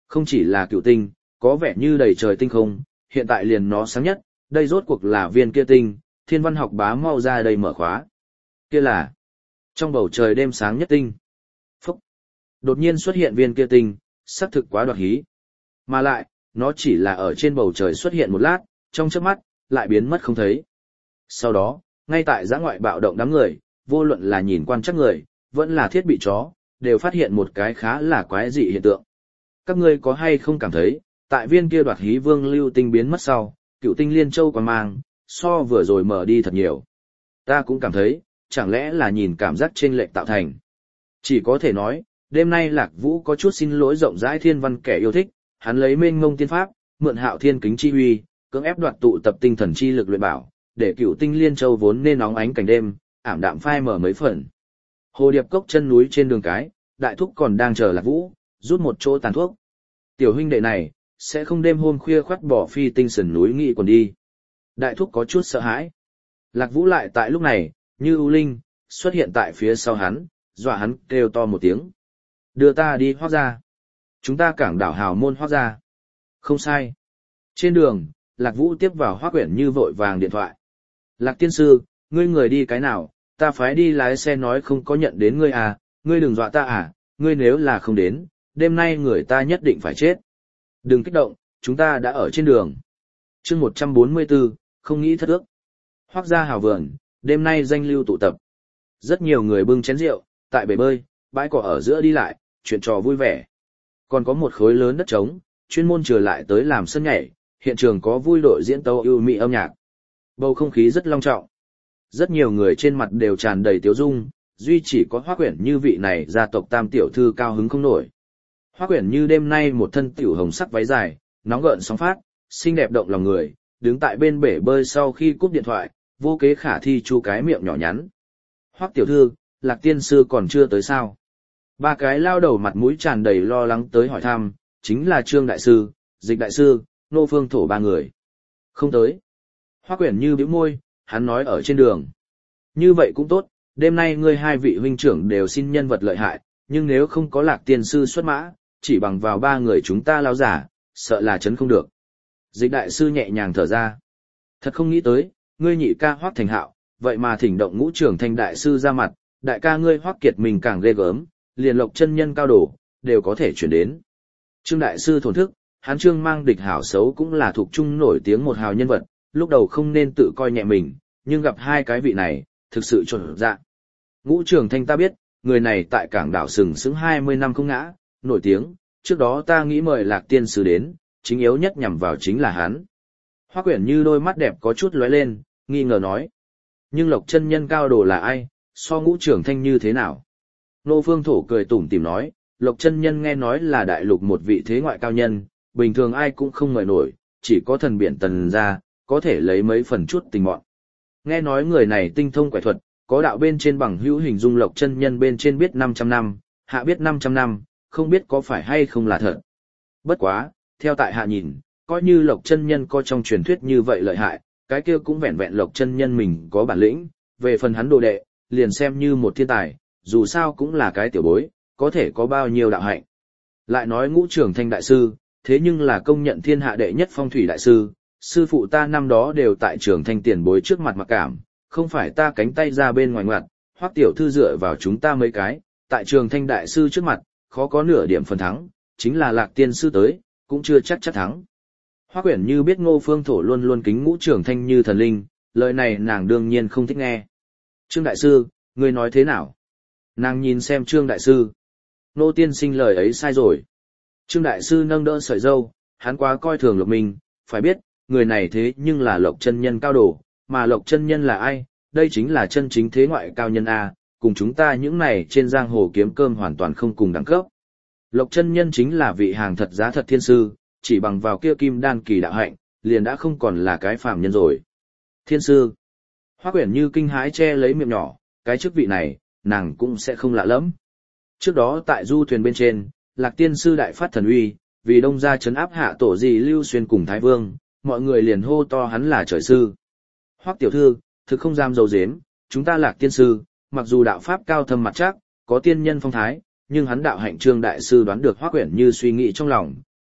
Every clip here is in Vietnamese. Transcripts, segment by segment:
Không chỉ là cựu tinh, có vẻ như đầy trời tinh không, hiện tại liền nó sáng nhất, đây rốt cuộc là viên kia tinh, thiên văn học bá mau ra đây mở khóa. Kia là trong bầu trời đêm sáng nhất tinh. Phúc! Đột nhiên xuất hiện viên kia tinh, xác thực quá đoạt hí. Mà lại, nó chỉ là ở trên bầu trời xuất hiện một lát, trong chớp mắt, lại biến mất không thấy. Sau đó, ngay tại giã ngoại bạo động đám người, vô luận là nhìn quan chắc người, vẫn là thiết bị chó, đều phát hiện một cái khá là quái dị hiện tượng. Các ngươi có hay không cảm thấy, tại viên kia đoạt hí vương lưu tinh biến mất sau, cựu tinh liên châu quang mang, so vừa rồi mở đi thật nhiều. Ta cũng cảm thấy, chẳng lẽ là nhìn cảm giác chênh lệch tạo thành. Chỉ có thể nói, đêm nay Lạc Vũ có chút xin lỗi rộng rãi thiên văn kẻ yêu thích, hắn lấy mênh mông tiên pháp, mượn Hạo Thiên kính chi uy, cưỡng ép đoạt tụ tập tinh thần chi lực luyện bảo, để cựu tinh liên châu vốn nên nóng ánh cảnh đêm, ảm đạm phai mở mấy phần. Hồ Điệp Cốc chân núi trên đường cái, đại thúc còn đang chờ Lạc Vũ, rút một chỗ tàn thuốc. Tiểu huynh đệ này, sẽ không đêm hôm khuya khoắt bỏ phi tinh sườn núi nghị còn đi. Đại thúc có chút sợ hãi. Lạc Vũ lại tại lúc này, như ưu linh, xuất hiện tại phía sau hắn, dọa hắn kêu to một tiếng. Đưa ta đi Hoác Gia. Chúng ta cảng đảo hào môn Hoác Gia. Không sai. Trên đường, Lạc Vũ tiếp vào Hoác Uyển Như vội vàng điện thoại. Lạc tiên sư, ngươi người đi cái nào, ta phái đi lái xe nói không có nhận đến ngươi à, ngươi đừng dọa ta à, ngươi nếu là không đến, đêm nay người ta nhất định phải chết. Đừng kích động, chúng ta đã ở trên đường. Chương 144, không nghĩ thất ước. Hoác Gia hào vườn, đêm nay danh lưu tụ tập. Rất nhiều người bưng chén rượu, tại bể bơi, bãi cỏ ở giữa đi lại, chuyện trò vui vẻ. Còn có một khối lớn đất trống, chuyên môn trở lại tới làm sân nhảy, hiện trường có vui đội diễn tấu ưu mỹ âm nhạc. Bầu không khí rất long trọng. Rất nhiều người trên mặt đều tràn đầy tiếu dung, duy chỉ có Hoác Uyển Như vị này gia tộc tam tiểu thư cao hứng không nổi. Hoác Uyển Như đêm nay một thân tiểu hồng sắc váy dài, nóng gợn sóng phát, xinh đẹp động lòng người, đứng tại bên bể bơi sau khi cúp điện thoại, vô kế khả thi chu cái miệng nhỏ nhắn. Hoác tiểu thư, Lạc tiên sư còn chưa tới sao? Ba cái lao đầu mặt mũi tràn đầy lo lắng tới hỏi thăm, chính là Trương đại sư, Dịch đại sư, Nô Phương Thổ ba người. Không tới. Hoác Uyển Như bĩu môi, hắn nói ở trên đường. Như vậy cũng tốt, đêm nay ngươi hai vị huynh trưởng đều xin nhân vật lợi hại, nhưng nếu không có Lạc tiên sư xuất mã, chỉ bằng vào ba người chúng ta lao giả, sợ là chấn không được. Dịch đại sư nhẹ nhàng thở ra. Thật không nghĩ tới, ngươi nhị ca Hoác Thành Hạo, vậy mà thỉnh động Ngũ Trưởng Thành đại sư ra mặt, đại ca ngươi Hoác Kiệt mình càng ghê gớm, liền Lộc chân nhân cao đổ, đều có thể chuyển đến. Trương đại sư thổn thức, hắn Trương mang địch hảo xấu cũng là thuộc trung nổi tiếng một hào nhân vật, lúc đầu không nên tự coi nhẹ mình, nhưng gặp hai cái vị này, thực sự chuẩn dạ. Ngũ Trưởng Thanh ta biết, người này tại cảng đảo sừng sững 20 năm không ngã, nổi tiếng, trước đó ta nghĩ mời Lạc tiên sư đến, chính yếu nhất nhằm vào chính là hắn. Hoác Uyển Như đôi mắt đẹp có chút lóe lên, nghi ngờ nói. Nhưng Lộc chân nhân cao đồ là ai, so Ngũ Trưởng Thanh như thế nào? Nô Phương Thổ cười tủm tỉm nói, Lộc chân nhân nghe nói là đại lục một vị thế ngoại cao nhân, bình thường ai cũng không mời nổi, chỉ có thần biển Tần ra, có thể lấy mấy phần chút tình mọn. Nghe nói người này tinh thông quẻ thuật, có đạo bên trên bằng hữu hình dung Lộc chân nhân bên trên biết 500 năm, hạ biết 500 năm, không biết có phải hay không là thật. Bất quá, theo tại hạ nhìn, coi như Lộc chân nhân có trong truyền thuyết như vậy lợi hại, cái kia cũng vẹn vẹn Lộc chân nhân mình có bản lĩnh, về phần hắn đồ đệ, liền xem như một thiên tài, dù sao cũng là cái tiểu bối, có thể có bao nhiêu đạo hạnh. Lại nói Ngũ Trưởng Thanh đại sư, thế nhưng là công nhận thiên hạ đệ nhất phong thủy đại sư, sư phụ ta năm đó đều tại Trưởng Thanh tiền bối trước mặt mặc cảm, không phải ta cánh tay ra bên ngoài ngoặt, Hoắc tiểu thư dựa vào chúng ta mấy cái, tại Trưởng Thanh đại sư trước mặt, khó có nửa điểm phần thắng, chính là Lạc tiên sư tới, cũng chưa chắc thắng. Hoắc Uyển Như biết Ngô Phương Thổ luôn luôn kính Ngũ Trưởng Thanh như thần linh, lời này nàng đương nhiên không thích nghe. Trương đại sư, ngươi nói thế nào? Nàng nhìn xem Trương đại sư. Nô tiên sinh lời ấy sai rồi. Trương đại sư nâng đỡ sợi dâu, hắn quá coi thường Lộc Minh, phải biết, người này thế nhưng là Lộc chân nhân cao đồ, mà Lộc chân nhân là ai? Đây chính là chân chính thế ngoại cao nhân A, cùng chúng ta những này trên giang hồ kiếm cơm hoàn toàn không cùng đẳng cấp. Lộc chân nhân chính là vị hàng thật giá thật thiên sư, chỉ bằng vào kia kim đan kỳ đạo hạnh, liền đã không còn là cái phàm nhân rồi. Thiên sư. Hoắc Uyển Như kinh hãi che lấy miệng nhỏ, cái chức vị này, nàng cũng sẽ không lạ lắm. Trước đó tại du thuyền bên trên, Lạc tiên sư đại phát thần uy, vì đông gia trấn áp hạ tổ gì Lưu Xuyên cùng Thái Vương, mọi người liền hô to hắn là trời sư. Hoắc tiểu thư, thực không dám dầu dếm, chúng ta Lạc tiên sư, mặc dù đạo pháp cao thâm mặt chắc, có tiên nhân phong thái, nhưng hắn đạo hạnh Trương đại sư đoán được Hoắc Uyển Như suy nghĩ trong lòng,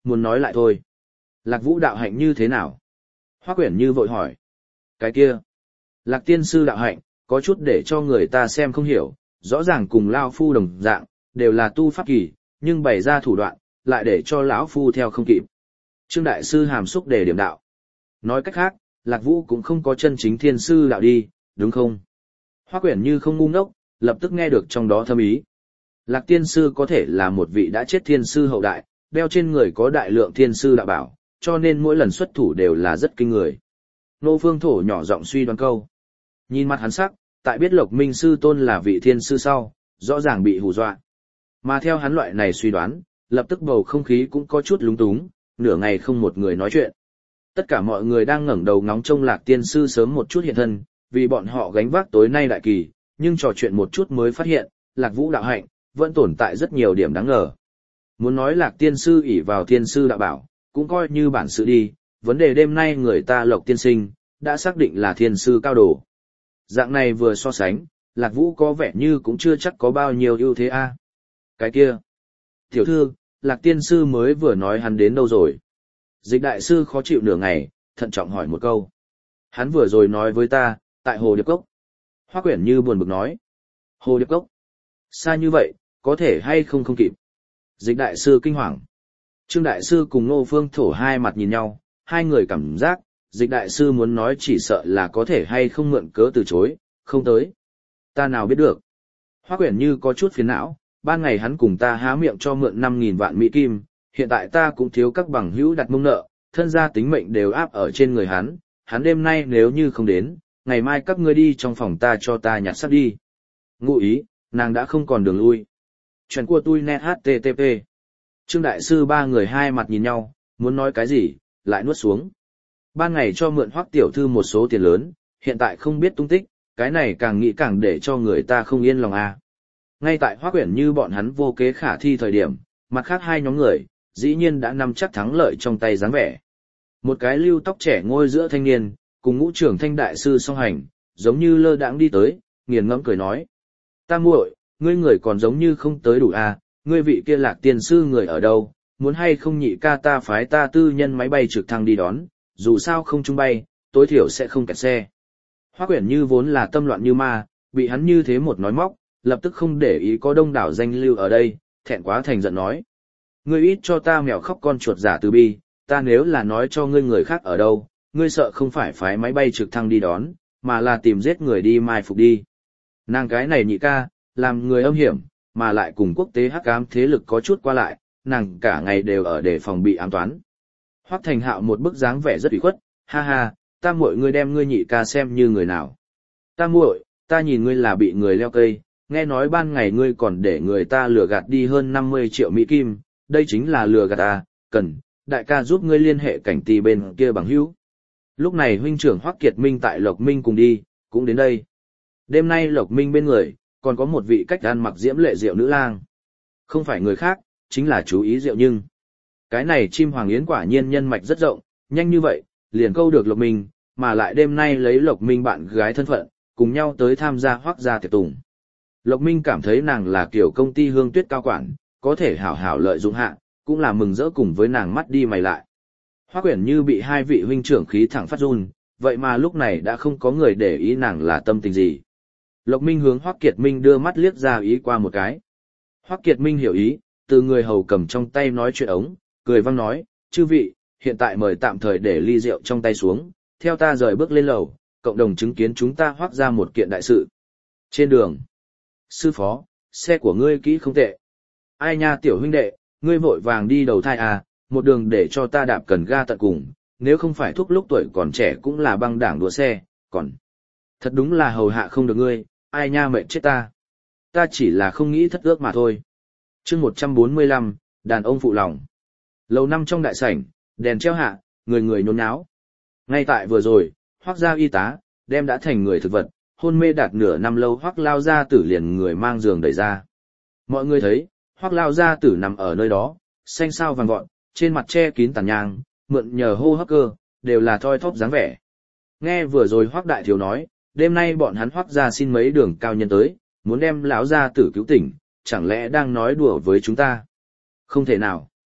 muốn nói lại thôi. Lạc Vũ đạo hạnh như thế nào? Hoắc Uyển Như vội hỏi. Cái kia, Lạc tiên sư đạo hạnh, có chút để cho người ta xem không hiểu, rõ ràng cùng Lao Phu đồng dạng, đều là tu pháp kỳ, nhưng bày ra thủ đoạn, lại để cho lão Phu theo không kịp. Trương Đại Sư hàm xúc để điểm đạo. Nói cách khác, Lạc Vũ cũng không có chân chính thiên sư đạo đi, đúng không? Hoắc Uyển Như không ngu ngốc, lập tức nghe được trong đó thâm ý. Lạc tiên sư có thể là một vị đã chết thiên sư hậu đại, đeo trên người có đại lượng thiên sư đạo bảo, cho nên mỗi lần xuất thủ đều là rất kinh người. Nô Phương Thổ nhỏ giọng suy đoán câu. Nhìn mặt hắn sắc, tại biết Lộc Minh sư tôn là vị thiên sư sau, rõ ràng bị hù dọa. Mà theo hắn loại này suy đoán, lập tức bầu không khí cũng có chút lúng túng, nửa ngày không một người nói chuyện. Tất cả mọi người đang ngẩng đầu ngóng trông Lạc tiên sư sớm một chút hiện thân, vì bọn họ gánh vác tối nay đại kỳ, nhưng trò chuyện một chút mới phát hiện, Lạc Vũ đạo hạnh, vẫn tồn tại rất nhiều điểm đáng ngờ. Muốn nói Lạc tiên sư ỷ vào thiên sư đạo bảo, cũng coi như bản sự đi, vấn đề đêm nay người ta Lộc tiên sinh, đã xác định là thiên sư cao đồ. Dạng này vừa so sánh, Lạc Vũ có vẻ như cũng chưa chắc có bao nhiêu ưu thế a. Cái kia, tiểu thư, Lạc tiên sư mới vừa nói hắn đến đâu rồi? Dịch đại sư khó chịu nửa ngày, thận trọng hỏi một câu. Hắn vừa rồi nói với ta, tại Hồ Điệp Cốc. Hoắc Uyển Như buồn bực nói. Hồ Điệp Cốc? Xa như vậy, có thể hay không không kịp? Dịch đại sư kinh hoàng. Trương đại sư cùng Ngô Phương Thổ hai mặt nhìn nhau, hai người cảm giác, dịch đại sư muốn nói chỉ sợ là có thể hay không mượn cớ từ chối, không tới. Ta nào biết được. Hoắc Uyển Như có chút phiền não, ban ngày hắn cùng ta há miệng cho mượn 5.000 vạn Mỹ Kim, hiện tại ta cũng thiếu các bằng hữu đặt mông nợ, thân gia tính mệnh đều áp ở trên người hắn đêm nay nếu như không đến, ngày mai các ngươi đi trong phòng ta cho ta nhặt xác đi. Ngụ ý, nàng đã không còn đường lui. Chuyện của tôi net http. Trương đại sư ba người hai mặt nhìn nhau, muốn nói cái gì, lại nuốt xuống. Ban ngày cho mượn Hoắc tiểu thư một số tiền lớn, hiện tại không biết tung tích, cái này càng nghĩ càng để cho người ta không yên lòng a. Ngay tại Hoắc Uyển Như bọn hắn vô kế khả thi thời điểm, mặt khác hai nhóm người, dĩ nhiên đã nắm chắc thắng lợi trong tay dáng vẻ. Một cái lưu tóc trẻ ngôi giữa thanh niên, cùng ngũ trưởng thanh đại sư song hành, giống như lơ đãng đi tới, nghiền ngẫm cười nói. Ta muội, ngươi người còn giống như không tới đủ à, ngươi vị kia Lạc tiên sư người ở đâu, muốn hay không nhị ca ta phái ta tư nhân máy bay trực thăng đi đón, dù sao không trung bay, tối thiểu sẽ không kẹt xe. Hoắc Uyển Như vốn là tâm loạn như ma, bị hắn như thế một nói móc, lập tức không để ý có đông đảo danh lưu ở đây, thẹn quá thành giận nói. Ngươi ít cho ta mèo khóc con chuột giả từ bi, ta nếu là nói cho ngươi người khác ở đâu, ngươi sợ không phải phái máy bay trực thăng đi đón, mà là tìm giết người đi mai phục đi. Nàng cái này nhị ca, làm người âm hiểm, mà lại cùng quốc tế hắc ám thế lực có chút qua lại, nàng cả ngày đều ở để phòng bị ám toán. Hoắc Thành Hạo một bức dáng vẻ rất ủy khuất, ha ha, ta muội ngươi đem ngươi nhị ca xem như người nào. Ta muội, ta nhìn ngươi là bị người leo cây, nghe nói ban ngày ngươi còn để người ta lừa gạt đi hơn 50 triệu Mỹ Kim, đây chính là lừa gạt ta, cần, đại ca giúp ngươi liên hệ cảnh tì bên kia bằng hữu. Lúc này huynh trưởng Hoắc Kiệt Minh tại Lộc Minh cùng đi, cũng đến đây. Đêm nay Lộc Minh bên người, còn có một vị cách ăn mặc diễm lệ diệu nữ lang. Không phải người khác, chính là chú ý Diệu Nhưng. Cái này chim hoàng yến quả nhiên nhân mạch rất rộng, nhanh như vậy, liền câu được Lộc Minh, mà lại đêm nay lấy Lộc Minh bạn gái thân phận, cùng nhau tới tham gia Hoắc gia tiệc tùng. Lộc Minh cảm thấy nàng là kiểu công ty Hương Tuyết cao quản, có thể hảo hảo lợi dụng hạ, cũng là mừng rỡ cùng với nàng mắt đi mày lại. Hoắc Uyển Như bị hai vị huynh trưởng khí thẳng phát run, vậy mà lúc này đã không có người để ý nàng là tâm tình gì. Lộc Minh hướng Hoắc Kiệt Minh đưa mắt liếc ra ý qua một cái. Hoắc Kiệt Minh hiểu ý, từ người hầu cầm trong tay nói chuyện ống, cười vang nói, chư vị, hiện tại mời tạm thời để ly rượu trong tay xuống, theo ta rời bước lên lầu, cộng đồng chứng kiến chúng ta Hoắc ra một kiện đại sự. Trên đường, sư phó, xe của ngươi kỹ không tệ. Ai nha tiểu huynh đệ, ngươi vội vàng đi đầu thai à, một đường để cho ta đạp cần ga tận cùng, nếu không phải thúc lúc tuổi còn trẻ cũng là băng đảng đua xe, còn thật đúng là hầu hạ không được ngươi, ai nha mệt chết ta. Ta chỉ là không nghĩ thất ước mà thôi. Chương 145, đàn ông phụ lòng. Lầu năm trong đại sảnh, đèn treo hạ, người người nhốn nháo. Ngay tại vừa rồi, Hoắc gia y tá đem đã thành người thực vật, hôn mê đạt nửa năm lâu Hoắc lao gia tử liền người mang giường đẩy ra. Mọi người thấy, Hoắc lao gia tử nằm ở nơi đó, xanh xao vàng gọn, trên mặt che kín tàn nhang, mượn nhờ hô hấp cơ, đều là thoi thóp dáng vẻ. Nghe vừa rồi Hoắc đại thiếu nói, đêm nay bọn hắn Hoắc gia xin mấy đường cao nhân tới, muốn đem lão gia tử cứu tỉnh, chẳng lẽ đang nói đùa với chúng ta? Không thể nào.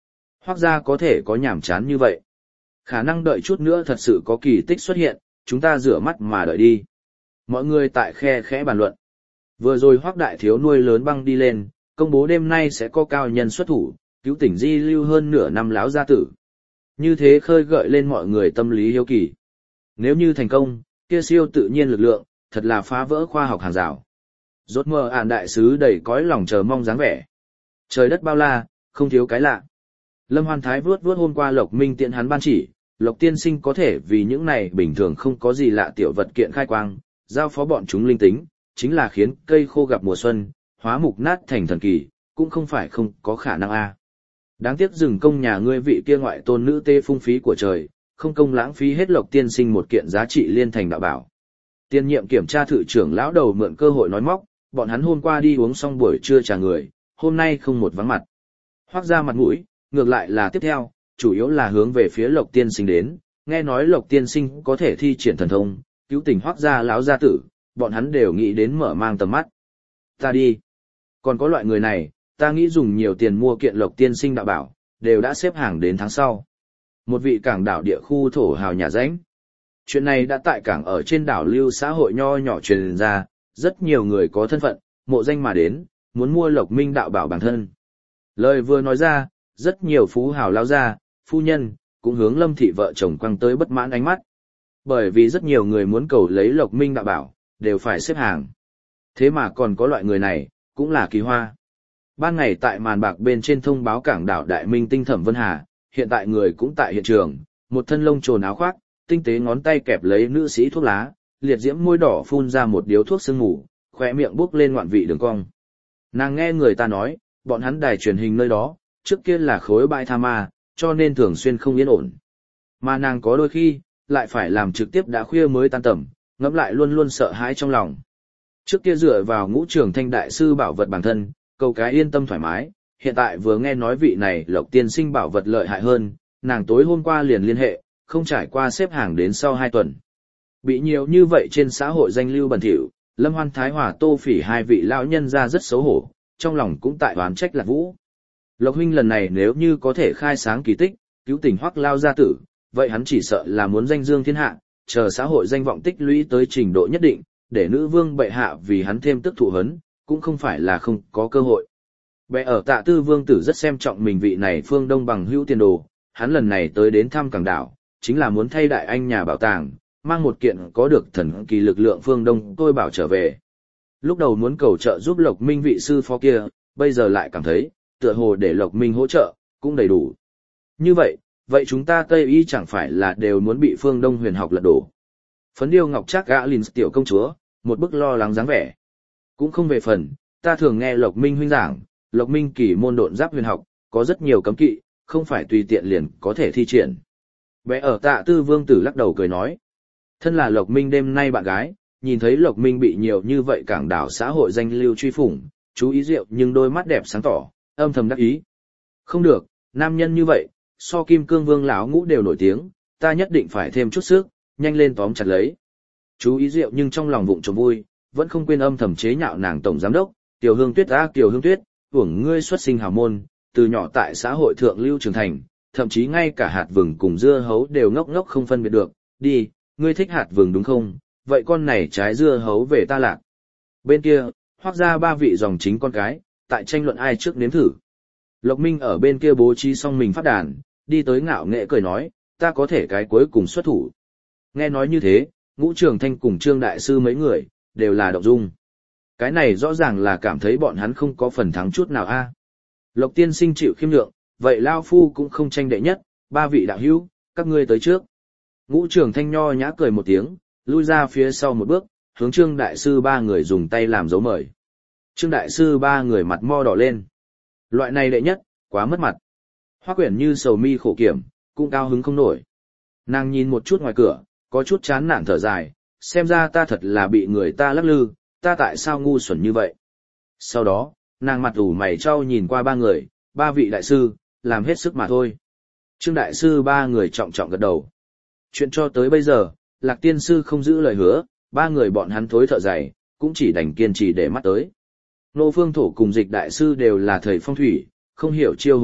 Hoác gia có thể có nhảm chán như vậy. Khả năng đợi chút nữa thật sự có kỳ tích xuất hiện, chúng ta rửa mắt mà đợi đi. Mọi người tại khe khẽ bàn luận. Vừa rồi Hoác đại thiếu nuôi lớn băng đi lên, công bố đêm nay sẽ có cao nhân xuất thủ, cứu tỉnh di lưu hơn nửa năm láo gia tử. Như thế khơi gợi lên mọi người tâm lý hiếu kỳ. Nếu như thành công, kia siêu tự nhiên lực lượng, thật là phá vỡ khoa học hàng rào. Rốt mơ ản đại sứ đầy cõi lòng chờ mong dáng vẻ. Trời đất bao la, không thiếu cái lạ. Lâm Hoan Thái vuốt hôm qua Lộc Minh tiện hắn ban chỉ, Lộc tiên sinh có thể vì những này bình thường không có gì lạ tiểu vật kiện khai quang, giao phó bọn chúng linh tính, chính là khiến cây khô gặp mùa xuân, hóa mục nát thành thần kỳ, cũng không phải không có khả năng a. Đáng tiếc rừng công nhà ngươi vị kia ngoại tôn nữ tê phung phí của trời, không công lãng phí hết Lộc tiên sinh một kiện giá trị liên thành đạo bảo. Tiên nhiệm kiểm tra thự trưởng lão đầu mượn cơ hội nói móc, bọn hắn hôm qua đi uống xong buổi trưa trà người, hôm nay không một vắng mặt. Hoác ra mặt mũi, ngược lại là tiếp theo, chủ yếu là hướng về phía Lộc tiên sinh đến, nghe nói Lộc tiên sinh có thể thi triển thần thông, cứu tỉnh Hoác gia lão gia tử, bọn hắn đều nghĩ đến mở mang tầm mắt. Ta đi. Còn có loại người này, ta nghĩ dùng nhiều tiền mua kiện Lộc tiên sinh đạo bảo, đều đã xếp hàng đến tháng sau. Một vị cảng đảo địa khu thổ hào nhà ránh. Chuyện này đã tại cảng ở trên đảo lưu xã hội nho nhỏ truyền ra, rất nhiều người có thân phận, mộ danh mà đến, muốn mua Lộc Minh đạo bảo bản thân. Lời vừa nói ra, rất nhiều phú hào lao gia, phu nhân, cũng hướng Lâm thị vợ chồng quăng tới bất mãn ánh mắt. Bởi vì rất nhiều người muốn cầu lấy Lộc Minh đạo bảo, đều phải xếp hàng. Thế mà còn có loại người này, cũng là kỳ hoa. Ban ngày tại màn bạc bên trên thông báo cảng đảo Đại Minh tinh Thẩm Vân Hà, hiện tại người cũng tại hiện trường, một thân lông trồn áo khoác, tinh tế ngón tay kẹp lấy nữ sĩ thuốc lá, liệt diễm môi đỏ phun ra một điếu thuốc sương mù, khóe miệng bốc lên ngoạn vị đường cong. Nàng nghe người ta nói, bọn hắn đài truyền hình nơi đó, trước kia là khối bãi tha ma, cho nên thường xuyên không yên ổn. Mà nàng có đôi khi, lại phải làm trực tiếp đã khuya mới tan tầm, ngẫm lại luôn luôn sợ hãi trong lòng. Trước kia dựa vào Ngũ Trường Thanh đại sư bảo vật bản thân, cầu cái yên tâm thoải mái, hiện tại vừa nghe nói vị này Lộc tiên sinh bảo vật lợi hại hơn, nàng tối hôm qua liền liên hệ, không trải qua xếp hàng đến sau 2 tuần. Bị nhiều như vậy trên xã hội danh lưu bẩn thỉu, Lâm Hoan Thái Hòa Tô Phỉ hai vị lão nhân ra rất xấu hổ, trong lòng cũng tại oán trách Lạc Vũ. Lộc huynh lần này nếu như có thể khai sáng kỳ tích, cứu tỉnh Hoắc lao gia tử, vậy hắn chỉ sợ là muốn danh dương thiên hạ, chờ xã hội danh vọng tích lũy tới trình độ nhất định, để nữ vương bệ hạ vì hắn thêm tức thụ hấn, cũng không phải là không có cơ hội. Bệ ở Tạ Tư vương tử rất xem trọng mình vị này phương Đông bằng hữu tiền đồ, hắn lần này tới đến thăm cảng đảo, chính là muốn thay đại anh nhà bảo tàng, mang một kiện có được thần kỳ lực lượng phương Đông tôi bảo trở về. Lúc đầu muốn cầu trợ giúp Lộc Minh vị sư phó kia, bây giờ lại cảm thấy, tựa hồ để Lộc Minh hỗ trợ, cũng đầy đủ. Như vậy chúng ta Tây Y chẳng phải là đều muốn bị phương Đông huyền học lật đổ. Phấn điêu ngọc trác gã Linh tiểu công chúa, một bức lo lắng dáng vẻ. Cũng không về phần, ta thường nghe Lộc Minh huynh giảng, Lộc Minh kỳ môn độn giáp huyền học, có rất nhiều cấm kỵ, không phải tùy tiện liền có thể thi triển. Bé ở Tạ Tư vương tử lắc đầu cười nói. Thân là Lộc Minh đêm nay bạn gái, nhìn thấy Lộc Minh bị nhiều như vậy cảng đảo xã hội danh lưu truy phủng, chú ý rượu nhưng đôi mắt đẹp sáng tỏ, âm thầm đắc ý. Không được, nam nhân như vậy, so Kim Cương Vương lão ngũ đều nổi tiếng, ta nhất định phải thêm chút sức, nhanh lên tóm chặt lấy. Chú ý rượu nhưng trong lòng vụng trộm vui, vẫn không quên âm thầm chế nhạo nàng tổng giám đốc, Tiểu Hương Tuyết Tiểu Hương Tuyết, uổng ngươi xuất sinh hào môn, từ nhỏ tại xã hội thượng lưu trưởng thành, thậm chí ngay cả hạt vừng cùng dưa hấu đều ngốc ngốc không phân biệt được, đi, ngươi thích hạt vừng đúng không, vậy con này trái dưa hấu về ta lạc. Bên kia, Hoác ra 3 vị dòng chính con cái, tại tranh luận ai trước nếm thử. Lộc Minh ở bên kia bố trí xong mình phát đàn, đi tới ngạo nghệ cười nói, ta có thể cái cuối cùng xuất thủ. Nghe nói như thế, Ngũ Trường Thanh cùng Trương Đại Sư mấy người, đều là động dung. Cái này rõ ràng là cảm thấy bọn hắn không có phần thắng chút nào a. Lộc tiên sinh chịu khiêm lượng, vậy Lao Phu cũng không tranh đệ nhất, 3 vị đạo hữu, các ngươi tới trước. Ngũ Trường Thanh nho nhã cười một tiếng, lui ra phía sau một bước, hướng Trương Đại Sư 3 người dùng tay làm dấu mời. Trương Đại Sư 3 người mặt mo đỏ lên. Loại này đệ nhất, quá mất mặt. Hoắc Quyển như sầu mi khổ kiểm, cũng cao hứng không nổi. Nàng nhìn một chút ngoài cửa, có chút chán nản thở dài, xem ra ta thật là bị người ta lắc lư, ta tại sao ngu xuẩn như vậy. Sau đó, nàng mặt ủ mày trao nhìn qua 3 người, 3 vị đại sư, làm hết sức mà thôi. Trương Đại Sư 3 người trọng trọng gật đầu. Chuyện cho tới bây giờ, Lạc Tiên Sư không giữ lời hứa, 3 người bọn hắn thối thở dài, cũng chỉ đành kiên trì để mắt tới. Nô Phương Thổ cùng Dịch Đại Sư đều là thầy phong thủy, không hiểu chiêu hồn thuật,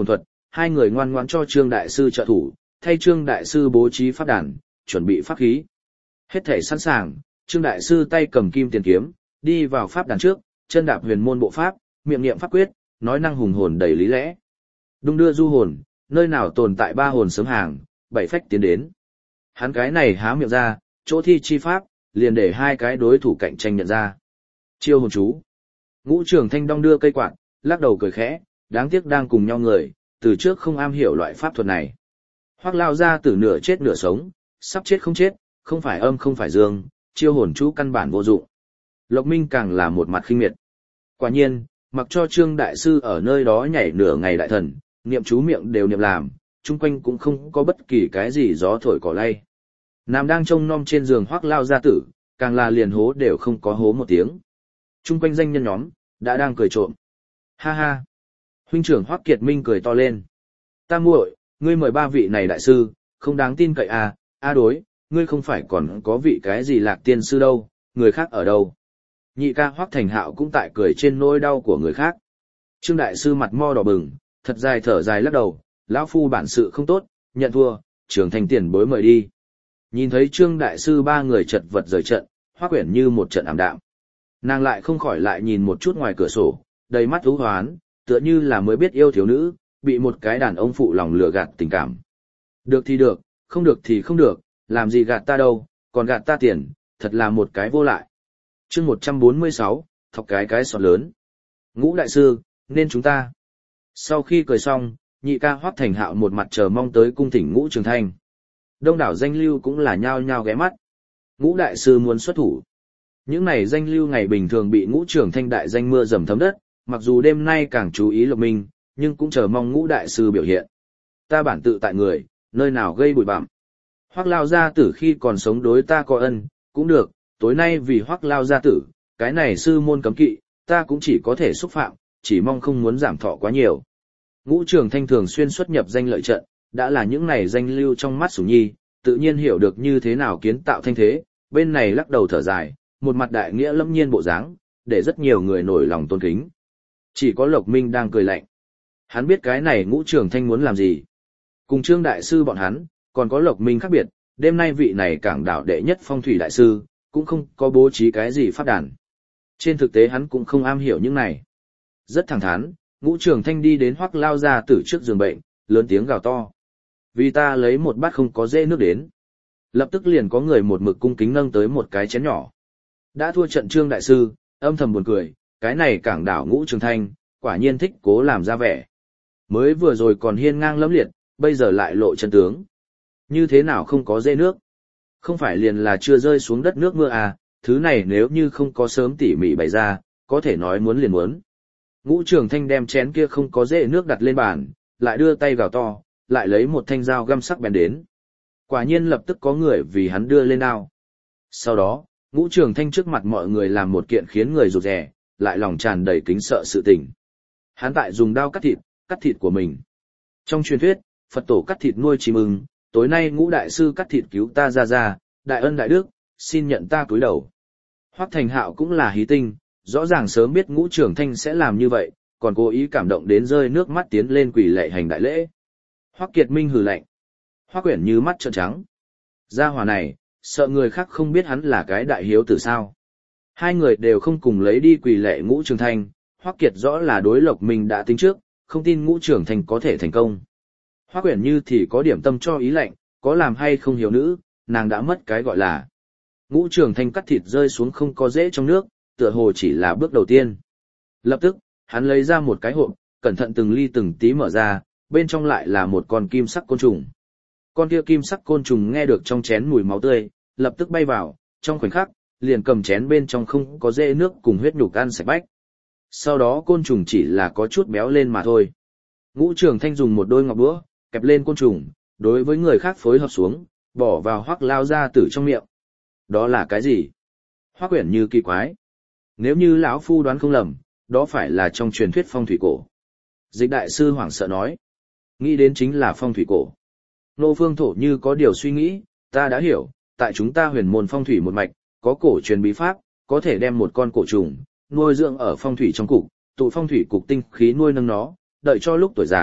hai người ngoan ngoãn cho Trương Đại Sư trợ thủ, thay Trương Đại Sư bố trí pháp đàn, chuẩn bị pháp khí. Hết thể sẵn sàng, Trương Đại Sư tay cầm kim tiền kiếm, đi vào pháp đàn trước, chân đạp huyền môn bộ pháp, miệng niệm pháp quyết, nói năng hùng hồn đầy lý lẽ. Đung đưa du hồn, nơi nào tồn tại ba hồn sớm hàng, bảy phách tiến đến. Hắn cái này há miệng ra, chỗ thi chi pháp, liền để hai cái đối thủ cạnh tranh nhận ra. Chiêu hồn chú. Ngũ Trường Thanh đong đưa cây quạt, lắc đầu cười khẽ, đáng tiếc đang cùng nhau người, từ trước không am hiểu loại pháp thuật này. Hoắc lao ra từ nửa chết nửa sống, sắp chết không chết, không phải âm không phải dương, chiêu hồn chú căn bản vô dụng. Lộc Minh càng là một mặt khinh miệt. Quả nhiên, mặc cho Trương Đại Sư ở nơi đó nhảy nửa ngày đại thần, niệm chú miệng đều niệm làm, chung quanh cũng không có bất kỳ cái gì gió thổi cỏ lay. Nam đang trông nom trên giường Hoắc lao gia tử, càng là liền hố đều không có hố một tiếng. Chung quanh danh nhân nhóm, đã đang cười trộm. Ha ha! Huynh trưởng Hoắc Kiệt Minh cười to lên. Ta muội, ngươi mời ba vị này đại sư, không đáng tin cậy à, đối, ngươi không phải còn có vị cái gì Lạc tiên sư đâu, người khác ở đâu. Nhị ca Hoắc Thành Hạo cũng tại cười trên nỗi đau của người khác. Trương Đại Sư mặt mo đỏ bừng, thật dài thở dài lắc đầu, lão phu bản sự không tốt, nhận thua, Trường Thành tiền bối mời đi. Nhìn thấy Trương Đại Sư ba người chật vật rời trận, Hoắc Uyển Như một trận ảm đạm. Nàng lại không khỏi lại nhìn một chút ngoài cửa sổ, đầy mắt u hoán, tựa như là mới biết yêu thiếu nữ, bị một cái đàn ông phụ lòng lừa gạt tình cảm. Được thì được, không được thì không được, làm gì gạt ta đâu, còn gạt ta tiền, thật là một cái vô lại. Chương 146, thọc cái sọt lớn. Ngũ Đại Sư, nên chúng ta. Sau khi cười xong, nhị ca Hoắc Thành Hạo một mặt chờ mong tới cung thỉnh Ngũ Trường Thanh. Đông đảo danh lưu cũng là nhao nhao ghé mắt. Ngũ Đại Sư muốn xuất thủ. Những này danh lưu ngày bình thường bị Ngũ Trường Thanh đại danh mưa dầm thấm đất, mặc dù đêm nay càng chú ý Lộc Minh, nhưng cũng chờ mong Ngũ Đại Sư biểu hiện. Ta bản tự tại người, nơi nào gây bụi bặm. Hoắc lao gia tử khi còn sống đối ta có ân, cũng được, tối nay vì Hoắc lao gia tử, cái này sư môn cấm kỵ, ta cũng chỉ có thể xúc phạm, chỉ mong không muốn giảm thọ quá nhiều. Ngũ Trường Thanh thường xuyên xuất nhập danh lợi trận, đã là những này danh lưu trong mắt Sủng Nhi, tự nhiên hiểu được như thế nào kiến tạo thanh thế, bên này lắc đầu thở dài, một mặt đại nghĩa lâm nhiên bộ dáng, để rất nhiều người nổi lòng tôn kính. Chỉ có Lộc Minh đang cười lạnh. Hắn biết cái này Ngũ Trường Thanh muốn làm gì. Cùng Trương Đại Sư bọn hắn, còn có Lộc Minh khác biệt, đêm nay vị này cảng đảo đệ nhất phong thủy đại sư, cũng không có bố trí cái gì pháp đàn. Trên thực tế hắn cũng không am hiểu những này. Rất thẳng thắn, Ngũ Trường Thanh đi đến Hoắc lao gia tử trước giường bệnh, lớn tiếng gào to. Vì ta lấy một bát không có dễ nước đến. Lập tức liền có người một mực cung kính nâng tới một cái chén nhỏ. Đã thua trận Trương Đại Sư, âm thầm buồn cười, cái này cảng đảo Ngũ Trường Thanh, quả nhiên thích cố làm ra vẻ. Mới vừa rồi còn hiên ngang lẫm liệt, bây giờ lại lộ chân tướng. Như thế nào không có dễ nước? Không phải liền là chưa rơi xuống đất nước mưa à, thứ này nếu như không có sớm tỉ mỉ bày ra, có thể nói muốn liền muốn. Ngũ Trường Thanh đem chén kia không có dễ nước đặt lên bàn, lại đưa tay gào to, lại lấy một thanh dao găm sắc bén đến. Quả nhiên lập tức có người vì hắn đưa lên đao. Sau đó, Ngũ Trường Thanh trước mặt mọi người làm một kiện khiến người rụt rè, lại lòng tràn đầy kính sợ sự tình. Hắn tại dùng đao cắt thịt của mình. Trong truyền thuyết, Phật tổ cắt thịt nuôi chim ưng, tối nay Ngũ Đại Sư cắt thịt cứu ta ra, đại ân đại đức, xin nhận ta cúi đầu. Hoắc Thành Hạo cũng là hí tinh, rõ ràng sớm biết Ngũ Trường Thanh sẽ làm như vậy, còn cố ý cảm động đến rơi nước mắt tiến lên quỳ lạy hành đại lễ. Hoắc Kiệt Minh hừ lạnh. Hoắc Uyển Như mắt trợn trắng. Gia hỏa này, sợ người khác không biết hắn là cái đại hiếu tử sao. Hai người đều không cùng lấy đi quỳ lạy Ngũ Trường Thanh, Hoắc Kiệt rõ là đối Lộc Minh đã tính trước, không tin Ngũ Trường Thanh có thể thành công. Hoắc Uyển Như thì có điểm tâm cho ý lệnh, có làm hay không hiếu nữ, nàng đã mất cái gọi là. Ngũ Trường Thanh cắt thịt rơi xuống không có dễ trong nước, tựa hồ chỉ là bước đầu tiên. Lập tức, hắn lấy ra một cái hộp, cẩn thận từng ly từng tí mở ra, bên trong lại là một con kim sắc côn trùng. Con kia kim sắc côn trùng nghe được trong chén mùi máu tươi, lập tức bay vào, trong khoảnh khắc, liền cầm chén bên trong không có dễ nước cùng huyết nhục ăn sạch bách. Sau đó côn trùng chỉ là có chút béo lên mà thôi. Ngũ Trường Thanh dùng một đôi ngọc búa, kẹp lên côn trùng, đối với người khác phối hợp xuống, bỏ vào Hoắc lao ra tử trong miệng. Đó là cái gì? Hoắc Uyển Như kỳ quái. Nếu như lão phu đoán không lầm, đó phải là trong truyền thuyết phong thủy cổ. Dịch đại sư hoảng sợ nói. Nghĩ đến chính là phong thủy cổ. Nô Phương Thổ như có điều suy nghĩ, ta đã hiểu, tại chúng ta huyền môn phong thủy một mạch, có cổ truyền bí pháp, có thể đem một con cổ trùng, nuôi dưỡng ở phong thủy trong cục, tụ phong thủy cục tinh khí nuôi nâng nó, đợi cho lúc tuổi già,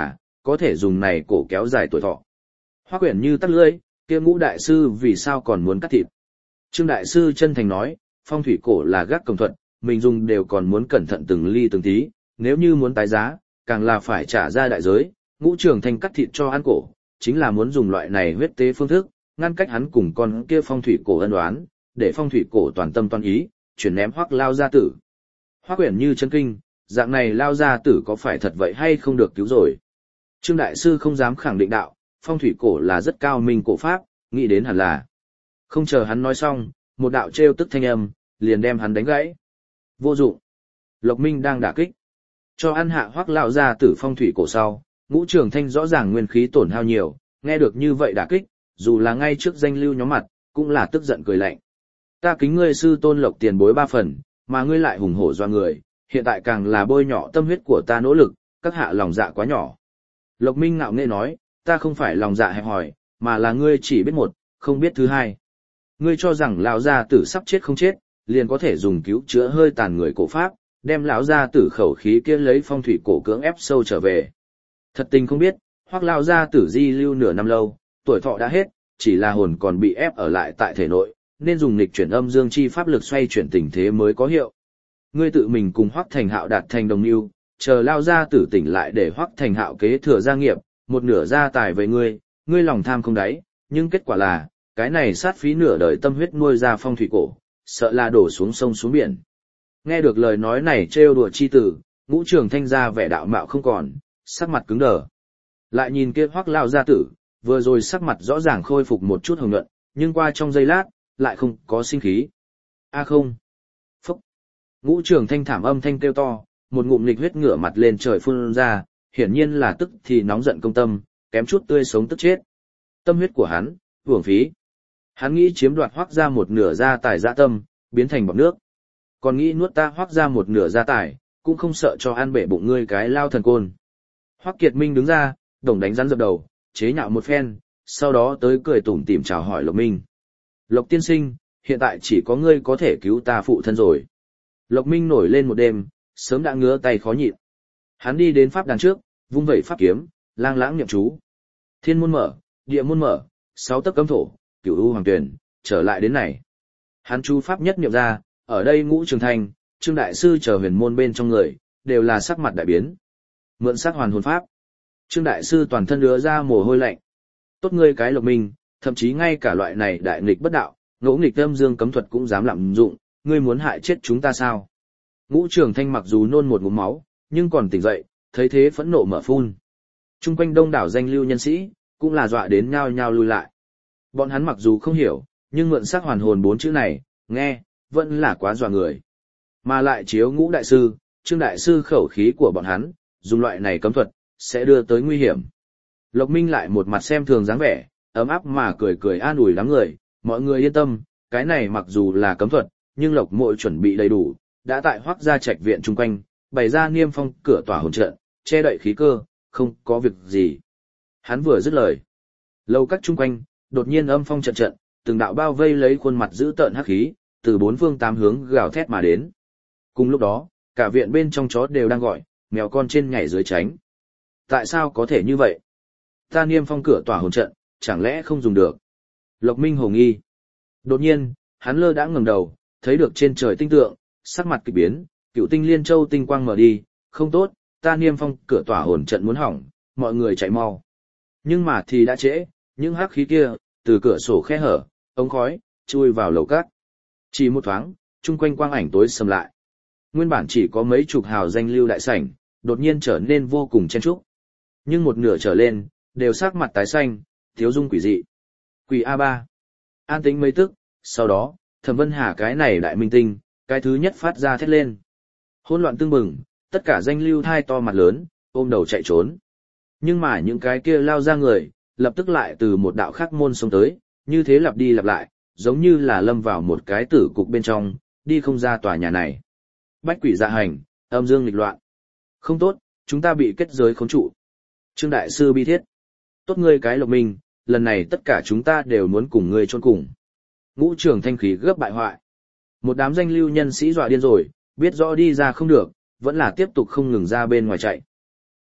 có thể dùng này cổ kéo dài tuổi thọ. Hoắc Uyển Như tắt lưỡi, kia Ngũ đại sư vì sao còn muốn cắt thịt? Trương đại sư chân thành nói, phong thủy cổ là gác công thuật, mình dùng đều còn muốn cẩn thận từng ly từng tí, nếu như muốn tái giá, càng là phải trả ra đại giới. Ngũ Trường Thanh cắt thịt cho ăn cổ, chính là muốn dùng loại này huyết tế phương thức, ngăn cách hắn cùng con kia phong thủy cổ ân oán, để phong thủy cổ toàn tâm toàn ý, chuyển ném Hoắc lao gia tử. Hoắc Uyển Như chấn kinh, dạng này lao gia tử có phải thật vậy hay không được cứu rồi? Trương đại sư không dám khẳng định đạo, phong thủy cổ là rất cao minh cổ pháp, nghĩ đến hẳn là. Không chờ hắn nói xong, một đạo trêu tức thanh âm, liền đem hắn đánh gãy. Vô dụng. Lộc Minh đang đả kích. Cho ăn hạ Hoắc lão gia tử phong thủy cổ sau, Ngũ Trường Thanh rõ ràng nguyên khí tổn hao nhiều, nghe được như vậy đả kích, dù là ngay trước danh lưu nhóm mặt, cũng là tức giận cười lạnh. Ta kính ngươi sư tôn Lộc tiền bối 3 phần, mà ngươi lại hùng hổ doa người, hiện tại càng là bôi nhọ tâm huyết của ta nỗ lực, các hạ lòng dạ quá nhỏ. Lộc Minh ngạo nghễ nói, ta không phải lòng dạ hẹp hòi, mà là ngươi chỉ biết một, không biết thứ hai. Ngươi cho rằng lão gia tử sắp chết không chết, liền có thể dùng cứu chữa hơi tàn người cổ pháp, đem lão gia tử khẩu khí kia lấy phong thủy cổ cưỡng ép sâu trở về. Thật tình không biết, hoặc lão gia tử di lưu nửa năm lâu, tuổi thọ đã hết, chỉ là hồn còn bị ép ở lại tại thể nội, nên dùng nghịch chuyển âm dương chi pháp lực xoay chuyển tình thế mới có hiệu. Ngươi tự mình cùng Hoắc Thành Hạo đạt thành đồng lưu, chờ lão gia tử tỉnh lại để Hoắc Thành Hạo kế thừa gia nghiệp, một nửa gia tài về ngươi, ngươi lòng tham không đáy, nhưng kết quả là, cái này sát phí nửa đời tâm huyết nuôi ra phong thủy cổ, sợ là đổ xuống sông xuống biển. Nghe được lời nói này trêu đùa chi tử, Ngũ Trường Thanh ra vẻ đạo mạo không còn, sắc mặt cứng đờ. Lại nhìn kia Hoắc lão gia tử, vừa rồi sắc mặt rõ ràng khôi phục một chút hồng nhuận, nhưng qua trong giây lát, lại không có sinh khí. A không. Phúc. Ngũ Trường Thanh thảm âm thanh kêu to, một ngụm nghịch huyết ngửa mặt lên trời phun ra, hiển nhiên là tức thì nóng giận công tâm, kém chút tươi sống tức chết. Tâm huyết của hắn, uổng phí. Hắn nghĩ chiếm đoạt Hoắc ra một nửa gia tài dạ tâm, biến thành bọt nước. Còn nghĩ nuốt ta Hoắc ra một nửa gia tài, cũng không sợ cho ăn bể bụng ngươi cái lao thần côn. Hoắc Kiệt Minh đứng ra, đồng đánh rắn dập đầu, chế nhạo một phen, sau đó tới cười tủm tỉm chào hỏi Lộc Minh. Lộc tiên sinh, hiện tại chỉ có ngươi có thể cứu ta phụ thân rồi. Lộc Minh nổi lên một đêm, sớm đã ngứa tay khó nhịn. Hắn đi đến pháp đàn trước, vung vẩy pháp kiếm, lang lãng niệm chú. Thiên môn mở, địa môn mở, 6 tấc cấm thổ, cửu u hoàng tuyển, trở lại đến này. Hắn chú pháp nhất niệm ra, ở đây Ngũ Trường Thanh, Trương đại sư chờ huyền môn bên trong người, đều là sắc mặt đại biến. Mượn sắc hoàn hồn pháp. Trương đại sư toàn thân ứa ra mồ hôi lạnh. Tốt ngươi cái Lộc Minh, thậm chí ngay cả loại này đại nghịch bất đạo, ngỗ nghịch âm dương cấm thuật cũng dám lạm dụng, ngươi muốn hại chết chúng ta sao? Ngũ Trường Thanh mặc dù nôn một ngụm máu, nhưng còn tỉnh dậy, thấy thế phẫn nộ mở phun. Trung quanh đông đảo danh lưu nhân sĩ, cũng là dọa đến nhao nhao lui lại. Bọn hắn mặc dù không hiểu, nhưng mượn sắc hoàn hồn 4 chữ này, nghe, vẫn là quá dọa người. Mà lại chiếu Ngũ đại sư, Trương đại sư khẩu khí của bọn hắn, dùng loại này cấm thuật, sẽ đưa tới nguy hiểm. Lộc Minh lại một mặt xem thường dáng vẻ, ấm áp mà cười cười an ủi đám người, mọi người yên tâm, cái này mặc dù là cấm thuật, nhưng Lộc Mội chuẩn bị đầy đủ, đã tại Hoắc gia trạch viện chung quanh, bày ra niêm phong cửa tỏa hồn trận, che đậy khí cơ, không có việc gì. Hắn vừa dứt lời, lâu các chung quanh, đột nhiên âm phong trận trận, từng đạo bao vây lấy khuôn mặt dữ tợn hắc khí, từ 4 phương 8 hướng gào thét mà đến. Cùng lúc đó, cả viện bên trong chó đều đang gọi, mèo con trên nhảy dưới tránh. Tại sao có thể như vậy? Ta niêm phong cửa tỏa hồn trận, chẳng lẽ không dùng được? Lộc Minh hồ nghi. Đột nhiên, hắn lơ đãng ngẩng đầu, thấy được trên trời tinh tượng, sắc mặt kỳ biến, Cựu Tinh Liên Châu tinh quang mở đi, không tốt, ta niêm phong cửa tỏa hồn trận muốn hỏng, mọi người chạy mau. Nhưng mà thì đã trễ, những hắc khí kia, từ cửa sổ khe hở, ống khói, chui vào lầu cát. Chỉ một thoáng, chung quanh quang ảnh tối sầm lại. Nguyên bản chỉ có mấy chục hào danh lưu đại sảnh, đột nhiên trở nên vô cùng chen chúc. Nhưng một nửa trở lên, đều sắc mặt tái xanh, thiếu dung quỷ dị. Quỷ A3. An tĩnh mấy tức, sau đó, Thẩm Vân Hà cái này đại minh tinh, cái thứ nhất phát ra thét lên. Hỗn loạn tương bừng, tất cả danh lưu thai to mặt lớn, ôm đầu chạy trốn. Nhưng mà những cái kia lao ra người, lập tức lại từ một đạo khác môn xông tới, như thế lặp đi lặp lại, giống như là lâm vào một cái tử cục bên trong, đi không ra tòa nhà này. Bách quỷ dạ hành, âm dương nghịch loạn. Không tốt, chúng ta bị kết giới khống trụ. Trương đại sư bi thiết. Tốt ngươi cái Lộc Minh, lần này tất cả chúng ta đều muốn cùng ngươi chôn cùng. Ngũ Trường Thanh khí gấp bại hoại. Một đám danh lưu nhân sĩ dọa điên rồi, biết rõ đi ra không được, vẫn là tiếp tục không ngừng ra bên ngoài chạy.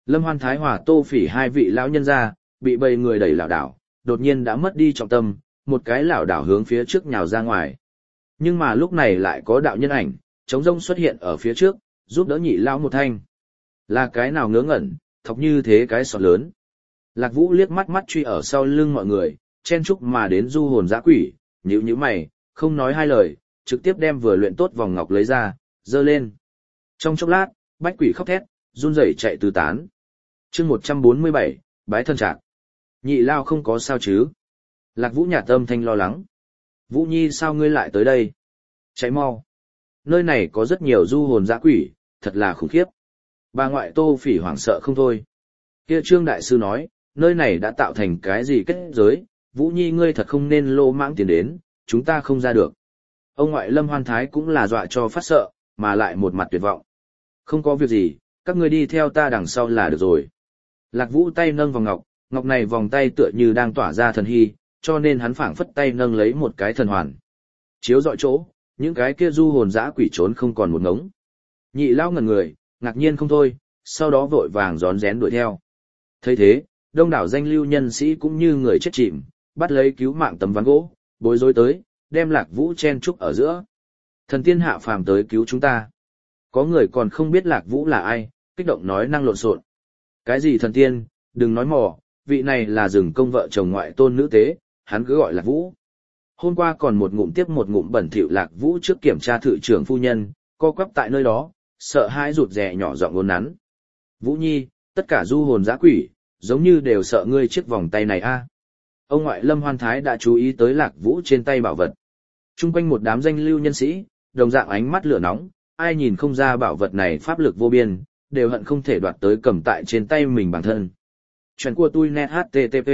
Lâm Hoan Thái Hòa Tô Phỉ hai vị lão nhân gia, bị bầy người đẩy lảo đảo, đột nhiên đã mất đi trọng tâm, một cái lảo đảo hướng phía trước nhào ra ngoài. Nhưng mà lúc này lại có đạo nhân ảnh, trống rông xuất hiện ở phía trước, giúp đỡ nhị lão một thanh. Là cái nào ngớ ngẩn, thọc như thế cái sọt lớn. Lạc Vũ liếc mắt mắt truy ở sau lưng mọi người, chen chúc mà đến du hồn dã quỷ, nhíu mày, không nói hai lời, trực tiếp đem vừa luyện tốt vòng ngọc lấy ra, giơ lên. Trong chốc lát, bách quỷ khóc thét, run rẩy chạy tứ tán. Chương 147, bái thân trạc. Nhị lao không có sao chứ? Lạc Vũ nhạt âm thanh lo lắng. Vũ Nhi sao ngươi lại tới đây? Chạy mau. Nơi này có rất nhiều du hồn dã quỷ, thật là khủng khiếp. Bà ngoại Tô Phỉ hoảng sợ không thôi. Kia Trương Đại Sư nói, nơi này đã tạo thành cái gì kết giới, Vũ Nhi ngươi thật không nên lô mãng tiền đến, chúng ta không ra được. Ông ngoại Lâm Hoan Thái cũng là dọa cho phát sợ, mà lại một mặt tuyệt vọng. Không có việc gì, các ngươi đi theo ta đằng sau là được rồi. Lạc Vũ tay nâng vòng ngọc, ngọc này vòng tay tựa như đang tỏa ra thần hy, cho nên hắn phảng phất tay nâng lấy một cái thần hoàn. Chiếu dọi chỗ, những cái kia du hồn dã quỷ trốn không còn một ngống. Nhị lao ngẩn người, ngạc nhiên không thôi, sau đó vội vàng rón rén đuổi theo. Thấy thế, đông đảo danh lưu nhân sĩ cũng như người chết chìm, bắt lấy cứu mạng tấm ván gỗ, bối rối tới, đem Lạc Vũ chen trúc ở giữa. Thần tiên hạ phàm tới cứu chúng ta. Có người còn không biết Lạc Vũ là ai, kích động nói năng lộn xộn. Cái gì thần tiên, đừng nói mò, vị này là rừng công vợ chồng ngoại tôn nữ tế, hắn cứ gọi Lạc Vũ. Hôm qua còn một ngụm tiếp một ngụm bẩn thỉu Lạc Vũ trước kiểm tra thự trưởng phu nhân, co quắp tại nơi đó, sợ hãi rụt rè nhỏ giọng ngôn nắn. Vũ Nhi, tất cả du hồn dã quỷ, giống như đều sợ ngươi chiếc vòng tay này a. Ông ngoại Lâm Hoan Thái đã chú ý tới Lạc Vũ trên tay bảo vật. Trung quanh một đám danh lưu nhân sĩ, đồng dạng ánh mắt lửa nóng, ai nhìn không ra bảo vật này pháp lực vô biên, đều hận không thể đoạt tới cầm tại trên tay mình bản thân. Chuyện của tôi net http.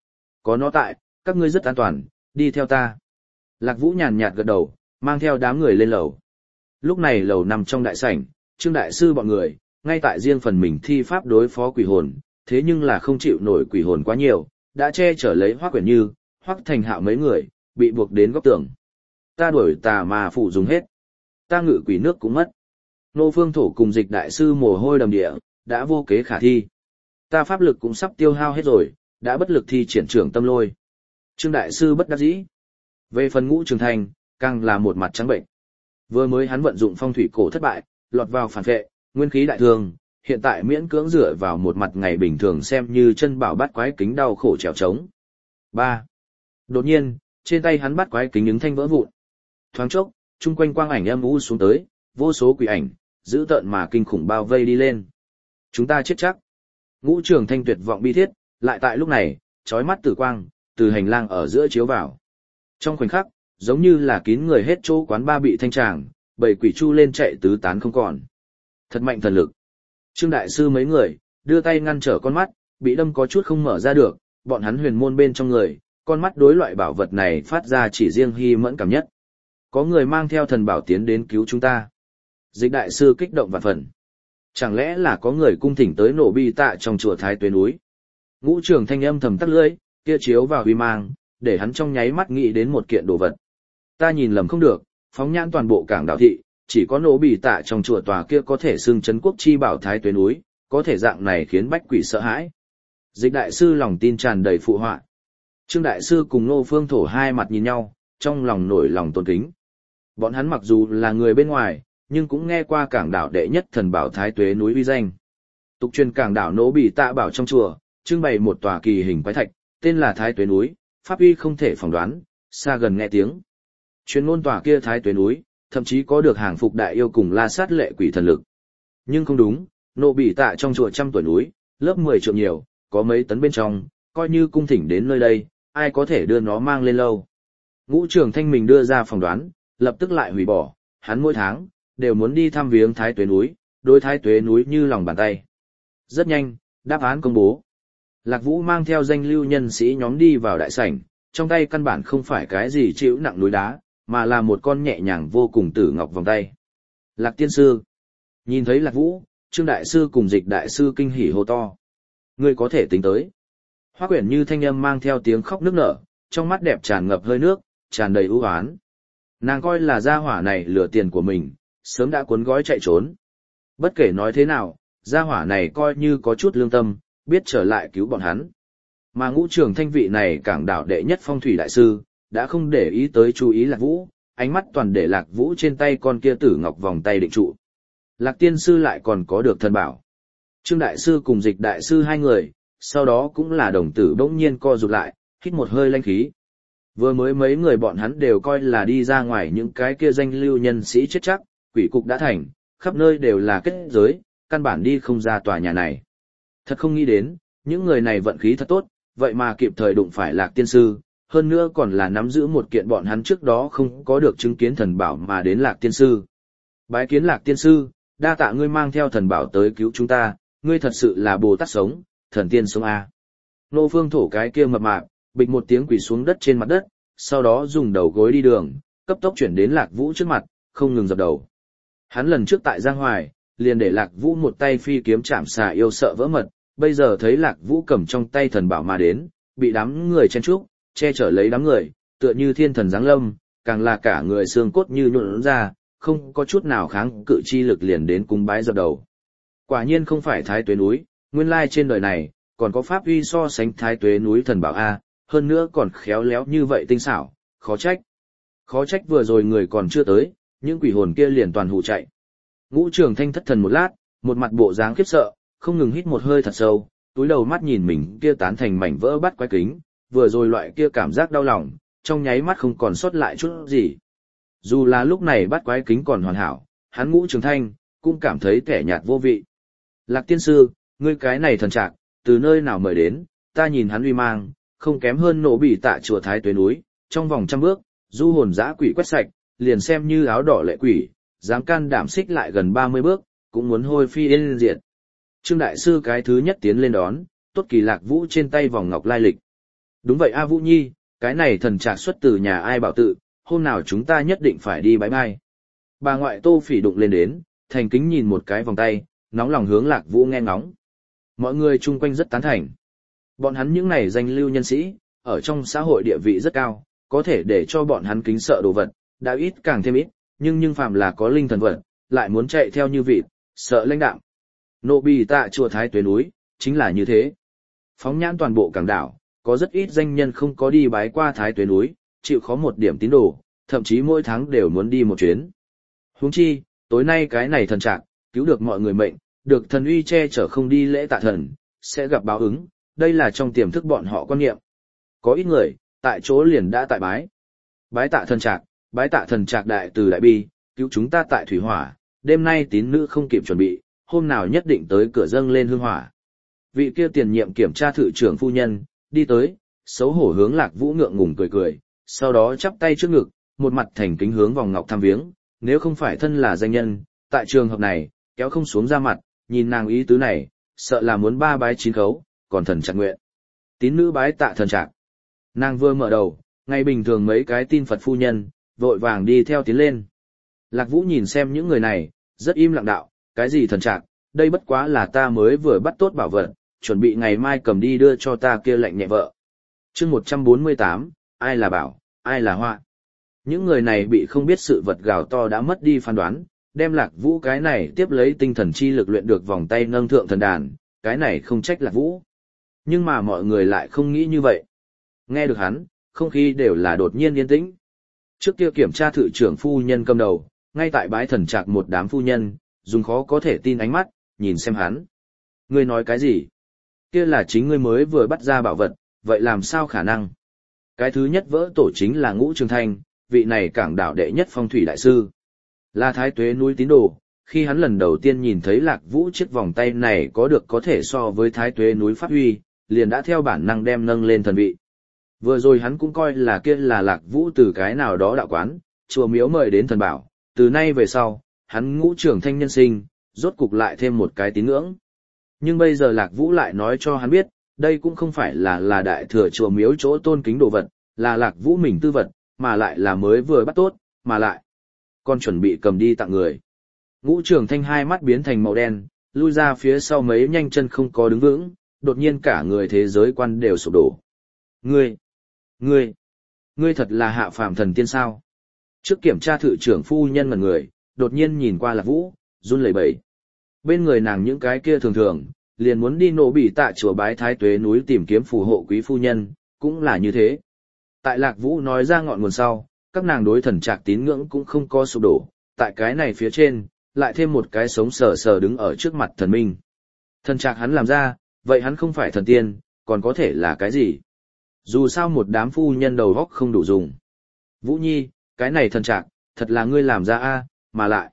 Có nó tại, các ngươi rất an toàn, đi theo ta. Lạc Vũ nhàn nhạt gật đầu, mang theo đám người lên lầu. Lúc này lầu nằm trong đại sảnh, Trương Đại Sư bọn người, ngay tại riêng phần mình thi pháp đối phó quỷ hồn, thế nhưng là không chịu nổi quỷ hồn quá nhiều, đã che chở lấy Hoắc Quyển Như, Hoắc Thành Hạo mấy người, bị buộc đến góc tường. Ta đuổi tà mà phụ dùng hết. Ta ngự quỷ nước cũng mất. Nô Phương Thổ cùng Dịch Đại Sư mồ hôi đầm địa, đã vô kế khả thi. Ta pháp lực cũng sắp tiêu hao hết rồi, đã bất lực thi triển trưởng tâm lôi. Trương Đại Sư bất đắc dĩ. Về phần Ngũ Trường Thành, càng là một mặt trắng bệnh. Vừa mới hắn vận dụng phong thủy cổ thất bại, lọt vào phản vệ, nguyên khí đại thương, hiện tại miễn cưỡng dựa vào một mặt ngày bình thường xem như chân bảo bát quái kính đau khổ trèo trống. 3. Đột nhiên, trên tay hắn bát quái kính những thanh vỡ vụn. Thoáng chốc, chung quanh quang ảnh âm u xuống tới, vô số quỷ ảnh, dữ tợn mà kinh khủng bao vây đi lên. Chúng ta chết chắc. Ngũ Trường Thanh tuyệt vọng bi thiết, lại tại lúc này, chói mắt tử quang, từ hành lang ở giữa chiếu vào. Trong khoảnh khắc, giống như là kín người hết chỗ quán ba bị thanh tràng, bầy quỷ chu lên chạy tứ tán không còn. Thật mạnh thần lực. Trương Đại Sư mấy người, đưa tay ngăn trở con mắt, bị đâm có chút không mở ra được, bọn hắn huyền môn bên trong người, con mắt đối loại bảo vật này phát ra chỉ riêng hy mẫn cảm nhất. Có người mang theo thần bảo tiến đến cứu chúng ta. Dịch Đại Sư kích động vạn phần. Chẳng lẽ là có người cung thỉnh tới nổ bi tạ trong chùa Thái Tuế núi? Ngũ Trường Thanh âm thầm tắt lưỡi, kia chiếu vào uy mang, để hắn trong nháy mắt nghĩ đến một kiện đồ vật. Ta nhìn lầm không được, phóng nhãn toàn bộ cảng đảo thị, chỉ có nổ bị tạ trong chùa tòa kia có thể xưng trấn quốc chi bảo Thái Tuế núi, có thể dạng này khiến bách quỷ sợ hãi. Dịch Đại Sư lòng tin tràn đầy phụ họa. Trương Đại Sư cùng Nô Phương Thổ hai mặt nhìn nhau, trong lòng nổi lòng tôn kính. Bọn hắn mặc dù là người bên ngoài, nhưng cũng nghe qua cảng đảo đệ nhất thần bảo Thái Tuế núi uy danh. Tục truyền cảng đảo nổ bị tạ bảo trong chùa, trưng bày một tòa kỳ hình quái thạch, tên là Thái Tuế núi, pháp uy không thể phỏng đoán, xa gần nghe tiếng. Chuyên môn tòa kia Thái Tuế núi, thậm chí có được hàng phục đại yêu cùng la sát lệ quỷ thần lực. Nhưng không đúng, nộ bị tạ trong chùa 100 tuổi núi, lớp 10 trượng nhiều, có mấy tấn bên trong, coi như cung thỉnh đến nơi đây, ai có thể đưa nó mang lên lâu. Ngũ Trường Thanh mình đưa ra phỏng đoán, lập tức lại hủy bỏ, hắn mỗi tháng, đều muốn đi thăm viếng Thái Tuế núi, đối Thái Tuế núi như lòng bàn tay. Rất nhanh, đáp án công bố. Lạc Vũ mang theo danh lưu nhân sĩ nhóm đi vào đại sảnh, trong tay căn bản không phải cái gì chịu nặng núi đá, mà là một con nhẹ nhàng vô cùng tử ngọc vòng tay. Lạc Tiên Sư. Nhìn thấy Lạc Vũ, Trương Đại Sư cùng Dịch Đại Sư kinh hỉ hô to. Ngươi có thể tính tới. Hoắc Quyển Như thanh âm mang theo tiếng khóc nức nở, trong mắt đẹp tràn ngập hơi nước, tràn đầy ưu oán. Nàng coi là gia hỏa này lừa tiền của mình, sớm đã cuốn gói chạy trốn. Bất kể nói thế nào, gia hỏa này coi như có chút lương tâm, biết trở lại cứu bọn hắn. Mà Ngũ Trường Thanh vị này cảng đảo đệ nhất phong thủy đại sư, đã không để ý tới chú ý Lạc Vũ, ánh mắt toàn để Lạc Vũ trên tay con kia tử ngọc vòng tay định trụ. Lạc tiên sư lại còn có được thần bảo. Trương đại sư cùng Dịch đại sư hai người, sau đó cũng là đồng tử bỗng nhiên co rụt lại, hít một hơi lanh khí. Vừa mới mấy người bọn hắn đều coi là đi ra ngoài những cái kia danh lưu nhân sĩ chết chắc, quỷ cục đã thành, khắp nơi đều là kết giới, căn bản đi không ra tòa nhà này. Thật không nghĩ đến, những người này vận khí thật tốt, vậy mà kịp thời đụng phải Lạc tiên sư, hơn nữa còn là nắm giữ một kiện bọn hắn trước đó không có được chứng kiến thần bảo mà đến Lạc tiên sư. Bái kiến Lạc tiên sư, đa tạ ngươi mang theo thần bảo tới cứu chúng ta, ngươi thật sự là Bồ Tát sống, thần tiên sống a. Nô Phương Thổ cái kia mập mạp, bịch một tiếng quỳ xuống đất trên mặt đất, sau đó dùng đầu gối đi đường, cấp tốc chuyển đến Lạc Vũ trước mặt, không ngừng dập đầu. Hắn lần trước tại Giang Hoài, liền để Lạc Vũ một tay phi kiếm chạm xà yêu sợ vỡ mật, bây giờ thấy Lạc Vũ cầm trong tay thần bảo mà đến, bị đám người chen trúc, che chở lấy đám người, tựa như thiên thần giáng lâm, càng là cả người xương cốt như nhuộn ra, không có chút nào kháng cự chi lực liền đến cung bái dập đầu. Quả nhiên không phải Thái Tuế núi, nguyên lai trên đời này, còn có pháp uy so sánh Thái Tuế núi thần bảo A, hơn nữa còn khéo léo như vậy tinh xảo, khó trách. Khó trách vừa rồi người còn chưa tới, những quỷ hồn kia liền toàn hù chạy. Ngũ Trường Thanh thất thần một lát, một mặt bộ dáng khiếp sợ, không ngừng hít một hơi thật sâu, túi đầu mắt nhìn mình kia tán thành mảnh vỡ bắt quái kính, vừa rồi loại kia cảm giác đau lòng, trong nháy mắt không còn sót lại chút gì. Dù là lúc này bắt quái kính còn hoàn hảo, hắn Ngũ Trường Thanh cũng cảm thấy kẻ nhạt vô vị. Lạc tiên sư, ngươi cái này thần trạc, từ nơi nào mời đến, ta nhìn hắn uy mang, không kém hơn nổ bị tạ chùa Thái Tuế núi, trong vòng 100 bước, du hồn dã quỷ quét sạch, liền xem như áo đỏ lệ quỷ, dám can đảm xích lại gần 30 bước, cũng muốn hôi phi yên diệt. Trương đại sư cái thứ nhất tiến lên đón, tốt kỳ Lạc Vũ trên tay vòng ngọc lai lịch. Đúng vậy A Vũ Nhi, cái này thần trạc xuất từ nhà ai bảo tự, hôm nào chúng ta nhất định phải đi bái bai. Bà ngoại Tô Phỉ đụng lên đến, thành kính nhìn một cái vòng tay, nóng lòng hướng Lạc Vũ nghe ngóng. Mọi người chung quanh rất tán thành. Bọn hắn những này danh lưu nhân sĩ, ở trong xã hội địa vị rất cao, có thể để cho bọn hắn kính sợ đồ vật, đã ít càng thêm ít, nhưng phàm là có linh thần vật, lại muốn chạy theo như vịt, sợ lãnh đạm. Nộ bì tạ chùa Thái Tuế núi, chính là như thế. Phóng nhãn toàn bộ cảng đảo, có rất ít danh nhân không có đi bái qua Thái Tuế núi, chịu khó một điểm tín đồ, thậm chí mỗi tháng đều muốn đi một chuyến. Huống chi, tối nay cái này thần trạng, cứu được mọi người mệnh, được thần uy che chở không đi lễ tạ thần, sẽ gặp báo ứng, đây là trong tiềm thức bọn họ quan niệm. Có ít người, tại chỗ liền đã tại bái. Bái tạ thần trạc đại từ đại bi, cứu chúng ta tại thủy hỏa, đêm nay tín nữ không kịp chuẩn bị, hôm nào nhất định tới cửa dâng lên hương hỏa. Vị kia tiền nhiệm kiểm tra thự trưởng phu nhân, đi tới, xấu hổ hướng Lạc Vũ ngượng ngùng cười cười, sau đó chắp tay trước ngực, một mặt thành kính hướng vòng ngọc thăm viếng, nếu không phải thân là danh nhân, tại trường hợp này, kéo không xuống ra mặt, nhìn nàng ý tứ này, sợ là muốn 3 bái 9 khấu, còn thần trạc nguyện. Tín nữ bái tạ thần trạc. Nàng vừa mở đầu, ngày bình thường mấy cái tin Phật phu nhân, vội vàng đi theo tiến lên. Lạc Vũ nhìn xem những người này, rất im lặng đạo, cái gì thần trạc, đây bất quá là ta mới vừa bắt tốt bảo vật, chuẩn bị ngày mai cầm đi đưa cho ta kia lệnh nhẹ vợ. Chương 148, ai là bảo, ai là họa. Những người này bị không biết sự vật gào to đã mất đi phán đoán, đem Lạc Vũ cái này tiếp lấy tinh thần chi lực luyện được vòng tay nâng thượng thần đàn, cái này không trách Lạc Vũ. Nhưng mà mọi người lại không nghĩ như vậy. Nghe được hắn, không khí đều là đột nhiên yên tĩnh. Trước kia kiểm tra thự trưởng phu nhân cầm đầu, ngay tại bái thần trạc một đám phu nhân, dùng khó có thể tin ánh mắt, nhìn xem hắn. Ngươi nói cái gì? Kia là chính ngươi mới vừa bắt ra bảo vật, vậy làm sao khả năng? Cái thứ nhất vỡ tổ chính là Ngũ Trường Thanh, vị này cảng đảo đệ nhất phong thủy đại sư. Là Thái Tuế núi tín đồ, khi hắn lần đầu tiên nhìn thấy Lạc Vũ chiếc vòng tay này có thể so với Thái Tuế núi phát huy, liền đã theo bản năng đem nâng lên thần vị. Vừa rồi hắn cũng coi là kia là Lạc Vũ từ cái nào đó đạo quán, chùa miếu mời đến thần bảo, từ nay về sau, hắn Ngũ Trường Thanh nhân sinh, rốt cục lại thêm một cái tín ngưỡng. Nhưng bây giờ Lạc Vũ lại nói cho hắn biết, đây cũng không phải là đại thừa chùa miếu chỗ tôn kính đồ vật, là Lạc Vũ mình tư vật, mà lại là mới vừa bắt tốt, mà lại còn chuẩn bị cầm đi tặng người. Ngũ Trường Thanh hai mắt biến thành màu đen, lui ra phía sau mấy nhanh chân không có đứng vững, đột nhiên cả người thế giới quan đều sụp đổ. Ngươi thật là hạ phàm thần tiên sao? Trước kiểm tra thự trưởng phu nhân ngẩn người, đột nhiên nhìn qua Lạc Vũ, run lẩy bẩy. Bên người nàng những cái kia thường thường, liền muốn đi nổ bị tạ chùa bái thái tuế núi tìm kiếm phù hộ quý phu nhân, cũng là như thế. Tại Lạc Vũ nói ra ngọn nguồn sau, các nàng đối thần trạc tín ngưỡng cũng không có sụp đổ, tại cái này phía trên, lại thêm một cái sống sờ sờ đứng ở trước mặt thần minh. Thần trạc hắn làm ra, vậy hắn không phải thần tiên, còn có thể là cái gì? Dù sao một đám phu nhân đầu góc không đủ dùng. Vũ Nhi, cái này thần trạc, thật là ngươi làm ra a, mà lại.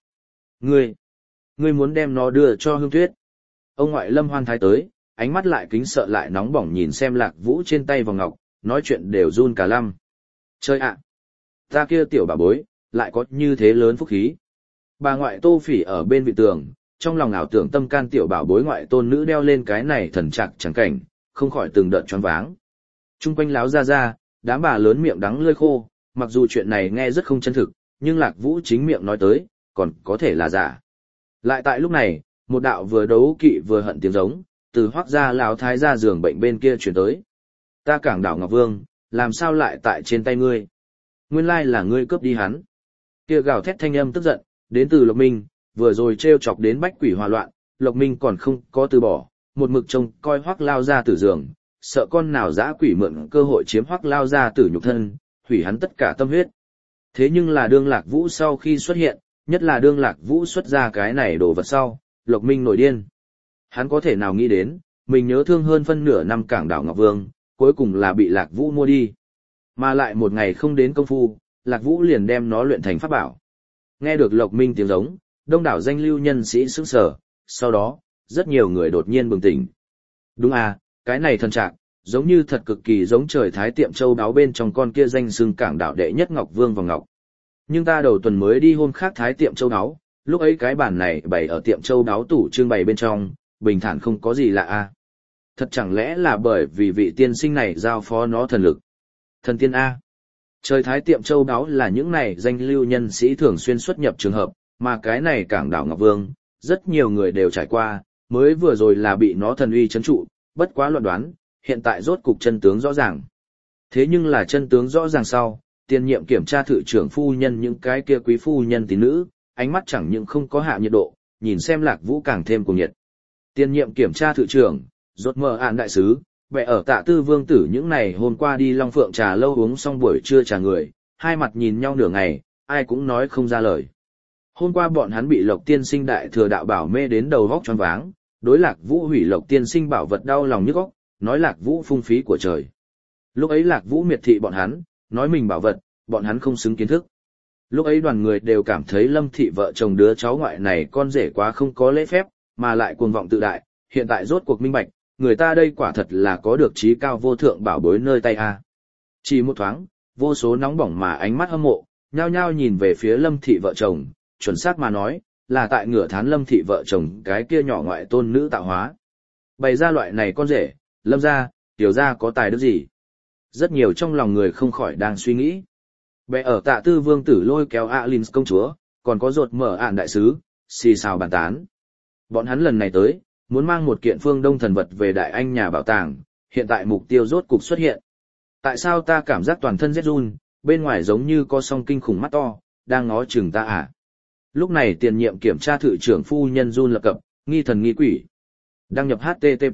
Ngươi muốn đem nó đưa cho Hương Tuyết. Ông ngoại Lâm Hoan Thái tới, ánh mắt lại kính sợ lại nóng bỏng nhìn xem Lạc Vũ trên tay vòng ngọc, nói chuyện đều run cả lăm. Chơi ạ! Ta kia tiểu bà bối, lại có như thế lớn phúc khí. Bà ngoại Tô Phỉ ở bên vị tường, trong lòng ảo tưởng tâm can tiểu bảo bối ngoại tôn nữ đeo lên cái này thần trạc chẳng cảnh, không khỏi từng đợt choáng váng. Trung quanh láo ra, đám bà lớn miệng đắng lưỡi khô, mặc dù chuyện này nghe rất không chân thực, nhưng Lạc Vũ chính miệng nói tới, còn có thể là giả. Lại tại lúc này, một đạo vừa đấu kỵ vừa hận tiếng giống, từ Hoắc gia lão thái gia giường bệnh bên kia truyền tới. Ta Cảng Đảo Ngọc Vương, làm sao lại tại trên tay ngươi? Nguyên lai là ngươi cướp đi hắn. Kia gào thét thanh âm tức giận, đến từ Lộc Minh, vừa rồi trêu chọc đến bách quỷ hòa loạn, Lộc Minh còn không có từ bỏ, một mực trông coi Hoắc lao ra tử giường, sợ con nào dã quỷ mượn cơ hội chiếm Hoắc lao ra tử nhục thân, hủy hắn tất cả tâm huyết. Thế nhưng là đương Lạc Vũ sau khi xuất hiện, nhất là đương Lạc Vũ xuất ra cái này đồ vật sau, Lộc Minh nổi điên. Hắn có thể nào nghĩ đến, mình nhớ thương hơn phân nửa năm Cảng Đảo Ngọc Vương, cuối cùng là bị Lạc Vũ mua đi. Mà lại một ngày không đến công phu, Lạc Vũ liền đem nó luyện thành pháp bảo. Nghe được Lộc Minh tiếng giống, đông đảo danh lưu nhân sĩ sững sờ, sau đó, rất nhiều người đột nhiên bừng tỉnh. Đúng à, cái này thần trạc, giống như thật cực kỳ giống trời Thái Tiệm Châu đáo bên trong con kia danh xưng Cảng Đảo đệ nhất Ngọc Vương vòng ngọc. Nhưng ta đầu tuần mới đi hôm khác Thái Tiệm Châu đáo, lúc ấy cái bản này bày ở Tiệm Châu đáo tủ trưng bày bên trong, bình thản không có gì lạ à. Thật chẳng lẽ là bởi vì vị tiên sinh này giao phó nó thần lực. Thần tiên A. Trời Thái Tiệm Châu đáo là những này danh lưu nhân sĩ thường xuyên xuất nhập trường hợp, mà cái này Cảng Đảo Ngọc Vương, rất nhiều người đều trải qua, mới vừa rồi là bị nó thần uy chấn trụ, bất quá luận đoán, hiện tại rốt cục chân tướng rõ ràng. Thế nhưng là chân tướng rõ ràng sau, tiền nhiệm kiểm tra thự trưởng phu nhân những cái kia quý phu nhân tín nữ, ánh mắt chẳng những không có hạ nhiệt độ, nhìn xem Lạc Vũ càng thêm cuồng nhiệt. Tiền nhiệm kiểm tra thự trưởng, rốt mờ ạn đại sứ, vẻ ở Tạ Tư Vương tử những này hôm qua đi Long Phượng trà lâu uống xong buổi trưa trà người, hai mặt nhìn nhau nửa ngày, ai cũng nói không ra lời. Hôm qua bọn hắn bị Lộc Tiên Sinh đại thừa đạo bảo mê đến đầu vóc choáng váng, đối Lạc Vũ hủy Lộc Tiên Sinh bảo vật đau lòng nhức óc, nói Lạc Vũ phung phí của trời. Lúc ấy Lạc Vũ miệt thị bọn hắn, nói mình bảo vật, bọn hắn không xứng kiến thức. Lúc ấy đoàn người đều cảm thấy Lâm thị vợ chồng đứa cháu ngoại này con rể quá không có lễ phép, mà lại cuồng vọng tự đại, hiện tại rốt cuộc minh bạch, người ta đây quả thật là có được trí cao vô thượng bảo bối nơi tay a. Chỉ một thoáng, vô số nóng bỏng mà ánh mắt hâm mộ, nhao nhao nhìn về phía Lâm thị vợ chồng, chuẩn xác mà nói, là tại ngửa thán Lâm thị vợ chồng cái kia nhỏ ngoại tôn nữ tạo hóa. Bày ra loại này con rể, Lâm gia, Tiểu gia có tài đức gì? Rất nhiều trong lòng người không khỏi đang suy nghĩ. Bè ở Tạ Tư Vương tử lôi kéo Alin công chúa, còn có rột mở ạn đại sứ, xì xào bàn tán. Bọn hắn lần này tới, muốn mang một kiện phương Đông thần vật về Đại Anh nhà bảo tàng, hiện tại mục tiêu rốt cục xuất hiện. Tại sao ta cảm giác toàn thân rét run, bên ngoài giống như có song kinh khủng mắt to, đang ngó chừng ta à? Lúc này tiền nhiệm kiểm tra thự trưởng phu nhân run lập cập, nghi thần nghi quỷ. Đăng nhập HTTP.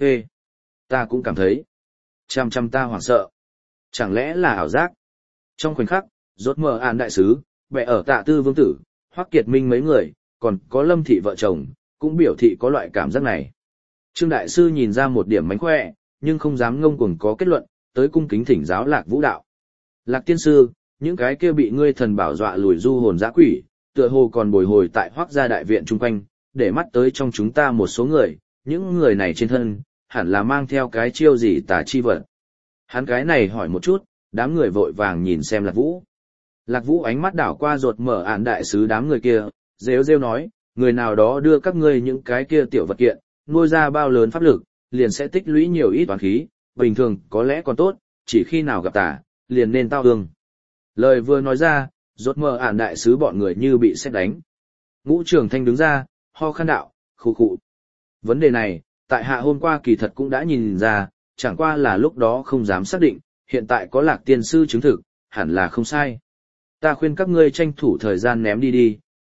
Ta cũng cảm thấy. Chăm ta hoảng sợ. Chẳng lẽ là ảo giác? Trong khoảnh khắc, rốt mở ạn đại sứ, bè ở Tạ Tư Vương tử, Hoắc Kiệt Minh mấy người, còn có Lâm thị vợ chồng, cũng biểu thị có loại cảm giác này. Trương đại sư nhìn ra một điểm mánh khỏe, nhưng không dám ngông cuồng có kết luận, tới cung kính thỉnh giáo Lạc Vũ đạo. Lạc tiên sư, những cái kia bị ngươi thần bảo dọa lùi du hồn dã quỷ, tựa hồ còn bồi hồi tại Hoắc gia đại viện chung quanh, để mắt tới trong chúng ta một số người, những người này trên thân, hẳn là mang theo cái chiêu gì tà chi vật. Hắn cái này hỏi một chút, đám người vội vàng nhìn xem Lạc Vũ. Lạc Vũ ánh mắt đảo qua rột mở ạn đại sứ đám người kia, rêu rêu nói, người nào đó đưa các ngươi những cái kia tiểu vật kiện, nuôi ra bao lớn pháp lực, liền sẽ tích lũy nhiều ít toán khí, bình thường có lẽ còn tốt, chỉ khi nào gặp tà, liền nên tao hương. Lời vừa nói ra, rốt mở ạn đại sứ bọn người như bị sét đánh. Ngũ Trường Thanh đứng ra, ho khan đạo, khụ khụ. Vấn đề này, tại hạ hôm qua kỳ thật cũng đã nhìn ra, chẳng qua là lúc đó không dám xác định, hiện tại có Lạc tiên sư chứng thực, hẳn là không sai. Ta khuyên các ngươi tranh thủ thời gian ném đi đi,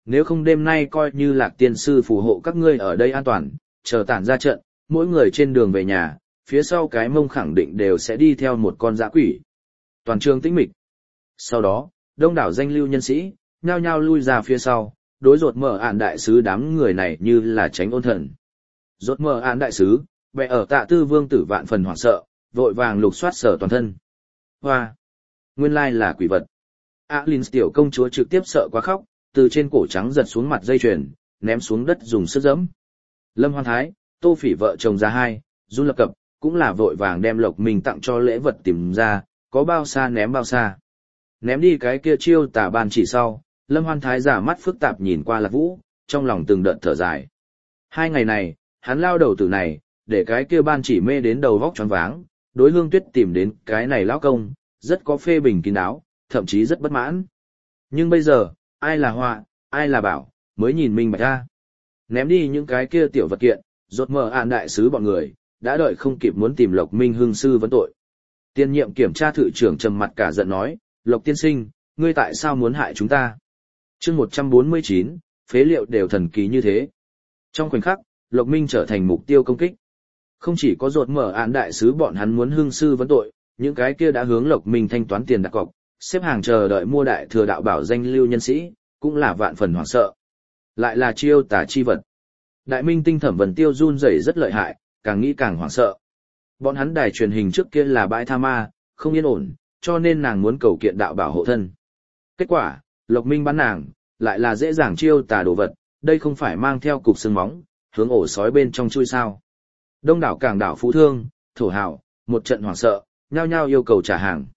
Nếu không đêm nay coi như Lạc tiên sư phù hộ các ngươi ở đây an toàn, chờ tản ra trận, mỗi người trên đường về nhà, phía sau cái mông khẳng định đều sẽ đi theo một con dã quỷ. Toàn trường tĩnh mịch. Sau đó, đông đảo danh lưu nhân sĩ, nhao nhao lui ra phía sau, đối rột mở ản đại sứ đám người này như là tránh ôn thần. Rột mở ản đại sứ, bè ở Tạ Tư Vương tử vạn phần hoảng sợ, vội vàng lục soát sở toàn thân. Hoa! Nguyên lai là quỷ vật. Linh tiểu công chúa trực tiếp sợ quá khóc, từ trên cổ trắng giật xuống mặt dây chuyền, ném xuống đất dùng sức giẫm. Lâm Hoan Thái, Tô Phỉ vợ chồng ra hai, run lập cập, cũng là vội vàng đem Lộc Minh tặng cho lễ vật tìm ra, có bao xa ném bao xa. Ném đi cái kia chiêu tà ban chỉ sau, Lâm Hoan Thái giả mắt phức tạp nhìn qua Lạc Vũ, trong lòng từng đợt thở dài. 2 ngày này, hắn lao đầu tử này, để cái kia ban chỉ mê đến đầu vóc choáng váng, đối Hương Tuyết tìm đến cái này lão công, rất có phê bình kín đáo, thậm chí rất bất mãn. Nhưng bây giờ, ai là họa, ai là bảo, mới nhìn minh bạch ra. Ném đi những cái kia tiểu vật kiện, rốt mở ản đại sứ bọn người, đã đợi không kịp muốn tìm Lộc Minh hương sư vấn tội. Tiên nhiệm kiểm tra thự trưởng trầm mặt cả giận nói, Lộc tiên sinh, ngươi tại sao muốn hại chúng ta? Chương 149, phế liệu đều thần kỳ như thế. Trong khoảnh khắc, Lộc Minh trở thành mục tiêu công kích. Không chỉ có rốt mở ản đại sứ bọn hắn muốn hương sư vấn tội, những cái kia đã hướng Lộc Minh thanh toán tiền đặt cọc, xếp hàng chờ đợi mua đại thừa đạo bảo danh lưu nhân sĩ, cũng là vạn phần hoảng sợ. Lại là chiêu tà chi vật. Đại minh tinh Thẩm Vân Tiêu run rẩy rất lợi hại, càng nghĩ càng hoảng sợ. Bọn hắn đài truyền hình trước kia là bãi tha ma, không yên ổn, cho nên nàng muốn cầu kiện đạo bảo hộ thân. Kết quả, Lộc Minh bắn nàng, lại là dễ dàng chiêu tà đồ vật, đây không phải mang theo cục xương móng, hướng ổ sói bên trong chui sao. Đông đảo Cảng đảo Phú Thương, thổ hào, một trận hoảng sợ, nhao nhao yêu cầu trả hàng.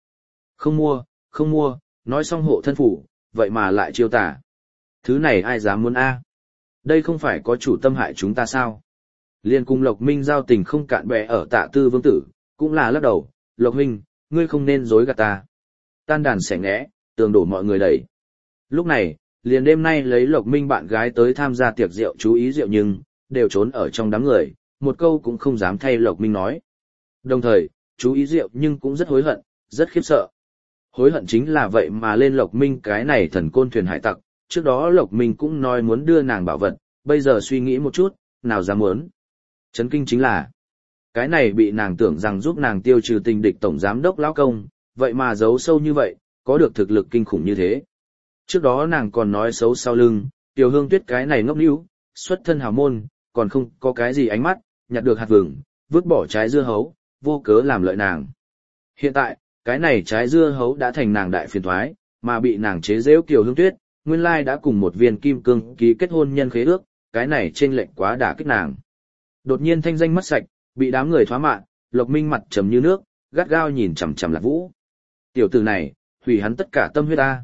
Không mua, nói xong hộ thân phủ, vậy mà lại chiêu tà. Thứ này ai dám muốn a? Đây không phải có chủ tâm hại chúng ta sao? Liên cùng Lộc Minh giao tình không cạn bè ở Tạ Tư Vương tử, cũng là lắc đầu, Lộc Huynh, ngươi không nên dối gạt ta. Tan đàn xẻ ngẽ, tường đổ mọi người đẩy. Lúc này, liền đêm nay lấy Lộc Minh bạn gái tới tham gia tiệc rượu chú ý rượu nhưng, đều trốn ở trong đám người, một câu cũng không dám thay Lộc Minh nói. Đồng thời, chú ý rượu nhưng cũng rất hối hận, rất khiếp sợ. Hối hận chính là vậy mà lên Lộc Minh cái này thần côn thuyền hải tặc, trước đó Lộc Minh cũng nói muốn đưa nàng bảo vật, bây giờ suy nghĩ một chút, nào dám muốn. Chấn kinh chính là, cái này bị nàng tưởng rằng giúp nàng tiêu trừ tình địch tổng giám đốc lão công, vậy mà giấu sâu như vậy, có được thực lực kinh khủng như thế. Trước đó nàng còn nói xấu sau lưng, Tiểu Hương Tuyết cái này ngốc níu, xuất thân hào môn, còn không có cái gì ánh mắt, nhặt được hạt vừng, vứt bỏ trái dưa hấu, vô cớ làm lợi nàng. Hiện tại, cái này trái dưa hấu đã thành nàng đại phiền toái, mà bị nàng chế giễu Kiều Hương Tuyết, nguyên lai đã cùng một viên kim cương ký kết hôn nhân khế ước, cái này chênh lệch quá đả kích nàng. Đột nhiên thanh danh mất sạch, bị đám người thoá mạ, Lộc Minh mặt trầm như nước, gắt gao nhìn chằm chằm Lạc Vũ. Tiểu tử này, hủy hắn tất cả tâm huyết ta.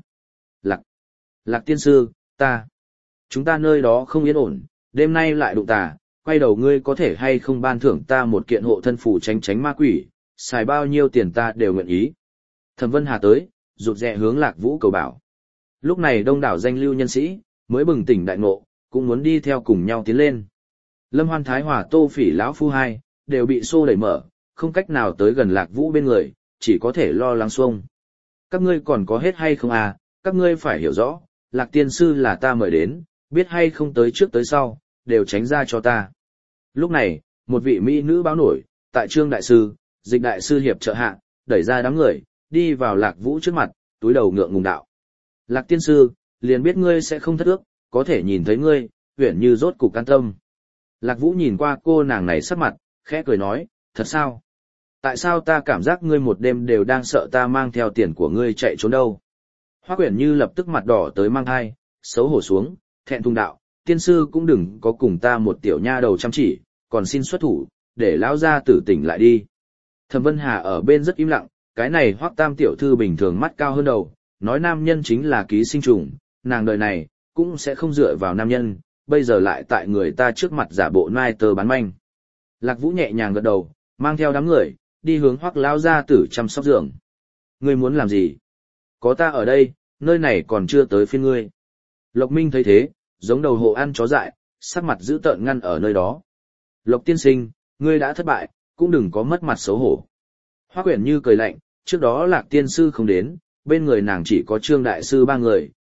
Lạc tiên sư, chúng ta nơi đó không yên ổn, đêm nay lại đụng tà, quay đầu ngươi có thể hay không ban thưởng ta một kiện hộ thân phù tránh ma quỷ, xài bao nhiêu tiền ta đều nguyện ý. Thẩm Vân Hà tới, rụt rè hướng Lạc Vũ cầu bảo. Lúc này đông đảo danh lưu nhân sĩ, mới bừng tỉnh đại ngộ, cũng muốn đi theo cùng nhau tiến lên. Lâm Hoan Thái Hòa Tô Phỉ lão phu hai, đều bị xô đẩy mở, không cách nào tới gần Lạc Vũ bên người, chỉ có thể lo lắng xuông. Các ngươi còn có hết hay không à, các ngươi phải hiểu rõ, Lạc tiên sư là ta mời đến, biết hay không tới trước tới sau, đều tránh ra cho ta. Lúc này, một vị mỹ nữ báo nổi, tại Trương đại sư, Dịch đại sư hiệp trợ hạ, đẩy ra đám người, đi vào Lạc Vũ trước mặt, túi đầu ngượng ngùng đạo. Lạc tiên sư, liền biết ngươi sẽ không thất ước, có thể nhìn thấy ngươi, uyển như rốt cục can tâm. Lạc Vũ nhìn qua cô nàng này sắc mặt, khẽ cười nói, thật sao? Tại sao ta cảm giác ngươi một đêm đều đang sợ ta mang theo tiền của ngươi chạy trốn đâu? Hoắc Uyển Như lập tức mặt đỏ tới mang hai, xấu hổ xuống, thẹn thùng đạo, tiên sư cũng đừng có cùng ta một tiểu nha đầu chăm chỉ, còn xin xuất thủ, để lão gia tử tỉnh lại đi. Thẩm Vân Hà ở bên rất im lặng, cái này Hoắc Tam tiểu thư bình thường mắt cao hơn đầu, nói nam nhân chính là ký sinh trùng, nàng đời này cũng sẽ không dựa vào nam nhân, bây giờ lại tại người ta trước mặt giả bộ nai tơ bán manh. Lạc Vũ nhẹ nhàng gật đầu, mang theo đám người, đi hướng Hoắc lão gia tử chăm sóc giường. Ngươi muốn làm gì? Có ta ở đây, nơi này còn chưa tới phiên ngươi. Lộc Minh thấy thế, giống đầu hộ ăn chó dại, sắc mặt dữ tợn ngăn ở nơi đó. Lộc tiên sinh, ngươi đã thất bại, cũng đừng có mất mặt xấu hổ. Hoắc Uyển Như cười lạnh, trước đó Lạc tiên sư không đến, bên người nàng chỉ có Trương đại sư ba người,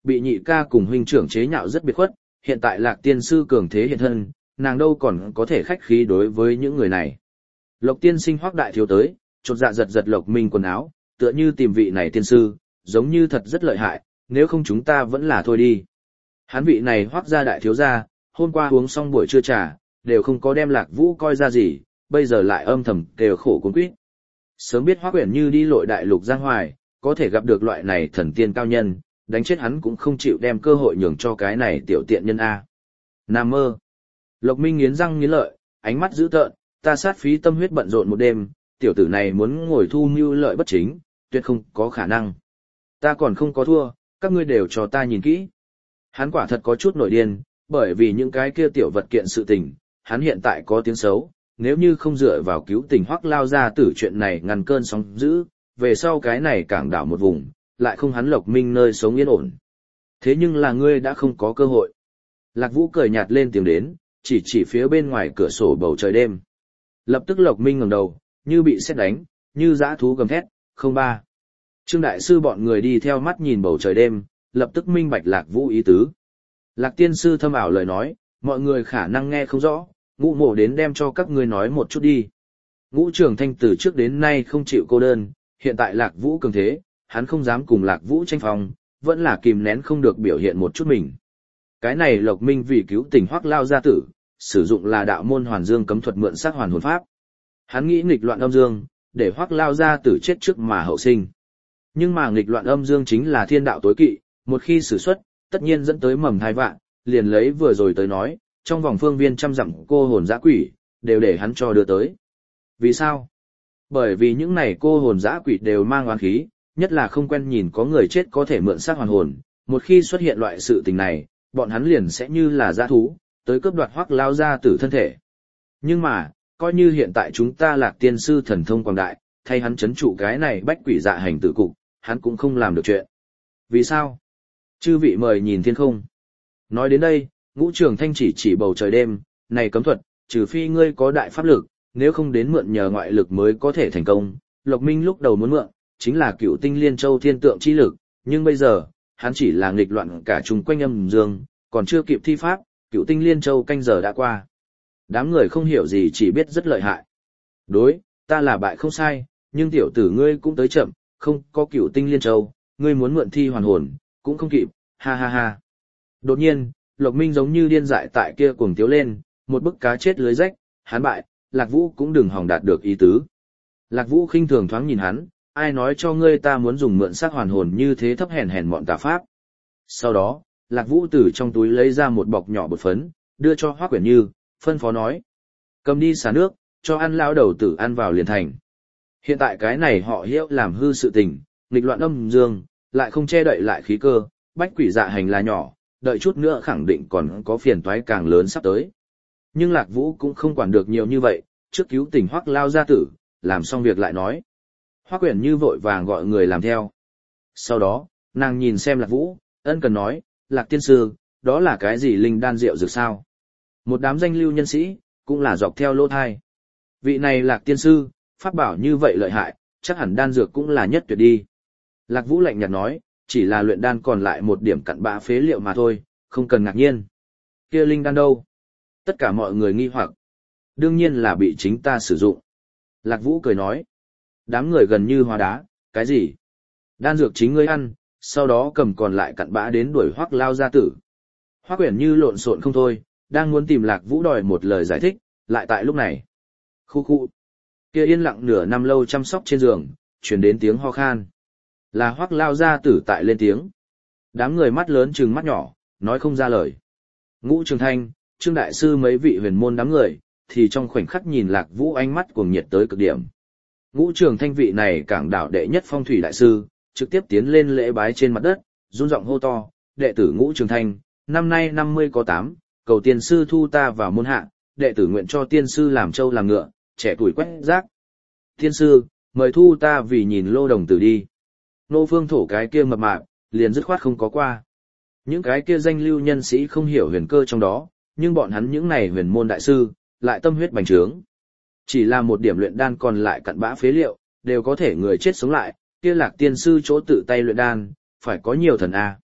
bị nhị ca cùng huynh trưởng chế nhạo rất biệt khuất, hiện tại Lạc tiên sư cường thế hiện thân, nàng đâu còn có thể khách khí đối với những người này. Lộc tiên sinh Hoắc đại thiếu tới, chột dạ giật giật Lộc Minh quần áo, tựa như tìm vị này tiên sư, giống như thật rất lợi hại, nếu không chúng ta vẫn là thôi đi. Hắn vị này Hoắc gia đại thiếu gia, hôm qua uống xong buổi trưa trà, đều không có đem Lạc Vũ coi ra gì, bây giờ lại âm thầm kêu khổ cuốn quýt. Sớm biết Hoắc Uyển Như đi lội đại lục giang hoài, có thể gặp được loại này thần tiên cao nhân, đánh chết hắn cũng không chịu đem cơ hội nhường cho cái này tiểu tiện nhân a. Nam mơ. Lộc Minh nghiến răng nghiến lợi, ánh mắt dữ tợn, ta sát phí tâm huyết bận rộn một đêm, tiểu tử này muốn ngồi thu mưu lợi bất chính, tuyệt không có khả năng. Ta còn không có thua, các ngươi đều cho ta nhìn kỹ. Hắn quả thật có chút nổi điên, bởi vì những cái kia tiểu vật kiện sự tình, hắn hiện tại có tiếng xấu, nếu như không dựa vào cứu tình Hoắc lao ra tử chuyện này ngăn cơn sóng dữ, về sau cái này cảng đảo một vùng, lại không hắn Lộc Minh nơi sống yên ổn. Thế nhưng là ngươi đã không có cơ hội. Lạc Vũ cười nhạt lên tiếng đến, chỉ phía bên ngoài cửa sổ bầu trời đêm. Lập tức Lộc Minh ngẩng đầu, như bị sét đánh, như dã thú gầm thét, không ba. Trương đại sư bọn người đi theo mắt nhìn bầu trời đêm, lập tức minh bạch Lạc Vũ ý tứ. Lạc tiên sư thâm ảo lời nói, mọi người khả năng nghe không rõ, Ngũ Mộ đến đem cho các ngươi nói một chút đi. Ngũ Trường Thanh từ trước đến nay không chịu cô đơn, hiện tại Lạc Vũ cường thế, hắn không dám cùng Lạc Vũ tranh phòng, vẫn là kìm nén không được biểu hiện một chút mình. Cái này Lộc Minh vì cứu tình Hoắc lao gia tử, sử dụng là đạo môn Hoàn Dương cấm thuật mượn xác hoàn hồn pháp. Hắn nghĩ nghịch loạn âm dương, để Hoắc lao gia tử chết trước mà hậu sinh. Nhưng mà nghịch loạn âm dương chính là thiên đạo tối kỵ, một khi sử xuất, tất nhiên dẫn tới mầm thai vạn, liền lấy vừa rồi tới nói, trong vòng phương viên trăm dặm cô hồn dã quỷ, đều để hắn cho đưa tới. Vì sao? Bởi vì những này cô hồn dã quỷ đều mang oán khí, nhất là không quen nhìn có người chết có thể mượn xác hoàn hồn, một khi xuất hiện loại sự tình này, bọn hắn liền sẽ như là dã thú, tới cướp đoạt Hoắc lao gia tử thân thể. Nhưng mà, coi như hiện tại chúng ta Lạc tiên sư thần thông quảng đại, thay hắn chấn trụ cái này bách quỷ dạ hành tử cục, hắn cũng không làm được chuyện. Vì sao? Chư vị mời nhìn thiên không. Nói đến đây, Ngũ Trường Thanh chỉ bầu trời đêm, này cấm thuật, trừ phi ngươi có đại pháp lực, nếu không đến mượn nhờ ngoại lực mới có thể thành công. Lộc Minh lúc đầu muốn mượn, chính là Cựu Tinh Liên Châu thiên tượng chi lực, nhưng bây giờ, hắn chỉ là nghịch loạn cả chung quanh âm dương, còn chưa kịp thi pháp, Cựu Tinh Liên Châu canh giờ đã qua. Đám người không hiểu gì chỉ biết rất lợi hại. Đối, ta là bại không sai, nhưng tiểu tử ngươi cũng tới chậm, không có Cựu Tinh Liên Châu, ngươi muốn mượn thi hoàn hồn, cũng không kịp, ha ha ha. Đột nhiên, Lộc Minh giống như điên dại tại kia cuồng tiếu lên, một bức cá chết lưới rách, hắn bại, Lạc Vũ cũng đừng hòng đạt được ý tứ. Lạc Vũ khinh thường thoáng nhìn hắn, ai nói cho ngươi ta muốn dùng mượn xác hoàn hồn như thế thấp hèn hèn mọn tà pháp. Sau đó, Lạc Vũ từ trong túi lấy ra một bọc nhỏ bột phấn, đưa cho Hoắc Uyển Như, phân phó nói: cầm đi xả nước, cho ăn lão đầu tử ăn vào liền thành. Hiện tại cái này họ Hiệu làm hư sự tình, nghịch loạn âm dương, lại không che đậy lại khí cơ, bách quỷ dạ hành là nhỏ, đợi chút nữa khẳng định còn có phiền toái càng lớn sắp tới. Nhưng Lạc Vũ cũng không quản được nhiều như vậy, trước cứu tình Hoắc lao gia tử, làm xong việc lại nói. Hoắc Uyển Như vội vàng gọi người làm theo. Sau đó, nàng nhìn xem Lạc Vũ, ân cần nói: Lạc tiên sư, đó là cái gì linh đan rượu dược sao? Một đám danh lưu nhân sĩ, cũng là dọc theo lỗ thai. Vị này Lạc tiên sư, pháp bảo như vậy lợi hại, chắc hẳn đan dược cũng là nhất tuyệt đi. Lạc Vũ lạnh nhạt nói: chỉ là luyện đan còn lại một điểm cặn bã phế liệu mà thôi, không cần ngạc nhiên. Kia linh đan đâu? Tất cả mọi người nghi hoặc. Đương nhiên là bị chính ta sử dụng. Lạc Vũ cười nói. Đám người gần như hóa đá, cái gì? Đan dược chính ngươi ăn, sau đó cầm còn lại cặn bã đến đuổi Hoắc lao gia tử. Hoắc Uyển Như lộn xộn không thôi, đang muốn tìm Lạc Vũ đòi một lời giải thích, lại tại lúc này. Khu khu. Kia yên lặng nửa năm lâu chăm sóc trên giường, truyền đến tiếng ho khan. Là Hoắc lao gia tử tại lên tiếng. Đám người mắt lớn trừng mắt nhỏ, nói không ra lời. Ngũ Trường Thanh, Trương đại sư mấy vị huyền môn đám người, thì trong khoảnh khắc nhìn Lạc Vũ ánh mắt cuồng nhiệt tới cực điểm. Ngũ Trường Thanh vị này cảng đảo đệ nhất phong thủy đại sư, trực tiếp tiến lên lễ bái trên mặt đất, run giọng hô to: đệ tử Ngũ Trường Thanh, năm nay 50 có 8, cầu tiên sư thu ta vào môn hạ, đệ tử nguyện cho tiên sư làm trâu làm ngựa, trẻ tuổi quét rác. Tiên sư, mời thu ta vì nhìn lô đồng tử đi. Nô Phương Thổ cái kia mập mạp, liền dứt khoát không có qua. Những cái kia danh lưu nhân sĩ không hiểu huyền cơ trong đó, nhưng bọn hắn những này huyền môn đại sư, lại tâm huyết bành trướng. Chỉ là một điểm luyện đan còn lại cặn bã phế liệu, đều có thể người chết sống lại, kia Lạc tiên sư chỗ tự tay luyện đan, phải có nhiều thần A.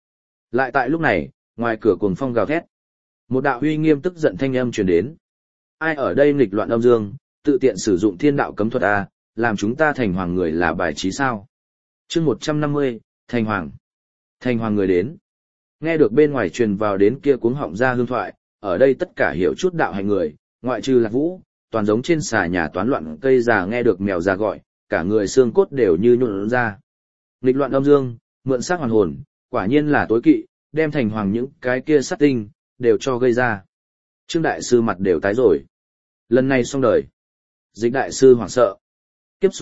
Lại tại lúc này, ngoài cửa cuồng phong gào thét. Một đạo uy nghiêm tức giận thanh âm truyền đến. Ai ở đây nghịch loạn âm dương, tự tiện sử dụng thiên đạo cấm thuật A, làm chúng ta thành hoàng người là bài trí sao? chương 150, thành hoàng. Thành hoàng người đến. Nghe được bên ngoài truyền vào đến kia cuống họng ra hương thoại, ở đây tất cả hiểu chút đạo hành người, ngoại trừ Lạc Vũ, toàn giống trên xà nhà toán loạn cây già nghe được mèo già gọi, cả người xương cốt đều như nhuộn ra. Nghịch loạn âm dương, mượn xác hoàn hồn, quả nhiên là tối kỵ, đem thành hoàng những cái kia sát tinh, đều cho gây ra. Trương đại sư mặt đều tái rồi. Lần này xong đời. Dịch đại sư hoảng sợ. Kiếp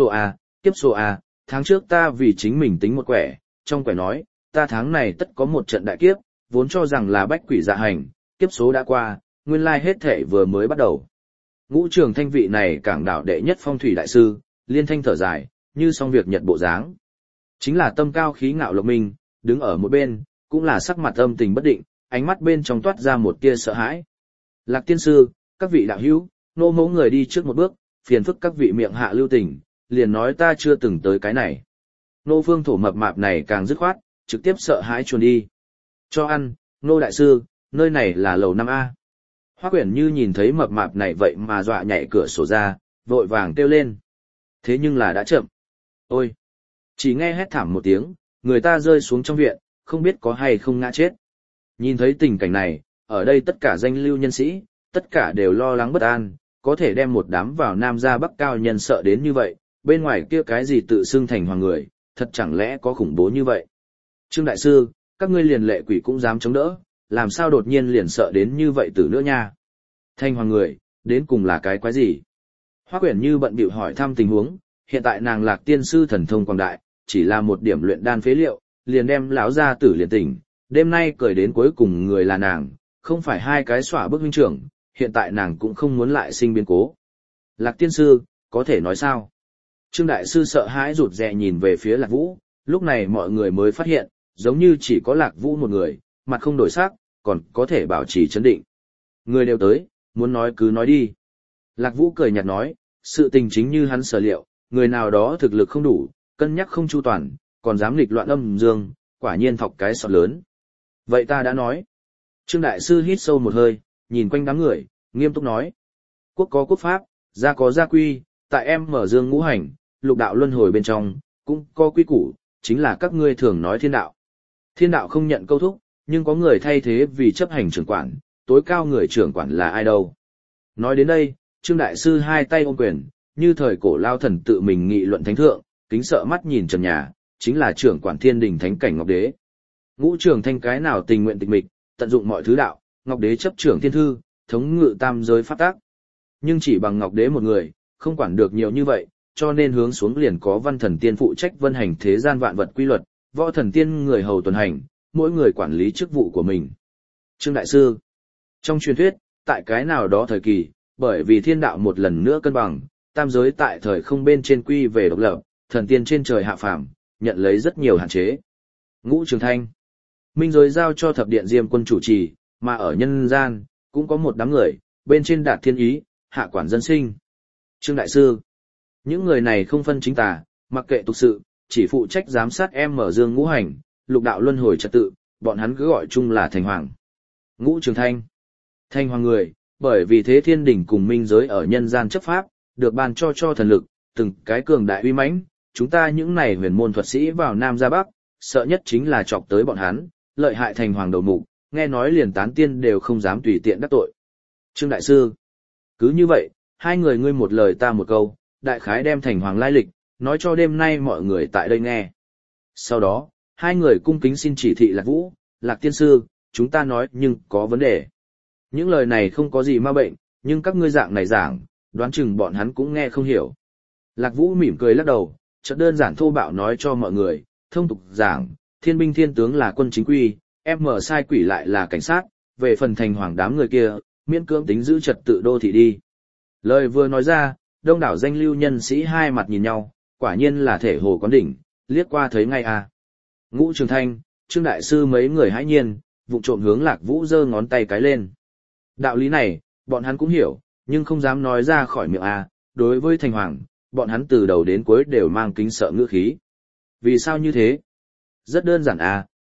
số A, tháng trước ta vì chính mình tính một quẻ, trong quẻ nói, ta tháng này tất có một trận đại kiếp, vốn cho rằng là bách quỷ dạ hành, kiếp số đã qua, nguyên lai hết thể vừa mới bắt đầu. Ngũ Trường Thanh vị này cảng đảo đệ nhất phong thủy đại sư, liên thanh thở dài, như xong việc nhật bộ dáng. Chính là tâm cao khí ngạo Lộc Minh, đứng ở một bên, cũng là sắc mặt âm tình bất định, ánh mắt bên trong toát ra một tia sợ hãi. Lạc tiên sư, các vị đạo hữu, nô mẫu người đi trước một bước, phiền phức các vị miệng hạ lưu tình, liền nói ta chưa từng tới cái này. Nô phương thổ mập mạp này càng dứt khoát, trực tiếp sợ hãi chuồn đi. Cho ăn, nô đại sư, nơi này là lầu 5A. Hoắc Quyển Như nhìn thấy mập mạp này vậy mà dọa nhảy cửa sổ ra, vội vàng kêu lên. Thế nhưng là đã chậm. Ôi! Chỉ nghe hét thảm một tiếng, người ta rơi xuống trong viện, không biết có hay không ngã chết. Nhìn thấy tình cảnh này, ở đây tất cả danh lưu nhân sĩ, tất cả đều lo lắng bất an, có thể đem một đám vào Nam ra Bắc cao nhân sợ đến như vậy, bên ngoài kia cái gì tự xưng thành hoàng người, thật chẳng lẽ có khủng bố như vậy. Trương đại sư, các ngươi liền lệ quỷ cũng dám chống đỡ, làm sao đột nhiên liền sợ đến như vậy từ nữa nha. Thanh hoàng người, đến cùng là cái quái gì? Hoắc Quyển Như bận bịu hỏi thăm tình huống, hiện tại nàng Lạc tiên sư thần thông quảng đại, chỉ là một điểm luyện đan phế liệu, liền đem lão gia tử liền tỉnh, đêm nay cười đến cuối cùng người là nàng, không phải hai cái xỏa bức huynh trưởng, hiện tại nàng cũng không muốn lại sinh biến cố. Lạc tiên sư, có thể nói sao? Trương đại sư sợ hãi rụt rè nhìn về phía Lạc Vũ, lúc này mọi người mới phát hiện, giống như chỉ có Lạc Vũ một người, mặt không đổi sắc, còn có thể bảo trì chấn định. Người đều tới, muốn nói cứ nói đi. Lạc Vũ cười nhạt nói, sự tình chính như hắn sở liệu, người nào đó thực lực không đủ, cân nhắc không chu toàn, còn dám nghịch loạn âm dương, quả nhiên thọc cái sọt lớn. Vậy ta đã nói. Trương đại sư hít sâu một hơi, nhìn quanh đám người, nghiêm túc nói. Quốc có quốc pháp, gia có gia quy, tại em mở dương ngũ hành, lục đạo luân hồi bên trong, cũng có quy củ, chính là các ngươi thường nói thiên đạo. Thiên đạo không nhận câu thúc, nhưng có người thay thế vì chấp hành trưởng quản, tối cao người trưởng quản là ai đâu. Nói đến đây, Trương đại sư hai tay ôm quyền, như thời cổ lao thần tự mình nghị luận thánh thượng, kính sợ mắt nhìn trần nhà, chính là trưởng quản thiên đình thánh cảnh Ngọc Đế. Ngũ Trường Thanh cái nào tình nguyện tịch mịch, tận dụng mọi thứ đạo, Ngọc Đế chấp trưởng thiên thư, thống ngự tam giới pháp tác. Nhưng chỉ bằng Ngọc Đế một người, không quản được nhiều như vậy, cho nên hướng xuống liền có văn thần tiên phụ trách vân hành thế gian vạn vật quy luật, võ thần tiên người hầu tuần hành, mỗi người quản lý chức vụ của mình. Trương đại sư, trong truyền thuyết, tại cái nào đó thời kỳ, bởi vì thiên đạo một lần nữa cân bằng, tam giới tại thời không bên trên quy về độc lập, thần tiên trên trời hạ phàm, nhận lấy rất nhiều hạn chế. Ngũ Trường Thanh, minh giới giao cho thập điện Diêm Quân chủ trì, mà ở nhân gian, cũng có một đám người, bên trên đạt thiên ý, hạ quản dân sinh. Trương đại sư, những người này không phân chính tà, mặc kệ tục sự, chỉ phụ trách giám sát em mở dương ngũ hành, lục đạo luân hồi trật tự, bọn hắn cứ gọi chung là thành hoàng. Ngũ Trường Thanh, thành hoàng người, bởi vì thế thiên đỉnh cùng minh giới ở nhân gian chấp pháp, được ban cho thần lực, từng cái cường đại uy mãnh, chúng ta những này huyền môn thuật sĩ vào Nam ra Bắc, sợ nhất chính là chọc tới bọn hắn, lợi hại thành hoàng đầu mục, nghe nói liền tán tiên đều không dám tùy tiện đắc tội. Trương đại sư, cứ như vậy, hai người ngươi một lời ta một câu, đại khái đem thành hoàng lai lịch, nói cho đêm nay mọi người tại đây nghe. Sau đó, hai người cung kính xin chỉ thị Lạc Vũ, Lạc tiên sư, chúng ta nói nhưng có vấn đề. Những lời này không có gì ma bệnh, nhưng các ngươi dạng này giảng, đoán chừng bọn hắn cũng nghe không hiểu. Lạc Vũ mỉm cười lắc đầu, chợt đơn giản thô bạo nói cho mọi người, thông tục giảng, thiên binh thiên tướng là quân chính quy, em mở sai quỷ lại là cảnh sát, về phần thành hoàng đám người kia, miễn cưỡng tính giữ trật tự đô thị đi. Lời vừa nói ra, đông đảo danh lưu nhân sĩ hai mặt nhìn nhau, quả nhiên là thể hồ quán đỉnh, liếc qua thấy ngay à. Ngũ Trường Thanh, Trương đại sư mấy người hãi nhiên, vụng trộm hướng Lạc Vũ giơ ngón tay cái lên. Đạo lý này, bọn hắn cũng hiểu, nhưng không dám nói ra khỏi miệng à, đối với thành hoàng, bọn hắn từ đầu đến cuối đều mang kính sợ ngữ khí. Vì sao như thế? Rất đơn giản à,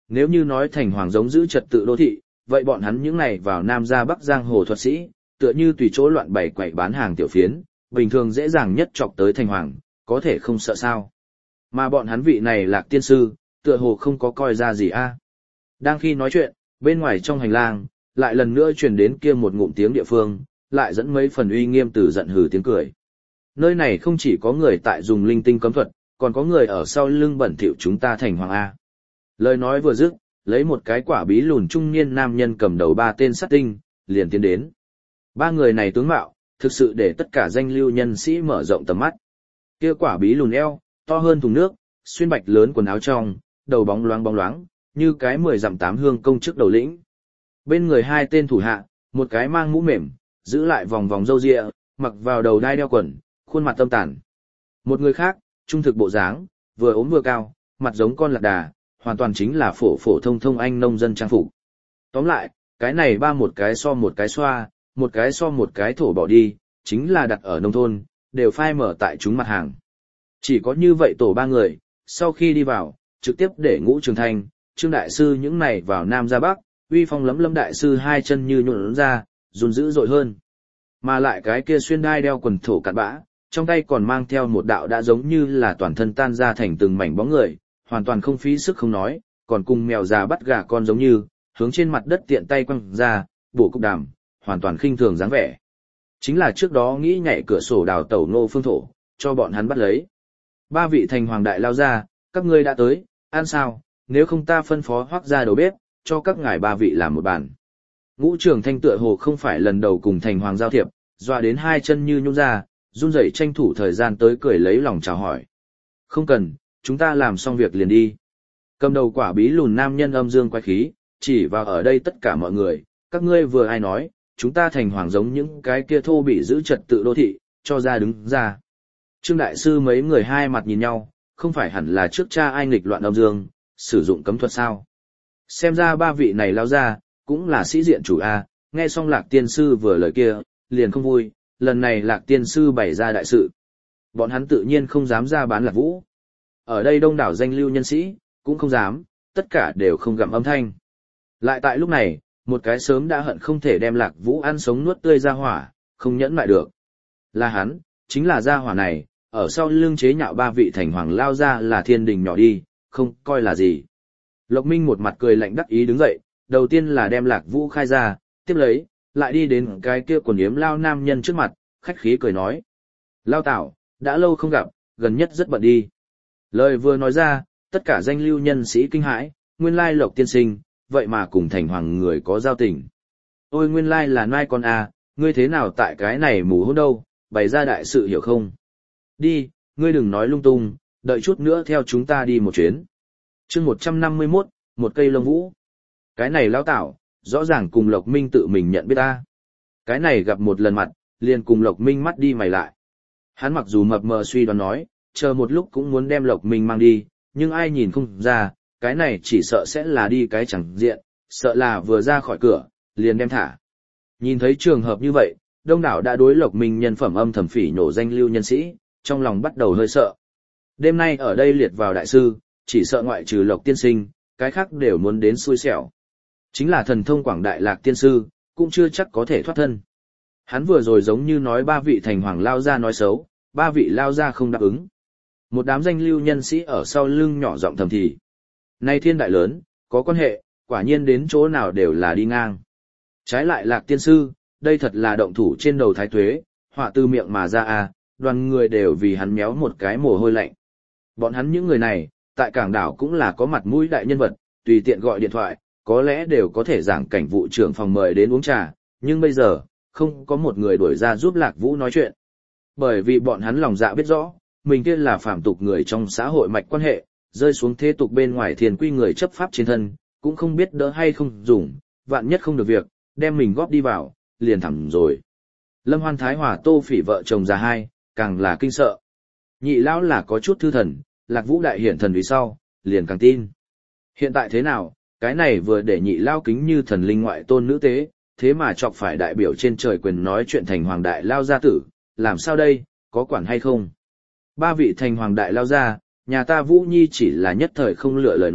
nếu như nói thành hoàng giống giữ trật tự đô thị, vậy bọn hắn những này vào Nam ra Bắc giang hồ thuật sĩ, tựa như tùy chỗ loạn bày quậy bán hàng tiểu phiến, bình thường dễ dàng nhất chọc tới thành hoàng, có thể không sợ sao. Mà bọn hắn vị này Lạc tiên sư, tựa hồ không có coi ra gì a. Đang khi nói chuyện, bên ngoài trong hành lang, lại lần nữa truyền đến kia một ngụm tiếng địa phương, lại dẫn mấy phần uy nghiêm từ giận hừ tiếng cười. Nơi này không chỉ có người tại dùng linh tinh cấm thuật, còn có người ở sau lưng bẩn thỉu chúng ta thành hoàng A. Lời nói vừa dứt, lấy một cái quả bí lùn trung niên nam nhân cầm đầu 3 tên sát tinh, liền tiến đến. 3 người này tướng mạo, thực sự để tất cả danh lưu nhân sĩ mở rộng tầm mắt. Kia quả bí lùn eo, to hơn thùng nước, xuyên bạch lớn quần áo trong, đầu bóng loáng, như cái 10 dặm 8 hương công chức đầu lĩnh. Bên người 2 tên thủ hạ, một cái mang mũ mềm, giữ lại vòng vòng râu ria, mặc vào đầu đai đeo quần, khuôn mặt tâm tàn. Một người khác, trung thực bộ dáng, vừa ốm vừa cao, mặt giống con lạc đà, hoàn toàn chính là phổ phổ thông thông anh nông dân trang phục. Tóm lại, cái này một cái so một cái xoa, một cái so một cái thổ bỏ đi, chính là đặt ở nông thôn, đều phai mở tại chúng mặt hàng. Chỉ có như vậy tổ 3 người, sau khi đi vào, trực tiếp để Ngũ Trường Thanh, Trương Đại Sư những này vào Nam ra Bắc, uy phong lấm lấm Đại Sư 2 chân như nhuộn ra, run dữ dội hơn. Mà lại cái kia xuyên đai đeo quần thổ cặn bã, trong tay còn mang theo một đạo đã giống như là toàn thân tan ra thành từng mảnh bóng người, hoàn toàn không phí sức không nói, còn cùng mèo già bắt gà con giống như, hướng trên mặt đất tiện tay quăng ra, bổ cục đàm, hoàn toàn khinh thường dáng vẻ. Chính là trước đó nghĩ nhảy cửa sổ đào tẩu Ngô Phương Thổ, cho bọn hắn bắt lấy. 3 vị thành hoàng đại lao ra, các ngươi đã tới, ăn sao, nếu không ta phân phó Hoắc ra đầu bếp, cho các ngài 3 vị làm một bàn. Ngũ Trường Thanh tựa hồ không phải lần đầu cùng thành hoàng giao thiệp, dọa đến 2 chân như nhũn ra, run rẩy tranh thủ thời gian tới cười lấy lòng chào hỏi. Không cần, chúng ta làm xong việc liền đi. Cầm đầu quả bí lùn nam nhân âm dương quái khí, chỉ vào ở đây tất cả mọi người, các ngươi vừa ai nói, chúng ta thành hoàng giống những cái kia thô bị giữ trật tự đô thị, cho ra đứng ra. Trương Đại Sư mấy người hai mặt nhìn nhau, không phải hẳn là trước cha ai nghịch loạn âm dương, sử dụng cấm thuật sao. Xem ra 3 vị này lao ra, cũng là sĩ diện chủ A, nghe xong Lạc Tiên Sư vừa lời kia, liền không vui, lần này Lạc Tiên Sư bày ra đại sự. Bọn hắn tự nhiên không dám ra bán Lạc Vũ. Ở đây đông đảo danh lưu nhân sĩ, cũng không dám, tất cả đều không gặm âm thanh. Lại tại lúc này, một cái sớm đã hận không thể đem Lạc Vũ ăn sống nuốt tươi ra hỏa, không nhẫn lại được. Là hắn, chính là gia hỏa này, ở sau lưng chế nhạo 3 vị thành hoàng lao ra là thiên đình nhỏ đi, không coi là gì. Lộc Minh một mặt cười lạnh đắc ý đứng dậy, đầu tiên là đem Lạc Vũ khai ra, tiếp lấy, lại đi đến cái kia quần yếm lao nam nhân trước mặt, khách khí cười nói. Lao Tảo, đã lâu không gặp, gần nhất rất bận đi. Lời vừa nói ra, tất cả danh lưu nhân sĩ kinh hãi, nguyên lai Lộc tiên sinh, vậy mà cùng thành hoàng người có giao tình. Ôi nguyên lai là nai con à, ngươi thế nào tại cái này mù hôn đâu, bày ra đại sự hiểu không? Đi, ngươi đừng nói lung tung, đợi chút nữa theo chúng ta đi một chuyến. Chương 151, một cây lông vũ. Cái này Lão Tảo, rõ ràng cùng Lộc Minh tự mình nhận biết ta. Cái này gặp một lần mặt, liền cùng Lộc Minh mắt đi mày lại. Hắn mặc dù mập mờ suy đoán nói, chờ một lúc cũng muốn đem Lộc Minh mang đi, nhưng ai nhìn không ra, cái này chỉ sợ sẽ là đi cái chẳng diện, sợ là vừa ra khỏi cửa, liền đem thả. Nhìn thấy trường hợp như vậy, đông đảo đã đối Lộc Minh nhân phẩm âm thầm phỉ nhổ danh lưu nhân sĩ, trong lòng bắt đầu hơi sợ. Đêm nay ở đây liệt vào đại sư, chỉ sợ ngoại trừ Lộc tiên sinh, cái khác đều muốn đến xui xẻo. Chính là thần thông quảng đại Lạc tiên sư, cũng chưa chắc có thể thoát thân. Hắn vừa rồi giống như nói 3 vị thành hoàng lao ra nói xấu, 3 vị lao ra không đáp ứng. Một đám danh lưu nhân sĩ ở sau lưng nhỏ giọng thầm thì. Nay thiên đại lớn, có quan hệ, quả nhiên đến chỗ nào đều là đi ngang. Trái lại Lạc tiên sư, đây thật là động thủ trên đầu thái tuế, họa từ miệng mà ra à, đoàn người đều vì hắn méo một cái mồ hôi lạnh. Bọn hắn những người này, tại cảng đảo cũng là có mặt mũi đại nhân vật, tùy tiện gọi điện thoại, có lẽ đều có thể giảng cảnh vụ trưởng phòng mời đến uống trà, nhưng bây giờ, không có một người đuổi ra giúp Lạc Vũ nói chuyện. Bởi vì bọn hắn lòng dạ biết rõ, mình kia là phạm tục người trong xã hội mạch quan hệ, rơi xuống thế tục bên ngoài thiền quy người chấp pháp trên thân, cũng không biết đỡ hay không dùng, vạn nhất không được việc, đem mình góp đi vào, liền thẳng rồi. Lâm Hoan Thái Hòa Tô Phỉ vợ chồng già hai, càng là kinh sợ. Nhị lão là có chút thư thần, Lạc Vũ đại hiển thần vì sau, liền càng tin. Hiện tại thế nào, cái này vừa để nhị lao kính như thần linh ngoại tôn nữ tế, thế mà chọc phải đại biểu trên trời quyền nói chuyện thành hoàng đại lao gia tử, làm sao đây, có quản hay không? 3 vị thành hoàng đại lao gia, nhà ta Vũ Nhi chỉ là nhất thời không lựa lời nói,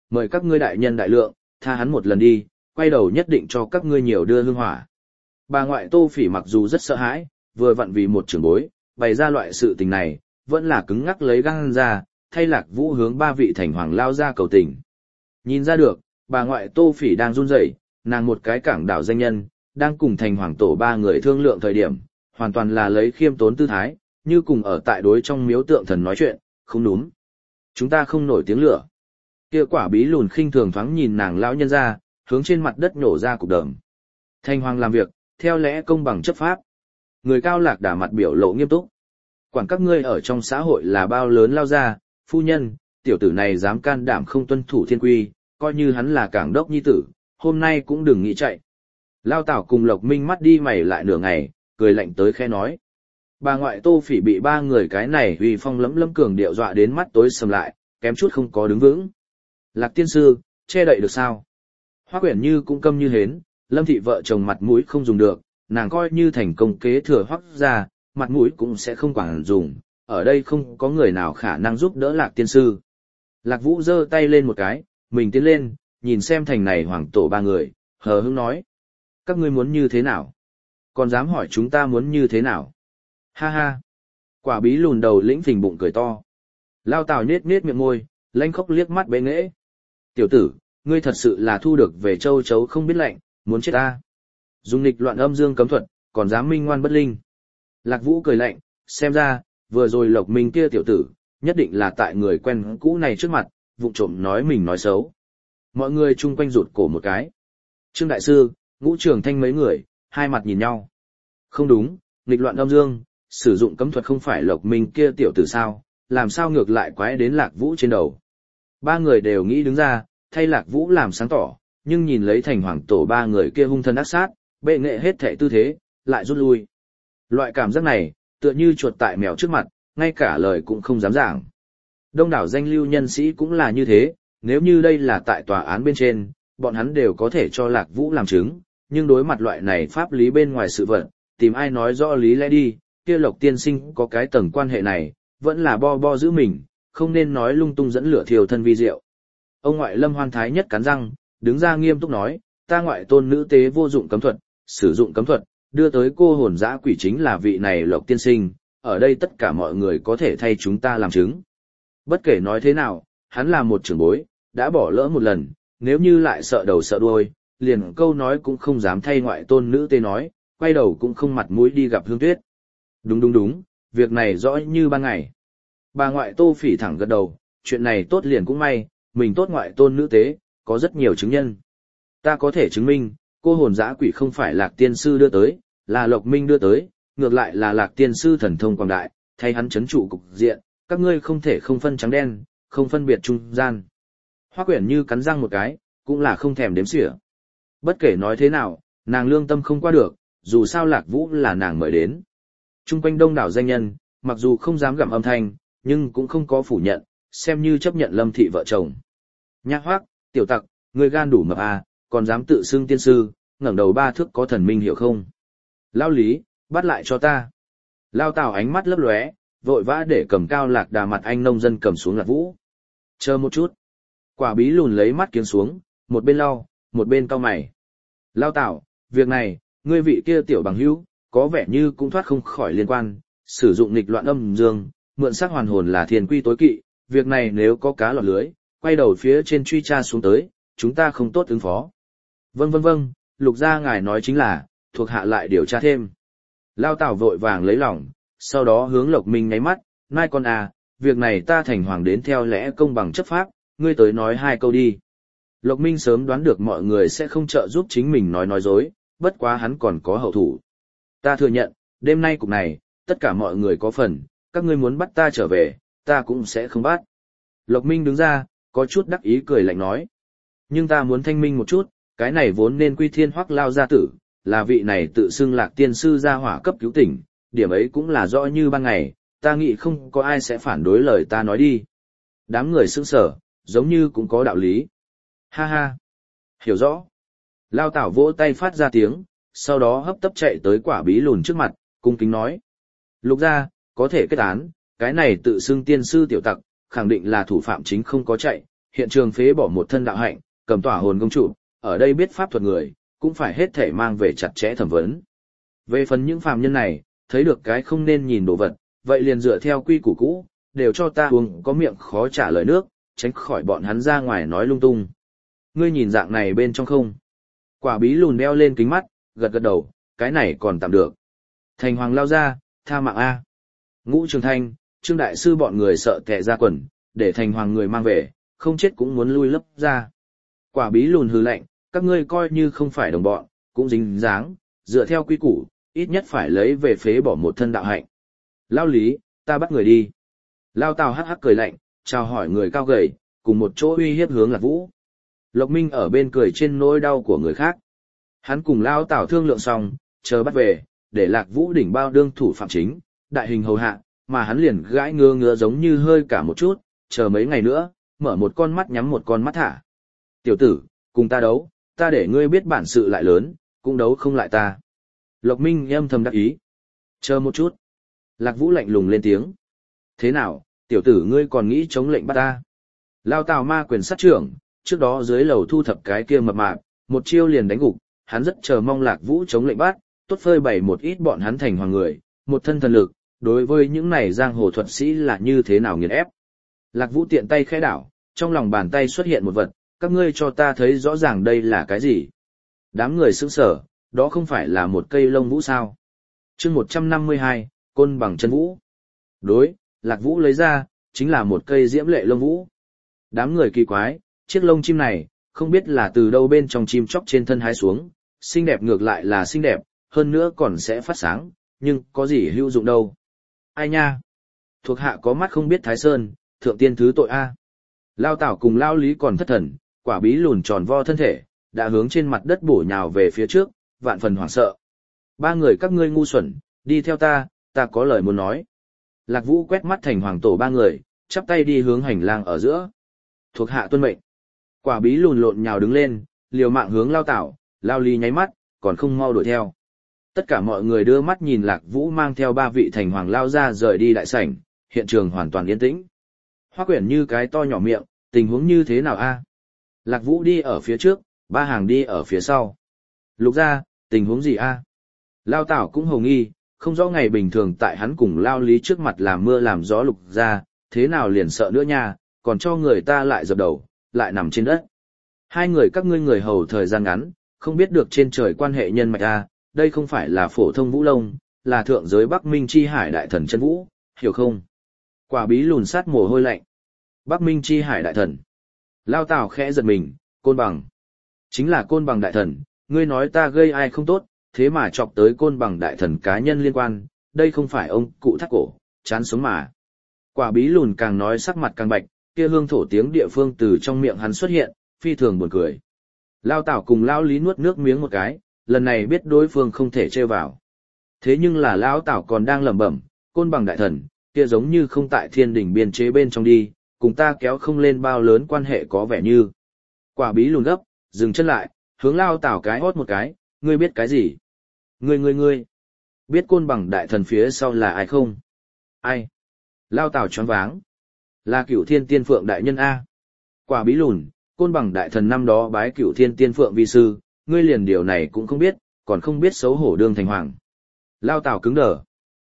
mời các ngươi đại nhân đại lượng, tha hắn một lần đi, quay đầu nhất định cho các ngươi nhiều đưa hương hỏa. Bà ngoại Tô Phỉ mặc dù rất sợ hãi, vừa vặn vì một trưởng bối, bày ra loại sự tình này, vẫn là cứng ngắc lấy gan ra, thay Lạc Vũ hướng ba vị thành hoàng lao ra cầu tình. Nhìn ra được, bà ngoại Tô Phỉ đang run rẩy, nàng một cái cảng đảo danh nhân, đang cùng thành hoàng tổ ba người thương lượng thời điểm, hoàn toàn là lấy khiêm tốn tư thái, như cùng ở tại đối trong miếu tượng thần nói chuyện, không đúng. Chúng ta không nổi tiếng lửa. Kia Quả Bí lùn khinh thường thoáng nhìn nàng lão nhân ra, hướng trên mặt đất nổ ra cục đờm. Thành hoàng làm việc, theo lẽ công bằng chấp pháp. Người cao Lạc Đà mặt biểu lộ nghiêm túc. Quản các ngươi ở trong xã hội là bao lớn lao ra, phu nhân, tiểu tử này dám can đảm không tuân thủ thiên quy, coi như hắn là cảng đốc nhi tử, hôm nay cũng đừng nghĩ chạy. Lao Tảo cùng Lộc Minh mắt đi mày lại nửa ngày, cười lạnh tới khe nói. Bà ngoại Tô Phỉ bị ba người cái này uy phong lẫm lẫm cường điệu dọa đến mắt tối sầm lại, kém chút không có đứng vững. Lạc tiên sư, che đậy được sao? Hoắc Uyển Như cũng câm như hến, Lâm thị vợ chồng mặt mũi không dùng được, nàng coi như thành công kế thừa Hoắc gia, mặt mũi cũng sẽ không quản dùng, ở đây không có người nào khả năng giúp đỡ Lạc tiên sư. Lạc Vũ giơ tay lên một cái, mình tiến lên, nhìn xem thành này hoàng tổ ba người, hờ hững nói. Các ngươi muốn như thế nào? Còn dám hỏi chúng ta muốn như thế nào? Ha ha! Quả Bí lùn đầu lĩnh phình bụng cười to. Lao Tào nết nết miệng môi, lanh khóc liếc mắt bệ nghễ. Tiểu tử, ngươi thật sự là thu được về châu chấu không biết lạnh, muốn chết ta. Dùng nghịch loạn âm dương cấm thuật, còn dám minh ngoan bất linh. Lạc Vũ cười lạnh, xem ra, vừa rồi Lộc Minh kia tiểu tử, nhất định là tại người quen cũ này trước mặt, vụng trộm nói mình nói xấu. Mọi người chung quanh rụt cổ một cái. Trương Đại Sư, Ngũ Trường Thanh mấy người, hai mặt nhìn nhau. Không đúng, nghịch loạn âm dương, sử dụng cấm thuật không phải Lộc Minh kia tiểu tử sao, làm sao ngược lại quái đến Lạc Vũ trên đầu. Ba người đều nghĩ đứng ra, thay Lạc Vũ làm sáng tỏ, nhưng nhìn lấy thành hoàng tổ ba người kia hung thân ác sát, bệ nghệ hết thể tư thế, lại rút lui. Loại cảm giác này, tựa như chuột tại mèo trước mặt, ngay cả lời cũng không dám giảng. Đông đảo danh lưu nhân sĩ cũng là như thế, nếu như đây là tại tòa án bên trên, bọn hắn đều có thể cho Lạc Vũ làm chứng, nhưng đối mặt loại này pháp lý bên ngoài sự vật, tìm ai nói rõ lý lẽ đi, kia Lộc tiên sinh có cái tầng quan hệ này, vẫn là bo giữ mình, không nên nói lung tung dẫn lửa thiêu thân vi diệu. Ông ngoại Lâm Hoan Thái nhất cắn răng, đứng ra nghiêm túc nói, ta ngoại tôn nữ tế vô dụng cấm thuật, sử dụng cấm thuật, đưa tới cô hồn dã quỷ chính là vị này Lộc tiên sinh, ở đây tất cả mọi người có thể thay chúng ta làm chứng. Bất kể nói thế nào, hắn là một trưởng bối, đã bỏ lỡ một lần, nếu như lại sợ đầu sợ đuôi, liền câu nói cũng không dám thay ngoại tôn nữ tế nói, quay đầu cũng không mặt mũi đi gặp Hương Tuyết. Đúng, việc này rõ như ban ngày. Bà ngoại Tô Phỉ thẳng gật đầu, chuyện này tốt liền cũng may, mình tốt ngoại tôn nữ tế, có rất nhiều chứng nhân. Ta có thể chứng minh, cô hồn dã quỷ không phải Lạc tiên sư đưa tới, là Lộc Minh đưa tới, ngược lại là Lạc tiên sư thần thông quảng đại, thay hắn chấn trụ cục diện, các ngươi không thể không phân trắng đen, không phân biệt trung gian. Hoắc Uyển Như cắn răng một cái, cũng là không thèm đếm xỉa. Bất kể nói thế nào, nàng lương tâm không qua được, dù sao Lạc Vũ là nàng mời đến. Trung quanh đông đảo danh nhân, mặc dù không dám gặm âm thanh, nhưng cũng không có phủ nhận, xem như chấp nhận Lâm thị vợ chồng. Nhạc Hoắc, tiểu tặc, ngươi gan đủ mập à, còn dám tự xưng tiên sư, ngẩng đầu ba thước có thần minh hiểu không? Lao Lý, bắt lại cho ta. Lao Tào ánh mắt lấp lóe, vội vã để cầm cao Lạc Đà mặt anh nông dân cầm xuống Lạc Vũ. Chờ một chút. Quả Bí lùn lấy mắt kiếng xuống, một bên lau, một bên cau mày. Lao Tào, việc này, ngươi vị kia tiểu bằng hữu, có vẻ như cũng thoát không khỏi liên quan, sử dụng nghịch loạn âm dương, mượn sắc hoàn hồn là thiên quy tối kỵ, việc này nếu có cá lọt lưới, quay đầu phía trên truy tra xuống tới, chúng ta không tốt ứng phó. Vâng, Lục gia ngài nói chính là, thuộc hạ lại điều tra thêm. Lao Tào vội vàng lấy lòng, sau đó hướng Lộc Minh nháy mắt, nai con à, việc này ta thành hoàng đến theo lẽ công bằng chấp pháp, ngươi tới nói hai câu đi. Lộc Minh sớm đoán được mọi người sẽ không trợ giúp chính mình nói dối, bất quá hắn còn có hậu thủ. Ta thừa nhận, đêm nay cục này, tất cả mọi người có phần, các ngươi muốn bắt ta trở về, ta cũng sẽ không bắt. Lộc Minh đứng ra, có chút đắc ý cười lạnh nói. Nhưng ta muốn thanh minh một chút, cái này vốn nên quy thiên Hoắc lao gia tử, là vị này tự xưng Lạc tiên sư gia hỏa cấp cứu tỉnh, điểm ấy cũng là rõ như ban ngày, ta nghĩ không có ai sẽ phản đối lời ta nói đi. Đám người sững sờ, giống như cũng có đạo lý. Ha ha, hiểu rõ. Lao Tảo vỗ tay phát ra tiếng, sau đó hấp tấp chạy tới Quả Bí lùn trước mặt, cung kính nói. Lục gia, có thể kết án, cái này tự xưng tiên sư tiểu tặc, khẳng định là thủ phạm chính không có chạy, hiện trường phế bỏ một thân đạo hạnh, cầm tỏa hồn công trụ, ở đây biết pháp thuật người, cũng phải hết thể mang về chặt chẽ thẩm vấn. Về phần những phàm nhân này, thấy được cái không nên nhìn đồ vật, vậy liền dựa theo quy củ cũ, đều cho ta uống có miệng khó trả lời nước, tránh khỏi bọn hắn ra ngoài nói lung tung. Ngươi nhìn dạng này bên trong không? Quả bí lùn đeo lên kính mắt, gật gật đầu, cái này còn tạm được. Thành hoàng lao ra, tha mạng A. Ngũ Trường Thanh, Trương Đại Sư bọn người sợ tè ra quần, để thành hoàng người mang về, không chết cũng muốn lui lấp ra. Quả bí lùn hừ lạnh, các ngươi coi như không phải đồng bọn, cũng dính dáng, dựa theo quy củ, ít nhất phải lấy về phế bỏ một thân đạo hạnh. Lao Lý, ta bắt người đi. Lao Tào hắc hắc cười lạnh, chào hỏi người cao gầy, cùng một chỗ uy hiếp hướng Lạc Vũ. Lộc Minh ở bên cười trên nỗi đau của người khác. Hắn cùng Lao Tào thương lượng xong, chờ bắt về, để Lạc Vũ đỉnh bao đương thủ phạm chính, đại hình hầu hạ, mà hắn liền gãi ngứa ngứa giống như hơi cả một chút, chờ mấy ngày nữa, mở một con mắt nhắm một con mắt thả. Tiểu tử, cùng ta đấu, ta để ngươi biết bản sự lại lớn, cũng đấu không lại ta. Lộc Minh âm thầm đắc ý. Chờ một chút. Lạc Vũ lạnh lùng lên tiếng. Thế nào, tiểu tử ngươi còn nghĩ chống lệnh bắt ta? Lao Tào ma quyền sát trưởng, trước đó dưới lầu thu thập cái kia mập mạp, một chiêu liền đánh gục, hắn rất chờ mong Lạc Vũ chống lệnh bắt, tốt phơi bày một ít bọn hắn thành hoàng người, một thân thần lực, đối với những này giang hồ thuật sĩ là như thế nào nghiền ép. Lạc Vũ tiện tay khẽ đảo, trong lòng bàn tay xuất hiện một vật, các ngươi cho ta thấy rõ ràng đây là cái gì. Đám người sững sờ, đó không phải là một cây lông vũ sao? Chương 152, côn bằng chân vũ. Đối, Lạc Vũ lấy ra, chính là một cây diễm lệ lông vũ. Đám người kỳ quái, chiếc lông chim này, không biết là từ đâu bên trong chim chóc trên thân hái xuống, xinh đẹp ngược lại là xinh đẹp, hơn nữa còn sẽ phát sáng, nhưng có gì hữu dụng đâu. Ai nha? Thuộc hạ có mắt không biết Thái Sơn, thượng tiên thứ tội A. Lao Tảo cùng Lao Lý còn thất thần, quả bí lùn tròn vo thân thể, đã hướng trên mặt đất bổ nhào về phía trước, vạn phần hoảng sợ. Ba người các ngươi ngu xuẩn, đi theo ta, ta có lời muốn nói. Lạc Vũ quét mắt thành hoàng tổ ba người, chắp tay đi hướng hành lang ở giữa. Thuộc hạ tuân mệnh. Quả bí lùn lộn nhào đứng lên, liều mạng hướng Lao Tảo, Lao Lý nháy mắt, còn không mau đuổi theo. Tất cả mọi người đưa mắt nhìn Lạc Vũ mang theo ba vị thành hoàng lao ra rời đi đại sảnh, hiện trường hoàn toàn yên tĩnh. Hoa quyển như cái to nhỏ miệng, tình huống như thế nào a? Lạc Vũ đi ở phía trước, ba hàng đi ở phía sau. Lục ra, tình huống gì a? Lao Tảo cũng hồng nghi, không rõ ngày bình thường tại hắn cùng Lao Lý trước mặt làm mưa làm gió lục ra, thế nào liền sợ nữa nha, còn cho người ta lại dập đầu, lại nằm trên đất. Hai người các ngươi người hầu thời gian ngắn, không biết được trên trời quan hệ nhân mạch a, đây không phải là phổ thông vũ lông, là thượng giới Bắc Minh Chi Hải Đại Thần chân vũ, hiểu không? Quả bí lùn sát mồ hôi lạnh. Bắc Minh Chi Hải Đại Thần. Lao Tào khẽ giật mình, côn bằng. Chính là côn bằng đại thần, ngươi nói ta gây ai không tốt, thế mà chọc tới côn bằng đại thần cá nhân liên quan, đây không phải ông cụ thắt cổ, chán sống mà. Quả bí lùn càng nói sắc mặt càng bạch, kia hương thổ tiếng địa phương từ trong miệng hắn xuất hiện, phi thường buồn cười. Lao Tảo cùng Lao Lý nuốt nước miếng một cái, lần này biết đối phương không thể trêu vào. Thế nhưng là Lão Tảo còn đang lẩm bẩm, côn bằng đại thần, kia giống như không tại thiên đỉnh biên chế bên trong đi, cùng ta kéo không lên bao lớn quan hệ có vẻ như. Quả bí lùn gấp, dừng chân lại, hướng Lao Tảo cái hót một cái, ngươi biết cái gì? Ngươi. Biết côn bằng đại thần phía sau là ai không? Ai? Lao Tảo choáng váng. Là Cửu Thiên Tiên Phượng đại nhân A. Quả bí lùn, côn bằng đại thần năm đó bái Cửu Thiên Tiên Phượng vi sư, ngươi liền điều này cũng không biết, còn không biết xấu hổ đương thành hoàng. Lao Tảo cứng đờ.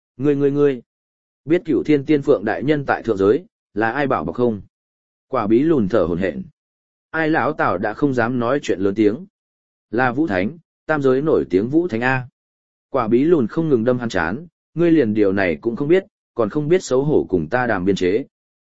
Ngươi. Biết Cửu Thiên Tiên Phượng đại nhân tại thượng giới, là ai bảo bọc không? Quả bí lùn thở hổn hển. Ai lão Tảo đã không dám nói chuyện lớn tiếng. Là Vũ Thánh, tam giới nổi tiếng Vũ Thánh A. Quả bí lùn không ngừng đâm hắn chán, ngươi liền điều này cũng không biết, còn không biết xấu hổ cùng ta đàm biên chế.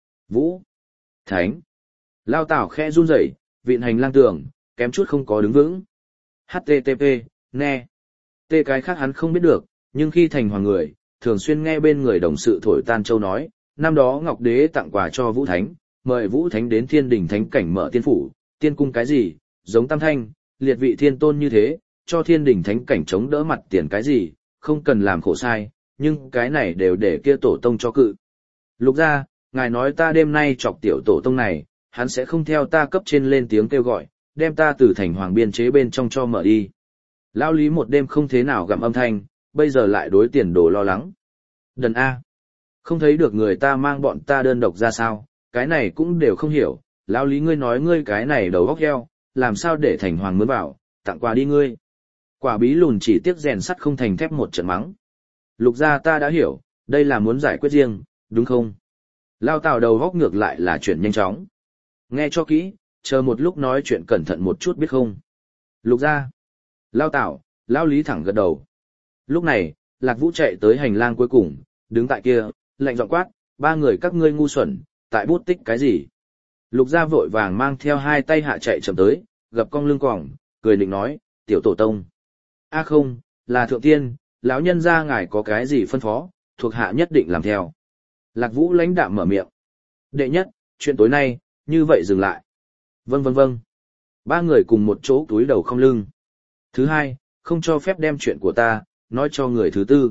Vũ Thánh. Lao Tảo khẽ run rẩy, vịn hành lang tường, kém chút không có đứng vững. HTTP, nghe. Tê cái khác hắn không biết được, nhưng khi thành hoàng người, thường xuyên nghe bên người đồng sự thổi tan châu nói, năm đó Ngọc Đế tặng quà cho Vũ Thánh, mời Vũ Thánh đến thiên đỉnh thánh cảnh mở tiên phủ, tiên cung cái gì, giống Tam Thanh, liệt vị thiên tôn như thế, cho thiên đỉnh thánh cảnh chống đỡ mặt tiền cái gì, không cần làm khổ sai, nhưng cái này đều để kia tổ tông cho cự. Lục ra, ngài nói ta đêm nay chọc tiểu tổ tông này, hắn sẽ không theo ta cấp trên lên tiếng kêu gọi, đem ta từ thành hoàng biên chế bên trong cho mở đi. Lao Lý một đêm không thế nào gặm âm thanh, bây giờ lại đối tiền đồ lo lắng. Đần A. Không thấy được người ta mang bọn ta đơn độc ra sao, cái này cũng đều không hiểu, lão Lý ngươi nói ngươi cái này đầu óc heo, làm sao để thành hoàng mướn vào, tặng quà đi ngươi. Quả bí lùn chỉ tiếc rèn sắt không thành thép một trận mắng. Lục gia ta đã hiểu, đây là muốn giải quyết riêng, đúng không? Lao Tào đầu góc ngược lại là chuyện nhanh chóng. Nghe cho kỹ, chờ một lúc nói chuyện cẩn thận một chút biết không? Lục gia. Lao Tào, Lao Lý thẳng gật đầu. Lúc này, Lạc Vũ chạy tới hành lang cuối cùng, đứng tại kia, lạnh giọng quát, ba người các ngươi ngu xuẩn, tại bút tích cái gì? Lục gia vội vàng mang theo hai tay hạ chạy chậm tới, gập cong lưng còng, cười định nói, tiểu tổ tông. A không, là thượng tiên, lão nhân gia ngài có cái gì phân phó, thuộc hạ nhất định làm theo. Lạc Vũ lãnh đạm mở miệng. Đệ nhất, chuyện tối nay, như vậy dừng lại. Vâng vâng vâng. Ba người cùng một chỗ túi đầu không lưng. Thứ hai, không cho phép đem chuyện của ta, nói cho người thứ tư.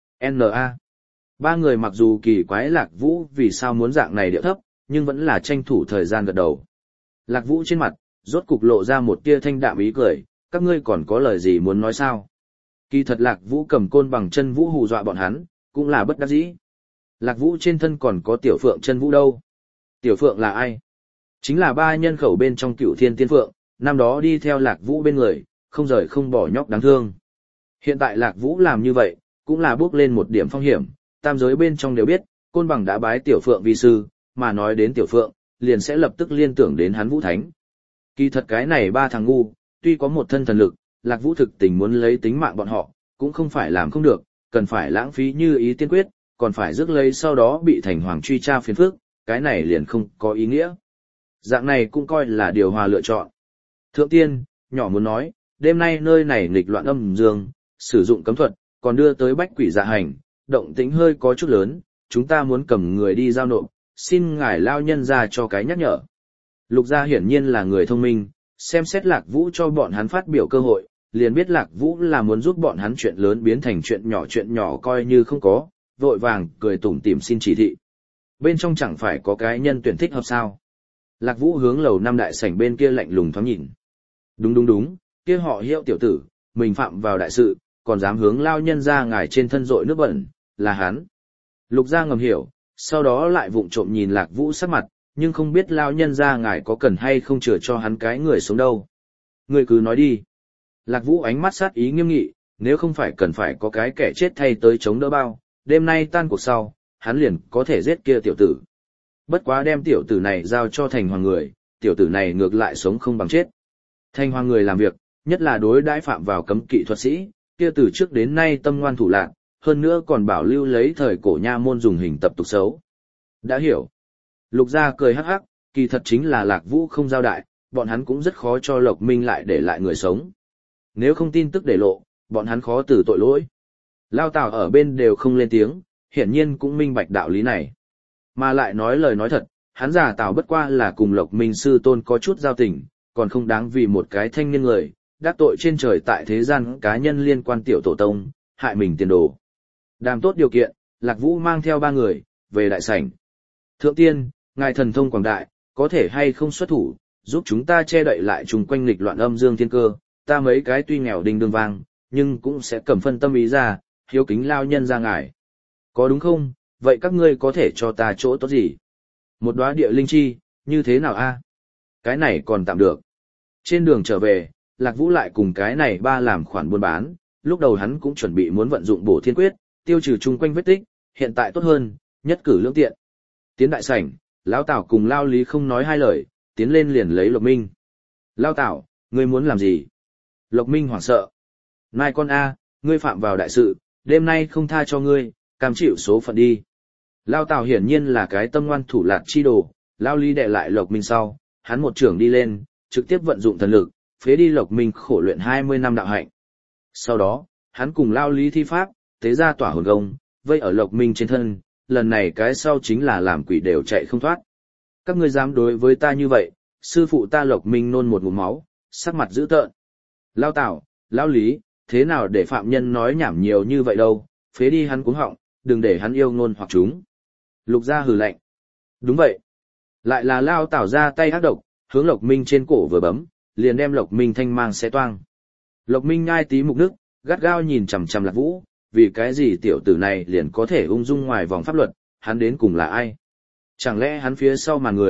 N.A. Ba người mặc dù kỳ quái Lạc Vũ vì sao muốn dạng này điệu thấp, nhưng vẫn là tranh thủ thời gian gật đầu. Lạc Vũ trên mặt, rốt cục lộ ra một tia thanh đạm ý cười, các ngươi còn có lời gì muốn nói sao? Kỳ thật Lạc Vũ cầm côn bằng chân vũ hù dọa bọn hắn, cũng là bất đắc dĩ. Lạc Vũ trên thân còn có tiểu phượng chân vũ đâu. Tiểu phượng là ai? Chính là ba nhân khẩu bên trong Cựu Thiên Tiên Phượng, năm đó đi theo Lạc Vũ bên người, không rời không bỏ nhóc đáng thương. Hiện tại Lạc Vũ làm như vậy, cũng là bước lên một điểm phong hiểm, tam giới bên trong đều biết, côn bằng đã bái tiểu phượng vi sư, mà nói đến tiểu phượng, liền sẽ lập tức liên tưởng đến hắn Vũ Thánh. Kỳ thật cái này ba thằng ngu, tuy có một thân thần lực, Lạc Vũ thực tình muốn lấy tính mạng bọn họ, cũng không phải làm không được, cần phải lãng phí như ý tiên quyết, còn phải rước lấy sau đó bị thành hoàng truy tra phiền phức, cái này liền không có ý nghĩa. Dạng này cũng coi là điều hòa lựa chọn. Thượng tiên, nhỏ muốn nói, đêm nay nơi này nghịch loạn âm dương, sử dụng cấm thuật, còn đưa tới bách quỷ dạ hành, động tĩnh hơi có chút lớn, chúng ta muốn cầm người đi giao nộp, xin ngài lao nhân ra cho cái nhắc nhở. Lục gia hiển nhiên là người thông minh, xem xét Lạc Vũ cho bọn hắn phát biểu cơ hội, liền biết Lạc Vũ là muốn giúp bọn hắn chuyện lớn biến thành chuyện nhỏ coi như không có, vội vàng cười tủm tỉm xin chỉ thị. Bên trong chẳng phải có cái nhân tuyển thích hợp sao? Lạc Vũ hướng lầu năm đại sảnh bên kia lạnh lùng thoáng nhìn. Đúng, kia họ Hiệu tiểu tử, mình phạm vào đại sự, còn dám hướng lao nhân ra ngài trên thân rội nước bẩn, là hắn. Lục gia ngầm hiểu, sau đó lại vụng trộm nhìn Lạc Vũ sắc mặt, nhưng không biết lao nhân ra ngài có cần hay không chừa cho hắn cái người sống đâu. Người cứ nói đi. Lạc Vũ ánh mắt sát ý nghiêm nghị, nếu không phải cần phải có cái kẻ chết thay tới chống đỡ bao, đêm nay tan cuộc sau, hắn liền có thể giết kia tiểu tử. Bất quá đem tiểu tử này giao cho thành hoàng người, tiểu tử này ngược lại sống không bằng chết. Thành hoàng người làm việc, nhất là đối đãi phạm vào cấm kỵ thuật sĩ, kia từ trước đến nay tâm ngoan thủ lạn, hơn nữa còn bảo lưu lấy thời cổ nha môn dùng hình tập tục xấu. Đã hiểu. Lục gia cười hắc hắc, kỳ thật chính là Lạc Vũ không giao đại, bọn hắn cũng rất khó cho Lộc Minh lại để lại người sống. Nếu không tin tức để lộ, bọn hắn khó từ tội lỗi. Lao Tào ở bên đều không lên tiếng, hiển nhiên cũng minh bạch đạo lý này. Mà lại nói lời nói thật, hắn giả Tào bất qua là cùng Lộc Minh sư tôn có chút giao tình, còn không đáng vì một cái thanh niên người, đắc tội trên trời tại thế gian cá nhân liên quan tiểu tổ tông, hại mình tiền đồ. Đàm tốt điều kiện, Lạc Vũ mang theo ba người, về đại sảnh. Thượng tiên, ngài thần thông quảng đại, có thể hay không xuất thủ, giúp chúng ta che đậy lại chung quanh nghịch loạn âm dương thiên cơ, ta mấy cái tuy nghèo đinh đương vang, nhưng cũng sẽ cầm phân tâm ý ra, hiếu kính lao nhân ra ngài. Có đúng không, vậy các ngươi có thể cho ta chỗ tốt gì? Một đóa địa linh chi, như thế nào a? Cái này còn tạm được. Trên đường trở về, Lạc Vũ lại cùng cái này ba làm khoản buôn bán, lúc đầu hắn cũng chuẩn bị muốn vận dụng bổ thiên quyết, tiêu trừ chung quanh vết tích, hiện tại tốt hơn, nhất cử lưỡng tiện. Tiến đại sảnh, Lão Tảo cùng Lao Lý không nói hai lời, tiến lên liền lấy Lộc Minh. Lao Tảo, ngươi muốn làm gì? Lộc Minh hoảng sợ. Nai con A, ngươi phạm vào đại sự, đêm nay không tha cho ngươi, cam chịu số phận đi. Lao Tảo hiển nhiên là cái tâm ngoan thủ lạt chi đồ, Lao Lý đệ lại Lộc Minh sau, hắn một trưởng đi lên, trực tiếp vận dụng thần lực, phế đi Lộc Minh khổ luyện 20 năm đạo hạnh. Sau đó, hắn cùng Lao Lý thi pháp, tế ra tỏa hồn công, vây ở Lộc Minh trên thân, lần này cái sau chính là làm quỷ đều chạy không thoát. Các ngươi dám đối với ta như vậy, sư phụ ta Lộc Minh nôn một ngụm máu, sắc mặt dữ tợn. Lao Tảo, Lao Lý, thế nào để phạm nhân nói nhảm nhiều như vậy đâu, phế đi hắn cuống họng, đừng để hắn yêu ngôn hoặc chúng. Lục gia hừ lạnh. Đúng vậy. Lại là Lao Tảo ra tay ác độc, hướng Lộc Minh trên cổ vừa bấm, liền đem Lộc Minh thanh mang xé toang. Lộc Minh ngai tí mục nước, gắt gao nhìn chằm chằm Lạc Vũ, vì cái gì tiểu tử này liền có thể ung dung ngoài vòng pháp luật, hắn đến cùng là ai? Chẳng lẽ hắn phía sau màn người,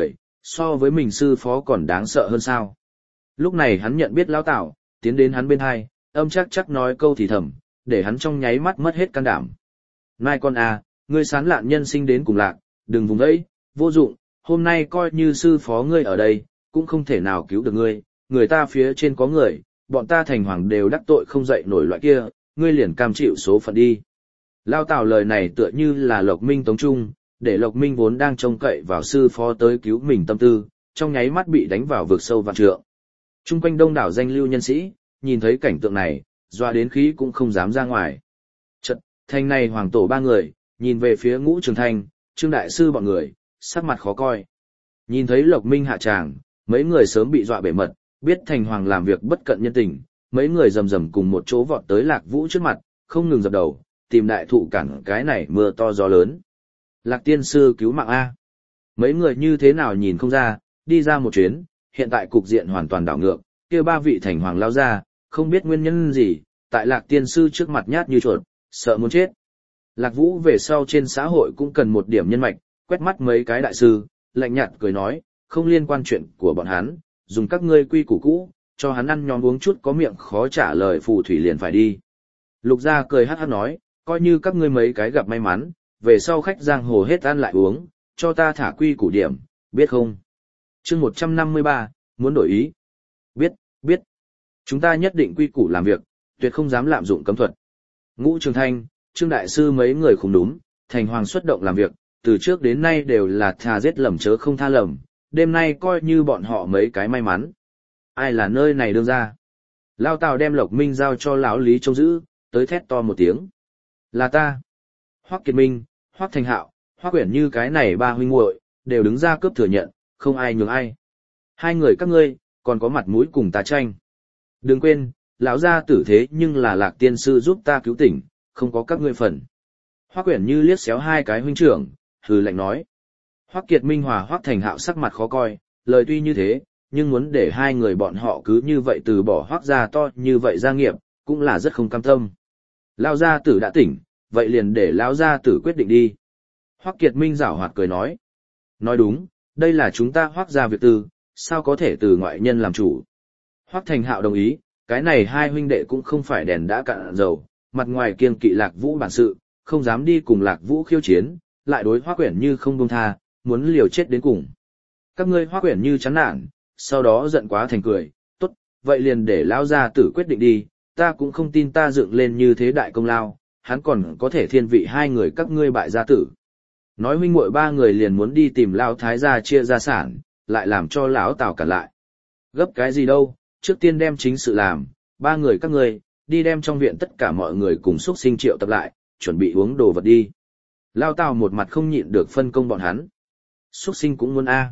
So với mình sư phó còn đáng sợ hơn sao. Lúc này hắn nhận biết Lão Tào, tiến đến hắn bên hai, âm chắc chắc nói câu thì thầm, để hắn trong nháy mắt mất hết can đảm. Nai con à, ngươi sán lạn nhân sinh đến cùng lạc, đừng vùng ấy, vô dụng, hôm nay coi như sư phó ngươi ở đây, cũng không thể nào cứu được ngươi, người ta phía trên có người, bọn ta thành hoàng đều đắc tội không dậy nổi loại kia, ngươi liền cam chịu số phận đi. Lao Tào lời này tựa như là Lộc Minh tống trung, để Lộc Minh vốn đang trông cậy vào sư phó tới cứu mình tâm tư, trong nháy mắt bị đánh vào vực sâu vạn trượng. Trung quanh đông đảo danh lưu nhân sĩ, nhìn thấy cảnh tượng này, doa đến khí cũng không dám ra ngoài. Chợt, thành này hoàng tổ ba người, nhìn về phía Ngũ Trường Thanh, Trương Đại Sư bọn người, sắc mặt khó coi. Nhìn thấy Lộc Minh hạ tràng, mấy người sớm bị dọa bể mật, biết thành hoàng làm việc bất cận nhân tình, mấy người rầm rầm cùng một chỗ vọt tới Lạc Vũ trước mặt, không ngừng dập đầu, tìm đại thụ cản cái này mưa to gió lớn. Lạc tiên sư cứu mạng A. Mấy người như thế nào nhìn không ra, đi ra một chuyến, hiện tại cục diện hoàn toàn đảo ngược, kia ba vị thành hoàng lao ra, không biết nguyên nhân gì, tại Lạc tiên sư trước mặt nhát như chuột, sợ muốn chết. Lạc Vũ về sau trên xã hội cũng cần một điểm nhân mạch, quét mắt mấy cái đại sư, lạnh nhạt cười nói, không liên quan chuyện của bọn hắn, dùng các ngươi quy củ cũ, cho hắn ăn nhóm uống chút có miệng khó trả lời phù thủy liền phải đi. Lục gia cười hát hát nói, coi như các ngươi mấy cái gặp may mắn, về sau khách giang hồ hết ăn lại uống, cho ta thả quy củ điểm, biết không? Chương 153, muốn đổi ý. Biết. Chúng ta nhất định quy củ làm việc, tuyệt không dám lạm dụng cấm thuật. Ngũ Trường Thanh, Trương Đại Sư mấy người không đúng, thành hoàng xuất động làm việc, từ trước đến nay đều là thà giết lầm chớ không tha lầm, đêm nay coi như bọn họ mấy cái may mắn. Ai là nơi này đương ra? Lao Tào đem Lộc Minh giao cho lão Lý trông giữ, tới thét to một tiếng. Là ta. Hoắc Kiệt Minh, Hoắc Thành Hạo, Hoắc Uyển Như cái này ba huynh muội đều đứng ra cướp thừa nhận, không ai nhường ai. Hai người các ngươi, còn có mặt mũi cùng ta tranh. Đừng quên, lão gia tử thế nhưng là Lạc tiên sư giúp ta cứu tỉnh, không có các ngươi phần. Hoắc Uyển Như liếc xéo hai cái huynh trưởng, hừ lạnh nói. Hoắc Kiệt Minh hòa Hoắc Thành Hạo sắc mặt khó coi, lời tuy như thế, nhưng muốn để hai người bọn họ cứ như vậy từ bỏ Hoắc gia to như vậy gia nghiệp, cũng là rất không cam tâm. Lão gia tử đã tỉnh, vậy liền để lão gia tử quyết định đi. Hoắc Kiệt Minh giảo hoạt cười nói. Nói đúng, đây là chúng ta Hoắc gia việc tư, sao có thể từ ngoại nhân làm chủ. Hoắc Thành Hạo đồng ý, cái này hai huynh đệ cũng không phải đèn đã cạn dầu, mặt ngoài kiêng kỵ Lạc Vũ bản sự, không dám đi cùng Lạc Vũ khiêu chiến, lại đối Hoắc Uyển Như không buông tha, muốn liều chết đến cùng. Các ngươi Hoắc Uyển Như chán nản, sau đó giận quá thành cười, tốt, vậy liền để lão gia tử quyết định đi, ta cũng không tin ta dựng lên như thế đại công lao, hắn còn có thể thiên vị hai người các ngươi bại gia tử. Nói huynh muội ba người liền muốn đi tìm lão thái gia chia gia sản, lại làm cho lão Tào cản lại. Gấp cái gì đâu, trước tiên đem chính sự làm, ba người các ngươi đi đem trong viện tất cả mọi người cùng xúc sinh triệu tập lại, chuẩn bị uống đồ vật đi. Lão Tào một mặt không nhịn được phân công bọn hắn. Xúc sinh cũng muốn a.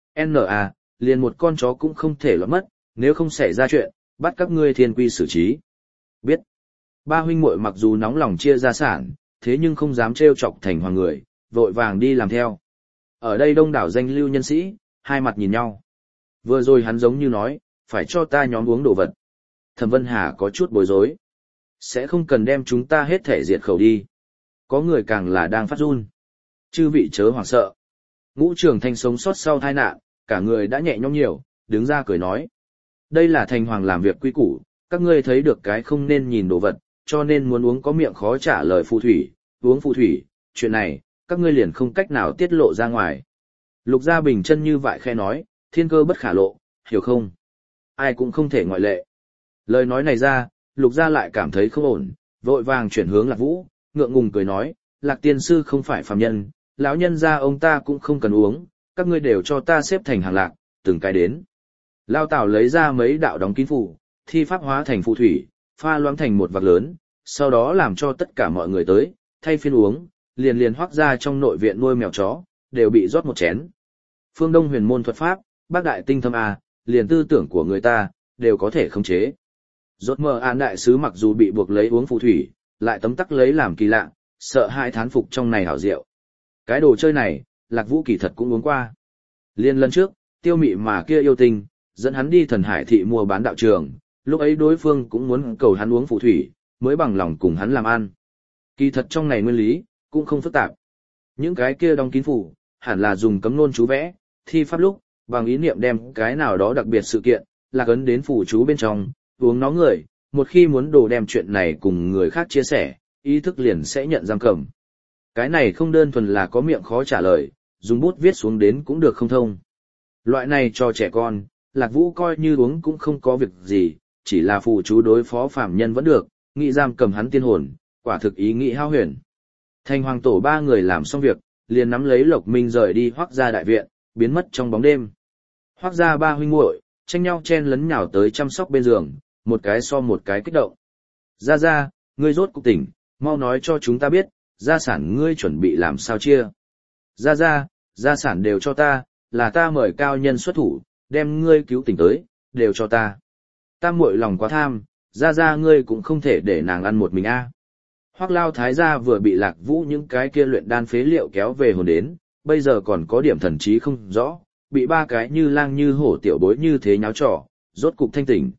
N.A. liền một con chó cũng không thể lọt mất, nếu không xảy ra chuyện, bắt các ngươi thiên quy xử trí. Biết. Ba huynh muội mặc dù nóng lòng chia gia sản, thế nhưng không dám trêu chọc thành hoàng người, vội vàng đi làm theo. Ở đây đông đảo danh lưu nhân sĩ, hai mặt nhìn nhau. Vừa rồi hắn giống như nói, phải cho ta nhóm uống đồ vật. Thẩm Vân Hà có chút bối rối. Sẽ không cần đem chúng ta hết thể diệt khẩu đi. Có người càng là đang phát run. Chư vị chớ hoảng sợ. Ngũ Trường Thanh sống sót sau tai nạn, cả người đã nhẹ nhõm nhiều, đứng ra cười nói. Đây là thành hoàng làm việc quy củ, các ngươi thấy được cái không nên nhìn đồ vật, cho nên muốn uống có miệng khó trả lời phù thủy, uống phù thủy, chuyện này, các ngươi liền không cách nào tiết lộ ra ngoài. Lục Gia Bình chân như vậy khe nói, thiên cơ bất khả lộ, hiểu không? Ai cũng không thể ngoại lệ. Lời nói này ra, Lục Gia lại cảm thấy không ổn, vội vàng chuyển hướng Lạc Vũ, ngượng ngùng cười nói, Lạc tiên sư không phải phàm nhân, lão nhân gia ông ta cũng không cần uống, các ngươi đều cho ta xếp thành hàng lạc, từng cái đến. Lao Tào lấy ra mấy đạo đóng kín phù, thi pháp hóa thành phù thủy, pha loãng thành một vạc lớn, sau đó làm cho tất cả mọi người tới, thay phiên uống, liền Hoắc ra trong nội viện nuôi mèo chó, đều bị rót một chén. Phương Đông huyền môn thuật pháp, bác đại tinh thâm a, liền tư tưởng của người ta, đều có thể khống chế. Rốt mờ an đại sứ mặc dù bị buộc lấy uống phù thủy, lại tấm tắc lấy làm kỳ lạ, sợ hai thán phục trong này hảo diệu. Cái đồ chơi này, Lạc Vũ kỳ thật cũng uống qua. Liên lần trước, tiêu mị mà kia yêu tình, dẫn hắn đi thần hải thị mua bán đạo trường, lúc ấy đối phương cũng muốn cầu hắn uống phù thủy, mới bằng lòng cùng hắn làm ăn. Kỳ thật trong này nguyên lý, cũng không phức tạp. Những cái kia đóng kín phủ, hẳn là dùng cấm nôn chú vẽ, thi pháp lúc, bằng ý niệm đem cái nào đó đặc biệt sự kiện, lạc ấn đến phù chú bên trong, uống nó người, một khi muốn đồ đem chuyện này cùng người khác chia sẻ, ý thức liền sẽ nhận giam cầm. Cái này không đơn thuần là có miệng khó trả lời, dùng bút viết xuống đến cũng được không thông. Loại này cho trẻ con, Lạc Vũ coi như uống cũng không có việc gì, chỉ là phù chú đối phó phàm nhân vẫn được, nghĩ giam cầm hắn tiên hồn, quả thực ý nghĩ hao huyền. Thành hoàng tổ ba người làm xong việc, liền nắm lấy Lộc Minh rời đi Hoắc gia đại viện, biến mất trong bóng đêm. Hoắc gia ba huynh muội tranh nhau chen lấn nhào tới chăm sóc bên giường, một cái so một cái kích động. Ra, ngươi rốt cục tỉnh, mau nói cho chúng ta biết, gia sản ngươi chuẩn bị làm sao chia. Ra, gia sản đều cho ta, là ta mời cao nhân xuất thủ, đem ngươi cứu tỉnh tới, đều cho ta. Tam muội lòng quá tham, ra ngươi cũng không thể để nàng ăn một mình a. Hoắc Lao Thái gia vừa bị Lạc Vũ những cái kia luyện đan phế liệu kéo về hồn đến, bây giờ còn có điểm thần trí không rõ, bị ba cái như lang như hổ tiểu bối như thế nháo trò, rốt cục thanh tỉnh.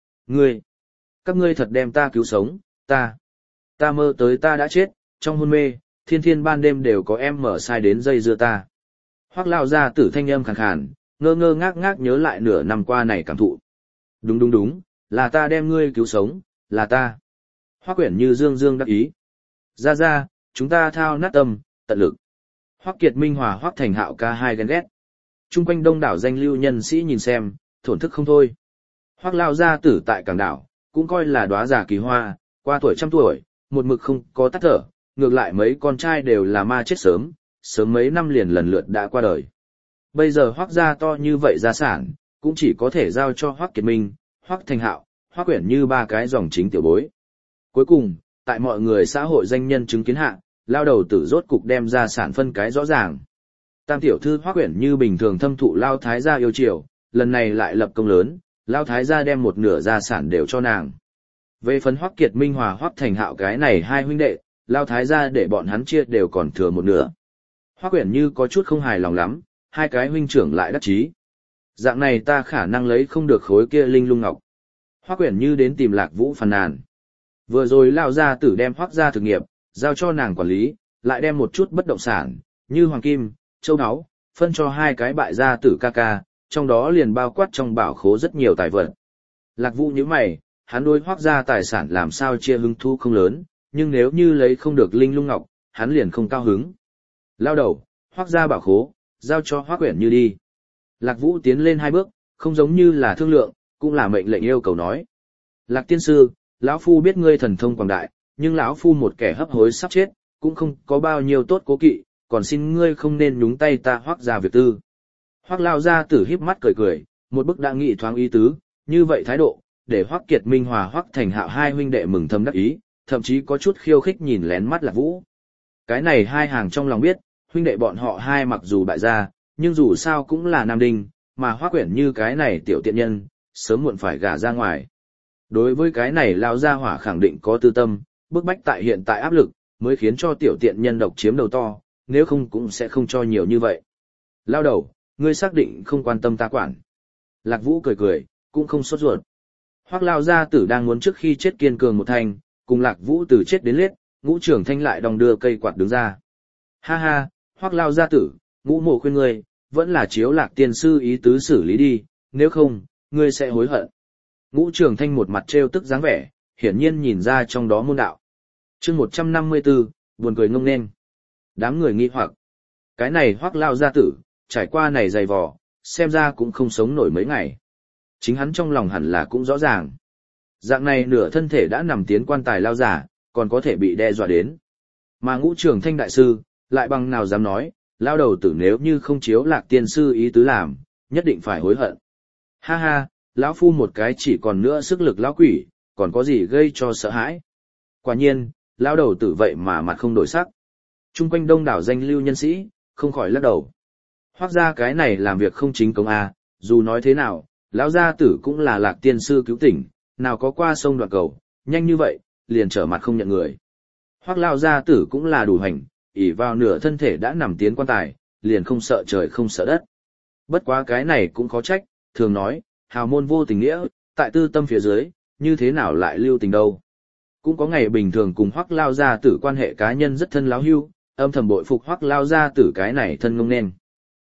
Các ngươi thật đem ta cứu sống, ta mơ tới ta đã chết, trong hôn mê, thiên ban đêm đều có em mở sai đến dây dưa ta. Hoắc Lao gia tử thanh âm khàn khàn, ngơ ngơ ngác ngác nhớ lại nửa năm qua này cảm thụ. Đúng, là ta đem ngươi cứu sống, là ta. Hoắc Quyển Như dương đắc ý. Ra, chúng ta thao nát tâm, tận lực. Hoắc Kiệt Minh hòa Hoắc Thành Hạo ca hai ghen ghét. Trung quanh đông đảo danh lưu nhân sĩ nhìn xem, thổn thức không thôi. Hoắc Lao gia tử tại Cảng Đảo, cũng coi là đóa giả kỳ hoa, qua tuổi trăm tuổi, một mực không có tắt thở, ngược lại mấy con trai đều là ma chết sớm mấy năm liền lần lượt đã qua đời. Bây giờ Hoắc gia to như vậy gia sản, cũng chỉ có thể giao cho Hoắc Kiệt Minh, Hoắc Thành Hạo, Hoắc Quyển Như ba cái dòng chính tiểu bối. Cuối cùng, tại mọi người xã hội danh nhân chứng kiến hạ, lao đầu tử rốt cục đem gia sản phân cái rõ ràng. Tam tiểu thư Hoắc Quyển Như bình thường thâm thụ Lao Thái gia yêu chiều, lần này lại lập công lớn, Lao Thái gia đem một nửa gia sản đều cho nàng. Về phần Hoắc Kiệt Minh hòa Hoắc Thành Hạo cái này hai huynh đệ, Lao Thái gia để bọn hắn chia đều còn thừa một nửa. Hoắc Quyển Như có chút không hài lòng lắm, hai cái huynh trưởng lại đắc chí. Dạng này ta khả năng lấy không được khối kia linh lung ngọc. Hoắc Quyển Như đến tìm Lạc Vũ phàn nàn. Vừa rồi Lao gia tử đem Hoắc gia thực nghiệp, giao cho nàng quản lý, lại đem một chút bất động sản, như hoàng kim, châu áo, phân cho hai cái bại gia tử ca ca, trong đó liền bao quát trong bảo khố rất nhiều tài vật. Lạc Vũ nhíu mày, hắn đối Hoắc gia tài sản làm sao chia hứng thú không lớn, nhưng nếu như lấy không được linh lung ngọc, hắn liền không cao hứng. Lao đầu, Hoắc gia bảo khố, giao cho Hoắc Quyển Như đi. Lạc Vũ tiến lên hai bước, không giống như là thương lượng, cũng là mệnh lệnh yêu cầu nói. Lạc tiên sư, lão phu biết ngươi thần thông quảng đại, nhưng lão phu một kẻ hấp hối sắp chết, cũng không có bao nhiêu tốt cố kỵ, còn xin ngươi không nên nhúng tay ta Hoắc gia việc tư. Hoắc Lao gia tử híp mắt cười, một bức đã nghị thoáng ý tứ, như vậy thái độ, để Hoắc Kiệt Minh hòa Hoắc Thành Hạo hai huynh đệ mừng thầm đắc ý, thậm chí có chút khiêu khích nhìn lén mắt Lạc Vũ. Cái này hai hàng trong lòng biết, huynh đệ bọn họ hai mặc dù bại gia, nhưng dù sao cũng là nam đinh, mà Hoắc Quyển Như cái này tiểu tiện nhân, sớm muộn phải gả ra ngoài. Đối với cái này Lao gia hỏa khẳng định có tư tâm, bức bách tại hiện tại áp lực, mới khiến cho tiểu tiện nhân độc chiếm đầu to, nếu không cũng sẽ không cho nhiều như vậy. Lao đầu, ngươi xác định không quan tâm ta quản. Lạc Vũ cười, cũng không sốt ruột. Hoắc Lao gia tử đang muốn trước khi chết kiên cường một thành, cùng Lạc Vũ từ chết đến lết, Ngũ Trưởng Thanh lại đong đưa cây quạt đứng ra. Ha, Hoắc Lao gia tử, Ngũ mộ khuyên ngươi, vẫn là chiếu Lạc tiên sư ý tứ xử lý đi, nếu không, ngươi sẽ hối hận. Ngũ Trưởng Thanh một mặt trêu tức dáng vẻ, hiển nhiên nhìn ra trong đó môn đạo. Chương 154, buồn cười ngông nên. Đám người nghi hoặc, cái này Hoắc Lao gia tử, trải qua này dày vò, xem ra cũng không sống nổi mấy ngày. Chính hắn trong lòng hẳn là cũng rõ ràng. Dạng này nửa thân thể đã nằm tiến quan tài lao giả, còn có thể bị đe dọa đến. Mà Ngũ Trưởng Thanh đại sư, lại bằng nào dám nói, lao đầu tử nếu như không chiếu Lạc tiên sư ý tứ làm, nhất định phải hối hận. Ha, lão phu một cái chỉ còn nữa sức lực lão quỷ, còn có gì gây cho sợ hãi. Quả nhiên, lao đầu tử vậy mà mặt không đổi sắc. Trung quanh đông đảo danh lưu nhân sĩ, không khỏi lắc đầu. Hoắc gia cái này làm việc không chính công a, dù nói thế nào, lão gia tử cũng là Lạc tiên sư cứu tỉnh, nào có qua sông đoạn cầu, nhanh như vậy, liền trở mặt không nhận người. Hoắc lão gia tử cũng là đủ hành, ỷ vào nửa thân thể đã nằm tiến quan tài, liền không sợ trời không sợ đất. Bất quá cái này cũng khó trách, thường nói, hào môn vô tình nghĩa, tại tư tâm phía dưới, như thế nào lại lưu tình đâu. Cũng có ngày bình thường cùng Hoắc lão gia tử quan hệ cá nhân rất thân láo hưu, âm thầm bội phục Hoắc lão gia tử cái này thân ngông nên.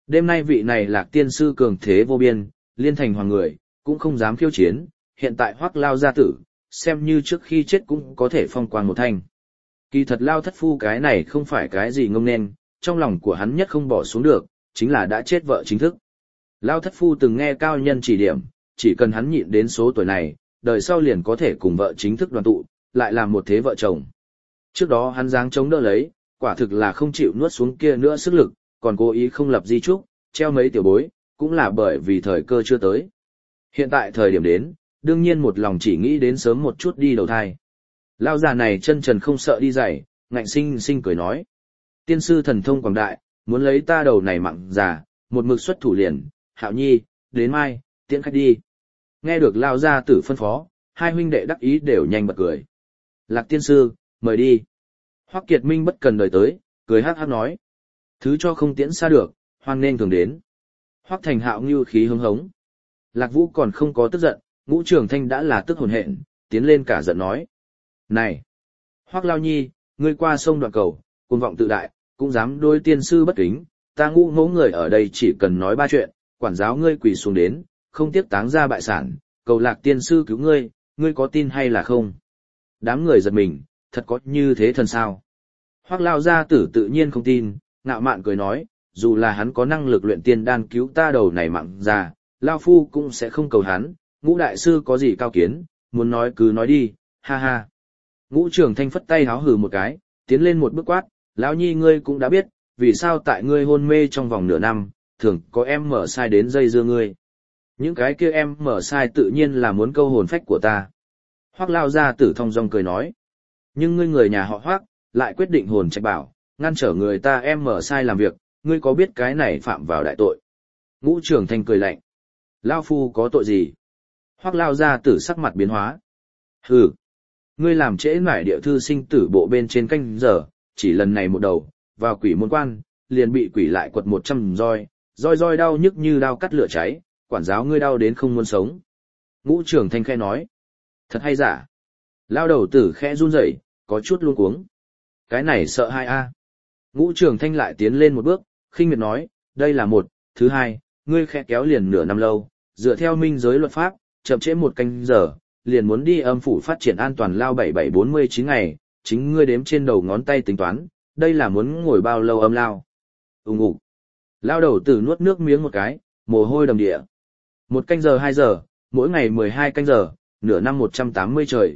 Đêm nay vị này Lạc tiên sư cường thế vô biên, liên thành hoàng người, cũng không dám khiêu chiến, hiện tại Hoắc lao gia tử, xem như trước khi chết cũng có thể phong quang một thanh. Kỳ thật Lao thất phu cái này không phải cái gì ngông nên, trong lòng của hắn nhất không bỏ xuống được, chính là đã chết vợ chính thức. Lao thất phu từng nghe cao nhân chỉ điểm, chỉ cần hắn nhịn đến số tuổi này, đời sau liền có thể cùng vợ chính thức đoàn tụ, lại làm một thế vợ chồng. Trước đó hắn dáng chống đỡ lấy, quả thực là không chịu nuốt xuống kia nữa sức lực, còn cố ý không lập di chúc, treo mấy tiểu bối, cũng là bởi vì thời cơ chưa tới. Hiện tại thời điểm đến, đương nhiên một lòng chỉ nghĩ đến sớm một chút đi đầu thai. Lao già này chân trần không sợ đi dày, ngạnh sinh sinh cười nói. Tiên sư thần thông quảng đại, muốn lấy ta đầu này mặn già, một mực xuất thủ liền, Hạo Nhi, đến mai, tiễn khách đi. Nghe được Lao gia tử phân phó, hai huynh đệ đắc ý đều nhanh bật cười. Lạc tiên sư, mời đi. Hoắc Kiệt Minh bất cần đời tới, cười hắc hắc nói. Thứ cho không tiễn xa được, hoan nên thường đến. Hoắc Thành Hạo ngưu khí hứng hống. Lạc Vũ còn không có tức giận, Ngũ Trường Thanh đã là tức hồn hện, tiến lên cả giận nói. Này! Hoắc Lao Nhi, ngươi qua sông đoạn cầu, cuồng vọng tự đại, cũng dám đối tiên sư bất kính, ta Ngũ ngỗ người ở đây chỉ cần nói ba chuyện, quản giáo ngươi quỳ xuống đến, không tiếc táng ra bại sản, cầu Lạc tiên sư cứu ngươi, ngươi có tin hay là không? Đám người giật mình, thật có như thế thần sao? Hoắc Lao gia tử tự nhiên không tin, ngạo mạn cười nói, dù là hắn có năng lực luyện tiên đan cứu ta đầu này mặn già, Lao Phu cũng sẽ không cầu hắn, Ngũ đại sư có gì cao kiến, muốn nói cứ nói đi, ha ha. Ngũ Trường Thanh phất tay háo hừ một cái, tiến lên một bước quát, Lão Nhi ngươi cũng đã biết, vì sao tại ngươi hôn mê trong vòng nửa năm, thường có em mở sai đến dây dưa ngươi. Những cái kia em mở sai tự nhiên là muốn câu hồn phách của ta. Hoắc Lao gia tử thong dong cười nói, nhưng ngươi người nhà họ Hoắc lại quyết định hồn trạch bảo, ngăn trở người ta em mở sai làm việc, ngươi có biết cái này phạm vào đại tội. Ngũ Trường Thanh cười lạnh, Lao Phu có tội gì? Hoắc Lao gia tử sắc mặt biến hóa. Hừ, ngươi làm trễ mải địa thư sinh tử bộ bên trên canh giờ, chỉ lần này một đầu, vào quỷ môn quan, liền bị quỷ lại quật 100 roi, roi đau nhức như đao cắt lửa cháy, quản giáo ngươi đau đến không muốn sống. Ngũ Trường Thanh khẽ nói, thật hay giả? Lao đầu tử khẽ run rẩy, có chút luống cuống. Cái này sợ hai a. Ngũ Trường Thanh lại tiến lên một bước, khinh miệt nói, đây là một, thứ hai, ngươi khẽ kéo liền nửa năm lâu, dựa theo minh giới luật pháp, chậm trễ một canh giờ, liền muốn đi âm phủ phát triển an toàn lao 7749 ngày, chính ngươi đếm trên đầu ngón tay tính toán, đây là muốn ngồi bao lâu âm lao. Ủng. Lao đầu tử nuốt nước miếng một cái, mồ hôi đầm địa. Một canh giờ 2 giờ, mỗi ngày 12 canh giờ, nửa năm 180 trời,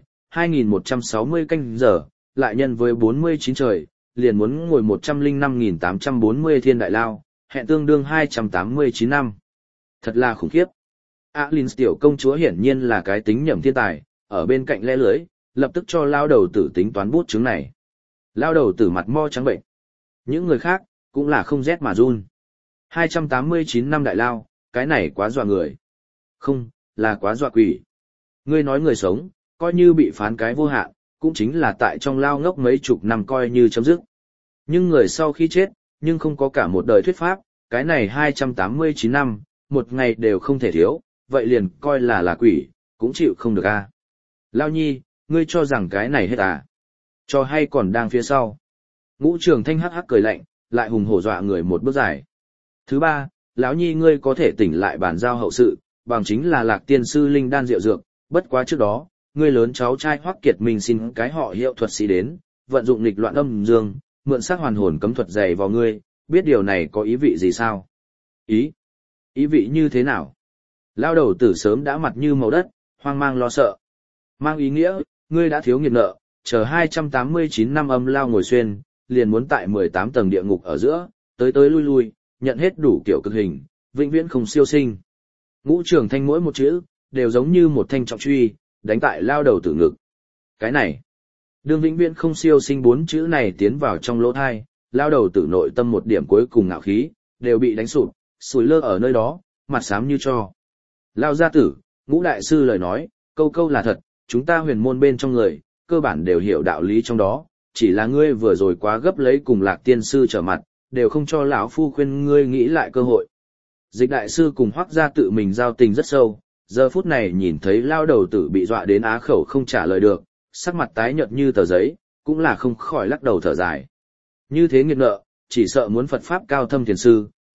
2160 canh giờ, lại nhân với 49 trời, liền muốn ngồi 105.840 thiên đại lao, hẹn tương đương 289 năm. Thật là khủng khiếp. Alin tiểu công chúa hiển nhiên là cái tính nhẩm thiên tài, ở bên cạnh lẽ lưới, lập tức cho lao đầu tử tính toán bút chứng này. Lao đầu tử mặt mo trắng bệnh. Những người khác, cũng là không rét mà run. 289 năm đại lao, cái này quá dọa người. Không, là quá dọa quỷ. Ngươi nói người sống, coi như bị phán cái vô hạn, cũng chính là tại trong lao ngốc mấy chục năm coi như chấm dứt. Nhưng người sau khi chết, nhưng không có cả một đời thuyết pháp, cái này 289 năm, một ngày đều không thể thiếu, vậy liền coi là quỷ, cũng chịu không được a. Lao Nhi, ngươi cho rằng cái này hết à? Cho hay còn đang phía sau. Ngũ Trường Thanh hắc hắc cười lạnh, lại hùng hổ dọa người một bước dài. Thứ ba, lão Nhi ngươi có thể tỉnh lại bản giao hậu sự, bằng chính là Lạc tiên sư linh đan rượu dược, bất quá trước đó, ngươi lớn cháu trai Hoắc Kiệt Minh xin cái họ hiệu thuật sĩ đến, vận dụng nghịch loạn âm dương, mượn xác hoàn hồn cấm thuật dày vào ngươi, biết điều này có ý vị gì sao? Ý vị như thế nào? Lao đầu tử sớm đã mặt như màu đất, hoang mang lo sợ. Mang ý nghĩa, ngươi đã thiếu nghiệp nợ, chờ 289 năm âm lao ngồi xuyên, liền muốn tại 18 tầng địa ngục ở giữa, tới lui lui, nhận hết đủ kiểu cực hình, vĩnh viễn không siêu sinh. Ngũ Trường Thanh mỗi một chữ, đều giống như một thanh trọng truy, đánh tại lao đầu tử ngực. Cái này, đương vĩnh viễn không siêu sinh 4 chữ này tiến vào trong lỗ thai, lao đầu tử nội tâm một điểm cuối cùng ngạo khí, đều bị đánh sụp, sủi lơ ở nơi đó, mặt xám như tro. Lao gia tử, Ngũ đại sư lời nói, câu câu là thật, chúng ta huyền môn bên trong người, cơ bản đều hiểu đạo lý trong đó, chỉ là ngươi vừa rồi quá gấp lấy cùng Lạc tiên sư trở mặt, đều không cho lão phu khuyên ngươi nghĩ lại cơ hội. Dịch đại sư cùng Hoắc gia tự mình giao tình rất sâu, giờ phút này nhìn thấy lao đầu tử bị dọa đến á khẩu không trả lời được, sắc mặt tái nhợt như tờ giấy, cũng là không khỏi lắc đầu thở dài. Như thế nghiệt nợ, chỉ sợ muốn Phật pháp cao thâm thiền sư,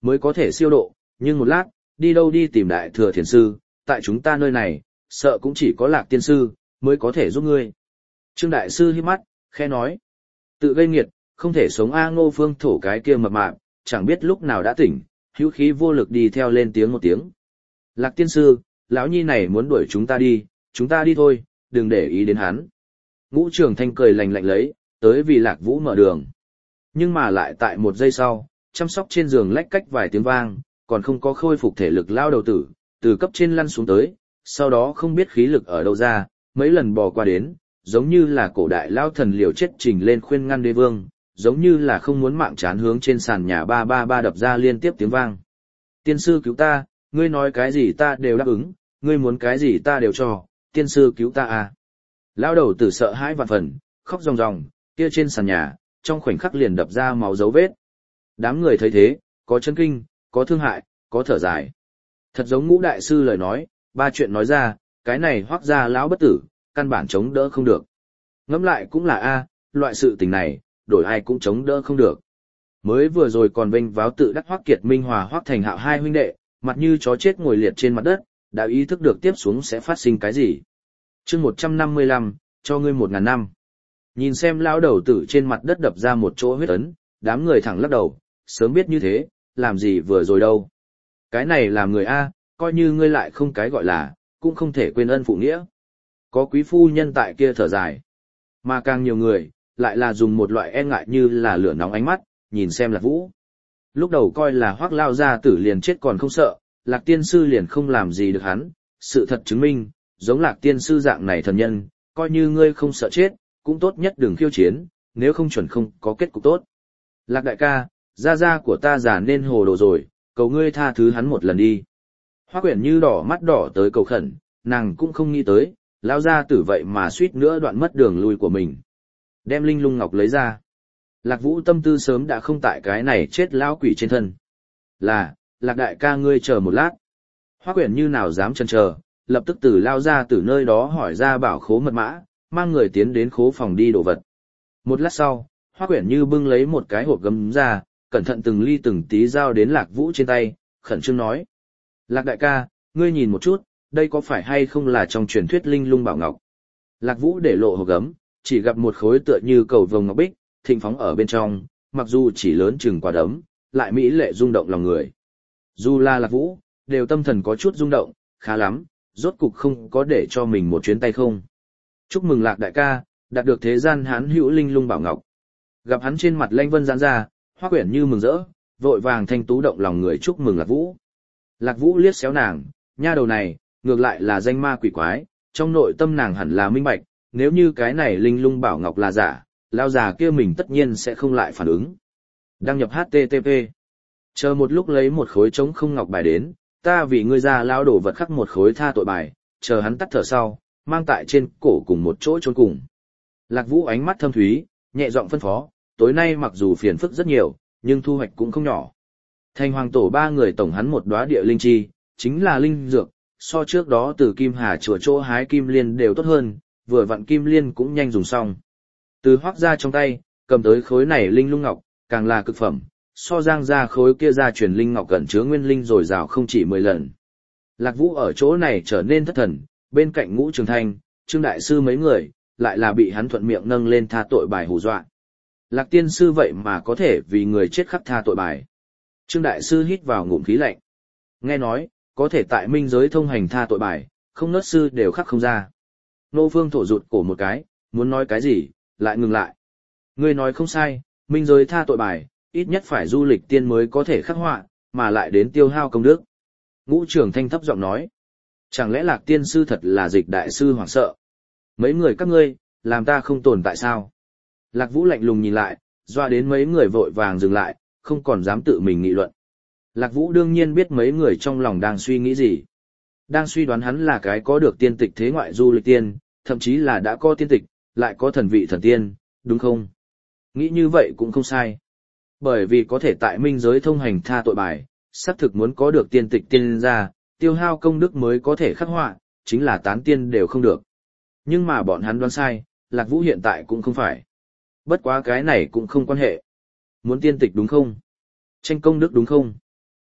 mới có thể siêu độ, nhưng một lát, đi đâu đi tìm đại thừa thiền sư, tại chúng ta nơi này, sợ cũng chỉ có Lạc tiên sư, mới có thể giúp ngươi. Trương đại sư híp mắt, khẽ nói. Tự gây nghiệt, không thể sống a. Ngô Phương Thổ cái kia mập mạp, chẳng biết lúc nào đã tỉnh, hữu khí vô lực đi theo lên tiếng một tiếng. Lạc tiên sư, lão nhi này muốn đuổi chúng ta đi thôi, đừng để ý đến hắn. Ngũ Trường Thanh cười lạnh lạnh lấy, tới vì Lạc Vũ mở đường. Nhưng mà lại tại một giây sau, chăm sóc trên giường lách cách vài tiếng vang, còn không có khôi phục thể lực lao đầu tử, từ cấp trên lăn xuống tới, sau đó không biết khí lực ở đâu ra, mấy lần bò qua đến, giống như là cổ đại lao thần liều chết trình lên khuyên ngăn đế vương, giống như là không muốn mạng chán hướng trên sàn nhà ba ba ba đập ra liên tiếp tiếng vang. Tiên sư cứu ta, ngươi nói cái gì ta đều đáp ứng, ngươi muốn cái gì ta đều cho, tiên sư cứu ta à. Lao đầu tử sợ hãi vạn phần, khóc ròng ròng, kia trên sàn nhà, trong khoảnh khắc liền đập ra máu dấu vết. Đám người thấy thế, có chấn kinh, có thương hại, có thở dài. Thật giống Ngũ đại sư lời nói, ba chuyện nói ra, cái này Hoắc gia lão bất tử, căn bản chống đỡ không được. Ngẫm lại cũng là a, loại sự tình này, đổi ai cũng chống đỡ không được. Mới vừa rồi còn vênh váo tự đắc Hoắc Kiệt Minh hòa Hoắc Thành Hạo hai huynh đệ, mặt như chó chết ngồi liệt trên mặt đất, đã ý thức được tiếp xuống sẽ phát sinh cái gì. Chương 155, cho ngươi 1000 năm. Nhìn xem lão đầu tử trên mặt đất đập ra một chỗ huyết ấn, đám người thẳng lắc đầu, sớm biết như thế, làm gì vừa rồi đâu. Cái này làm người a, coi như ngươi lại không cái gọi là, cũng không thể quên ân phụ nghĩa. Có quý phu nhân tại kia thở dài. Mà càng nhiều người, lại là dùng một loại e ngại như là lửa nóng ánh mắt, nhìn xem Lạc Vũ. Lúc đầu coi là Hoắc lao gia tử liền chết còn không sợ, Lạc tiên sư liền không làm gì được hắn, sự thật chứng minh, giống Lạc tiên sư dạng này thần nhân, coi như ngươi không sợ chết, cũng tốt nhất đừng khiêu chiến, nếu không chuẩn không có kết cục tốt. Lạc đại ca, gia của ta già nên hồ đồ rồi, cầu ngươi tha thứ hắn một lần đi. Hoắc Uyển Như đỏ mắt đỏ tới cầu khẩn, nàng cũng không nghĩ tới, lão gia tử vậy mà suýt nữa đoạn mất đường lui của mình. Đem linh lung ngọc lấy ra. Lạc Vũ tâm tư sớm đã không tại cái này chết lão quỷ trên thân. Lạc đại ca ngươi chờ một lát. Hoắc Uyển Như nào dám chần chờ, lập tức từ lao ra từ nơi đó hỏi ra bảo khố mật mã, mang người tiến đến khố phòng đi đồ vật. Một lát sau, Hoắc Uyển Như bưng lấy một cái hộp gấm ra, cẩn thận từng ly từng tí giao đến Lạc Vũ trên tay, khẩn trương nói. Lạc đại ca, ngươi nhìn một chút, đây có phải hay không là trong truyền thuyết linh lung bảo ngọc. Lạc Vũ để lộ hộp gấm, chỉ gặp một khối tựa như cầu vồng ngọc bích, thịnh phóng ở bên trong, mặc dù chỉ lớn chừng quả đấm, lại mỹ lệ rung động lòng người. Dù là Lạc Vũ, đều tâm thần có chút rung động, khá lắm, rốt cục không có để cho mình một chuyến tay không. Chúc mừng Lạc đại ca, đạt được thế gian hán hữu linh lung bảo ngọc. Gặp hắn trên mặt lanh vân giãn ra, Hoắc Uyển Như mừng rỡ, vội vàng thanh tú động lòng người chúc mừng Lạc Vũ. Lạc Vũ liếc xéo nàng, nha đầu này, ngược lại là danh ma quỷ quái, trong nội tâm nàng hẳn là minh bạch, nếu như cái này linh lung bảo ngọc là giả, lao già kia mình tất nhiên sẽ không lại phản ứng. Đăng nhập HTTP. Chờ một lúc lấy một khối trống không ngọc bài đến, ta vì ngươi ra lao đổ vật khắc một khối tha tội bài, chờ hắn tắt thở sau, mang tại trên cổ cùng một chỗ chôn cùng. Lạc Vũ ánh mắt thâm thúy, nhẹ giọng phân phó, tối nay mặc dù phiền phức rất nhiều, nhưng thu hoạch cũng không nhỏ. Thành hoàng tổ ba người tổng hắn một đóa địa linh chi, chính là linh dược, so trước đó từ Kim Hà chùa chỗ hái kim liên đều tốt hơn, vừa vặn kim liên cũng nhanh dùng xong. Từ Hoắc ra trong tay, cầm tới khối này linh lung ngọc, càng là cực phẩm, so Giang ra khối kia ra truyền linh ngọc gần chứa nguyên linh rồi rào không chỉ 10 lần. Lạc Vũ ở chỗ này trở nên thất thần, bên cạnh Ngũ Trường Thanh, Trương đại sư mấy người, lại là bị hắn thuận miệng nâng lên tha tội bài hù dọa. Lạc tiên sư vậy mà có thể vì người chết khắc tha tội bài. Trương đại sư hít vào ngụm khí lạnh. Nghe nói, có thể tại minh giới thông hành tha tội bài, không nớt sư đều khắc không ra. Nô Phương Thổ rụt cổ một cái, muốn nói cái gì, lại ngừng lại. Ngươi nói không sai, minh giới tha tội bài, ít nhất phải du lịch tiên mới có thể khắc họa, mà lại đến tiêu hao công đức. Ngũ Trường Thanh thấp giọng nói. Chẳng lẽ Lạc tiên sư thật là Dịch đại sư hoảng sợ? Mấy người các ngươi, làm ta không tồn tại sao? Lạc Vũ lạnh lùng nhìn lại, doa đến mấy người vội vàng dừng lại, không còn dám tự mình nghị luận. Lạc Vũ đương nhiên biết mấy người trong lòng đang suy nghĩ gì. Đang suy đoán hắn là cái có được tiên tịch thế ngoại du lịch tiên, thậm chí là đã có tiên tịch, lại có thần vị thần tiên, đúng không? Nghĩ như vậy cũng không sai. Bởi vì có thể tại minh giới thông hành tha tội bài, xác thực muốn có được tiên tịch tiên ra, tiêu hao công đức mới có thể khắc họa, chính là tán tiên đều không được. Nhưng mà bọn hắn đoán sai, Lạc Vũ hiện tại cũng không phải. Bất quá cái này cũng không quan hệ. Muốn tiên tịch đúng không? Tranh công đức đúng không?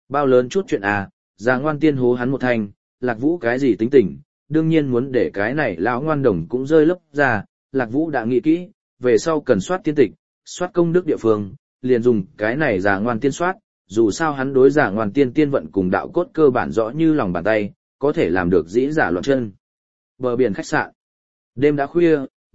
Bao lớn chút chuyện à, già ngoan tiên hố hắn một thanh, Lạc Vũ cái gì tính tình, đương nhiên muốn để cái này lão ngoan đồng cũng rơi lấp ra, Lạc Vũ đã nghĩ kỹ, về sau cần soát tiên tịch, soát công đức địa phương, liền dùng cái này già ngoan tiên soát, dù sao hắn đối già ngoan tiên tiên vận cùng đạo cốt cơ bản rõ như lòng bàn tay, có thể làm được dĩ giả loạn chân. Bờ biển khách sạn. Đêm đã khuya,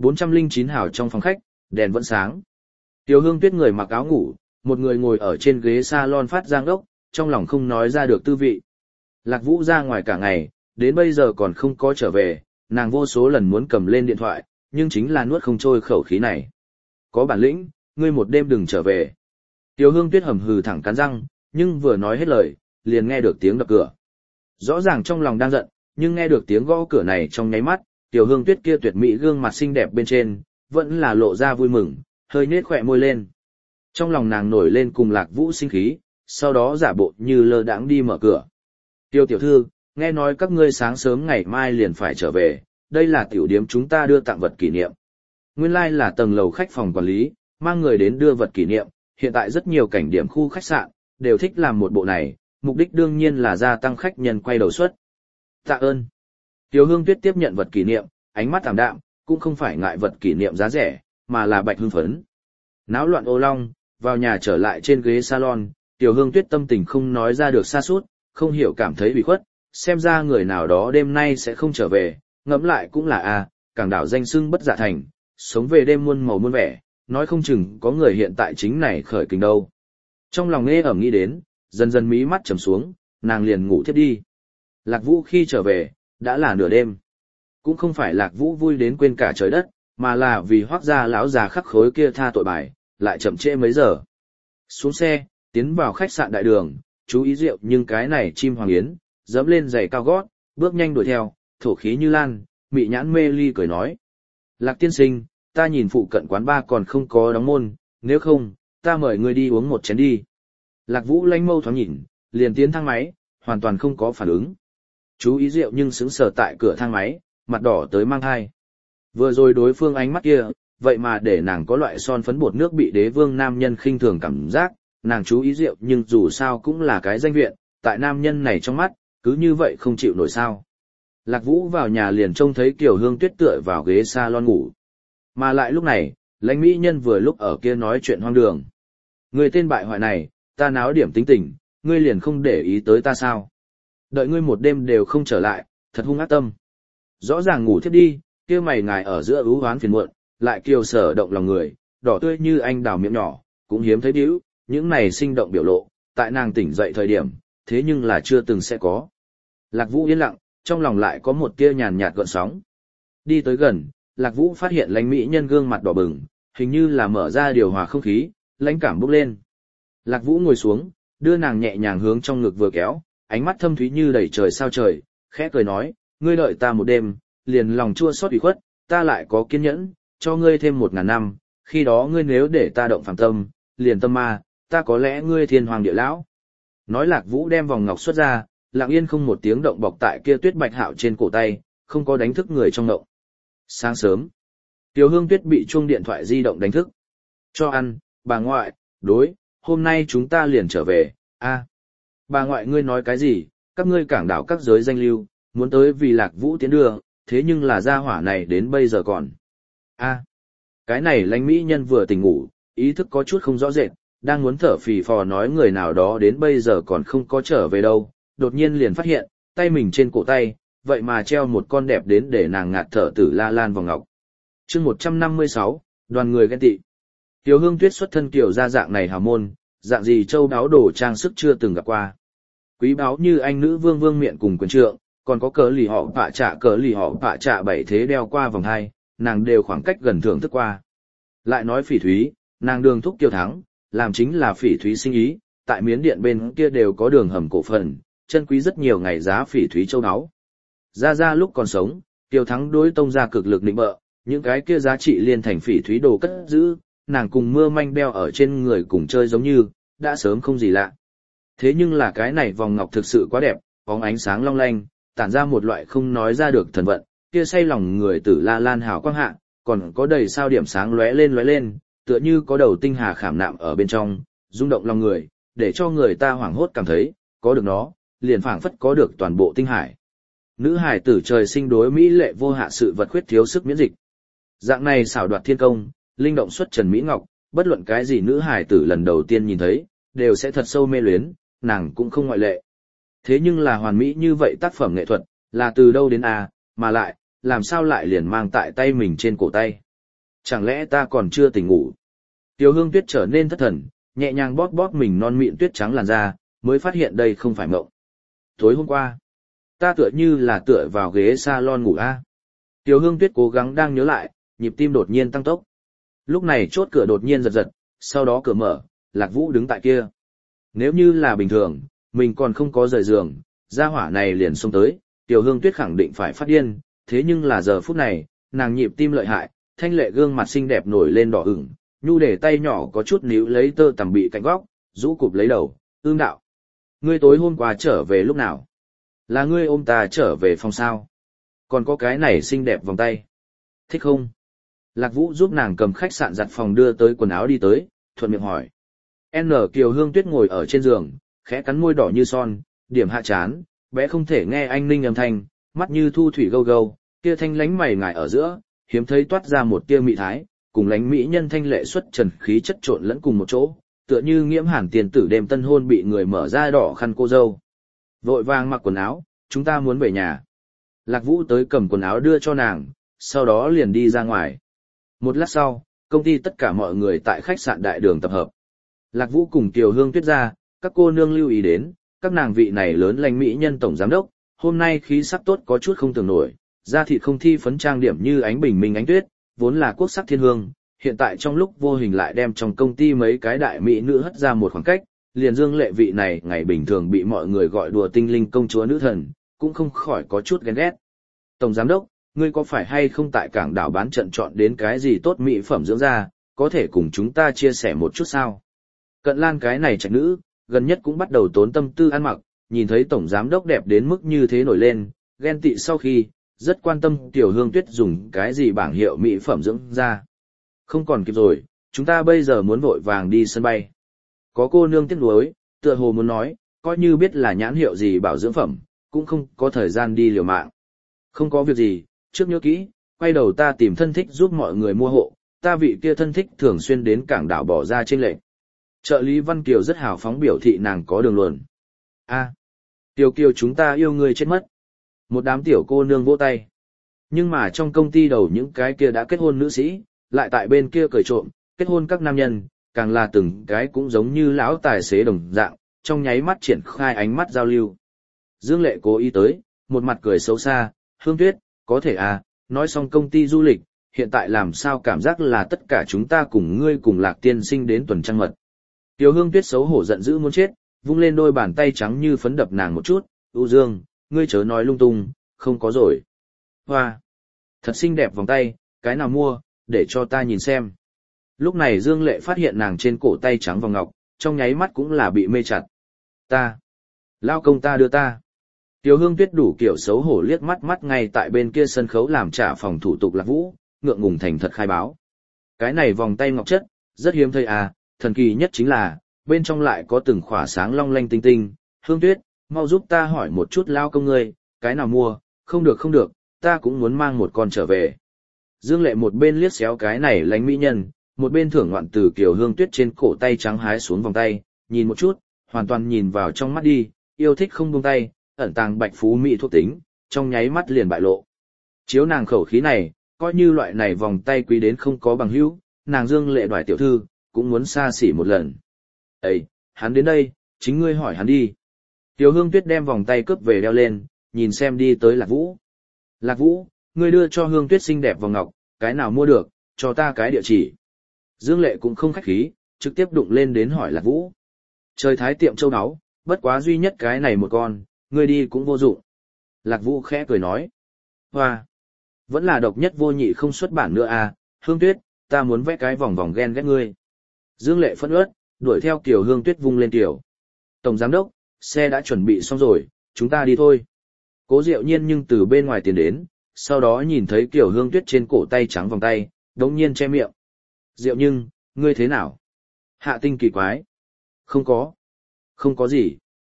409 hào trong phòng khách, đèn vẫn sáng. Tiểu Hương Tuyết người mặc áo ngủ, một người ngồi ở trên ghế salon phát giang đốc, trong lòng không nói ra được tư vị. Lạc Vũ ra ngoài cả ngày, đến bây giờ còn không có trở về, nàng vô số lần muốn cầm lên điện thoại, nhưng chính là nuốt không trôi khẩu khí này. Có bản lĩnh, ngươi một đêm đừng trở về. Tiểu Hương Tuyết hầm hừ thẳng cắn răng, nhưng vừa nói hết lời, liền nghe được tiếng đập cửa. Rõ ràng trong lòng đang giận, nhưng nghe được tiếng gõ cửa này trong nháy mắt, Tiểu Hương Tuyết kia tuyệt mỹ gương mặt xinh đẹp bên trên, vẫn là lộ ra vui mừng, hơi nhếch khóe môi lên. Trong lòng nàng nổi lên cùng Lạc Vũ sinh khí, sau đó giả bộ như lơ đãng đi mở cửa. Tiêu tiểu thư, nghe nói các ngươi sáng sớm ngày mai liền phải trở về, đây là tiểu điếm chúng ta đưa tặng vật kỷ niệm. Nguyên lai là tầng lầu khách phòng quản lý, mang người đến đưa vật kỷ niệm, hiện tại rất nhiều cảnh điểm khu khách sạn, đều thích làm một bộ này, mục đích đương nhiên là gia tăng khách nhân quay đầu suất. Tạ ơn. Tiêu Hương Tuyết tiếp nhận vật kỷ niệm, ánh mắt ảm đạm, cũng không phải ngại vật kỷ niệm giá rẻ, mà là bạch hưng phấn. Náo loạn ô long, vào nhà trở lại trên ghế salon, Tiểu Hương Tuyết tâm tình không nói ra được sa sút, không hiểu cảm thấy bị khuất, xem ra người nào đó đêm nay sẽ không trở về, ngẫm lại cũng là cảng đảo danh xưng bất dạ thành, sống về đêm muôn màu muôn vẻ, nói không chừng có người hiện tại chính này khởi kình đâu. Trong lòng nghe ẩm nghĩ đến, dần dần mí mắt trầm xuống, nàng liền ngủ thiếp đi. Lạc Vũ khi trở về, đã là nửa đêm. Cũng không phải Lạc Vũ vui đến quên cả trời đất, mà là vì Hoắc gia lão già khắc khối kia tha tội bài, lại chậm trễ mấy giờ. Xuống xe, tiến vào khách sạn đại đường, chú ý rượu nhưng cái này chim hoàng yến, dẫm lên giày cao gót, bước nhanh đuổi theo, thổ khí như lan, mị nhãn mê ly cười nói. Lạc tiên sinh, ta nhìn phụ cận quán bar còn không có đóng môn, nếu không, ta mời ngươi đi uống một chén đi. Lạc Vũ lanh mâu thoáng nhìn, liền tiến thang máy, hoàn toàn không có phản ứng. Chú ý rượu nhưng sững sờ tại cửa thang máy, mặt đỏ tới mang thai. Vừa rồi đối phương ánh mắt kia, vậy mà để nàng có loại son phấn bột nước bị đế vương nam nhân khinh thường cảm giác, nàng chú ý rượu nhưng dù sao cũng là cái danh viện, tại nam nhân này trong mắt, cứ như vậy không chịu nổi sao. Lạc Vũ vào nhà liền trông thấy Kiều Hương Tuyết tựa vào ghế salon ngủ. Mà lại lúc này, lãnh mỹ nhân vừa lúc ở kia nói chuyện hoang đường. Người tên bại hoại này, ta náo điểm tính tình, ngươi liền không để ý tới ta sao. Đợi ngươi một đêm đều không trở lại, thật hung ác tâm. Rõ ràng ngủ thiếp đi, kia mày ngài ở giữa ưu hoán phiền muộn, lại kiều sở động lòng người, đỏ tươi như anh đào miệng nhỏ, cũng hiếm thấy điếu, những này sinh động biểu lộ, tại nàng tỉnh dậy thời điểm, thế nhưng là chưa từng sẽ có. Lạc Vũ yên lặng, trong lòng lại có một tia nhàn nhạt gợn sóng. Đi tới gần, Lạc Vũ phát hiện lãnh mỹ nhân gương mặt đỏ bừng, hình như là mở ra điều hòa không khí, lãnh cảm bốc lên. Lạc Vũ ngồi xuống, đưa nàng nhẹ nhàng hướng trong ngực vừa kéo, ánh mắt thâm thúy như đầy trời sao trời, khẽ cười nói, ngươi đợi ta một đêm, liền lòng chua xót ủy khuất, ta lại có kiên nhẫn, cho ngươi thêm 1000 năm, khi đó ngươi nếu để ta động phàm tâm, liền tâm ma, ta có lẽ ngươi thiên hoàng địa lão. Nói Lạc Vũ đem vòng ngọc xuất ra, lặng yên không một tiếng động bọc tại kia tuyết bạch hạo trên cổ tay, không có đánh thức người trong động. Sáng sớm, Tiểu Hương Tuyết bị chuông điện thoại di động đánh thức. Cho ăn, bà ngoại, đối, hôm nay chúng ta liền trở về, Bà ngoại ngươi nói cái gì, các ngươi cảng đảo các giới danh lưu, muốn tới vì Lạc Vũ tiến đưa, thế nhưng là gia hỏa này đến bây giờ còn. Cái này lãnh mỹ nhân vừa tỉnh ngủ, ý thức có chút không rõ rệt, đang muốn thở phì phò nói người nào đó đến bây giờ còn không có trở về đâu, đột nhiên liền phát hiện, tay mình trên cổ tay, vậy mà treo một con đẹp đến để nàng ngạt thở tử la lan vào ngọc. Chương 156, đoàn người ghen tị. Tiểu Hương Tuyết xuất thân kiểu ra dạng này hào môn, dạng gì châu đáo đồ trang sức chưa từng gặp qua. Quý báu như anh nữ vương vương miện cùng quyền trượng, còn có cỡ lì họ pạ trạ 7 thế đeo qua vòng hai, nàng đều khoảng cách gần thưởng thức qua. Lại nói Phỉ Thúy, nàng đường thúc Tiêu Thắng, làm chính là Phỉ Thúy sinh ý, tại Miến Điện bên kia đều có đường hầm cổ phần, chân quý rất nhiều ngày giá Phỉ Thúy châu đáo. Ra lúc còn sống, Tiêu Thắng đối tông gia cực lực định bợ, những cái kia giá trị liên thành Phỉ Thúy đồ cất giữ, nàng cùng mưa manh đeo ở trên người cùng chơi giống như, đã sớm không gì lạ. Thế nhưng là cái này vòng ngọc thực sự quá đẹp, bóng ánh sáng long lanh, tản ra một loại không nói ra được thần vận, kia say lòng người tử la lan hào quang hạ, còn có đầy sao điểm sáng lóe lên, tựa như có đầu tinh hà khảm nạm ở bên trong, rung động lòng người, để cho người ta hoảng hốt cảm thấy, có được nó, liền phảng phất có được toàn bộ tinh hải. Nữ hải tử trời sinh đối mỹ lệ vô hạ sự vật khuyết thiếu sức miễn dịch. Dạng này xảo đoạt thiên công, linh động xuất trần mỹ ngọc, bất luận cái gì nữ hải tử lần đầu tiên nhìn thấy, đều sẽ thật sâu mê luyến, nàng cũng không ngoại lệ. Thế nhưng là hoàn mỹ như vậy tác phẩm nghệ thuật, là từ đâu đến a, mà lại, làm sao lại liền mang tại tay mình trên cổ tay? Chẳng lẽ ta còn chưa tỉnh ngủ? Tiểu Hương Tuyết trở nên thất thần, nhẹ nhàng bóp bóp mình non mịn tuyết trắng làn da, mới phát hiện đây không phải mộng. Tối hôm qua, ta tựa như là tựa vào ghế salon ngủ a. Tiểu Hương Tuyết cố gắng đang nhớ lại, nhịp tim đột nhiên tăng tốc. Lúc này chốt cửa đột nhiên giật giật, sau đó cửa mở, Lạc Vũ đứng tại kia. Nếu như là bình thường, mình còn không có rời giường, gia hỏa này liền xông tới, Tiểu Hương Tuyết khẳng định phải phát điên, thế nhưng là giờ phút này, nàng nhịp tim lợi hại, thanh lệ gương mặt xinh đẹp nổi lên đỏ ửng, nhu để tay nhỏ có chút níu lấy tơ tằm bị cạnh góc, rũ cụp lấy đầu, ương đạo. Ngươi tối hôm qua trở về lúc nào? Là ngươi ôm ta trở về phòng sao? Còn có cái này xinh đẹp vòng tay. Thích không? Lạc Vũ giúp nàng cầm khách sạn giặt phòng đưa tới quần áo đi tới, thuận miệng hỏi. N. Kiều Hương Tuyết ngồi ở trên giường, khẽ cắn môi đỏ như son, điểm hạ chán, bé không thể nghe anh ninh âm thanh, mắt như thu thủy gâu gâu, kia thanh lánh mày ngài ở giữa, hiếm thấy toát ra một tia mị thái, cùng lánh mỹ nhân thanh lệ xuất trần khí chất trộn lẫn cùng một chỗ, tựa như nghiễm hàn tiền tử đêm tân hôn bị người mở ra đỏ khăn cô dâu. Vội vàng mặc quần áo, chúng ta muốn về nhà. Lạc Vũ tới cầm quần áo đưa cho nàng, sau đó liền đi ra ngoài. Một lát sau, công ty tất cả mọi người tại khách sạn đại đường tập hợp. Lạc Vũ cùng Kiều Hương Tuyết ra, các cô nương lưu ý đến, các nàng vị này lớn lãnh mỹ nhân tổng giám đốc, hôm nay khí sắc tốt có chút không tưởng nổi, da thịt không thi phấn trang điểm như ánh bình minh ánh tuyết, vốn là quốc sắc thiên hương, hiện tại trong lúc vô hình lại đem trong công ty mấy cái đại mỹ nữ hất ra một khoảng cách, liền Dương Lệ vị này ngày bình thường bị mọi người gọi đùa tinh linh công chúa nữ thần, cũng không khỏi có chút ghen ghét. Tổng giám đốc, ngươi có phải hay không tại cảng đảo bán trận chọn đến cái gì tốt mỹ phẩm dưỡng da, có thể cùng chúng ta chia sẻ một chút sao? Cận Lan cái này trạch nữ, gần nhất cũng bắt đầu tốn tâm tư ăn mặc, nhìn thấy tổng giám đốc đẹp đến mức như thế nổi lên, ghen tị sau khi, rất quan tâm Tiểu Hương Tuyết dùng cái gì bảng hiệu mỹ phẩm dưỡng da. Không còn kịp rồi, chúng ta bây giờ muốn vội vàng đi sân bay. Có cô nương tiếc nuối, tựa hồ muốn nói, coi như biết là nhãn hiệu gì bảo dưỡng phẩm, cũng không có thời gian đi liều mạng. Không có việc gì, trước nhớ kỹ, quay đầu ta tìm thân thích giúp mọi người mua hộ, ta vị kia thân thích thường xuyên đến cảng đảo bỏ ra trên lệnh. Trợ lý Văn Kiều rất hào phóng biểu thị nàng có đường luồn. A, Kiều Kiều chúng ta yêu người chết mất. Một đám tiểu cô nương vỗ tay. Nhưng mà trong công ty đầu những cái kia đã kết hôn nữ sĩ, lại tại bên kia cười trộm, kết hôn các nam nhân, càng là từng cái cũng giống như lão tài xế đồng dạng, trong nháy mắt triển khai ánh mắt giao lưu. Dương Lệ cố ý tới, một mặt cười xấu xa, Hương Tuyết, có thể à, nói xong công ty du lịch, hiện tại làm sao cảm giác là tất cả chúng ta cùng ngươi cùng Lạc tiên sinh đến tuần trăng mật. Tiểu Hương Tuyết xấu hổ giận dữ muốn chết, vung lên đôi bàn tay trắng như phấn đập nàng một chút, U Dương, ngươi chớ nói lung tung, không có rồi. Hoa, thật xinh đẹp vòng tay, cái nào mua, để cho ta nhìn xem. Lúc này Dương Lệ phát hiện nàng trên cổ tay trắng vòng ngọc, trong nháy mắt cũng là bị mê chặt. Ta, lao công ta đưa ta. Tiểu Hương Tuyết đủ kiểu xấu hổ liếc mắt ngay tại bên kia sân khấu làm trả phòng thủ tục Lạc Vũ, ngượng ngùng thành thật khai báo. Cái này vòng tay ngọc chất, rất hiếm thấy à, thần kỳ nhất chính là, bên trong lại có từng khỏa sáng long lanh tinh tinh. Hương Tuyết, mau giúp ta hỏi một chút lao công ngươi, cái nào mua, không được, ta cũng muốn mang một con trở về. Dương Lệ một bên liếc xéo cái này lánh mỹ nhân, một bên thưởng ngoạn từ Kiều Hương Tuyết trên cổ tay trắng hái xuống vòng tay, nhìn một chút, hoàn toàn nhìn vào trong mắt đi, yêu thích không buông tay, ẩn tàng bạch phú mỹ thuộc tính, trong nháy mắt liền bại lộ. Chiếu nàng khẩu khí này, coi như loại này vòng tay quý đến không có bằng hữu, nàng Dương Lệ đoài tiểu thư, cũng muốn xa xỉ một lần. Ê, hắn đến đây, chính ngươi hỏi hắn đi. Tiểu Hương Tuyết đem vòng tay cướp về đeo lên, nhìn xem đi tới Lạc Vũ. Lạc Vũ, ngươi đưa cho Hương Tuyết xinh đẹp vòng ngọc, cái nào mua được, cho ta cái địa chỉ. Dương Lệ cũng không khách khí, trực tiếp đụng lên đến hỏi Lạc Vũ. Trời thái tiệm châu áo, bất quá duy nhất cái này một con, ngươi đi cũng vô dụng. Lạc Vũ khẽ cười nói. Hoa, vẫn là độc nhất vô nhị không xuất bản nữa à, Hương Tuyết, ta muốn vẽ cái vòng vòng ghen ghét ngươi. Dương Lệ phẫn uất, đuổi theo Kiều Hương Tuyết vung lên tiểu. Tổng giám đốc, xe đã chuẩn bị xong rồi, chúng ta đi thôi. Cố Diệu Nhiên nhưng từ bên ngoài tiến đến, sau đó nhìn thấy Kiều Hương Tuyết trên cổ tay trắng vòng tay, đống nhiên che miệng. Diệu Nhưng, ngươi thế nào? Hạ Tinh kỳ quái. Không có gì.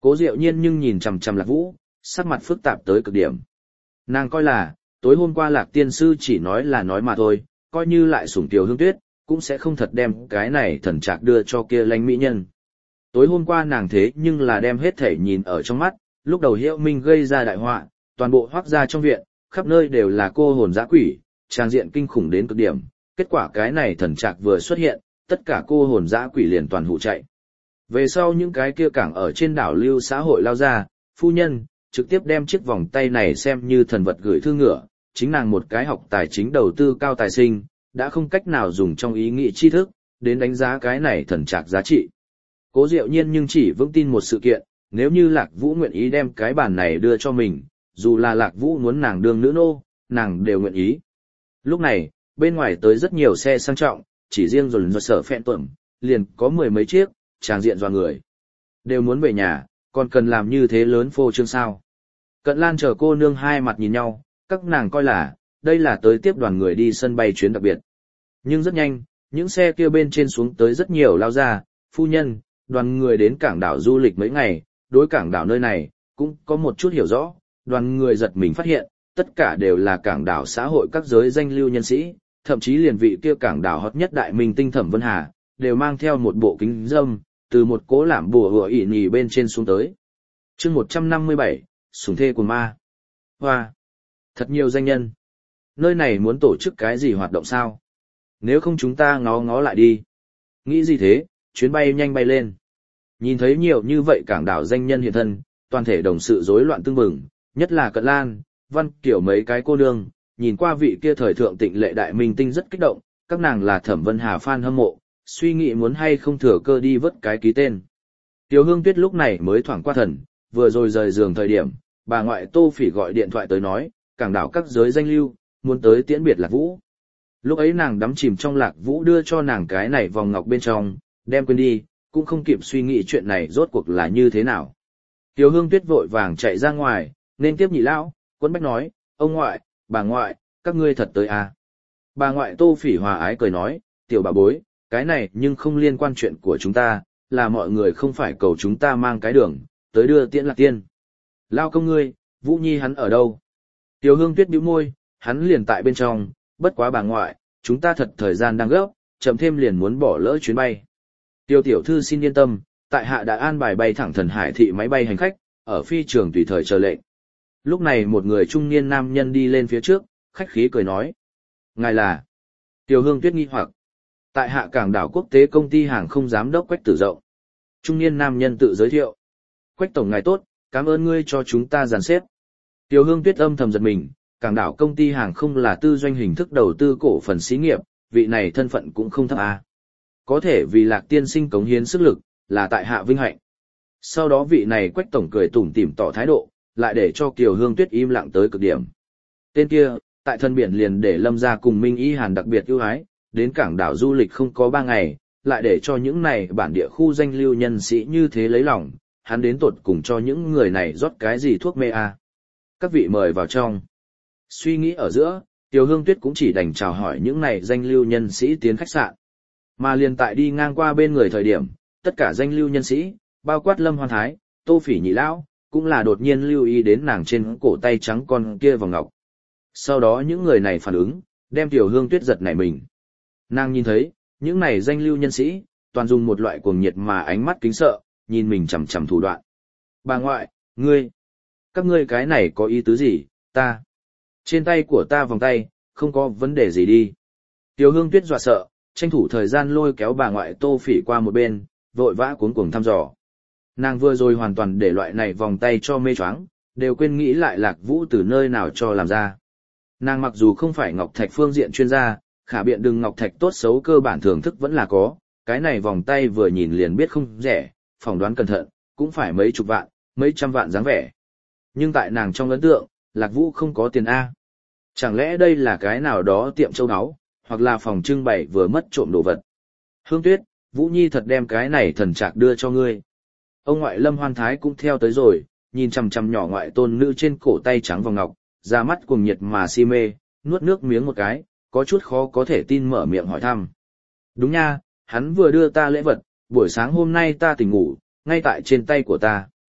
Cố Diệu Nhiên nhưng nhìn chằm chằm Lạc Vũ, sắc mặt phức tạp tới cực điểm. Nàng coi là, tối hôm qua Lạc tiên sư chỉ nói là nói mà thôi, coi như lại sủng Tiểu Hương Tuyết, cũng sẽ không thật đem cái này thần trạc đưa cho kia lãnh mỹ nhân. Tối hôm qua nàng thế nhưng là đem hết thể nhìn ở trong mắt, lúc đầu Hiệu Minh gây ra đại họa, toàn bộ Hoắc gia trong viện, khắp nơi đều là cô hồn dã quỷ, trang diện kinh khủng đến cực điểm. Kết quả cái này thần trạc vừa xuất hiện, tất cả cô hồn dã quỷ liền toàn hụ chạy. Về sau những cái kia cảng ở trên đảo lưu xã hội lao ra, phu nhân, trực tiếp đem chiếc vòng tay này xem như thần vật gửi thư ngựa, chính nàng một cái học tài chính đầu tư cao tài sinh, đã không cách nào dùng trong ý nghĩ tri thức, đến đánh giá cái này thần trạc giá trị. Cố Diệu Nhiên nhưng chỉ vững tin một sự kiện, nếu như Lạc Vũ nguyện ý đem cái bàn này đưa cho mình, dù là Lạc Vũ muốn nàng đương nữ nô, nàng đều nguyện ý. Lúc này, bên ngoài tới rất nhiều xe sang trọng, chỉ riêng rồi sở phẹn tuẩm, liền có 10 mấy chiếc, tràng diện dọa người. Đều muốn về nhà, còn cần làm như thế lớn phô trương sao. Cận Lan chờ cô nương hai mặt nhìn nhau, các nàng coi là, đây là tới tiếp đoàn người đi sân bay chuyến đặc biệt. Nhưng rất nhanh, những xe kia bên trên xuống tới rất nhiều lao ra, phu nhân, đoàn người đến cảng đảo du lịch mấy ngày, đối cảng đảo nơi này, cũng có một chút hiểu rõ, đoàn người giật mình phát hiện, tất cả đều là cảng đảo xã hội các giới danh lưu nhân sĩ, thậm chí liền vị kia cảng đảo hot nhất đại minh tinh Thẩm Vân Hà, đều mang theo một bộ kính râm, từ một cố làm bùa hựa ỉ nhì bên trên xuống tới. chương 157, sủng thê của ma. Hoa! Thật nhiều danh nhân. Nơi này muốn tổ chức cái gì hoạt động sao? Nếu không chúng ta ngó ngó lại đi. Nghĩ gì thế, chuyến bay nhanh bay lên. Nhìn thấy nhiều như vậy cảng đảo danh nhân hiện thân, toàn thể đồng sự rối loạn tương bừng, nhất là Cận Lan, Văn Kiểu mấy cái cô nương, nhìn qua vị kia thời thượng tịnh lệ đại minh tinh rất kích động, các nàng là Thẩm Vân Hà fan hâm mộ, suy nghĩ muốn hay không thừa cơ đi vớt cái ký tên. Tiểu Hương Tuyết lúc này mới thoảng qua thần, vừa rồi rời giường thời điểm, bà ngoại Tô Phỉ gọi điện thoại tới nói, cảng đảo các giới danh lưu, muốn tới tiễn biệt Lạc Vũ. Lúc ấy nàng đắm chìm trong Lạc Vũ đưa cho nàng cái này vòng ngọc bên trong, đem quên đi, cũng không kịp suy nghĩ chuyện này rốt cuộc là như thế nào. Tiểu Hương Tuyết vội vàng chạy ra ngoài, nên tiếp nhị lão, Quấn Bách nói, ông ngoại, bà ngoại, các ngươi thật tới à. Bà ngoại Tô Phỉ hòa ái cười nói, tiểu bà bối, cái này nhưng không liên quan chuyện của chúng ta, là mọi người không phải cầu chúng ta mang cái đường, tới đưa tiễn Lạc tiên. Lao công ngươi, Vũ Nhi hắn ở đâu? Tiểu Hương Tuyết bĩu môi, hắn liền tại bên trong, bất quá bà ngoại, chúng ta thật thời gian đang gấp, chậm thêm liền muốn bỏ lỡ chuyến bay. Tiêu tiểu thư xin yên tâm, tại hạ đã an bài bay thẳng Thần Hải thị máy bay hành khách, ở phi trường tùy thời chờ lệnh. Lúc này một người trung niên nam nhân đi lên phía trước, khách khí cười nói. Ngài là? Tiểu Hương Tuyết nghi hoặc. Tại hạ cảng đảo quốc tế công ty hàng không giám đốc Quách Tử Rộng. Trung niên nam nhân tự giới thiệu. Quách tổng ngài tốt, cảm ơn ngươi cho chúng ta dàn xếp. Tiểu Hương Tuyết âm thầm giật mình, cảng đảo công ty hàng không là tư doanh hình thức đầu tư cổ phần xí nghiệp, vị này thân phận cũng không thấp à. Có thể vì Lạc tiên sinh cống hiến sức lực, là tại hạ vinh hạnh. Sau đó vị này Quách tổng cười tủm tỉm tỏ thái độ, lại để cho Kiều Hương Tuyết im lặng tới cực điểm. Tên kia, tại thân biển liền để Lâm gia cùng Minh Y Hàn đặc biệt ưu ái, đến cảng đảo du lịch không có 3 ngày, lại để cho những này bản địa khu danh lưu nhân sĩ như thế lấy lòng, hắn đến tột cùng cho những người này rót cái gì thuốc mê à. Các vị mời vào trong. Suy nghĩ ở giữa, Kiều Hương Tuyết cũng chỉ đành chào hỏi những này danh lưu nhân sĩ tiến khách sạn. Mà liền tại đi ngang qua bên người thời điểm, tất cả danh lưu nhân sĩ, bao quát Lâm Hoan Thái, Tô Phỉ nhị lão, cũng là đột nhiên lưu ý đến nàng trên cổ tay trắng con kia vòng ngọc. Sau đó những người này phản ứng, đem Tiểu Hương Tuyết giật nảy mình. Nàng nhìn thấy, những này danh lưu nhân sĩ, toàn dùng một loại cuồng nhiệt mà ánh mắt kính sợ, nhìn mình chằm chằm thủ đoạn. Bà ngoại, ngươi, các ngươi cái này có ý tứ gì, ta. Trên tay của ta vòng tay, không có vấn đề gì đi. Tiểu Hương Tuyết dọa sợ, tranh thủ thời gian lôi kéo bà ngoại Tô Phỉ qua một bên, vội vã cuống cuồng thăm dò. Nàng vừa rồi hoàn toàn để loại này vòng tay cho mê choáng, đều quên nghĩ lại Lạc Vũ từ nơi nào cho làm ra. Nàng mặc dù không phải ngọc thạch phương diện chuyên gia, khả biện đừng ngọc thạch tốt xấu cơ bản thưởng thức vẫn là có, cái này vòng tay vừa nhìn liền biết không rẻ, phỏng đoán cẩn thận, cũng phải mấy chục vạn, mấy trăm vạn dáng vẻ. Nhưng tại nàng trong ấn tượng, Lạc Vũ không có tiền A. Chẳng lẽ đây là cái nào đó tiệm châu áo, hoặc là phòng trưng bày vừa mất trộm đồ vật. Hương Tuyết, Vũ Nhi thật đem cái này thần trạc đưa cho ngươi. Ông ngoại Lâm Hoan Thái cũng theo tới rồi, nhìn chằm chằm nhỏ ngoại tôn nữ trên cổ tay trắng vòng ngọc, ra mắt cuồng nhiệt mà si mê, nuốt nước miếng một cái, có chút khó có thể tin mở miệng hỏi thăm. Đúng nha, hắn vừa đưa ta lễ vật, buổi sáng hôm nay ta tỉnh ngủ, ngay tại trên tay của ta.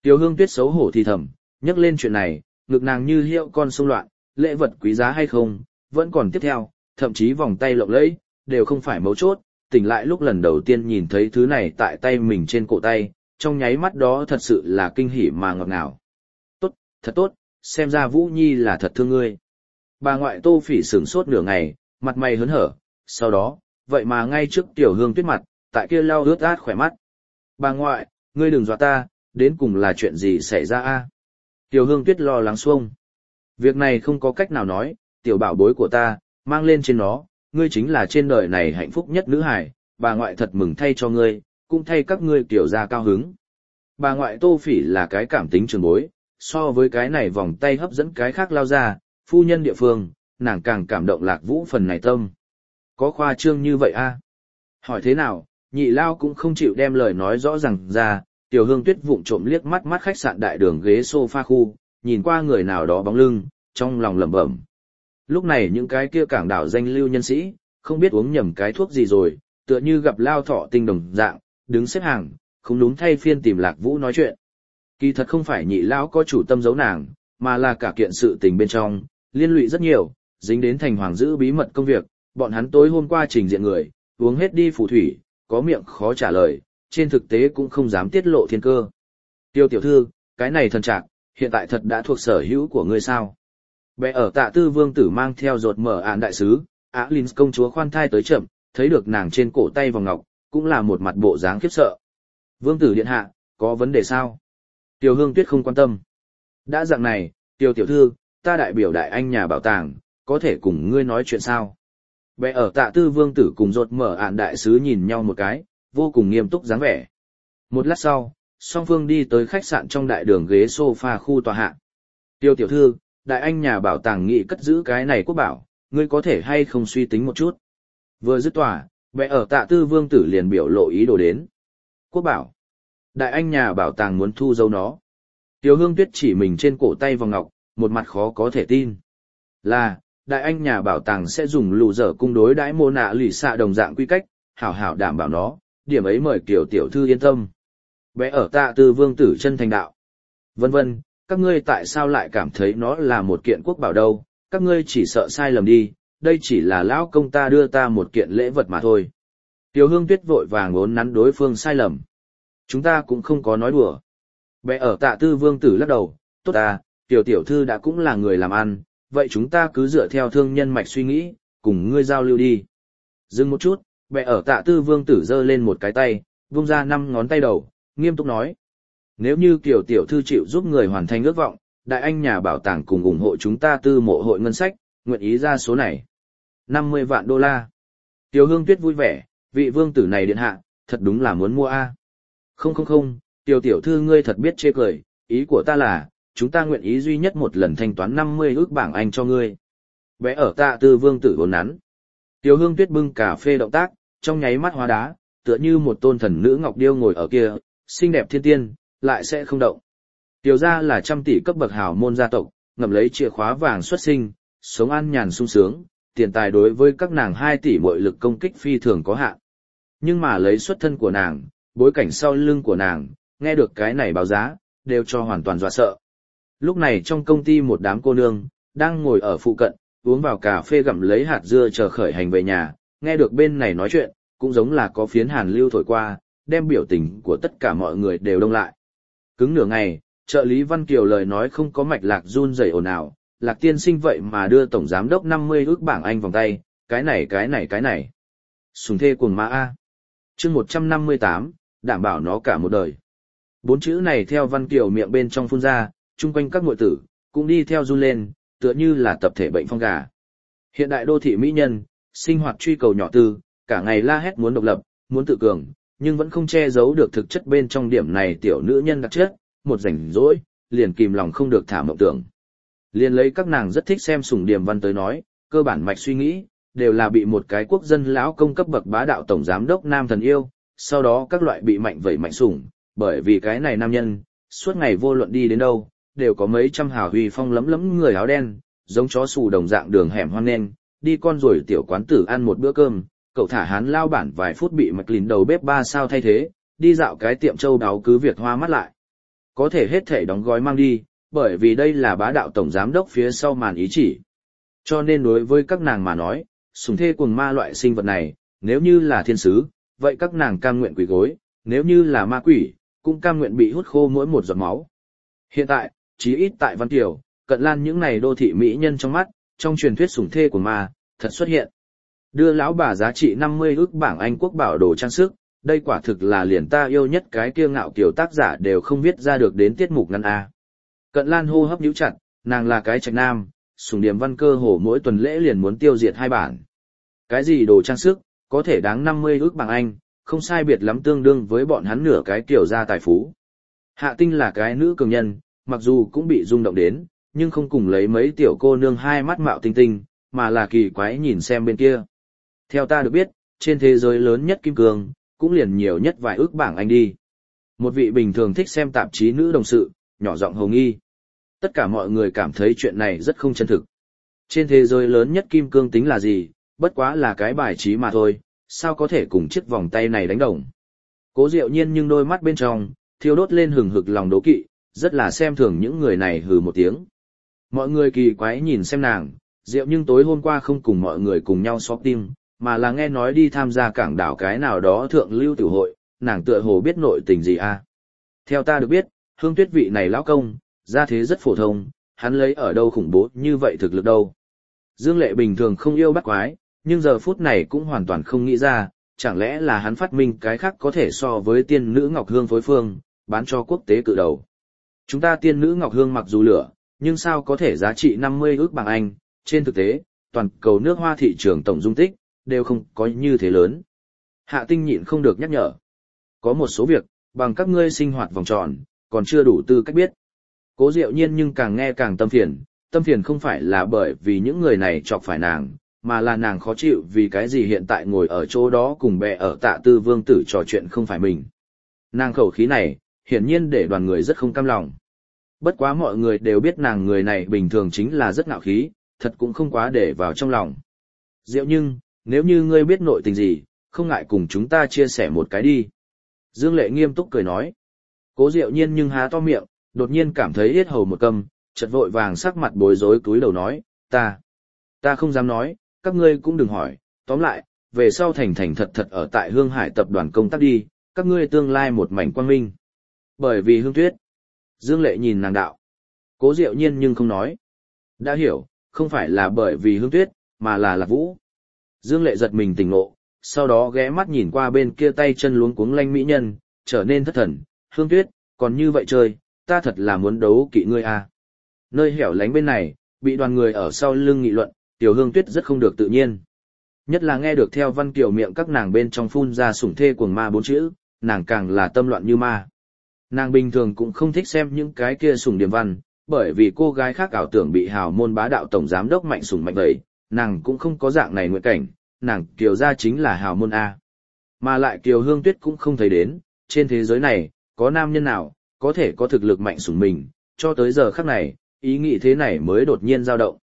Tiêu Hương Tuyết xấu hổ thì thầm, nhắc lên chuyện này, ngực nàng như hiệu con sông loạn, lễ vật quý giá hay không, vẫn còn tiếp theo, thậm chí vòng tay lộng lẫy, đều không phải mấu chốt, tỉnh lại lúc lần đầu tiên nhìn thấy thứ này tại tay mình trên cổ tay, trong nháy mắt đó thật sự là kinh hỉ mà ngọt ngào. Tốt, thật tốt, xem ra Vũ Nhi là thật thương ngươi. Bà ngoại Tô Phỉ sửng sốt nửa ngày, mặt mày hớn hở, sau đó, vậy mà ngay trước Tiểu Hương Tuyết mặt, tại kia lau ướt át khỏe mắt. Bà ngoại, ngươi đừng dọa ta, đến cùng là chuyện gì xảy ra a? Tiểu Hương Tuyết lo lắng xuông. Việc này không có cách nào nói, tiểu bảo bối của ta, mang lên trên nó, ngươi chính là trên đời này hạnh phúc nhất nữ hải, bà ngoại thật mừng thay cho ngươi, cũng thay các ngươi tiểu gia cao hứng. Bà ngoại Tô Phỉ là cái cảm tính trường bối, so với cái này vòng tay hấp dẫn cái khác lao ra, phu nhân địa phương, nàng càng cảm động Lạc Vũ phần này tâm. Có khoa trương như vậy a? Hỏi thế nào, nhị lao cũng không chịu đem lời nói rõ ràng ra, Tiểu Hương Tuyết vụng trộm liếc mắt mắt khách sạn đại đường ghế sofa khu, nhìn qua người nào đó bóng lưng, trong lòng lẩm bẩm. Lúc này những cái kia cảng đảo danh lưu nhân sĩ, không biết uống nhầm cái thuốc gì rồi, tựa như gặp lao thọ tinh đồng dạng, đứng xếp hàng, không đúng thay phiên tìm Lạc Vũ nói chuyện. Kỳ thật không phải nhị lão có chủ tâm giấu nàng, mà là cả kiện sự tình bên trong, liên lụy rất nhiều, dính đến thành hoàng giữ bí mật công việc, bọn hắn tối hôm qua trình diện người, uống hết đi phù thủy, có miệng khó trả lời, trên thực tế cũng không dám tiết lộ thiên cơ. Tiêu tiểu thư, cái này thần trạng, hiện tại thật đã thuộc sở hữu của ngươi sao? Bé ở Tạ Tư Vương tử mang theo rột mở án đại sứ, Alins công chúa khoan thai tới chậm, thấy được nàng trên cổ tay vòng ngọc, cũng là một mặt bộ dáng khiếp sợ. Vương tử điện hạ, có vấn đề sao? Tiêu Hương Tuyết không quan tâm. Đã dạng này, Tiêu tiểu thư, ta đại biểu đại anh nhà bảo tàng, có thể cùng ngươi nói chuyện sao? Bé ở Tạ Tư Vương tử cùng rột mở án đại sứ nhìn nhau một cái, vô cùng nghiêm túc dáng vẻ. Một lát sau, song phương đi tới khách sạn trong đại đường ghế sofa khu tòa hạ. Tiêu tiểu thư, đại anh nhà bảo tàng nghị cất giữ cái này quốc bảo, ngươi có thể hay không suy tính một chút. Vừa dứt tòa, bé ở Tạ Tư Vương tử liền biểu lộ ý đồ đến. Quốc bảo. Đại anh nhà bảo tàng muốn thu dấu nó. Tiêu Hương Tuyết chỉ mình trên cổ tay vòng ngọc, một mặt khó có thể tin. Là, đại anh nhà bảo tàng sẽ dùng lù dở cung đối đãi mô nạ lì xạ đồng dạng quy cách, hảo hảo đảm bảo nó, điểm ấy mời Kiều tiểu thư yên tâm. Bé ở Tạ Tư Vương tử chân thành đạo. Vân vân, các ngươi tại sao lại cảm thấy nó là một kiện quốc bảo đâu, các ngươi chỉ sợ sai lầm đi, đây chỉ là lão công ta đưa ta một kiện lễ vật mà thôi. Tiêu Hương Tuyết vội vàng uốn nắn đối phương sai lầm. Chúng ta cũng không có nói đùa. Bé ở Tạ Tư Vương tử lắc đầu, tốt ta, Tiểu tiểu thư đã cũng là người làm ăn, vậy chúng ta cứ dựa theo thương nhân mạch suy nghĩ, cùng ngươi giao lưu đi. Dừng một chút, bé ở Tạ Tư Vương tử giơ lên một cái tay, vung ra 5 ngón tay đầu, nghiêm túc nói. Nếu như Kiều tiểu thư chịu giúp người hoàn thành ước vọng, đại anh nhà bảo tàng cùng ủng hộ chúng ta tư mộ hội ngân sách, nguyện ý ra số này. 50 vạn đô la. Tiêu Hương Tuyết vui vẻ, vị vương tử này điện hạ, thật đúng là muốn mua a. Không, Tiêu tiểu thư ngươi thật biết chê cười, ý của ta là, chúng ta nguyện ý duy nhất một lần thanh toán 50 ước bảng Anh cho ngươi. Bé ở Tạ Tư Vương tử vốn nắn. Tiêu Hương Tuyết bưng cà phê động tác, trong nháy mắt hóa đá, tựa như một tôn thần nữ ngọc điêu ngồi ở kia, xinh đẹp thiên tiên, lại sẽ không động. Tiêu gia là trăm tỷ cấp bậc hào môn gia tộc, ngậm lấy chìa khóa vàng xuất sinh, sống an nhàn sung sướng, tiền tài đối với các nàng 2 tỷ mọi lực công kích phi thường có hạn. Nhưng mà lấy xuất thân của nàng, bối cảnh sau lưng của nàng, nghe được cái này báo giá, đều cho hoàn toàn dọa sợ. Lúc này trong công ty một đám cô nương, đang ngồi ở phụ cận, uống vào cà phê gặm lấy hạt dưa chờ khởi hành về nhà, nghe được bên này nói chuyện, cũng giống là có phiến hàn lưu thổi qua, đem biểu tình của tất cả mọi người đều đông lại. Cứng nửa ngày, trợ lý Văn Kiều lời nói không có mạch lạc run rẩy ồn ào, Lạc tiên sinh vậy mà đưa tổng giám đốc 50 ước bảng Anh vòng tay, cái này. Sùng thê cuồng ma A. Chương 158, đảm bảo nó cả một đời. 4 chữ này theo Văn Kiều miệng bên trong phun ra, chung quanh các muội tử, cũng đi theo run lên, tựa như là tập thể bệnh phong gà. Hiện đại đô thị mỹ nhân, sinh hoạt truy cầu nhỏ tư, cả ngày la hét muốn độc lập, muốn tự cường, nhưng vẫn không che giấu được thực chất bên trong điểm này tiểu nữ nhân đặc chất, một rảnh rỗi, liền kìm lòng không được thả mộng tưởng. Liền lấy các nàng rất thích xem Sùng Điềm Văn tới nói, cơ bản mạch suy nghĩ, đều là bị một cái quốc dân lão công cấp bậc bá đạo tổng giám đốc nam thần yêu, sau đó các loại bị mạnh vẩy mạnh sủng, bởi vì cái này nam nhân, suốt ngày vô luận đi đến đâu, đều có mấy trăm hào huy phong lấm lấm người áo đen, giống chó xù đồng dạng đường hẻm hoang nên, đi con rồi tiểu quán tử ăn một bữa cơm, cậu thả hán lao bản vài phút bị mạch lìn đầu bếp 3 sao thay thế, đi dạo cái tiệm châu đáo cứ việc hoa mắt lại. Có thể hết thể đóng gói mang đi, bởi vì đây là bá đạo tổng giám đốc phía sau màn ý chỉ. Cho nên đối với các nàng mà nói, sủng thê cuồng ma loại sinh vật này, nếu như là thiên sứ, vậy các nàng cam nguyện quỳ gối, nếu như là ma quỷ, cũng cam nguyện bị hút khô mỗi một giọt máu. Hiện tại, chí ít tại Văn Kiều, Cận Lan những này đô thị mỹ nhân trong mắt, trong truyền thuyết sủng thê của ma, thật xuất hiện. Đưa lão bà giá trị 50 ức bảng Anh quốc bảo đồ trang sức, đây quả thực là liền ta yêu nhất cái kiêu ngạo kiểu tác giả đều không viết ra được đến tiết mục ngăn A. Cận Lan hô hấp nhíu chặt, nàng là cái trạch nam, sủng điểm văn cơ hồ mỗi tuần lễ liền muốn tiêu diệt 2 bản. Cái gì đồ trang sức, có thể đáng 50 ức bảng Anh, không sai biệt lắm tương đương với bọn hắn nửa cái kiểu gia tài phú. Hạ Tinh là cái nữ cường nhân, mặc dù cũng bị rung động đến, nhưng không cùng lấy mấy tiểu cô nương hai mắt mạo tinh tinh, mà là kỳ quái nhìn xem bên kia. Theo ta được biết, trên thế giới lớn nhất kim cương, cũng liền nhiều nhất vài ức bảng Anh đi. Một vị bình thường thích xem tạp chí nữ đồng sự, nhỏ giọng hồng nghi. Tất cả mọi người cảm thấy chuyện này rất không chân thực. Trên thế giới lớn nhất kim cương tính là gì, bất quá là cái bài trí mà thôi, sao có thể cùng chiếc vòng tay này đánh đồng. Cố Diệu Nhiên nhưng đôi mắt bên trong, thiêu đốt lên hừng hực lòng đố kỵ, rất là xem thường những người này hừ một tiếng. Mọi người kỳ quái nhìn xem nàng, Diệu nhưng tối hôm qua không cùng mọi người cùng nhau shopping, mà là nghe nói đi tham gia cảng đảo cái nào đó thượng lưu tiểu hội, nàng tựa hồ biết nội tình gì à. Theo ta được biết, Hương Tuyết vị này lão công, gia thế rất phổ thông, hắn lấy ở đâu khủng bố như vậy thực lực đâu. Dương Lệ bình thường không yêu bắt quái, nhưng giờ phút này cũng hoàn toàn không nghĩ ra, chẳng lẽ là hắn phát minh cái khác có thể so với tiên nữ Ngọc Hương phối phương, bán cho quốc tế cự đầu. Chúng ta tiên nữ Ngọc Hương mặc dù lửa, nhưng sao có thể giá trị 50 ức bảng Anh, trên thực tế, toàn cầu nước hoa thị trường tổng dung tích, đều không có như thế lớn. Hạ Tinh nhịn không được nhắc nhở. Có một số việc, bằng các ngươi sinh hoạt vòng tròn, còn chưa đủ tư cách biết. Cố Diệu Nhiên nhưng càng nghe càng tâm phiền không phải là bởi vì những người này chọc phải nàng, mà là nàng khó chịu vì cái gì hiện tại ngồi ở chỗ đó cùng bè ở Tạ Tư Vương tử trò chuyện không phải mình. Nàng khẩu khí này, hiển nhiên để đoàn người rất không cam lòng. Bất quá mọi người đều biết nàng người này bình thường chính là rất ngạo khí, thật cũng không quá để vào trong lòng. Diệu nhưng, nếu như ngươi biết nội tình gì, không ngại cùng chúng ta chia sẻ một cái đi. Dương Lệ nghiêm túc cười nói. Cố Diệu Nhiên nhưng há to miệng, đột nhiên cảm thấy yết hầu một câm, chợt vội vàng sắc mặt bối rối cúi đầu nói, ta không dám nói, các ngươi cũng đừng hỏi, tóm lại, về sau thành thật thật ở tại Hương Hải tập đoàn công tác đi, các ngươi tương lai một mảnh quang minh. Bởi vì Hương Tuyết. Dương Lệ nhìn nàng đạo. Cố Diệu Nhiên nhưng không nói. Đã hiểu, không phải là bởi vì Hương Tuyết, mà là Lạc Vũ. Dương Lệ giật mình tỉnh ngộ, sau đó ghé mắt nhìn qua bên kia tay chân luống cuống lanh mỹ nhân, trở nên thất thần. Hương Tuyết, còn như vậy chơi, ta thật là muốn đấu kỵ ngươi à. Nơi hẻo lánh bên này, bị đoàn người ở sau lưng nghị luận, Tiểu Hương Tuyết rất không được tự nhiên. Nhất là nghe được theo Văn Kiều miệng các nàng bên trong phun ra sủng thê cuồng ma 4 chữ, nàng càng là tâm loạn như ma. Nàng bình thường cũng không thích xem những cái kia sủng điểm văn, bởi vì cô gái khác ảo tưởng bị hào môn bá đạo tổng giám đốc mạnh sủng mạnh vậy, nàng cũng không có dạng này nguyện cảnh, nàng Kiều gia chính là hào môn A. Mà lại Kiều Hương Tuyết cũng không thấy đến, trên thế giới này, có nam nhân nào, có thể có thực lực mạnh sủng mình, cho tới giờ khắc này, ý nghĩ thế này mới đột nhiên dao động.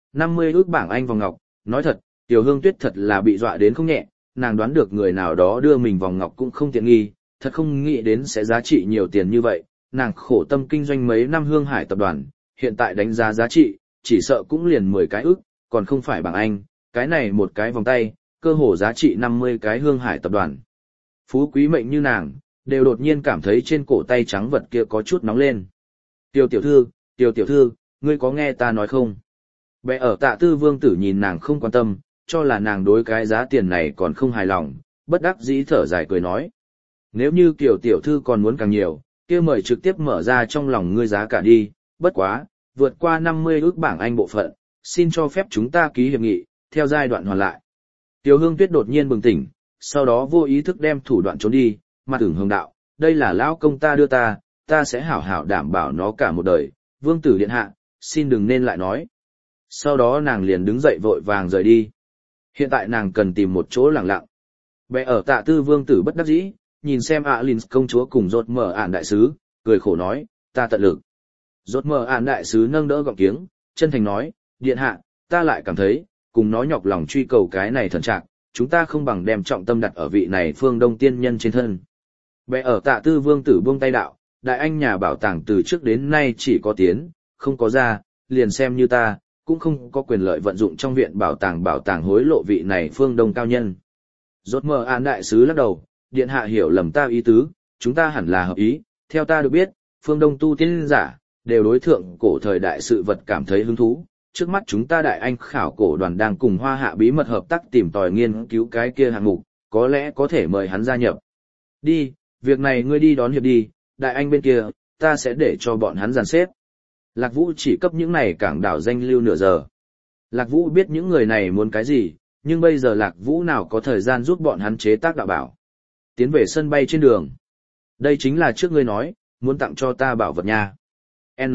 50 ước bảng Anh vòng ngọc, nói thật, Tiểu Hương Tuyết thật là bị dọa đến không nhẹ, nàng đoán được người nào đó đưa mình vòng ngọc cũng không tiện nghi, thật không nghĩ đến sẽ giá trị nhiều tiền như vậy, nàng khổ tâm kinh doanh mấy năm Hương Hải tập đoàn, hiện tại đánh giá giá trị, chỉ sợ cũng liền 10 cái ức, còn không phải bảng Anh, cái này một cái vòng tay, cơ hồ giá trị 50 cái Hương Hải tập đoàn. Phú quý mệnh như nàng, đều đột nhiên cảm thấy trên cổ tay trắng vật kia có chút nóng lên. Tiểu tiểu thư, ngươi có nghe ta nói không? Bè ở Tạ Tư Vương tử nhìn nàng không quan tâm, cho là nàng đối cái giá tiền này còn không hài lòng, bất đắc dĩ thở dài cười nói. Nếu như Kiều tiểu thư còn muốn càng nhiều, kia mời trực tiếp mở ra trong lòng ngươi giá cả đi, bất quá, vượt qua 50 ước bảng Anh bộ phận, xin cho phép chúng ta ký hiệp nghị, theo giai đoạn hoàn lại. Tiểu Hương Tuyết đột nhiên bừng tỉnh, sau đó vô ý thức đem thủ đoạn trốn đi, mặt ửng hương đạo, đây là lão công ta đưa ta sẽ hảo hảo đảm bảo nó cả một đời, Vương tử điện hạ, xin đừng nên lại nói. Sau đó nàng liền đứng dậy vội vàng rời đi. Hiện tại nàng cần tìm một chỗ lặng lặng. Bè ở Tạ Tư Vương tử bất đắc dĩ, nhìn xem Linh công chúa cùng rốt mở ản đại sứ, cười khổ nói, ta tận lực. Rốt mở ản đại sứ nâng đỡ gọng kiếng, chân thành nói, điện hạ, ta lại cảm thấy, cùng nó nhọc lòng truy cầu cái này thần trạng, chúng ta không bằng đem trọng tâm đặt ở vị này phương đông tiên nhân trên thân. Bè ở Tạ Tư Vương tử buông tay đạo, đại anh nhà bảo tàng từ trước đến nay chỉ có tiến, không có ra, liền xem như ta, cũng không có quyền lợi vận dụng trong viện bảo tàng hối lộ vị này phương đông cao nhân. Rốt mờ án đại sứ lắc đầu, điện hạ hiểu lầm ta ý tứ, chúng ta hẳn là hợp ý, theo ta được biết, phương đông tu tiên giả, đều đối thượng cổ thời đại sự vật cảm thấy hứng thú. Trước mắt chúng ta đại anh khảo cổ đoàn đang cùng Hoa Hạ bí mật hợp tác tìm tòi nghiên cứu cái kia hạng mục, có lẽ có thể mời hắn gia nhập. Đi, việc này ngươi đi đón hiệp đi, đại anh bên kia, ta sẽ để cho bọn hắn dàn xếp. Lạc Vũ chỉ cấp những này cảng đảo danh lưu nửa giờ. Lạc Vũ biết những người này muốn cái gì, nhưng bây giờ Lạc Vũ nào có thời gian giúp bọn hắn chế tác đạo bảo. Tiến về sân bay trên đường. Đây chính là trước ngươi nói, muốn tặng cho ta bảo vật nha. N.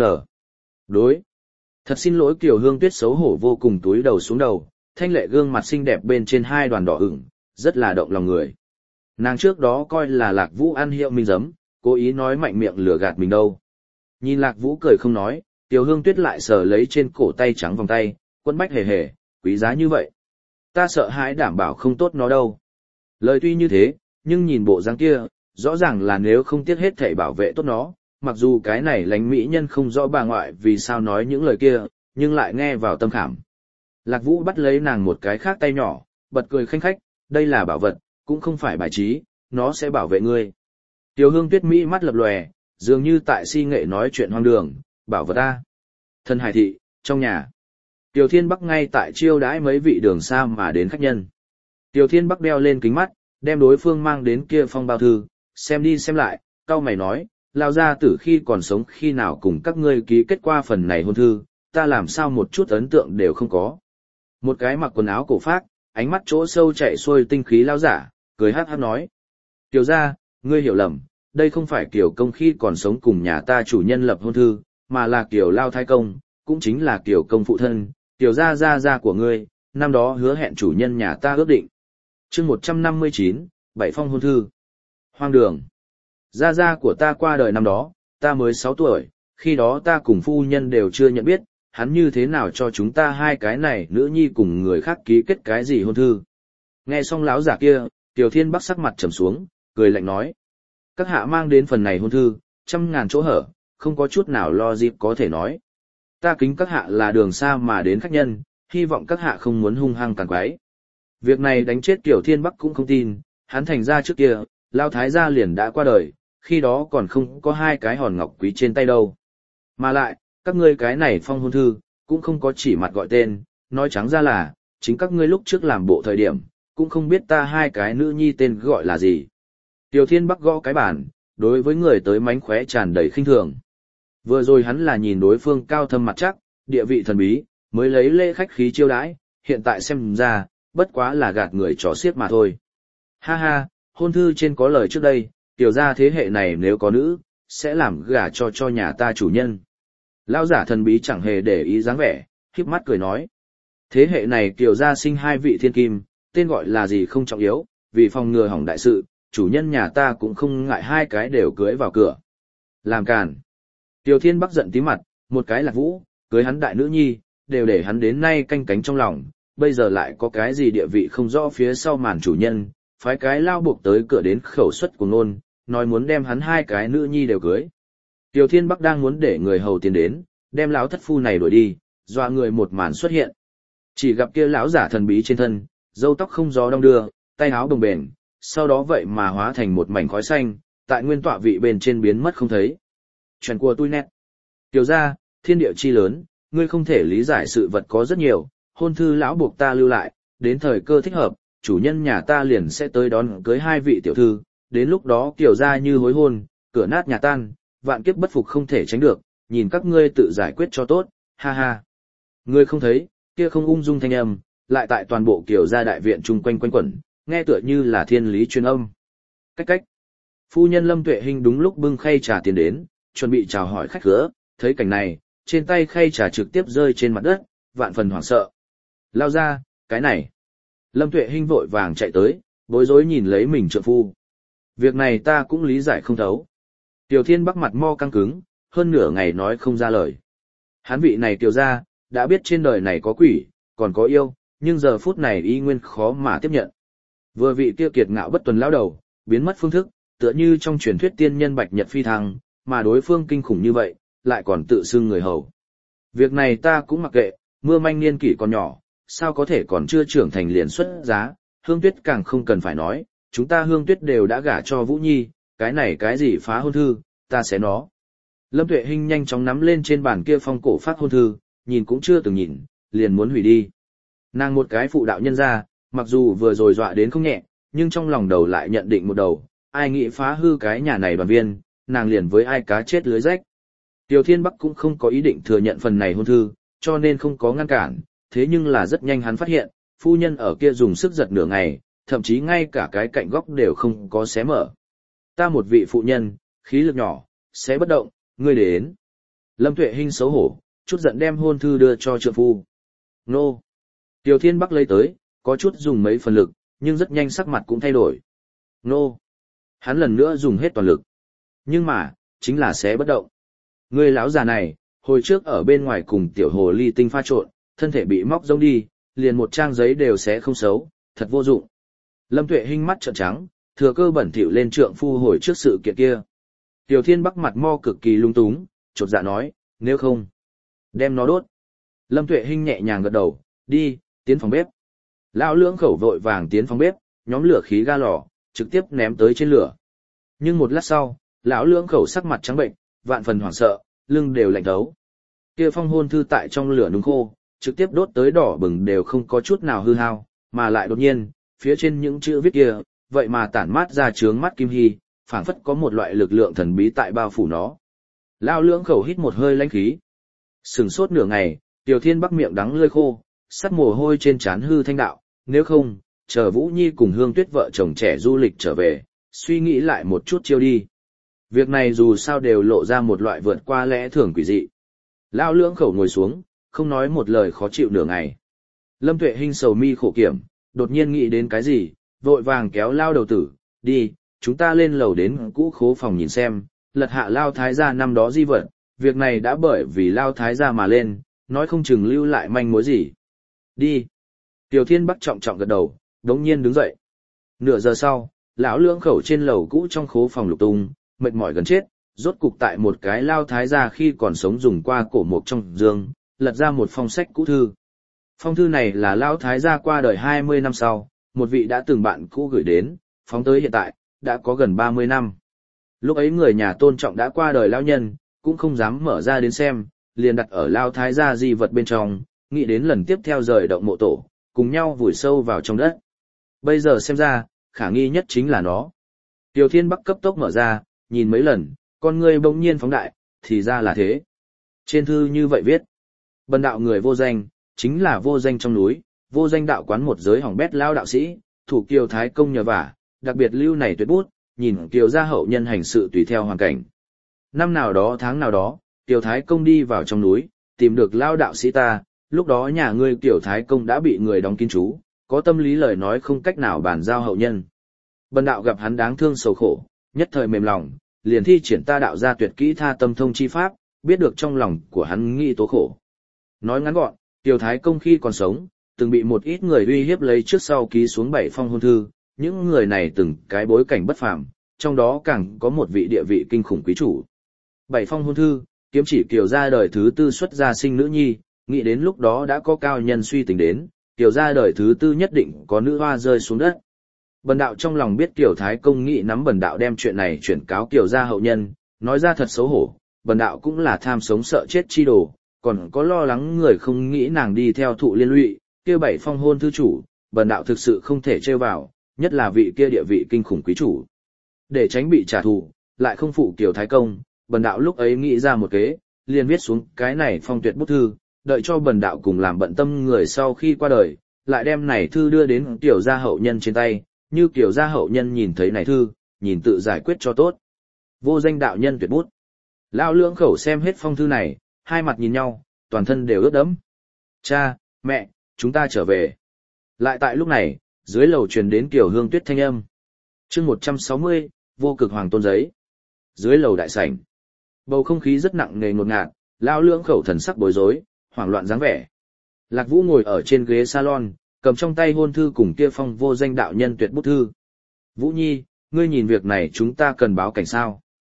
Đối. Thật xin lỗi Kiều Hương Tuyết xấu hổ vô cùng túi đầu xuống đầu, thanh lệ gương mặt xinh đẹp bên trên hai đoàn đỏ ửng, rất là động lòng người. Nàng trước đó coi là Lạc Vũ ăn hiệu minh giấm, cố ý nói mạnh miệng lừa gạt mình đâu. Nhìn Lạc Vũ cười không nói, Kiều Hương Tuyết lại sờ lấy trên cổ tay trắng vòng tay, quân bách hề hề, quý giá như vậy. Ta sợ hãi đảm bảo không tốt nó đâu. Lời tuy như thế, nhưng nhìn bộ dáng kia, rõ ràng là nếu không tiếc hết thảy bảo vệ tốt nó, mặc dù cái này lánh mỹ nhân không rõ bà ngoại vì sao nói những lời kia, nhưng lại nghe vào tâm khảm. Lạc Vũ bắt lấy nàng một cái khác tay nhỏ, bật cười khanh khách, đây là bảo vật, cũng không phải bài trí, nó sẽ bảo vệ ngươi. Tiểu Hương Tuyết Mỹ mắt lập lòe, dường như tại si nghệ nói chuyện hoang đường, bảo vật ta. Thân Hải thị, trong nhà. Tiểu Thiên Bắc ngay tại chiêu đãi mấy vị đường xa mà đến khách nhân. Tiểu Thiên Bắc đeo lên kính mắt, đem đối phương mang đến kia phong bao thư, xem đi xem lại, cau mày nói, lao ra từ khi còn sống khi nào cùng các ngươi ký kết qua phần này hôn thư, ta làm sao một chút ấn tượng đều không có. Một cái mặc quần áo cổ phác, ánh mắt chỗ sâu chạy xuôi tinh khí lao giả, cười hát hát nói. Tiểu ra, ngươi hiểu lầm, đây không phải Kiều công khi còn sống cùng nhà ta chủ nhân lập hôn thư, mà là Kiều lao thái công, cũng chính là Kiều công phụ thân, Kiều gia của ngươi, năm đó hứa hẹn chủ nhân nhà ta ước định. Chương 159, bảy phong hôn thư. Hoang đường. Gia của ta qua đời năm đó, ta mới 6 tuổi, khi đó ta cùng phu nhân đều chưa nhận biết, hắn như thế nào cho chúng ta hai cái này nữ nhi cùng người khác ký kết cái gì hôn thư. Nghe xong lão giả kia, Tiểu Thiên Bắc sắc mặt trầm xuống, cười lạnh nói. Các hạ mang đến phần này hôn thư, 100.000 chỗ hở, không có chút nào lo dịp có thể nói. Ta kính các hạ là đường xa mà đến khách nhân, hy vọng các hạ không muốn hung hăng tàn quái. Việc này đánh chết Tiểu Thiên Bắc cũng không tin, hắn thành ra trước kia, Lao Thái gia liền đã qua đời, khi đó còn không có hai cái hòn ngọc quý trên tay đâu. Mà lại, các ngươi cái này phong hôn thư, cũng không có chỉ mặt gọi tên, nói trắng ra là, chính các ngươi lúc trước làm bộ thời điểm, cũng không biết ta hai cái nữ nhi tên gọi là gì. Tiểu Thiên Bắc gõ cái bàn, đối với người tới mánh khóe tràn đầy khinh thường. Vừa rồi hắn là nhìn đối phương cao thâm mặt chắc, địa vị thần bí, mới lấy lễ khách khí chiêu đãi, hiện tại xem ra, bất quá là gạt người trò xiếc mà thôi. Ha ha, hôn thư trên có lời trước đây, tiểu gia thế hệ này nếu có nữ, sẽ làm gả cho nhà ta chủ nhân. Lão giả thần bí chẳng hề để ý dáng vẻ, híp mắt cười nói. Thế hệ này tiểu gia sinh hai vị thiên kim, tên gọi là gì không trọng yếu, vì phòng ngừa hỏng đại sự, chủ nhân nhà ta cũng không ngại hai cái đều cưới vào cửa. Làm càn. Tiểu Thiên Bắc giận tí mặt, một cái Lạc Vũ, cưới hắn đại nữ nhi, đều để hắn đến nay canh cánh trong lòng, bây giờ lại có cái gì địa vị không rõ phía sau màn chủ nhân, phái cái lao buộc tới cửa đến khẩu suất của nôn, nói muốn đem hắn hai cái nữ nhi đều cưới. Tiểu Thiên Bắc đang muốn để người hầu tiến đến, đem lão thất phu này đuổi đi, dọa người một màn xuất hiện. Chỉ gặp kia lão giả thần bí trên thân, râu tóc không gió đong đưa, tay áo bồng bềnh, sau đó vậy mà hóa thành một mảnh khói xanh, tại nguyên tọa vị bên trên biến mất không thấy. Chuyện của tôi nét. Tiểu ra, thiên địa chi lớn, ngươi không thể lý giải sự vật có rất nhiều, hôn thư lão buộc ta lưu lại, đến thời cơ thích hợp, chủ nhân nhà ta liền sẽ tới đón cưới hai vị tiểu thư, đến lúc đó kiểu ra như hối hôn, cửa nát nhà tan, vạn kiếp bất phục không thể tránh được, nhìn các ngươi tự giải quyết cho tốt, ha ha. Ngươi không thấy, kia không ung dung thanh âm, lại tại toàn bộ kiểu gia đại viện chung quanh quanh quẩn, nghe tựa như là thiên lý truyền âm. Cách cách. Phu nhân Lâm Tuệ Hinh đúng lúc bưng khay trà tiến đến, chuẩn bị chào hỏi khách khứa, thấy cảnh này, trên tay khay trà trực tiếp rơi trên mặt đất, vạn phần hoảng sợ. Lao ra, cái này. Lâm Tuệ Hinh vội vàng chạy tới, bối rối nhìn lấy mình trượng phu. Việc này ta cũng lý giải không thấu. Tiểu Thiên Bắc mặt mo căng cứng, hơn nửa ngày nói không ra lời. Hán vị này tiểu ra, đã biết trên đời này có quỷ, còn có yêu, nhưng giờ phút này y nguyên khó mà tiếp nhận. Vừa vị kia kiệt ngạo bất tuần lão đầu, biến mất phương thức, tựa như trong truyền thuyết tiên nhân bạch nhật phi thăng, mà đối phương kinh khủng như vậy, lại còn tự xưng người hầu. Việc này ta cũng mặc kệ, mưa manh niên kỷ còn nhỏ, sao có thể còn chưa trưởng thành liền xuất giá, Hương Tuyết càng không cần phải nói, chúng ta Hương Tuyết đều đã gả cho Vũ Nhi, cái này cái gì phá hôn thư, ta sẽ nó. Lâm Tuệ Hinh nhanh chóng nắm lên trên bàn kia phong cổ phát hôn thư, nhìn cũng chưa từng nhìn, liền muốn hủy đi. Nàng một cái phụ đạo nhân ra, mặc dù vừa rồi dọa đến không nhẹ, nhưng trong lòng đầu lại nhận định một đầu, ai nghĩ phá hư cái nhà này đoàn viên, nàng liền với ai cá chết lưới rách. Tiêu Thiên Bắc cũng không có ý định thừa nhận phần này hôn thư, cho nên không có ngăn cản, thế nhưng là rất nhanh hắn phát hiện, phu nhân ở kia dùng sức giật nửa ngày, thậm chí ngay cả cái cạnh góc đều không có xé mở. Ta một vị phụ nhân, khí lực nhỏ, sẽ bất động, ngươi đến. Lâm Tuệ Hinh xấu hổ, chút giận đem hôn thư đưa cho trượng phu. Nô. Tiêu Thiên Bắc lấy tới, có chút dùng mấy phần lực, nhưng rất nhanh sắc mặt cũng thay đổi. Nô. Hắn lần nữa dùng hết toàn lực. Nhưng mà, chính là sẽ bất động. Người lão già này, hồi trước ở bên ngoài cùng tiểu hồ ly tinh pha trộn, thân thể bị móc rông đi, liền một trang giấy đều sẽ không xấu, thật vô dụng. Lâm Tuệ Hinh mắt trợn trắng, thừa cơ bẩn thỉu lên trượng phu hồi trước sự kiện kia. Tiểu Thiên Bắc mặt mo cực kỳ lung túng, chột dạ nói, nếu không, đem nó đốt. Lâm Tuệ Hinh nhẹ nhàng gật đầu, đi, tiến phòng bếp. Lão Lưỡng Khẩu vội vàng tiến phòng bếp, nhóm lửa khí ga lò, trực tiếp ném tới trên lửa. Nhưng một lát sau, lão Lưỡng Khẩu sắc mặt trắng bệnh, vạn phần hoảng sợ, lưng đều lạnh thấu. Kia phong hôn thư tại trong lửa nung khô, trực tiếp đốt tới đỏ bừng đều không có chút nào hư hao, mà lại đột nhiên, phía trên những chữ viết kia, vậy mà tản mát ra trướng mắt kim hy, phảng phất có một loại lực lượng thần bí tại bao phủ nó. Lão Lưỡng Khẩu hít một hơi lãnh khí. Sừng sốt nửa ngày, Tiểu Thiên Bắc miệng đắng lưỡi khô, sắt mồ hôi trên trán hư thanh đạo, nếu không, chờ Vũ Nhi cùng Hương Tuyết vợ chồng trẻ du lịch trở về, suy nghĩ lại một chút chiêu đi. Việc này dù sao đều lộ ra một loại vượt qua lẽ thường quỷ dị. Lão Lưỡng Khẩu ngồi xuống, không nói một lời khó chịu nửa ngày. Lâm Tuệ Hinh sầu mi khổ kiểm, đột nhiên nghĩ đến cái gì, vội vàng kéo Lao đầu tử, đi, chúng ta lên lầu đến cũ khố phòng nhìn xem, lật hạ Lao Thái gia năm đó di vật, việc này đã bởi vì Lao Thái gia mà lên, nói không chừng lưu lại manh mối gì. Đi. Tiểu Thiên Bắc trọng trọng gật đầu, đống nhiên đứng dậy. Nửa giờ sau, lão Lưỡng Khẩu trên lầu cũ trong khố phòng lục tung, mệt mỏi gần chết, rốt cục tại một cái Lao Thái gia khi còn sống dùng qua cổ mục trong giường, lật ra một phong sách cũ thư. Phong thư này là Lao Thái gia qua đời 20 năm sau, một vị đã từng bạn cũ gửi đến, phóng tới hiện tại, đã có gần 30 năm. Lúc ấy người nhà tôn trọng đã qua đời lão nhân, cũng không dám mở ra đến xem, liền đặt ở Lao Thái gia di vật bên trong, nghĩ đến lần tiếp theo rời động mộ tổ, cùng nhau vùi sâu vào trong đất. Bây giờ xem ra, khả nghi nhất chính là nó. Tiểu Thiên Bắc cấp tốc mở ra, nhìn mấy lần, con ngươi bỗng nhiên phóng đại, thì ra là thế. Trên thư như vậy viết, bần đạo người vô danh, chính là vô danh trong núi, vô danh đạo quán một giới hỏng bét lao đạo sĩ, thủ Kiều Thái Công nhờ vả, đặc biệt lưu này tuyệt bút, nhìn Kiều gia hậu nhân hành sự tùy theo hoàn cảnh. Năm nào đó tháng nào đó, Kiều Thái Công đi vào trong núi, tìm được lao đạo sĩ ta, lúc đó nhà ngươi Kiều Thái Công đã bị người đóng kín trú, có tâm lý lời nói không cách nào bàn giao hậu nhân. Bần đạo gặp hắn đáng thương sầu khổ, nhất thời mềm lòng, liền thi triển ta đạo ra tuyệt kỹ tha tâm thông chi pháp, biết được trong lòng của hắn nghĩ tố khổ. Nói ngắn gọn, Kiều Thái Công khi còn sống, từng bị một ít người uy hiếp lấy trước sau ký xuống 7 phong hôn thư, những người này từng cái bối cảnh bất phàm, trong đó càng có một vị địa vị kinh khủng quý chủ. 7 phong hôn thư, kiếm chỉ Kiều gia đời thứ tư xuất gia sinh nữ nhi, nghĩ đến lúc đó đã có cao nhân suy tính đến, Kiều gia đời thứ tư nhất định có nữ hoa rơi xuống đất. Bần đạo trong lòng biết Kiều Thái Công nghĩ nắm bần đạo đem chuyện này chuyển cáo Kiều gia hậu nhân, nói ra thật xấu hổ, bần đạo cũng là tham sống sợ chết chi đồ, còn có lo lắng người không nghĩ nàng đi theo thụ liên lụy, kia 7 phong hôn thư chủ, bần đạo thực sự không thể trêu vào, nhất là vị kia địa vị kinh khủng quý chủ. Để tránh bị trả thù, lại không phụ Kiều Thái Công, bần đạo lúc ấy nghĩ ra một kế, liền viết xuống cái này phong tuyệt bút thư, đợi cho bần đạo cùng làm bận tâm người sau khi qua đời, lại đem này thư đưa đến Kiều gia hậu nhân trên tay, như Kiều gia hậu nhân nhìn thấy này thư, nhìn tự giải quyết cho tốt. Vô danh đạo nhân tuyệt bút. Lão Lưỡng Khẩu xem hết phong thư này, hai mặt nhìn nhau, toàn thân đều ướt đẫm. Cha, mẹ, chúng ta trở về. Lại tại lúc này, dưới lầu truyền đến Kiều Hương Tuyết thanh âm. Chương 160, vô cực hoàng tôn giấy. Dưới lầu đại sảnh, bầu không khí rất nặng nề ngột ngạt, Lão Lưỡng Khẩu thần sắc bối rối, hoảng loạn dáng vẻ. Lạc Vũ ngồi ở trên ghế salon, cầm trong tay hôn thư cùng kia phong vô danh đạo nhân tuyệt bút thư. Vũ Nhi, ngươi nhìn việc này chúng ta cần báo cảnh sao?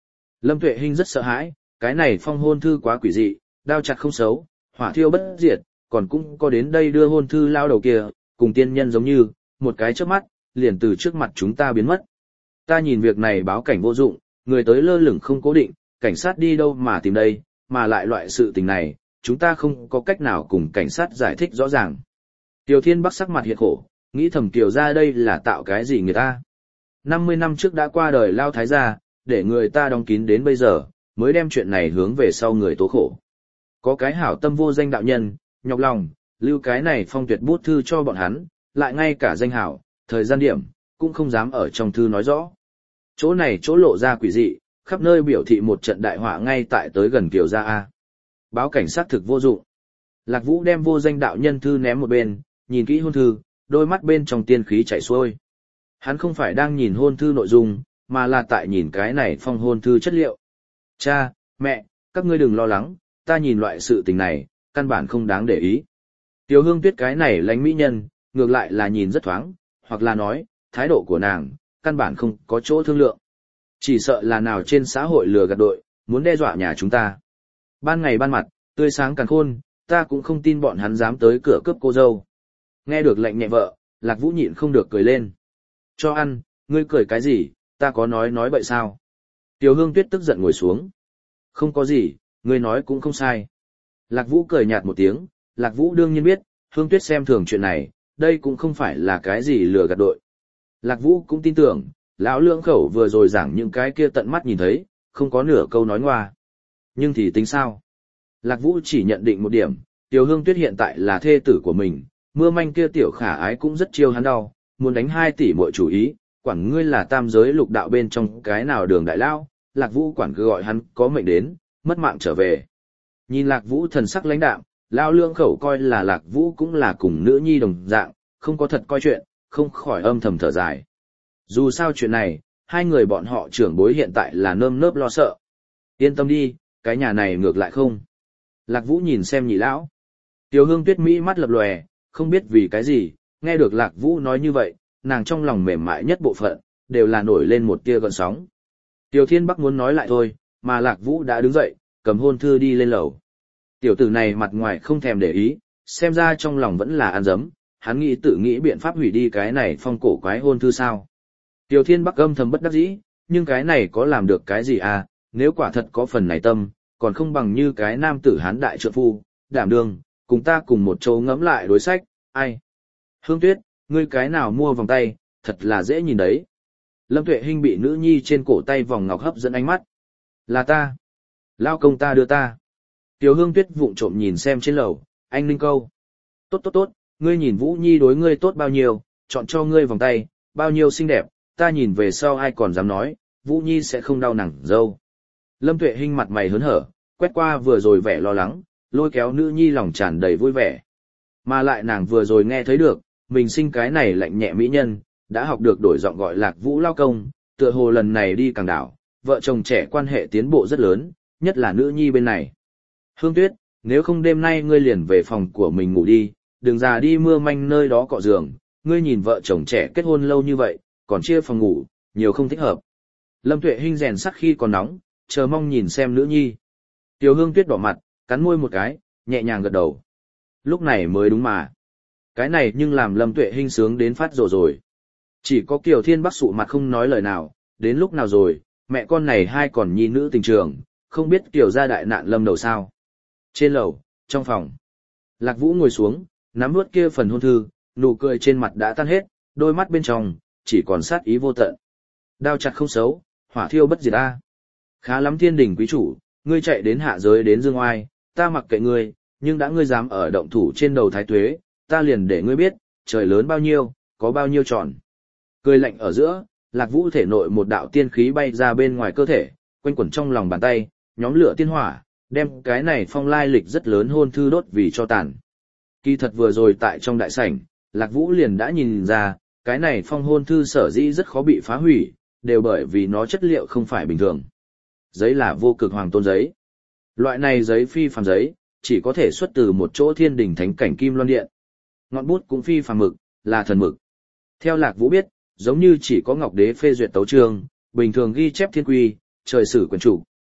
Lâm Tuệ Hinh rất sợ hãi, cái này phong hôn thư quá quỷ dị, đao chặt không xấu, hỏa thiêu bất diệt, còn cũng có đến đây đưa hôn thư lao đầu kia, cùng tiên nhân giống như, một cái chớp mắt, liền từ trước mặt chúng ta biến mất. Ta nhìn việc này báo cảnh vô dụng, người tới lơ lửng không cố định, cảnh sát đi đâu mà tìm đây, mà lại loại sự tình này, chúng ta không có cách nào cùng cảnh sát giải thích rõ ràng. Tiêu Thiên Bắc sắc mặt hiện khổ, nghĩ thầm Kiều ra đây là tạo cái gì người ta. 50 năm trước đã qua đời Lao Thái gia, để người ta đóng kín đến bây giờ, mới đem chuyện này hướng về sau người tố khổ. Có cái hảo tâm vô danh đạo nhân, nhọc lòng, lưu cái này phong tuyệt bút thư cho bọn hắn, lại ngay cả danh hảo, thời gian điểm, cũng không dám ở trong thư nói rõ. Chỗ này chỗ lộ ra quỷ dị, khắp nơi biểu thị một trận đại họa ngay tại tới gần Kiều gia A. Báo cảnh sát thực vô dụng. Lạc Vũ đem vô danh đạo nhân thư ném một bên, nhìn kỹ hôn thư, đôi mắt bên trong tiên khí chảy xuôi. Hắn không phải đang nhìn hôn thư nội dung, mà là tại nhìn cái này phong hôn thư chất liệu. Cha, mẹ, các ngươi đừng lo lắng, ta nhìn loại sự tình này, căn bản không đáng để ý. Tiêu Hương Tuyết cái này lánh mỹ nhân, ngược lại là nhìn rất thoáng, hoặc là nói, thái độ của nàng, căn bản không có chỗ thương lượng. Chỉ sợ là nào trên xã hội lừa gạt đội, muốn đe dọa nhà chúng ta. Ban ngày ban mặt, tươi sáng càn khôn, ta cũng không tin bọn hắn dám tới cửa cướp cô dâu. Nghe được lệnh nhẹ vợ, Lạc Vũ nhịn không được cười lên. Cho ăn, ngươi cười cái gì, ta có nói bậy sao? Tiêu Hương Tuyết tức giận ngồi xuống. Không có gì, ngươi nói cũng không sai. Lạc Vũ cười nhạt một tiếng, Lạc Vũ đương nhiên biết, Hương Tuyết xem thường chuyện này, đây cũng không phải là cái gì lừa gạt đội. Lạc Vũ cũng tin tưởng, lão lưỡng khẩu vừa rồi giảng những cái kia tận mắt nhìn thấy, không có nửa câu nói ngoa. Nhưng thì tính sao? Lạc Vũ chỉ nhận định một điểm, Tiêu Hương Tuyết hiện tại là thê tử của mình, mưa manh kia tiểu khả ái cũng rất chiêu hắn đau, muốn đánh 2 tỷ mỗi chủ ý, quản ngươi là tam giới lục đạo bên trong cái nào đường đại lao, Lạc Vũ quản cứ gọi hắn có mệnh đến, mất mạng trở về. Nhìn Lạc Vũ thần sắc lãnh đạm, lão lưỡng khẩu coi là Lạc Vũ cũng là cùng nữ nhi đồng dạng, không có thật coi chuyện, không khỏi âm thầm thở dài. Dù sao chuyện này, hai người bọn họ trưởng bối hiện tại là nơm nớp lo sợ. Yên tâm đi, cái nhà này ngược lại không. Lạc Vũ nhìn xem nhị lão. Tiêu Hương Tuyết Mỹ mắt lập lòe, không biết vì cái gì, nghe được Lạc Vũ nói như vậy, nàng trong lòng mềm mại nhất bộ phận, đều là nổi lên một tia gợn sóng. Tiêu Thiên Bắc muốn nói lại thôi, mà Lạc Vũ đã đứng dậy, cầm hôn thư đi lên lầu. Tiểu tử này mặt ngoài không thèm để ý, xem ra trong lòng vẫn là ăn dấm, hắn nghĩ tự nghĩ biện pháp hủy đi cái này phong cổ quái hôn thư sao. Tiêu Thiên Bắc âm thầm bất đắc dĩ, nhưng cái này có làm được cái gì à, nếu quả thật có phần này tâm, còn không bằng như cái nam tử hán đại trượng phu, đảm đương, cùng ta cùng một chỗ ngẫm lại đối sách, ai. Hương Tuyết, ngươi cái nào mua vòng tay, thật là dễ nhìn đấy. Lâm Tuệ Hinh bị nữ nhi trên cổ tay vòng ngọc hấp dẫn ánh mắt. Là ta. Lao công ta đưa ta. Tiểu Hương Tuyết vụng trộm nhìn xem trên lầu, anh Ninh câu. Tốt, ngươi nhìn Vũ Nhi đối ngươi tốt bao nhiêu, chọn cho ngươi vòng tay, bao nhiêu xinh đẹp, ta nhìn về sau ai còn dám nói, Vũ Nhi sẽ không đau nặng dâu. Lâm Tuệ Hinh mặt mày hớn hở, quét qua vừa rồi vẻ lo lắng, lôi kéo nữ nhi lòng tràn đầy vui vẻ. Mà lại nàng vừa rồi nghe thấy được, mình sinh cái này lạnh nhẹ mỹ nhân, đã học được đổi giọng gọi Lạc Vũ lao công, tựa hồ lần này đi Càng Đảo, vợ chồng trẻ quan hệ tiến bộ rất lớn, nhất là nữ nhi bên này. Hương Tuyết, nếu không đêm nay ngươi liền về phòng của mình ngủ đi, đừng già đi mưa manh nơi đó cọ giường, ngươi nhìn vợ chồng trẻ kết hôn lâu như vậy, còn chia phòng ngủ, nhiều không thích hợp. Lâm Tuệ Hinh rèn sắc khi còn nóng, chờ mong nhìn xem nữ nhi. Tiểu Hương Tuyết đỏ mặt, cắn môi một cái, nhẹ nhàng gật đầu. Lúc này mới đúng mà. Cái này nhưng làm Lâm Tuệ Hinh sướng đến phát rồ rồi. Chỉ có Kiều Thiên Bắc sụ mặt không nói lời nào, đến lúc nào rồi, mẹ con này hai còn nhi nữ tình trường, không biết Kiều gia đại nạn lâm đầu sao. Trên lầu, trong phòng. Lạc Vũ ngồi xuống, nắm nuốt kia phần hôn thư, nụ cười trên mặt đã tan hết, đôi mắt bên trong, chỉ còn sát ý vô tận. Đao chặt không xấu, hỏa thiêu bất diệt a. Khá lắm thiên đình quý chủ, ngươi chạy đến hạ giới đến dương oai, ta mặc kệ ngươi, nhưng đã ngươi dám ở động thủ trên đầu thái tuế, ta liền để ngươi biết, trời lớn bao nhiêu, có bao nhiêu tròn. Cười lạnh ở giữa, Lạc Vũ thể nội một đạo tiên khí bay ra bên ngoài cơ thể, quanh quẩn trong lòng bàn tay, nhóm lửa tiên hỏa, đem cái này phong lai lịch rất lớn hôn thư đốt vì cho tàn. Kỳ thật vừa rồi tại trong đại sảnh, Lạc Vũ liền đã nhìn ra, cái này phong hôn thư sở dĩ rất khó bị phá hủy, đều bởi vì nó chất liệu không phải bình thường. Giấy là vô cực hoàng tôn giấy. Loại này giấy phi phàm giấy, chỉ có thể xuất từ một chỗ thiên đình thánh cảnh Kim Loan Điện. Ngọn bút cũng phi phàm mực, là thần mực. Theo Lạc Vũ biết, giống như chỉ có Ngọc Đế phê duyệt tấu chương, bình thường ghi chép thiên quy, trời sử quyền chủ,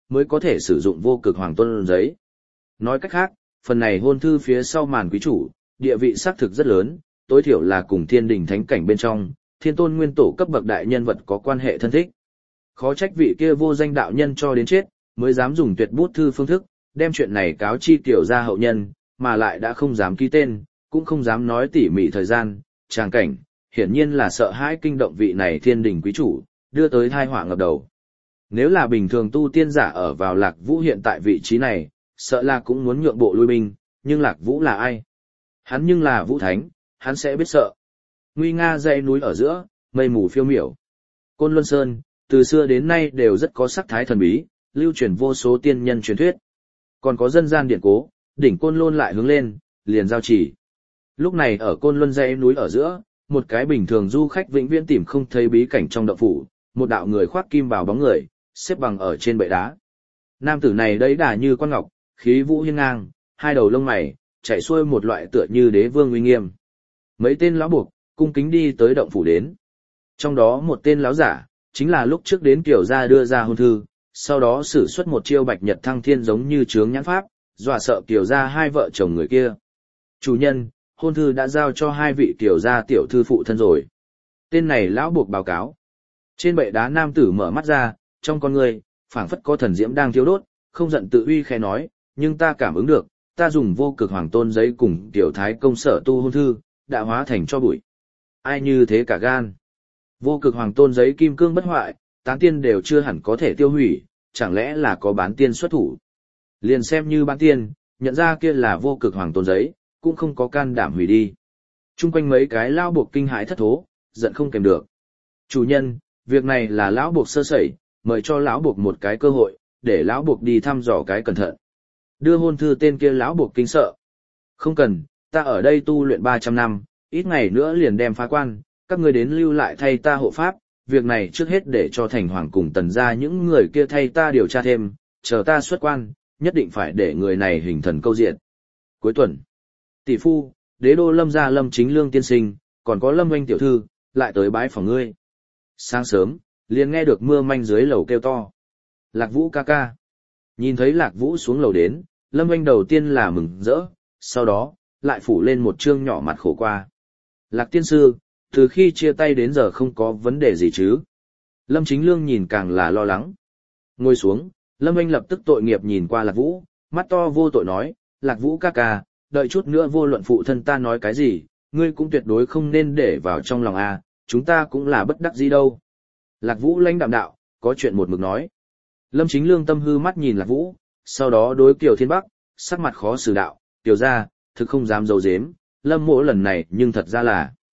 mới có thể sử dụng vô cực hoàng tôn giấy. Nói cách khác, phần này hôn thư phía sau màn quý chủ, địa vị xác thực rất lớn, tối thiểu là cùng thiên đình thánh cảnh bên trong, thiên tôn nguyên tổ cấp bậc đại nhân vật có quan hệ thân thích. Khó trách vị kia vô danh đạo nhân cho đến chết, mới dám dùng tuyệt bút thư phương thức, đem chuyện này cáo chi tiểu gia hậu nhân, mà lại đã không dám ký tên, cũng không dám nói tỉ mỉ thời gian, tràng cảnh, hiển nhiên là sợ hãi kinh động vị này thiên đình quý chủ, đưa tới tai họa ngập đầu. Nếu là bình thường tu tiên giả ở vào Lạc Vũ hiện tại vị trí này, sợ là cũng muốn nhượng bộ lui binh, nhưng Lạc Vũ là ai? Hắn nhưng là Vũ Thánh, hắn sẽ biết sợ. Nguy nga dãy núi ở giữa, mây mù phiêu miểu. Côn Luân Sơn, từ xưa đến nay đều rất có sắc thái thần bí, lưu truyền vô số tiên nhân truyền thuyết. Còn có dân gian điện cố, đỉnh Côn Luân lại hướng lên, liền giao chỉ. Lúc này ở Côn Luân dãy núi ở giữa, một cái bình thường du khách vĩnh viễn tìm không thấy bí cảnh trong động phủ, một đạo người khoác kim bào bóng người, xếp bằng ở trên bệ đá. Nam tử này đấy đà như quan ngọc, khí vũ hiên ngang, hai đầu lông mày, chảy xuôi một loại tựa như đế vương uy nghiêm. Mấy tên lão buộc, cung kính đi tới động phủ đến. Trong đó một tên lão giả, chính là lúc trước đến Kiều gia đưa ra hôn thư, sau đó sử xuất một chiêu bạch nhật thăng thiên giống như chướng nhãn pháp, dọa sợ Kiều gia hai vợ chồng người kia. Chủ nhân, hôn thư đã giao cho hai vị Kiều gia tiểu thư phụ thân rồi. Tên này lão buộc báo cáo. Trên bệ đá nam tử mở mắt ra, trong con người, phảng phất có thần diễm đang thiêu đốt, không giận tự uy khẽ nói, nhưng ta cảm ứng được, ta dùng vô cực hoàng tôn giấy cùng tiểu thái công sở tu hôn thư, đã hóa thành cho bụi. Ai như thế cả gan. Vô cực hoàng tôn giấy kim cương bất hoại, tán tiên đều chưa hẳn có thể tiêu hủy, chẳng lẽ là có bán tiên xuất thủ. Liền xem như bán tiên, nhận ra kia là vô cực hoàng tôn giấy, cũng không có can đảm hủy đi. Trung quanh mấy cái lão buộc kinh hãi thất thố, giận không kèm được. Chủ nhân, việc này là lão buộc sơ sẩy, mời cho lão buộc một cái cơ hội, để lão buộc đi thăm dò cái cẩn thận. Đưa hôn thư tên kia lão buộc kinh sợ. Không cần, ta ở đây tu luyện 300 năm, ít ngày nữa liền đem phá quan, các ngươi đến lưu lại thay ta hộ pháp, việc này trước hết để cho thành hoàng cùng tần gia những người kia thay ta điều tra thêm, chờ ta xuất quan, nhất định phải để người này hình thần câu diện. Cuối tuần, tỷ phu, đế đô Lâm gia Lâm Chính Lương tiên sinh, còn có Lâm Oanh tiểu thư, lại tới bái phòng ngươi. Sáng sớm, liền nghe được mưa manh dưới lầu kêu to. Lạc Vũ ca ca. Nhìn thấy Lạc Vũ xuống lầu đến, Lâm Oanh đầu tiên là mừng rỡ, sau đó, lại phủ lên một trương nhỏ mặt khổ qua. Lạc tiên sư, từ khi chia tay đến giờ không có vấn đề gì chứ? Lâm Chính Lương nhìn càng là lo lắng. Ngồi xuống, Lâm Oanh lập tức tội nghiệp nhìn qua Lạc Vũ, mắt to vô tội nói, Lạc Vũ ca ca, đợi chút nữa vô luận phụ thân ta nói cái gì, ngươi cũng tuyệt đối không nên để vào trong lòng a, chúng ta cũng là bất đắc dĩ đâu. Lạc Vũ lãnh đạm đạo, có chuyện một mực nói. Lâm Chính Lương tâm hư mắt nhìn Lạc Vũ, sau đó đối Kiều Thiên Bắc, sắc mặt khó xử đạo, Kiều gia, thực không dám giấu giếm, Lâm mỗ lần này nhưng thật ra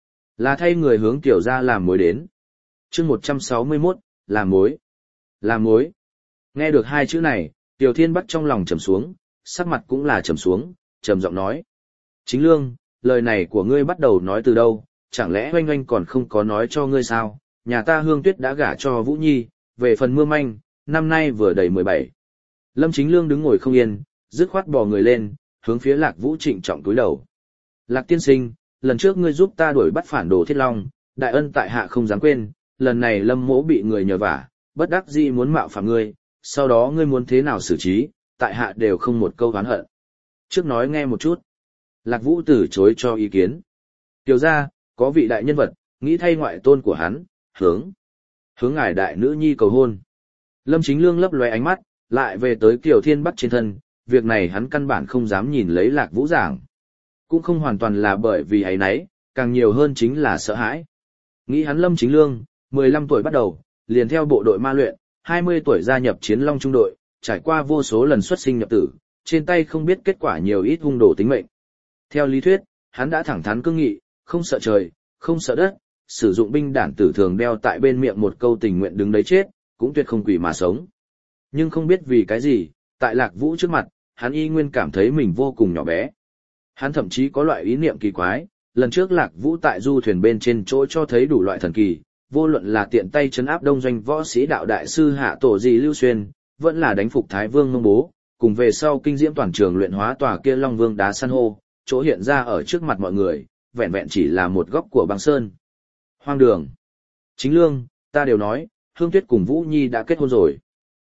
là thay người hướng Kiều gia làm mối đến. Chương 161, làm mối. Làm mối. Nghe được hai chữ này, Kiều Thiên Bắc trong lòng trầm xuống, sắc mặt cũng là trầm xuống, trầm giọng nói. Chính Lương, lời này của ngươi bắt đầu nói từ đâu, chẳng lẽ Oanh Oanh còn không có nói cho ngươi sao? Nhà ta Hương Tuyết đã gả cho Vũ Nhi, về phần mưa manh, năm nay vừa đầy 17. Lâm Chính Lương đứng ngồi không yên, dứt khoát bò người lên, hướng phía Lạc Vũ trịnh trọng cúi đầu. Lạc tiên sinh, lần trước ngươi giúp ta đuổi bắt phản đồ Thiết Long, đại ân tại hạ không dám quên, lần này Lâm mỗ bị người nhờ vả, bất đắc dĩ muốn mạo phạm ngươi, sau đó ngươi muốn thế nào xử trí, tại hạ đều không một câu oán hận. Trước nói nghe một chút. Lạc Vũ từ chối cho ý kiến. Tiểu ra, có vị đại nhân vật, nghĩ thay ngoại tôn của hắn, hướng ngài đại nữ nhi cầu hôn. Lâm Chính Lương lấp lóe ánh mắt, lại về tới Kiều Thiên Bắc trên thân, việc này hắn căn bản không dám nhìn lấy Lạc Vũ giảng. Cũng không hoàn toàn là bởi vì ấy nấy, càng nhiều hơn chính là sợ hãi. Nghĩ hắn Lâm Chính Lương, 15 tuổi bắt đầu, liền theo bộ đội ma luyện, 20 tuổi gia nhập Chiến Long trung đội, trải qua vô số lần xuất sinh nhập tử, trên tay không biết kết quả nhiều ít hung đồ tính mệnh. Theo lý thuyết, hắn đã thẳng thắn cương nghị, không sợ trời, không sợ đất, sử dụng binh đản tử thường đeo tại bên miệng một câu tình nguyện đứng đấy chết, cũng tuyệt không quỷ mà sống. Nhưng không biết vì cái gì, tại Lạc Vũ trước mặt, hắn y nguyên cảm thấy mình vô cùng nhỏ bé. Hắn thậm chí có loại ý niệm kỳ quái, lần trước Lạc Vũ tại du thuyền bên trên chỗ cho thấy đủ loại thần kỳ, vô luận là tiện tay trấn áp đông doanh võ sĩ đạo đại sư Hạ Tổ Dị Lưu Xuyên, vẫn là đánh phục Thái Vương Mông Bố, cùng về sau kinh diễm toàn trường luyện hóa tòa kia Long Vương đá san hô, chỗ hiện ra ở trước mặt mọi người, vẹn vẹn chỉ là một góc của băng sơn. Hoang đường. Chính Lương, ta đều nói, Hương Tuyết cùng Vũ Nhi đã kết hôn rồi.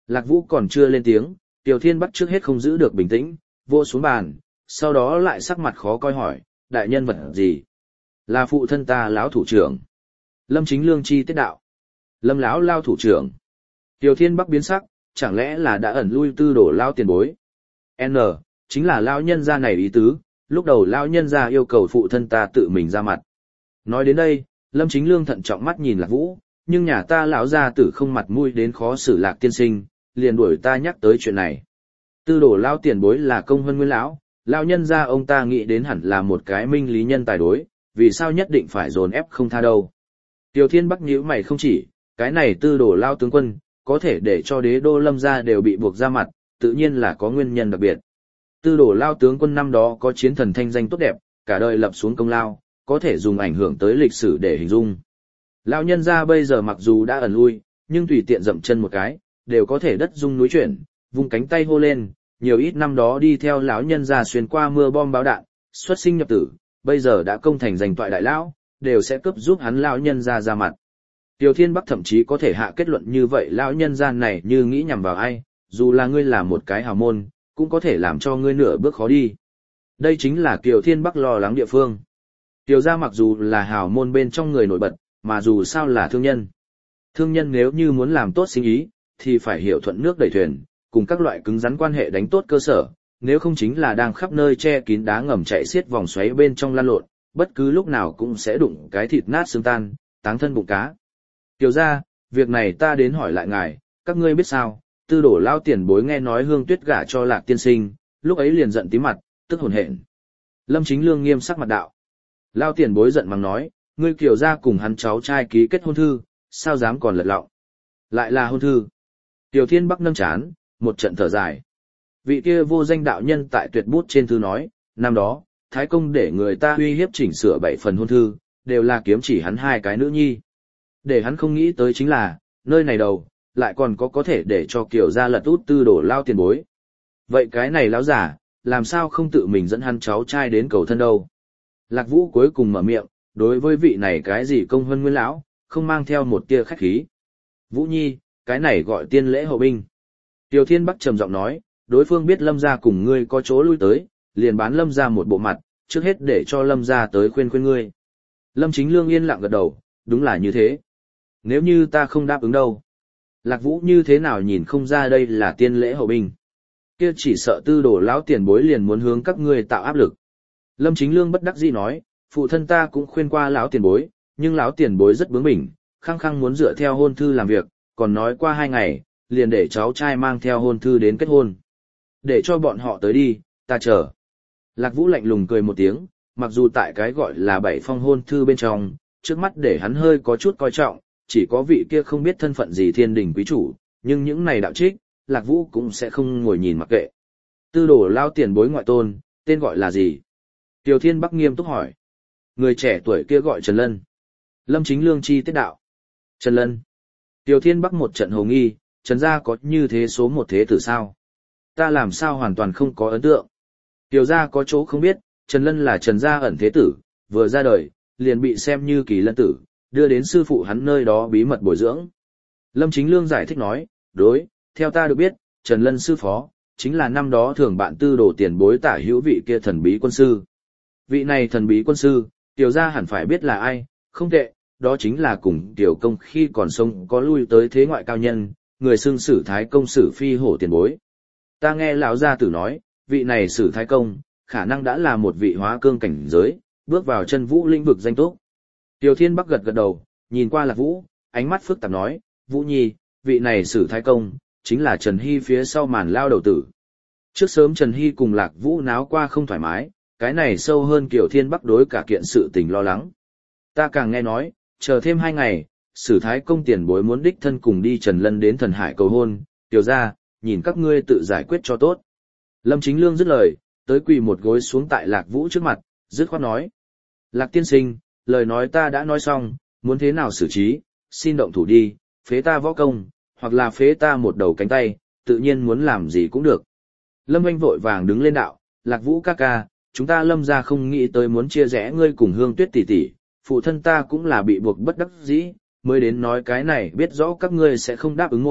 Lạc Vũ còn chưa lên tiếng, Tiểu Thiên Bắc trước hết không giữ được bình tĩnh, vô xuống bàn, sau đó lại sắc mặt khó coi hỏi, đại nhân vật gì? Là phụ thân ta lão thủ trưởng. Lâm Chính Lương chi tiết đạo. Lâm lão lao thủ trưởng. Tiểu Thiên Bắc biến sắc, chẳng lẽ là đã ẩn lui Tư Đồ lao tiền bối? N, chính là lão nhân gia này ý tứ, lúc đầu lão nhân gia yêu cầu phụ thân ta tự mình ra mặt. Nói đến đây, Lâm Chính Lương thận trọng mắt nhìn Lạc Vũ, nhưng nhà ta lão gia tử không mặt mũi đến khó xử Lạc tiên sinh, liền đuổi ta nhắc tới chuyện này. Tư Đồ lao tiền bối là công hơn nguyên lão, lão nhân gia ông ta nghĩ đến hẳn là một cái minh lý nhân tài đối, vì sao nhất định phải dồn ép không tha đâu. Tiểu Thiên Bắc nhíu mày không chỉ, cái này Tư Đồ lao tướng quân, có thể để cho đế đô Lâm gia đều bị buộc ra mặt, tự nhiên là có nguyên nhân đặc biệt. Tư Đồ lao tướng quân năm đó có chiến thần thanh danh tốt đẹp, cả đời lập xuống công lao, có thể dùng ảnh hưởng tới lịch sử để hình dung. Lão nhân gia bây giờ mặc dù đã ẩn lui, nhưng tùy tiện dậm chân một cái, đều có thể đất rung núi chuyển, vung cánh tay hô lên, nhiều ít năm đó đi theo lão nhân gia xuyên qua mưa bom báo đạn, xuất sinh nhập tử, bây giờ đã công thành danh toại đại lão, đều sẽ cấp giúp hắn lão nhân gia ra mặt. Tiểu Thiên Bắc thậm chí có thể hạ kết luận như vậy lão nhân gia này như nghĩ nhằm vào ai, dù là ngươi là một cái hào môn, cũng có thể làm cho ngươi nửa bước khó đi. Đây chính là Kiều Thiên Bắc lo lắng địa phương. Kiều gia mặc dù là hào môn bên trong người nổi bật, mà dù sao là thương nhân. Thương nhân nếu như muốn làm tốt sinh ý, thì phải hiểu thuận nước đẩy thuyền, cùng các loại cứng rắn quan hệ đánh tốt cơ sở, nếu không chính là đang khắp nơi che kín đá ngầm chạy xiết vòng xoáy bên trong lan lộn, bất cứ lúc nào cũng sẽ đụng cái thịt nát xương tan, táng thân bụng cá. Kiều gia, việc này ta đến hỏi lại ngài, các ngươi biết sao, Tư Đồ lao tiền bối nghe nói Hương Tuyết gả cho Lạc tiên sinh, lúc ấy liền giận tím mặt, tức hồn hển. Lâm Chính Lương nghiêm sắc mặt đạo. Lao tiền bối giận mắng nói, ngươi Kiều gia cùng hắn cháu trai ký kết hôn thư, sao dám còn lật lọng. Lại là hôn thư. Tiểu Thiên Bắc nâng chán, một trận thở dài. Vị kia vô danh đạo nhân tại tuyệt bút trên thư nói, năm đó, Thái Công để người ta uy hiếp chỉnh sửa 7 phần hôn thư, đều là kiếm chỉ hắn 2 cái nữ nhi. Để hắn không nghĩ tới chính là, nơi này đầu, lại còn có thể để cho Kiều gia lật út Tư Đồ lao tiền bối. Vậy cái này lão giả, làm sao không tự mình dẫn hắn cháu trai đến cầu thân đâu. Lạc Vũ cuối cùng mở miệng, đối với vị này cái gì công hơn nguyên lão, không mang theo một tia khách khí. Vũ Nhi, cái này gọi tiên lễ hậu binh. Tiểu Thiên Bắc trầm giọng nói, đối phương biết Lâm gia cùng ngươi có chỗ lui tới, liền bán Lâm gia một bộ mặt, trước hết để cho Lâm gia tới khuyên ngươi. Lâm Chính Lương yên lặng gật đầu, đúng là như thế. Nếu như ta không đáp ứng đâu. Lạc Vũ như thế nào nhìn không ra đây là tiên lễ hậu binh. Kia chỉ sợ Tư Đồ lão tiền bối liền muốn hướng các ngươi tạo áp lực. Lâm Chính Lương bất đắc dĩ nói, phụ thân ta cũng khuyên qua lão tiền bối, nhưng lão tiền bối rất bướng bỉnh, khăng khăng muốn dựa theo hôn thư làm việc, còn nói qua 2 ngày, liền để cháu trai mang theo hôn thư đến kết hôn. Để cho bọn họ tới đi, ta chờ. Lạc Vũ lạnh lùng cười một tiếng, mặc dù tại cái gọi là 7 phong hôn thư bên trong, trước mắt để hắn hơi có chút coi trọng, chỉ có vị kia không biết thân phận gì thiên đình quý chủ, nhưng những này đạo trích, Lạc Vũ cũng sẽ không ngồi nhìn mặc kệ. Tư Đồ lao tiền bối ngoại tôn, tên gọi là gì? Tiểu Thiên Bắc nghiêm túc hỏi. Người trẻ tuổi kia gọi Trần Lân. Lâm Chính Lương chi tiết đạo. Trần Lân. Tiểu Thiên Bắc một trận hồ nghi, Trần gia có như thế số một thế tử sao? Ta làm sao hoàn toàn không có ấn tượng. Tiểu gia có chỗ không biết, Trần Lân là Trần gia ẩn thế tử, vừa ra đời, liền bị xem như kỳ lân tử, đưa đến sư phụ hắn nơi đó bí mật bồi dưỡng. Lâm Chính Lương giải thích nói, đối, theo ta được biết, Trần Lân sư phó, chính là năm đó thường bạn Tư Đồ tiền bối tả hữu vị kia thần bí quân sư. Vị này thần bí quân sư, Tiểu gia hẳn phải biết là ai, không tệ, đó chính là cùng Tiểu công khi còn sống có lui tới thế ngoại cao nhân, người xưng Sử Thái Công Sử Phi Hổ tiền bối. Ta nghe lão gia tử nói, vị này Sử Thái Công, khả năng đã là một vị hóa cương cảnh giới, bước vào chân vũ lĩnh vực danh túc. Tiểu Thiên Bắc gật gật đầu, nhìn qua Lạc Vũ, ánh mắt phức tạp nói, Vũ Nhi, vị này Sử Thái Công, chính là Trần Hy phía sau màn lao đầu tử. Trước sớm Trần Hy cùng Lạc Vũ náo qua không thoải mái, cái này sâu hơn Kiều Thiên Bắc đối cả kiện sự tình lo lắng. Ta càng nghe nói, chờ thêm 2 ngày, Sử Thái Công tiền bối muốn đích thân cùng đi Trần Lân đến Thần Hải cầu hôn, Tiểu gia, nhìn các ngươi tự giải quyết cho tốt. Lâm Chính Lương dứt lời, tới quỳ một gối xuống tại Lạc Vũ trước mặt, dứt khoát nói. Lạc tiên sinh, lời nói ta đã nói xong, muốn thế nào xử trí, xin động thủ đi, phế ta võ công, hoặc là phế ta một đầu cánh tay, tự nhiên muốn làm gì cũng được. Lâm Anh vội vàng đứng lên đạo, Lạc Vũ ca ca, chúng ta Lâm gia không nghĩ tới muốn chia rẽ ngươi cùng Hương Tuyết tỷ tỷ, phụ thân ta cũng là bị buộc bất đắc dĩ, mới đến nói cái này biết rõ các ngươi sẽ không đáp ứng ngôi,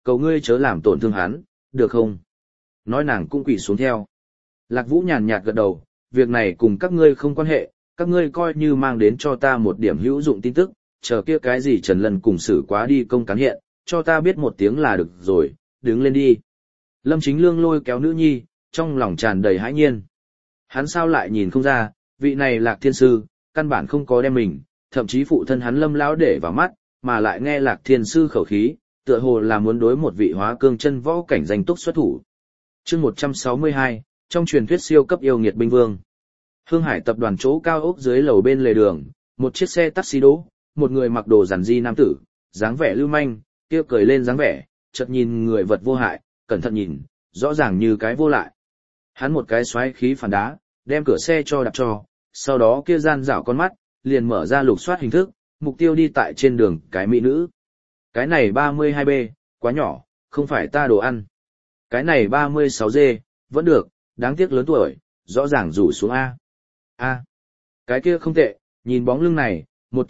cầu ngươi chớ làm tổn thương hắn, được không? Nói nàng cũng quỳ xuống theo. Lạc Vũ nhàn nhạt gật đầu, việc này cùng các ngươi không quan hệ, các ngươi coi như mang đến cho ta một điểm hữu dụng tin tức, chờ kia cái gì Trần Lân cùng xử quá đi công cán hiện, cho ta biết một tiếng là được rồi, đứng lên đi. Lâm Chính Lương lôi kéo nữ nhi, trong lòng tràn đầy hãi nhiên. Hắn sao lại nhìn không ra, vị này Lạc Thiên Sư, căn bản không có đem mình, thậm chí phụ thân hắn Lâm lão để vào mắt, mà lại nghe Lạc Thiên Sư khẩu khí, tựa hồ là muốn đối một vị hóa cương chân võ cảnh danh túc xuất thủ. Chương 162, trong truyền thuyết siêu cấp yêu nghiệt binh vương. Hương Hải tập đoàn chỗ cao ốc dưới lầu bên lề đường, một chiếc xe taxi đỗ, một người mặc đồ giản di nam tử, dáng vẻ lưu manh, kia cười lên dáng vẻ, chợt nhìn người vật vô hại, cẩn thận nhìn, rõ ràng như cái vô lại. Hắn một cái xoáy khí phản đá, đem cửa xe cho đạp cho, sau đó kia gian dảo con mắt, liền mở ra lục soát hình thức, mục tiêu đi tại trên đường cái mỹ nữ. Cái này 32B, quá nhỏ, không phải ta đồ ăn. Cái này 36G, vẫn được, đáng tiếc lớn tuổi, rõ ràng rủ xuống A. A. Cái kia không tệ, nhìn bóng lưng này,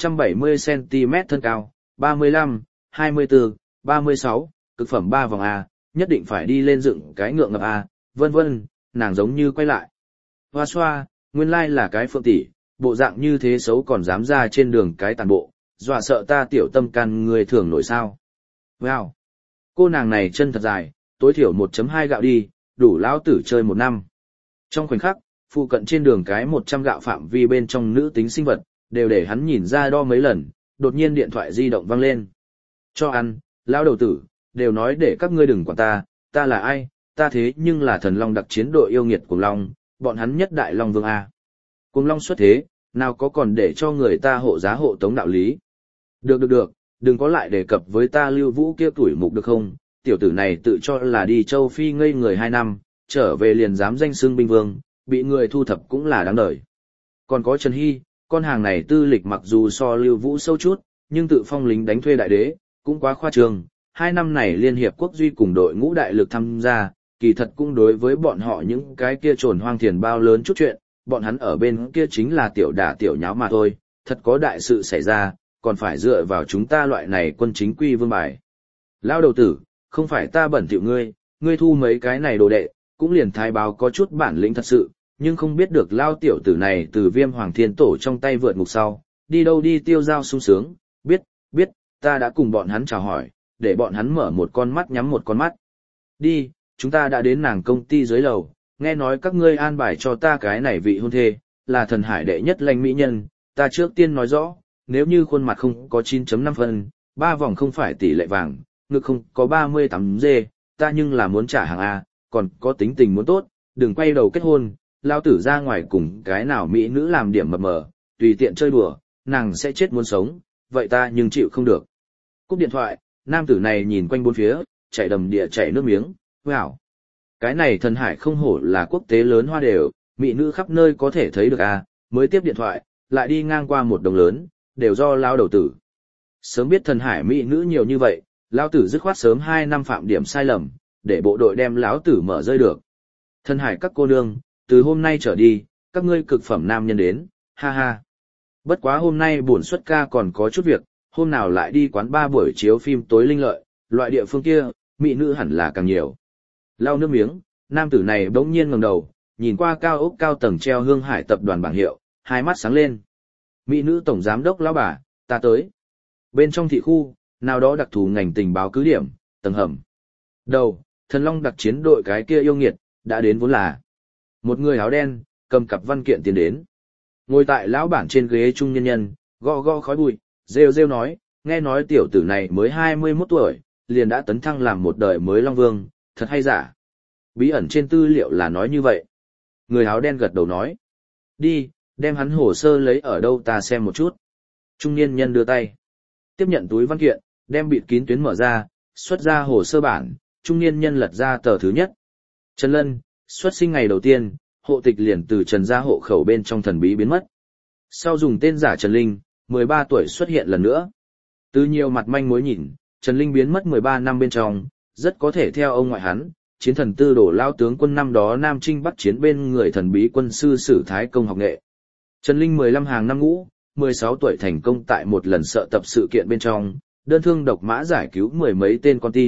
170cm thân cao, 35, 24, 36, cực phẩm 3 vòng A, nhất định phải đi lên dựng cái ngượng ngập A, vân vân, nàng giống như quay lại. Hoa xoa, nguyên lai là cái phượng tỷ, bộ dạng như thế xấu còn dám ra trên đường cái tàn bộ, dọa sợ ta tiểu tâm can người thường nổi sao. Wow! Cô nàng này chân thật dài, tối thiểu 1.2 gạo đi, đủ lão tử chơi 1 năm. Trong khoảnh khắc, phụ cận trên đường cái 100 gạo phạm vi bên trong nữ tính sinh vật, đều để hắn nhìn ra đo mấy lần, đột nhiên điện thoại di động vang lên. Cho ăn, lão đầu tử, đều nói để các ngươi đừng quản ta là ai, ta thế nhưng là thần long đặc chiến đội yêu nghiệt Cuồng Long, bọn hắn nhất đại long vương A. Cuồng Long xuất thế, nào có còn để cho người ta hộ giá hộ tống đạo lý. Được, đừng có lại đề cập với ta Lưu Vũ kia tuổi mục được không, tiểu tử này tự cho là đi châu Phi ngây người 2 năm, trở về liền dám danh xưng binh vương, bị người thu thập cũng là đáng đời. Còn có Trần Hy, con hàng này tư lịch mặc dù so Lưu Vũ sâu chút, nhưng tự phong lính đánh thuê đại đế, cũng quá khoa trương. 2 năm này Liên Hiệp Quốc duy cùng đội ngũ đại lực tham gia, kỳ thật cũng đối với bọn họ những cái kia trồn hoang thiền bao lớn chút chuyện, bọn hắn ở bên kia chính là tiểu đả tiểu nháo mà thôi, thật có đại sự xảy ra, còn phải dựa vào chúng ta loại này quân chính quy vương bài. Lao đầu tử, không phải ta bẩn thỉu ngươi thu mấy cái này đồ đệ, cũng liền thái báo có chút bản lĩnh thật sự, nhưng không biết được lao tiểu tử này từ Viêm Hoàng Thiên Tổ trong tay vượt ngục sau, đi đâu đi tiêu giao sung sướng, biết, ta đã cùng bọn hắn chào hỏi, để bọn hắn mở một con mắt nhắm một con mắt. Đi, chúng ta đã đến nàng công ty dưới lầu, nghe nói các ngươi an bài cho ta cái này vị hôn thê, là thần hải đệ nhất lãnh mỹ nhân, ta trước tiên nói rõ, nếu như khuôn mặt không có 9.5 phân, 3 vòng không phải tỷ lệ vàng, ngực không có 38G, ta nhưng là muốn trả hàng A, còn có tính tình muốn tốt, đừng quay đầu kết hôn, lao tử ra ngoài cùng cái nào mỹ nữ làm điểm mập mờ, tùy tiện chơi đùa, nàng sẽ chết muốn sống, vậy ta nhưng chịu không được. Cúp điện thoại, nam tử này nhìn quanh bốn phía, chảy đầm địa chảy nước miếng, wow. Cái này thần hải không hổ là quốc tế lớn hoa đều, mỹ nữ khắp nơi có thể thấy được A, mới tiếp điện thoại, lại đi ngang qua một đồng lớn, đều do lao đầu tử. Sớm biết thần hải mỹ nữ nhiều như vậy, lão tử dứt khoát sớm 2 năm phạm điểm sai lầm, để bộ đội đem lão tử mở rơi được. Thần hải các cô nương, từ hôm nay trở đi, các ngươi cực phẩm nam nhân đến, ha ha. Bất quá hôm nay bổn xuất ca còn có chút việc, hôm nào lại đi quán ba buổi chiếu phim tối linh lợi, loại địa phương kia, mỹ nữ hẳn là càng nhiều. Lau nước miếng, nam tử này bỗng nhiên ngẩng đầu, nhìn qua cao ốc cao tầng treo Hương Hải tập đoàn bảng hiệu, hai mắt sáng lên. Mỹ nữ tổng giám đốc lão bà, ta tới. Bên trong thị khu, nào đó đặc thù ngành tình báo cứ điểm, tầng hầm. Đầu, thần long đặc chiến đội cái kia yêu nghiệt, đã đến vốn là. Một người áo đen, cầm cặp văn kiện tiến đến. Ngồi tại lão bản trên ghế trung nhân nhân, gõ gõ khói bụi, rêu nói, nghe nói tiểu tử này mới 21 tuổi, liền đã tấn thăng làm một đời mới Long Vương, thật hay giả. Bí ẩn trên tư liệu là nói như vậy. Người áo đen gật đầu nói. Đi, đem hắn hồ sơ lấy ở đâu ta xem một chút. Trung niên nhân đưa tay. Tiếp nhận túi văn kiện, đem bịt kín tuyến mở ra, xuất ra hồ sơ bản, trung niên nhân lật ra tờ thứ nhất. Trần Lân, xuất sinh ngày đầu tiên, hộ tịch liền từ Trần gia hộ khẩu bên trong thần bí biến mất. Sau dùng tên giả Trần Linh, 13 tuổi xuất hiện lần nữa. Từ nhiều mặt manh mối nhìn, Trần Linh biến mất 13 năm bên trong, rất có thể theo ông ngoại hắn, chiến thần tư đổ lao tướng quân năm đó Nam Trinh Bắc chiến bên người thần bí quân sư Sử Thái Công học nghệ. Trần Linh 15 hàng năm ngũ, 16 tuổi thành công tại một lần sợ tập sự kiện bên trong, đơn thương độc mã giải cứu 10 mấy tên con tin,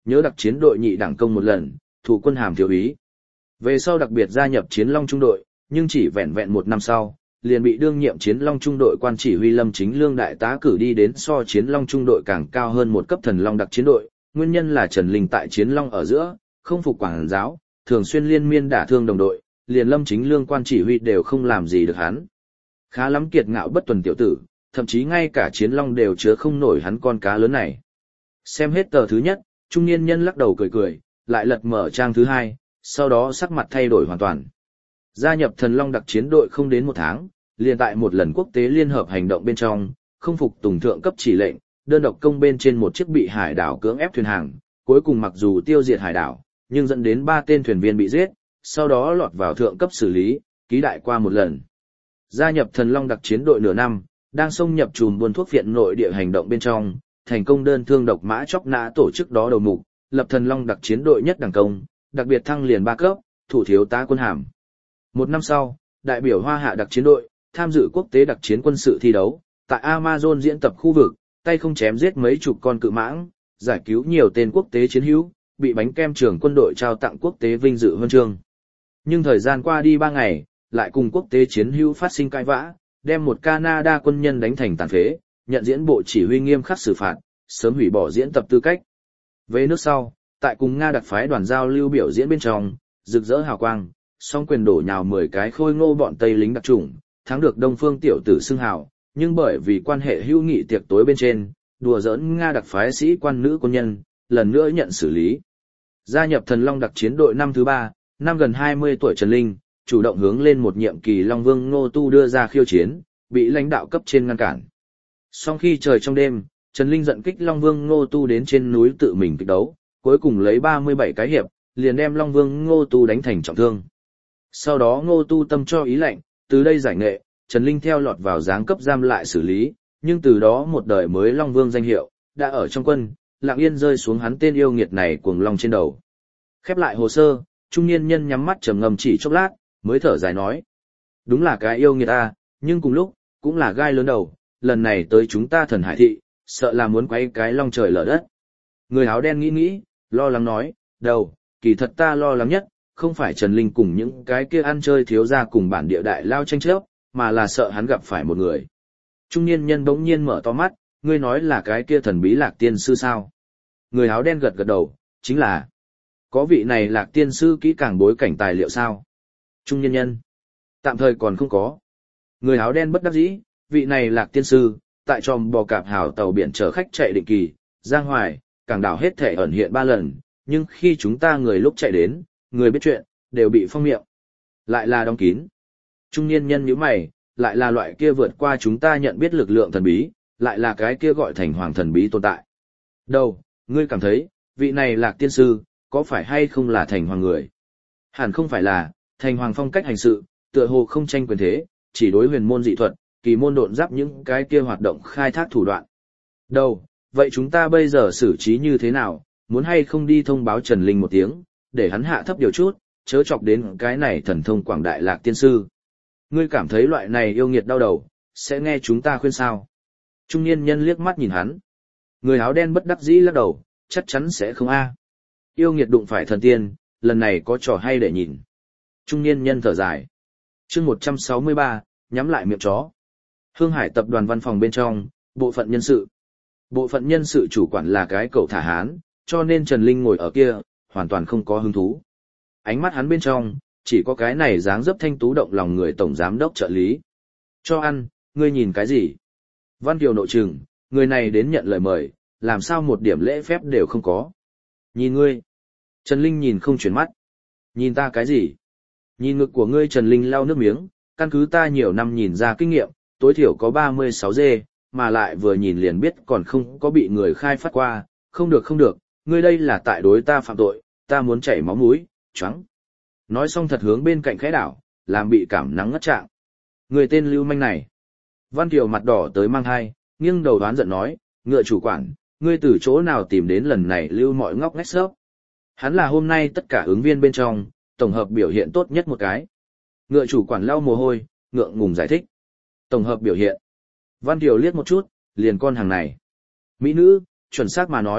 nhớ đặc chiến đội nhị đẳng công một lần, thủ quân hàm thiếu úy. Về sau đặc biệt gia nhập Chiến Long trung đội, nhưng chỉ vẹn vẹn 1 năm sau, liền bị đương nhiệm Chiến Long trung đội quan chỉ huy Lâm Chính Lương đại tá cử đi đến so Chiến Long trung đội càng cao hơn một cấp Thần Long đặc chiến đội, nguyên nhân là Trần Linh tại Chiến Long ở giữa, không phục quản giáo, thường xuyên liên miên đả thương đồng đội, liền Lâm Chính Lương quan chỉ huy đều không làm gì được hắn. Khá lắm kiệt ngạo bất tuần tiểu tử, thậm chí ngay cả Chiến Long đều chứa không nổi hắn con cá lớn này. Xem hết tờ thứ nhất, trung niên nhân lắc đầu cười cười, lại lật mở trang thứ 2, sau đó sắc mặt thay đổi hoàn toàn. Gia nhập Thần Long đặc chiến đội không đến 1 tháng, liền tại một lần quốc tế liên hợp hành động bên trong, không phục tùng thượng cấp chỉ lệnh, đơn độc công bên trên một chiếc bị hải đảo cưỡng ép thuyền hàng, cuối cùng mặc dù tiêu diệt hải đảo, nhưng dẫn đến 3 tên thuyền viên bị giết, sau đó lọt vào thượng cấp xử lý, ký đại qua một lần. Gia nhập Thần Long đặc chiến đội nửa năm, đang xông nhập chùm buôn thuốc viện nội địa hành động bên trong, thành công đơn thương độc mã chóc nã tổ chức đó đầu mục, lập Thần Long đặc chiến đội nhất đẳng công, đặc biệt thăng liền 3 cấp, thủ thiếu tá quân hàm. 1 năm sau, đại biểu Hoa Hạ đặc chiến đội, tham dự quốc tế đặc chiến quân sự thi đấu, tại Amazon diễn tập khu vực, tay không chém giết mấy chục con cự mãng, giải cứu nhiều tên quốc tế chiến hữu, bị bánh kem trưởng quân đội trao tặng quốc tế vinh dự huân chương. Nhưng thời gian qua đi 3 ngày, lại cùng quốc tế chiến hữu phát sinh cãi vã, đem một Canada quân nhân đánh thành tàn phế, nhận diễn bộ chỉ huy nghiêm khắc xử phạt, sớm hủy bỏ diễn tập tư cách. Về nước sau, tại cùng Nga đặc phái đoàn giao lưu biểu diễn bên trong, rực rỡ hào quang, song quyền đổ nhào 10 cái khôi ngô bọn Tây lính đặc chủng, thắng được Đông Phương tiểu tử xưng hào, nhưng bởi vì quan hệ hữu nghị tiệc tối bên trên, đùa giỡn Nga đặc phái sĩ quan nữ quân nhân, lần nữa nhận xử lý. Gia nhập Thần Long đặc chiến đội năm thứ 3, năm gần 20 tuổi Trần Linh, chủ động hướng lên một nhiệm kỳ Long Vương Ngô Tu đưa ra khiêu chiến, bị lãnh đạo cấp trên ngăn cản. Sau khi trời trong đêm, Trần Linh giận kích Long Vương Ngô Tu đến trên núi tự mình kịch đấu, cuối cùng lấy 37 cái hiệp, liền đem Long Vương Ngô Tu đánh thành trọng thương. Sau đó Ngô Tu tâm cho ý lệnh, từ đây giải nghệ, Trần Linh theo lọt vào giáng cấp giam lại xử lý, nhưng từ đó một đời mới Long Vương danh hiệu, đã ở trong quân, lặng yên rơi xuống hắn tên yêu nghiệt này cuồng long trên đầu. Khép lại hồ sơ, trung niên nhân nhắm mắt trầm ngâm chỉ chốc lát, mới thở dài nói. Đúng là cái yêu nghiệt ta, nhưng cùng lúc, cũng là gai lớn đầu, lần này tới chúng ta Thần Hải thị, sợ là muốn quay cái long trời lở đất. Người áo đen nghĩ nghĩ, lo lắng nói, đầu, kỳ thật ta lo lắng nhất, không phải Trần Linh cùng những cái kia ăn chơi thiếu gia cùng bản địa đại lao tranh chấp, mà là sợ hắn gặp phải một người. Trung niên nhân bỗng nhiên mở to mắt, ngươi nói là cái kia thần bí Lạc tiên sư sao? Người áo đen gật gật đầu, chính là. Có vị này Lạc tiên sư kỹ càng bối cảnh tài liệu sao? Trung niên nhân. Tạm thời còn không có. Người áo đen bất đắc dĩ, vị này Lạc tiên sư, tại tròm bò cạp hào tàu biển chở khách chạy định kỳ, Giang Hoài, cảng đảo hết thể ẩn hiện 3 lần, nhưng khi chúng ta người lúc chạy đến, người biết chuyện, đều bị phong miệng. Lại là đóng kín. Trung niên nhân nhíu mày, lại là loại kia vượt qua chúng ta nhận biết lực lượng thần bí, lại là cái kia gọi thành hoàng thần bí tồn tại. Đâu, ngươi cảm thấy, vị này Lạc tiên sư, có phải hay không là thành hoàng người? Hẳn không phải là, thành hoàng phong cách hành sự, tựa hồ không tranh quyền thế, chỉ đối huyền môn dị thuật, kỳ môn độn giáp những cái kia hoạt động khai thác thủ đoạn. Đâu, vậy chúng ta bây giờ xử trí như thế nào, muốn hay không đi thông báo Trần Linh một tiếng, để hắn hạ thấp điều chút, chớ chọc đến cái này thần thông quảng đại Lạc tiên sư. Ngươi cảm thấy loại này yêu nghiệt đau đầu, sẽ nghe chúng ta khuyên sao? Trung niên nhân liếc mắt nhìn hắn. Người áo đen bất đắc dĩ lắc đầu, chắc chắn sẽ không a. Yêu nghiệt đụng phải thần tiên, lần này có trò hay để nhìn. Trung niên nhân thở dài. Chương 163, nhắm lại miệng chó. Hương Hải tập đoàn văn phòng bên trong, bộ phận nhân sự. Bộ phận nhân sự chủ quản là cái cậu thả hán, cho nên Trần Linh ngồi ở kia, hoàn toàn không có hứng thú. Ánh mắt hắn bên trong, chỉ có cái này dáng dấp thanh tú động lòng người tổng giám đốc trợ lý. Cho ăn, ngươi nhìn cái gì? Văn Kiều nội trừng, người này đến nhận lời mời, làm sao một điểm lễ phép đều không có. Nhìn ngươi. Trần Linh nhìn không chuyển mắt. Nhìn ta cái gì? Nhìn ngực của ngươi. Trần Linh lau nước miếng, căn cứ ta nhiều năm nhìn ra kinh nghiệm, tối thiểu có 36 dê, mà lại vừa nhìn liền biết còn không có bị người khai phát qua, không được không được, ngươi đây là tại đối ta phạm tội, ta muốn chảy máu mũi, choáng. Nói xong thật hướng bên cạnh khẽ đảo, làm bị cảm nắng ngất trạng. Người tên lưu manh này. Văn Kiều mặt đỏ tới mang hai, nghiêng đầu đoán giận nói, ngựa chủ quản, ngươi từ chỗ nào tìm đến lần này lưu mọi ngóc ngách xớp. Hắn là hôm nay tất cả ứng viên bên trong, tổng hợp biểu hiện tốt nhất một cái. Ngựa chủ quản lau mồ hôi, ngượng ngùng giải thích. Tổng hợp biểu hiện. Văn Kiều liếc một chút, liền con hàng này. Mỹ nữ, chuẩn xác mà nói,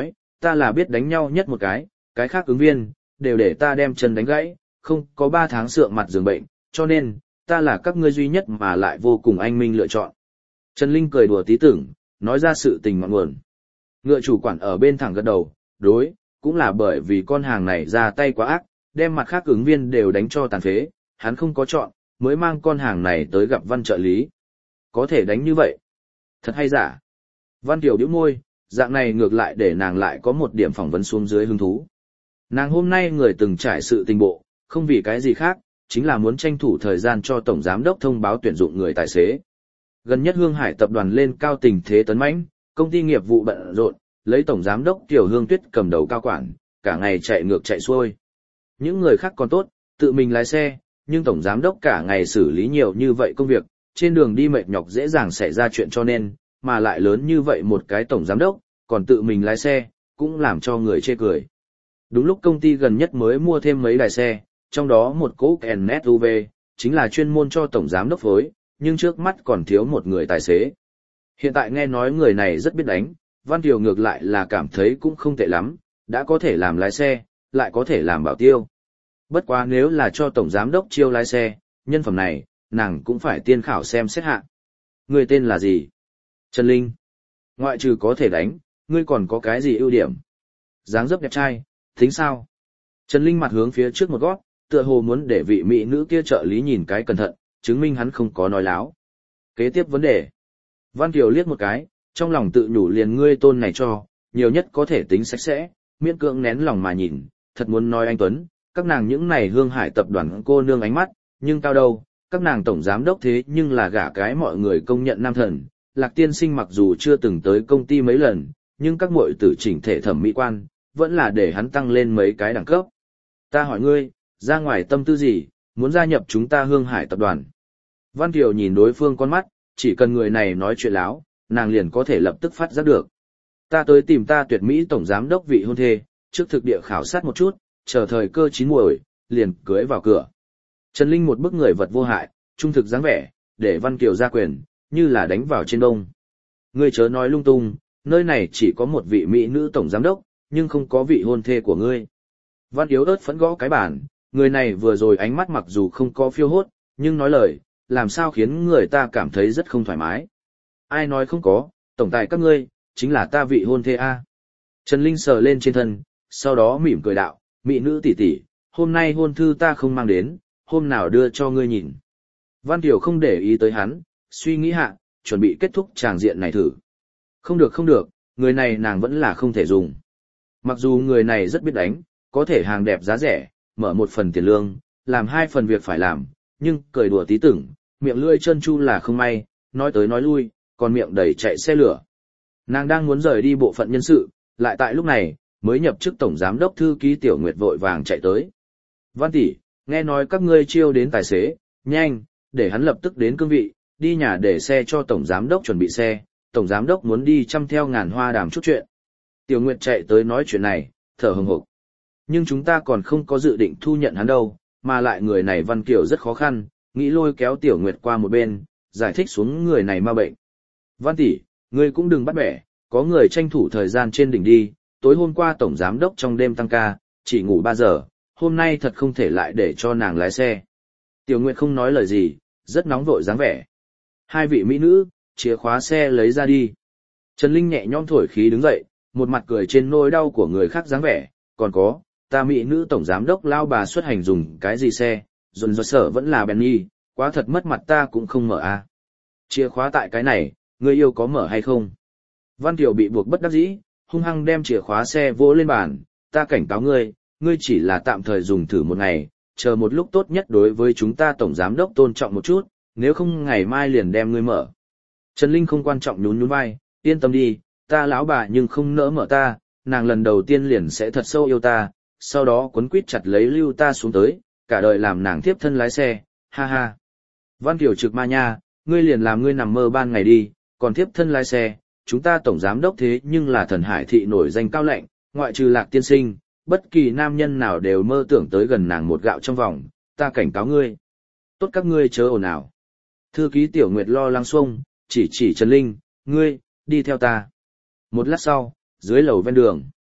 ta là biết đánh nhau nhất một cái khác ứng viên, đều để ta đem chân đánh gãy, không có 3 tháng sượng mặt giường bệnh, cho nên, ta là các ngươi duy nhất mà lại vô cùng anh minh lựa chọn. Trần Linh cười đùa tí tưởng, nói ra sự tình ngọn nguồn. Ngựa chủ quản ở bên thẳng gật đầu, đối, cũng là bởi vì con hàng này ra tay quá ác, đem mặt khác ứng viên đều đánh cho tàn phế, hắn không có chọn, mới mang con hàng này tới gặp Văn trợ lý. Có thể đánh như vậy? Thật hay giả? Văn Kiều bĩu môi, dạng này ngược lại để nàng lại có một điểm phỏng vấn xuống dưới hứng thú. Nàng hôm nay người từng trải sự tình bộ, không vì cái gì khác, chính là muốn tranh thủ thời gian cho Tổng Giám đốc thông báo tuyển dụng người tài xế. Gần nhất Hương Hải tập đoàn lên cao tình thế tấn mãnh, công ty nghiệp vụ bận rộn, lấy Tổng Giám đốc Tiểu Hương Tuyết cầm đầu cao quản, cả ngày chạy ngược chạy xuôi. Những người khác còn tốt, tự mình lái xe, nhưng Tổng Giám đốc cả ngày xử lý nhiều như vậy công việc, trên đường đi mệt nhọc dễ dàng xảy ra chuyện cho nên, mà lại lớn như vậy một cái Tổng Giám đốc, còn tự mình lái xe, cũng làm cho người chê cười. Đúng lúc công ty gần nhất mới mua thêm mấy đài xe, trong đó một cỗ Kennet UV, chính là chuyên môn cho Tổng Giám đốc phối, nhưng trước mắt còn thiếu một người tài xế. Hiện tại nghe nói người này rất biết đánh, Văn Kiều ngược lại là cảm thấy cũng không tệ lắm, đã có thể làm lái xe, lại có thể làm bảo tiêu. Bất quá nếu là cho Tổng Giám đốc chiêu lái xe, nhân phẩm này, nàng cũng phải tiên khảo xem xét hạ. Người tên là gì? Trần Linh. Ngoại trừ có thể đánh, ngươi còn có cái gì ưu điểm? Dáng dấp đẹp trai, tính sao? Trần Linh mặt hướng phía trước một gót, tựa hồ muốn để vị mỹ nữ kia trợ lý nhìn cái cẩn thận, chứng minh hắn không có nói láo. Kế tiếp vấn đề. Văn Kiều liếc một cái, trong lòng tự nhủ liền ngươi tôn này cho, nhiều nhất có thể tính sạch sẽ, miễn cưỡng nén lòng mà nhìn, thật muốn nói anh Tuấn, các nàng những này Hương Hải tập đoàn cô nương ánh mắt, nhưng cao đâu, các nàng tổng giám đốc thế nhưng là gả cái mọi người công nhận nam thần. Lạc Tiên Sinh mặc dù chưa từng tới công ty mấy lần, nhưng các muội tử chỉnh thể thẩm mỹ quan, vẫn là để hắn tăng lên mấy cái đẳng cấp. Ta hỏi ngươi, ra ngoài tâm tư gì, muốn gia nhập chúng ta Hương Hải tập đoàn? Văn Kiều nhìn đối phương con mắt, chỉ cần người này nói chuyện láo, nàng liền có thể lập tức phát giác được. Ta tới tìm ta tuyệt mỹ tổng giám đốc vị hôn thê, trước thực địa khảo sát một chút, chờ thời cơ chín muồi, liền cưới vào cửa. Trần Linh một bức người vật vô hại, trung thực dáng vẻ, để Văn Kiều ra quyền, như là đánh vào trên đông. Ngươi chớ nói lung tung, nơi này chỉ có một vị mỹ nữ tổng giám đốc, nhưng không có vị hôn thê của ngươi. Văn yếu ớt phẫn gõ cái bàn, người này vừa rồi ánh mắt mặc dù không có phiêu hốt, nhưng nói lời, làm sao khiến người ta cảm thấy rất không thoải mái. Ai nói không có, tổng tài các ngươi, chính là ta vị hôn thê a. Trần Linh sờ lên trên thân, sau đó mỉm cười đạo, mỹ nữ tỷ tỷ, hôm nay hôn thư ta không mang đến, hôm nào đưa cho ngươi nhìn. Văn Kiều không để ý tới hắn, suy nghĩ hạ, chuẩn bị kết thúc tràng diện này thử. Không được, người này nàng vẫn là không thể dùng. Mặc dù người này rất biết đánh, có thể hàng đẹp giá rẻ, mở một phần tiền lương, làm 2 phần việc phải làm, nhưng cười đùa tí tưởng, miệng lưỡi chân chu là không may, nói tới nói lui, còn miệng đầy chạy xe lửa. Nàng đang muốn rời đi bộ phận nhân sự, lại tại lúc này, mới nhập chức tổng giám đốc thư ký Tiểu Nguyệt vội vàng chạy tới. Văn tỷ, nghe nói các ngươi chiêu đến tài xế, nhanh, để hắn lập tức đến cương vị, đi nhà để xe cho tổng giám đốc chuẩn bị xe, tổng giám đốc muốn đi chăm theo ngàn hoa đàm chút chuyện. Tiểu Nguyệt chạy tới nói chuyện này, thở hừng hực. Nhưng chúng ta còn không có dự định thu nhận hắn đâu, mà lại người này Văn Kiều rất khó khăn, nghĩ lôi kéo Tiểu Nguyệt qua một bên, giải thích xuống người này ma bệnh. Văn tỷ, ngươi cũng đừng bắt bẻ, có người tranh thủ thời gian trên đỉnh đi, tối hôm qua tổng giám đốc trong đêm tăng ca, chỉ ngủ 3 giờ, hôm nay thật không thể lại để cho nàng lái xe. Tiểu Nguyệt không nói lời gì, rất nóng vội dáng vẻ. 2 vị mỹ nữ, chìa khóa xe lấy ra đi. Trần Linh nhẹ nhõm thổi khí đứng dậy, một mặt cười trên nỗi đau của người khác dáng vẻ, còn có, ta mỹ nữ tổng giám đốc lao bà xuất hành dùng cái gì xe, dồn dồn sở vẫn là Benny, quá thật mất mặt ta cũng không mở a. Chìa khóa tại cái này, ngươi yêu có mở hay không? Văn Kiều bị buộc bất đắc dĩ, hung hăng đem chìa khóa xe vỗ lên bàn, ta cảnh cáo ngươi, ngươi chỉ là tạm thời dùng thử một ngày, chờ một lúc tốt nhất đối với chúng ta tổng giám đốc tôn trọng một chút, nếu không ngày mai liền đem ngươi mở. Trần Linh không quan trọng nhún nhún vai, yên tâm đi, ta lão bà nhưng không nỡ mở ta, nàng lần đầu tiên liền sẽ thật sâu yêu ta, sau đó quấn quýt chặt lấy lưu ta xuống tới, cả đời làm nàng tiếp thân lái xe, ha ha. Văn Kiều trực ma nha, ngươi liền làm ngươi nằm mơ ban ngày đi, còn tiếp thân lái xe, chúng ta tổng giám đốc thế nhưng là thần hải thị nổi danh cao lệnh, ngoại trừ Lạc Tiên Sinh, bất kỳ nam nhân nào đều mơ tưởng tới gần nàng một gạo trong vòng, ta cảnh cáo ngươi. Tốt các ngươi chớ ồn ào. Thư ký Tiểu Nguyệt lo lắng xuông, chỉ Trần Linh, ngươi, đi theo ta. Một lát sau, dưới lầu ven đường,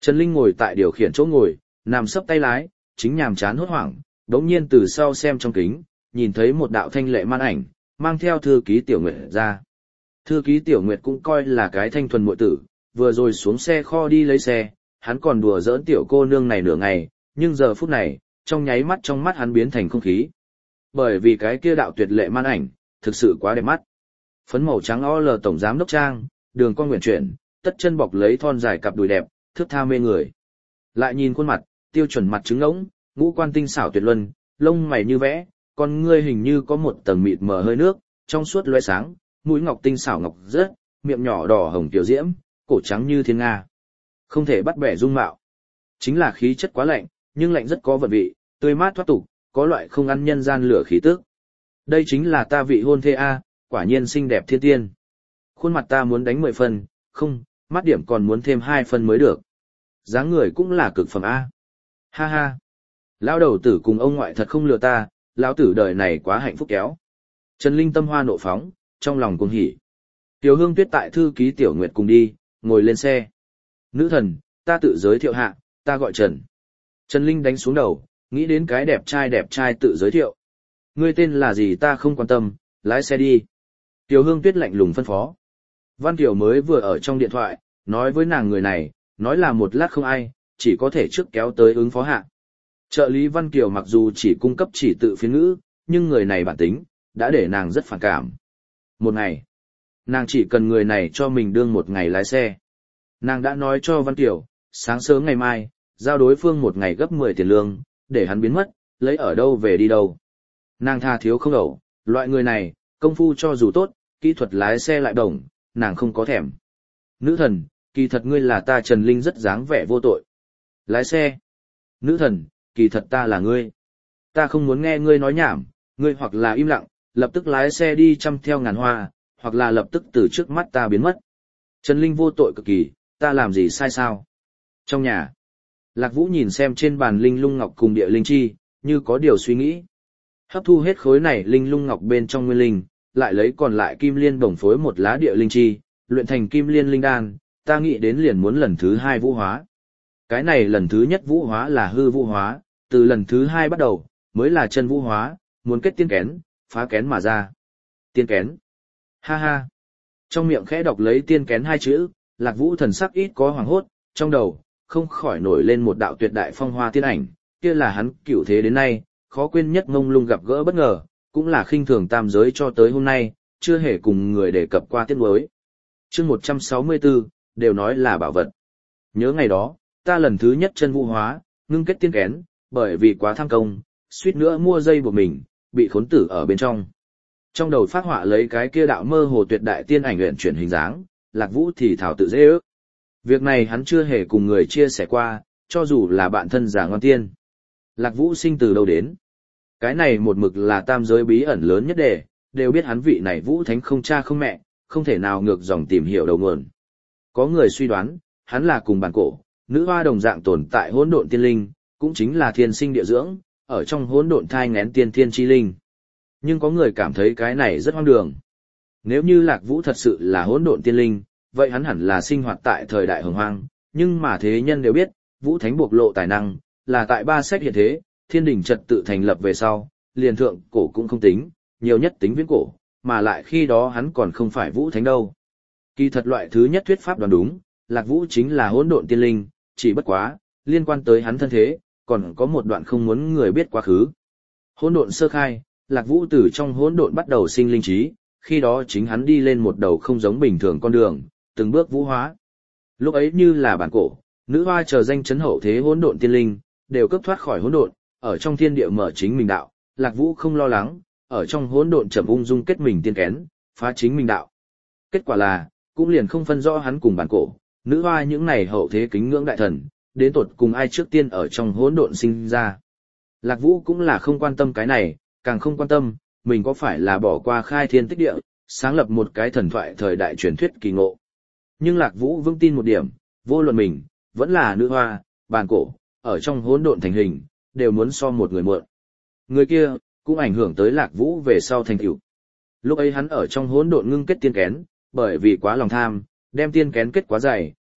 Trần Linh ngồi tại điều khiển chỗ ngồi, nằm sấp tay lái, chính nhàm chán hốt hoảng, đống nhiên từ sau xem trong kính, nhìn thấy một đạo thanh lệ man ảnh, mang theo thư ký Tiểu Nguyệt ra. Thư ký Tiểu Nguyệt cũng coi là cái thanh thuần muội tử, vừa rồi xuống xe kho đi lấy xe, hắn còn đùa giỡn tiểu cô nương này nửa ngày, nhưng giờ phút này, trong nháy mắt trong mắt hắn biến thành không khí. Bởi vì cái kia đạo tuyệt lệ man ảnh, thực sự quá đẹp mắt. Phấn màu trắng OL tổng giám đốc trang, đường con nguyện chuyển, tất chân bọc lấy thon dài cặp đùi đẹp, thước tha mê người. Lại nhìn khuôn mặt, tiêu chuẩn mặt trứng ngỗng, ngũ quan tinh xảo tuyệt luân, lông mày như vẽ, con ngươi hình như có một tầng mịt mờ hơi nước, trong suốt lóe sáng, mũi ngọc tinh xảo ngọc rất, miệng nhỏ đỏ hồng tiểu diễm, cổ trắng như thiên nga. Không thể bắt bẻ dung mạo. Chính là khí chất quá lạnh, nhưng lạnh rất có vận vị, tươi mát thoát tục, có loại không ăn nhân gian lửa khí tức. Đây chính là ta vị hôn thê a, quả nhiên xinh đẹp thiên tiên. Khuôn mặt ta muốn đánh 10 phân, không, mắt điểm còn muốn thêm 2 phân mới được. Dáng người cũng là cực phẩm a. Ha ha. Lão đầu tử cùng ông ngoại thật không lừa ta, lão tử đời này quá hạnh phúc kéo. Trần Linh tâm hoa nộ phóng, trong lòng cuồng hỉ. Tiểu Hương Tuyết tại thư ký Tiểu Nguyệt cùng đi, ngồi lên xe. Nữ thần, ta tự giới thiệu hạ, ta gọi Trần. Trần Linh đánh xuống đầu, nghĩ đến cái đẹp trai tự giới thiệu. Ngươi tên là gì ta không quan tâm, lái xe đi. Tiểu Hương Tuyết lạnh lùng phân phó. Văn Kiều mới vừa ở trong điện thoại, nói với nàng người này, nói là một lát không ai, chỉ có thể trước kéo tới ứng phó hạ. Trợ lý Văn Kiều mặc dù chỉ cung cấp chỉ tự phiên ngữ, nhưng người này bản tính, đã để nàng rất phản cảm. Một ngày, nàng chỉ cần người này cho mình đương một ngày lái xe. Nàng đã nói cho Văn Kiều, sáng sớm ngày mai, giao đối phương một ngày gấp 10 tiền lương, để hắn biến mất, lấy ở đâu về đi đâu. Nàng tha thiếu không ẩu, loại người này, công phu cho dù tốt, kỹ thuật lái xe lại đồng, nàng không có thèm. Nữ thần, kỳ thật ngươi là ta Trần Linh rất dáng vẻ vô tội. Lái xe. Nữ thần, kỳ thật ta là ngươi. Ta không muốn nghe ngươi nói nhảm, ngươi hoặc là im lặng, lập tức lái xe đi chăm theo ngàn hoa, hoặc là lập tức từ trước mắt ta biến mất. Trần Linh vô tội cực kỳ, ta làm gì sai sao? Trong nhà, Lạc Vũ nhìn xem trên bàn linh lung ngọc cùng địa linh chi, như có điều suy nghĩ. Hấp thu hết khối này linh lung ngọc bên trong nguyên linh, lại lấy còn lại kim liên bổng phối một lá địa linh chi, luyện thành kim liên linh đan, ta nghĩ đến liền muốn lần thứ 2 vũ hóa. Cái này lần thứ nhất vũ hóa là hư vũ hóa, từ lần thứ 2 bắt đầu, mới là chân vũ hóa, muốn kết tiên kén, phá kén mà ra. Tiên kén. Ha ha. Trong miệng khẽ đọc lấy tiên kén 2 chữ, Lạc Vũ thần sắc ít có hoàng hốt, trong đầu, không khỏi nổi lên một đạo tuyệt đại phong hoa tiên ảnh, kia là hắn cửu thế đến nay, khó quên nhất mông lung gặp gỡ bất ngờ, cũng là khinh thường tam giới cho tới hôm nay, chưa hề cùng người đề cập qua tiết đối. Chương 164, đều nói là bảo vật. Nhớ ngày đó, ta lần thứ nhất chân vũ hóa, ngưng kết tiên kén, bởi vì quá tham công, suýt nữa mua dây buộc mình, bị khốn tử ở bên trong. Trong đầu phát họa lấy cái kia đạo mơ hồ tuyệt đại tiên ảnh luyện chuyển hình dáng, Lạc Vũ thì thảo tự dễ ước. Việc này hắn chưa hề cùng người chia sẻ qua, cho dù là bạn thân giả ngoan tiên. Lạc Vũ sinh từ đâu đến? Cái này một mực là tam giới bí ẩn lớn nhất đề, đều biết hắn vị này Vũ Thánh không cha không mẹ, không thể nào ngược dòng tìm hiểu đầu nguồn. Có người suy đoán, hắn là cùng bản cổ, nữ hoa đồng dạng tồn tại hỗn độn tiên linh, cũng chính là thiên sinh địa dưỡng, ở trong hỗn độn thai nghén tiên thiên chi linh. Nhưng có người cảm thấy cái này rất hoang đường. Nếu như Lạc Vũ thật sự là hỗn độn tiên linh, vậy hắn hẳn là sinh hoạt tại thời đại hồng hoang, nhưng mà thế nhân đều biết, Vũ Thánh bộc lộ tài năng, là tại 3 sách hiện thế, thiên đình trật tự thành lập về sau, liền thượng cổ cũng không tính, nhiều nhất tính viễn cổ, mà lại khi đó hắn còn không phải Vũ Thánh đâu. Kỳ thật loại thứ nhất thuyết pháp đoán đúng, Lạc Vũ chính là hỗn độn tiên linh, chỉ bất quá, liên quan tới hắn thân thế, còn có một đoạn không muốn người biết quá khứ. Hỗn độn sơ khai, Lạc Vũ từ trong hỗn độn bắt đầu sinh linh trí, khi đó chính hắn đi lên một đầu không giống bình thường con đường, từng bước vũ hóa. Lúc ấy như là bản cổ, nữ hoa chờ danh chấn hậu thế hỗn độn tiên linh, đều cấp thoát khỏi hỗn độn, ở trong thiên địa mở chính mình đạo, Lạc Vũ không lo lắng, ở trong hỗn độn chậm ung dung kết mình tiên kén, phá chính mình đạo. Kết quả là, cũng liền không phân rõ hắn cùng bản cổ, nữ hoa những này hậu thế kính ngưỡng đại thần, đến tột cùng ai trước tiên ở trong hỗn độn sinh ra. Lạc Vũ cũng là không quan tâm cái này, càng không quan tâm, mình có phải là bỏ qua khai thiên tích địa, sáng lập một cái thần thoại thời đại truyền thuyết kỳ ngộ. Nhưng Lạc Vũ vững tin một điểm, vô luận mình, vẫn là nữ hoa, bản cổ, ở trong hỗn độn thành hình, đều muốn so một người muộn. Người kia, cũng ảnh hưởng tới Lạc Vũ về sau thành tựu. Lúc ấy hắn ở trong hỗn độn ngưng kết tiên kén, bởi vì quá lòng tham, đem tiên kén kết quá dày,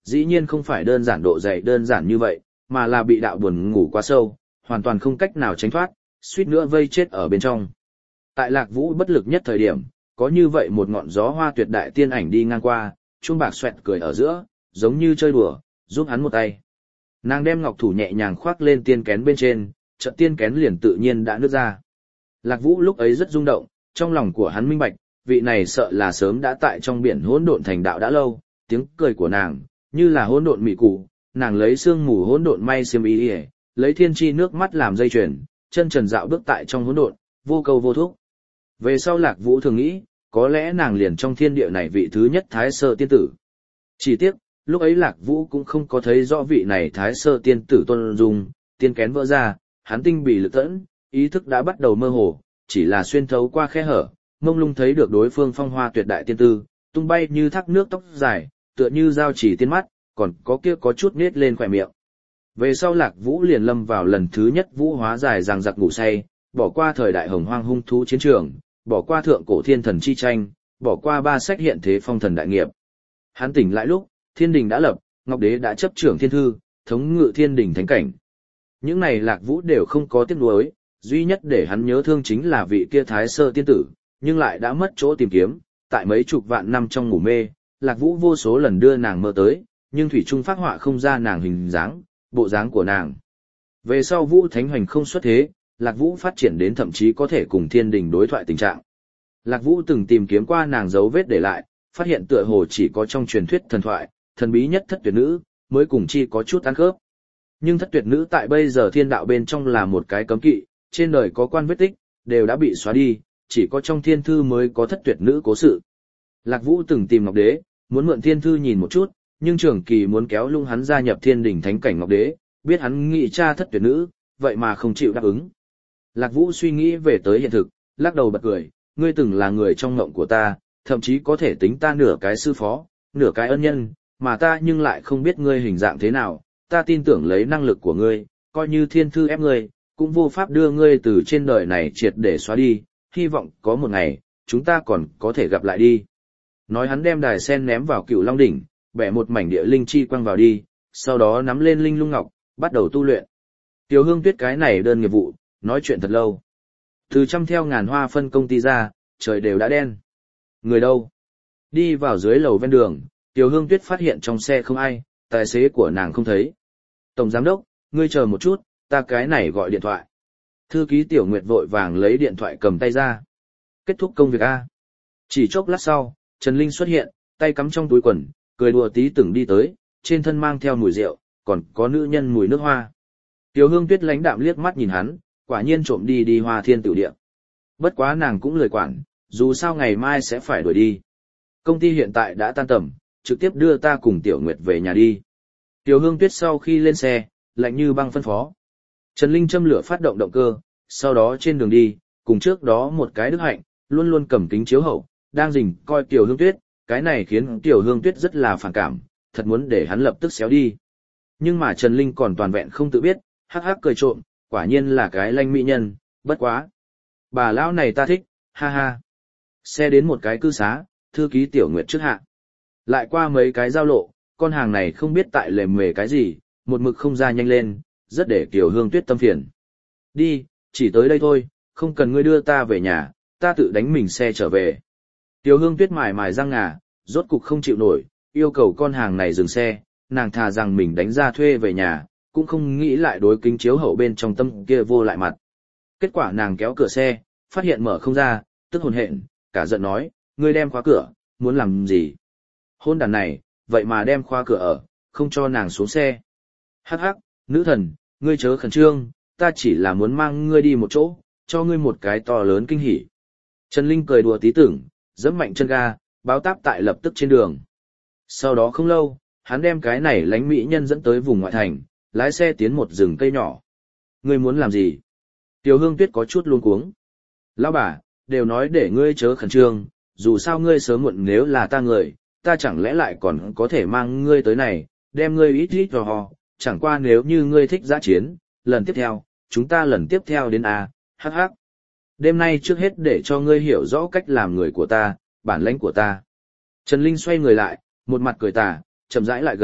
dĩ nhiên không phải đơn giản độ dày đơn giản như vậy, mà là bị đạo buồn ngủ quá sâu, hoàn toàn không cách nào tránh thoát, suýt nữa vây chết ở bên trong. Tại Lạc Vũ bất lực nhất thời điểm, có như vậy một ngọn gió hoa tuyệt đại tiên ảnh đi ngang qua, chuông bạc xoẹt cười ở giữa, giống như chơi đùa, giúp hắn một tay. Nàng đem ngọc thủ nhẹ nhàng khoác lên tiên kén bên trên, chợt tiên kén liền tự nhiên đã nứt ra. Lạc Vũ lúc ấy rất rung động, trong lòng của hắn minh bạch, vị này sợ là sớm đã tại trong biển hỗn độn thành đạo đã lâu, tiếng cười của nàng, như là hỗn độn mị cụ, nàng lấy sương mù hỗn độn may xiêm y, lấy thiên chi nước mắt làm dây chuyền, chân trần dạo bước tại trong hỗn độn, vô câu vô thúc. Về sau Lạc Vũ thường nghĩ, có lẽ nàng liền trong thiên địa này vị thứ nhất Thái Sơ tiên tử. Chỉ tiếc, lúc ấy Lạc Vũ cũng không có thấy rõ vị này Thái Sơ tiên tử tôn dung, tiên kén vỡ ra, hắn tinh bị lực tẫn, ý thức đã bắt đầu mơ hồ, chỉ là xuyên thấu qua khe hở, mông lung thấy được đối phương phong hoa tuyệt đại tiên tư, tung bay như thác nước tóc dài, tựa như dao chỉ tiên mắt, còn có kia có chút nết lên khỏe miệng. Về sau Lạc Vũ liền lâm vào lần thứ nhất vũ hóa dài ràng giặc ngủ say, bỏ qua thời đại hồng hoang hung thú chiến trường, bỏ qua thượng cổ thiên thần chi tranh, bỏ qua ba sách hiện thế phong thần đại nghiệp. Hắn tỉnh lại lúc, thiên đình đã lập, Ngọc Đế đã chấp trưởng thiên thư, thống ngự thiên đình thánh cảnh. Những này Lạc Vũ đều không có tiếc nuối, duy nhất để hắn nhớ thương chính là vị kia Thái Sơ tiên tử, nhưng lại đã mất chỗ tìm kiếm, tại mấy chục vạn năm trong ngủ mê, Lạc Vũ vô số lần đưa nàng mơ tới, nhưng thủy trung phát họa không ra nàng hình dáng, bộ dáng của nàng. Về sau Vũ Thánh Hoành không xuất thế, Lạc Vũ phát triển đến thậm chí có thể cùng thiên đình đối thoại tình trạng. Lạc Vũ từng tìm kiếm qua nàng dấu vết để lại, phát hiện tựa hồ chỉ có trong truyền thuyết thần thoại, thần bí nhất thất tuyệt nữ, mới cùng chi có chút ăn khớp. Nhưng thất tuyệt nữ tại bây giờ thiên đạo bên trong là một cái cấm kỵ, trên đời có quan vết tích, đều đã bị xóa đi, chỉ có trong thiên thư mới có thất tuyệt nữ cố sự. Lạc Vũ từng tìm Ngọc Đế, muốn mượn thiên thư nhìn một chút, nhưng Trường Kỳ muốn kéo lung hắn gia nhập thiên đình thánh cảnh Ngọc Đế, biết hắn nghị tra thất tuyệt nữ, vậy mà không chịu đáp ứng. Lạc Vũ suy nghĩ về tới hiện thực, lắc đầu bật cười, ngươi từng là người trong mộng của ta, thậm chí có thể tính ta nửa cái sư phó, nửa cái ân nhân, mà ta nhưng lại không biết ngươi hình dạng thế nào, ta tin tưởng lấy năng lực của ngươi, coi như thiên thư ép ngươi, cũng vô pháp đưa ngươi từ trên đời này triệt để xóa đi, hy vọng có một ngày, chúng ta còn có thể gặp lại đi. Nói hắn đem đài sen ném vào Cửu Long đỉnh, bẻ một mảnh địa linh chi quăng vào đi, sau đó nắm lên linh lung ngọc, bắt đầu tu luyện. Tiểu Hương Tuyết cái này đơn nghiệp vụ, nói chuyện thật lâu. Từ trăm theo ngàn hoa phân công ty ra, trời đều đã đen. Người đâu? Đi vào dưới lầu ven đường, Tiểu Hương Tuyết phát hiện trong xe không ai, tài xế của nàng không thấy. Tổng giám đốc, ngươi chờ một chút, ta cái này gọi điện thoại. Thư ký Tiểu Nguyệt vội vàng lấy điện thoại cầm tay ra. Kết thúc công việc A. Chỉ chốc lát sau, Trần Linh xuất hiện, tay cắm trong túi quần, cười đùa tí từng đi tới, trên thân mang theo mùi rượu, còn có nữ nhân mùi nước hoa. Tiểu Hương Tuyết lãnh đạm liếc mắt nhìn hắn, quả nhiên trộm đi Hoa Thiên Tử Địa. Bất quá nàng cũng lười quản, dù sao ngày mai sẽ phải đuổi đi. Công ty hiện tại đã tan tầm, trực tiếp đưa ta cùng Tiểu Nguyệt về nhà đi. Tiểu Hương Tuyết sau khi lên xe, lạnh như băng phân phó. Trần Linh châm lửa phát động động cơ, sau đó trên đường đi, cùng trước đó một cái Đức Hạnh, luôn luôn cầm kính chiếu hậu, đang rình coi Tiểu Hương Tuyết, cái này khiến Tiểu Hương Tuyết rất là phản cảm, thật muốn để hắn lập tức xéo đi. Nhưng mà Trần Linh còn toàn vẹn không tự biết, hắc hắc cười trộm, quả nhiên là cái lanh mỹ nhân, bất quá. Bà lão này ta thích, ha ha. Xe đến một cái cư xá, thư ký Tiểu Nguyệt trước hạ. Lại qua mấy cái giao lộ, con hàng này không biết tại lề mề cái gì, một mực không ra nhanh lên, rất để Tiểu Hương Tuyết tâm phiền. Đi, chỉ tới đây thôi, không cần ngươi đưa ta về nhà, ta tự đánh mình xe trở về. Tiểu Hương Tuyết mài mài răng ngà, rốt cục không chịu nổi, yêu cầu con hàng này dừng xe, nàng thà rằng mình đánh ra thuê về nhà, cũng không nghĩ lại đối kính chiếu hậu bên trong tâm kia vô lại mặt. Kết quả nàng kéo cửa xe, phát hiện mở không ra, tức hồn hện, cả giận nói, ngươi đem khóa cửa, muốn làm gì? Hôn đàn này, vậy mà đem khóa cửa ở, không cho nàng xuống xe. Hắc hắc, nữ thần, ngươi chớ khẩn trương, ta chỉ là muốn mang ngươi đi một chỗ, cho ngươi một cái to lớn kinh hỉ. Trần Linh cười đùa tí tưởng, giẫm mạnh chân ga, báo táp tại lập tức trên đường. Sau đó không lâu, hắn đem cái này lánh mỹ nhân dẫn tới vùng ngoại thành, lái xe tiến một rừng cây nhỏ. Ngươi muốn làm gì? Tiểu Hương Tuyết có chút luống cuống. Lão bà, đều nói để ngươi chớ khẩn trương, dù sao ngươi sớm muộn nếu là ta người, ta chẳng lẽ lại còn có thể mang ngươi tới này, đem ngươi ít ít hò, chẳng qua nếu như ngươi thích dã chiến, lần tiếp theo, chúng ta lần tiếp theo đến A, hắc hắc. Đêm nay trước hết để cho ngươi hiểu rõ cách làm người của ta, bản lãnh của ta. Trần Linh xoay người lại, một mặt cười tà, chậm rãi lại gần,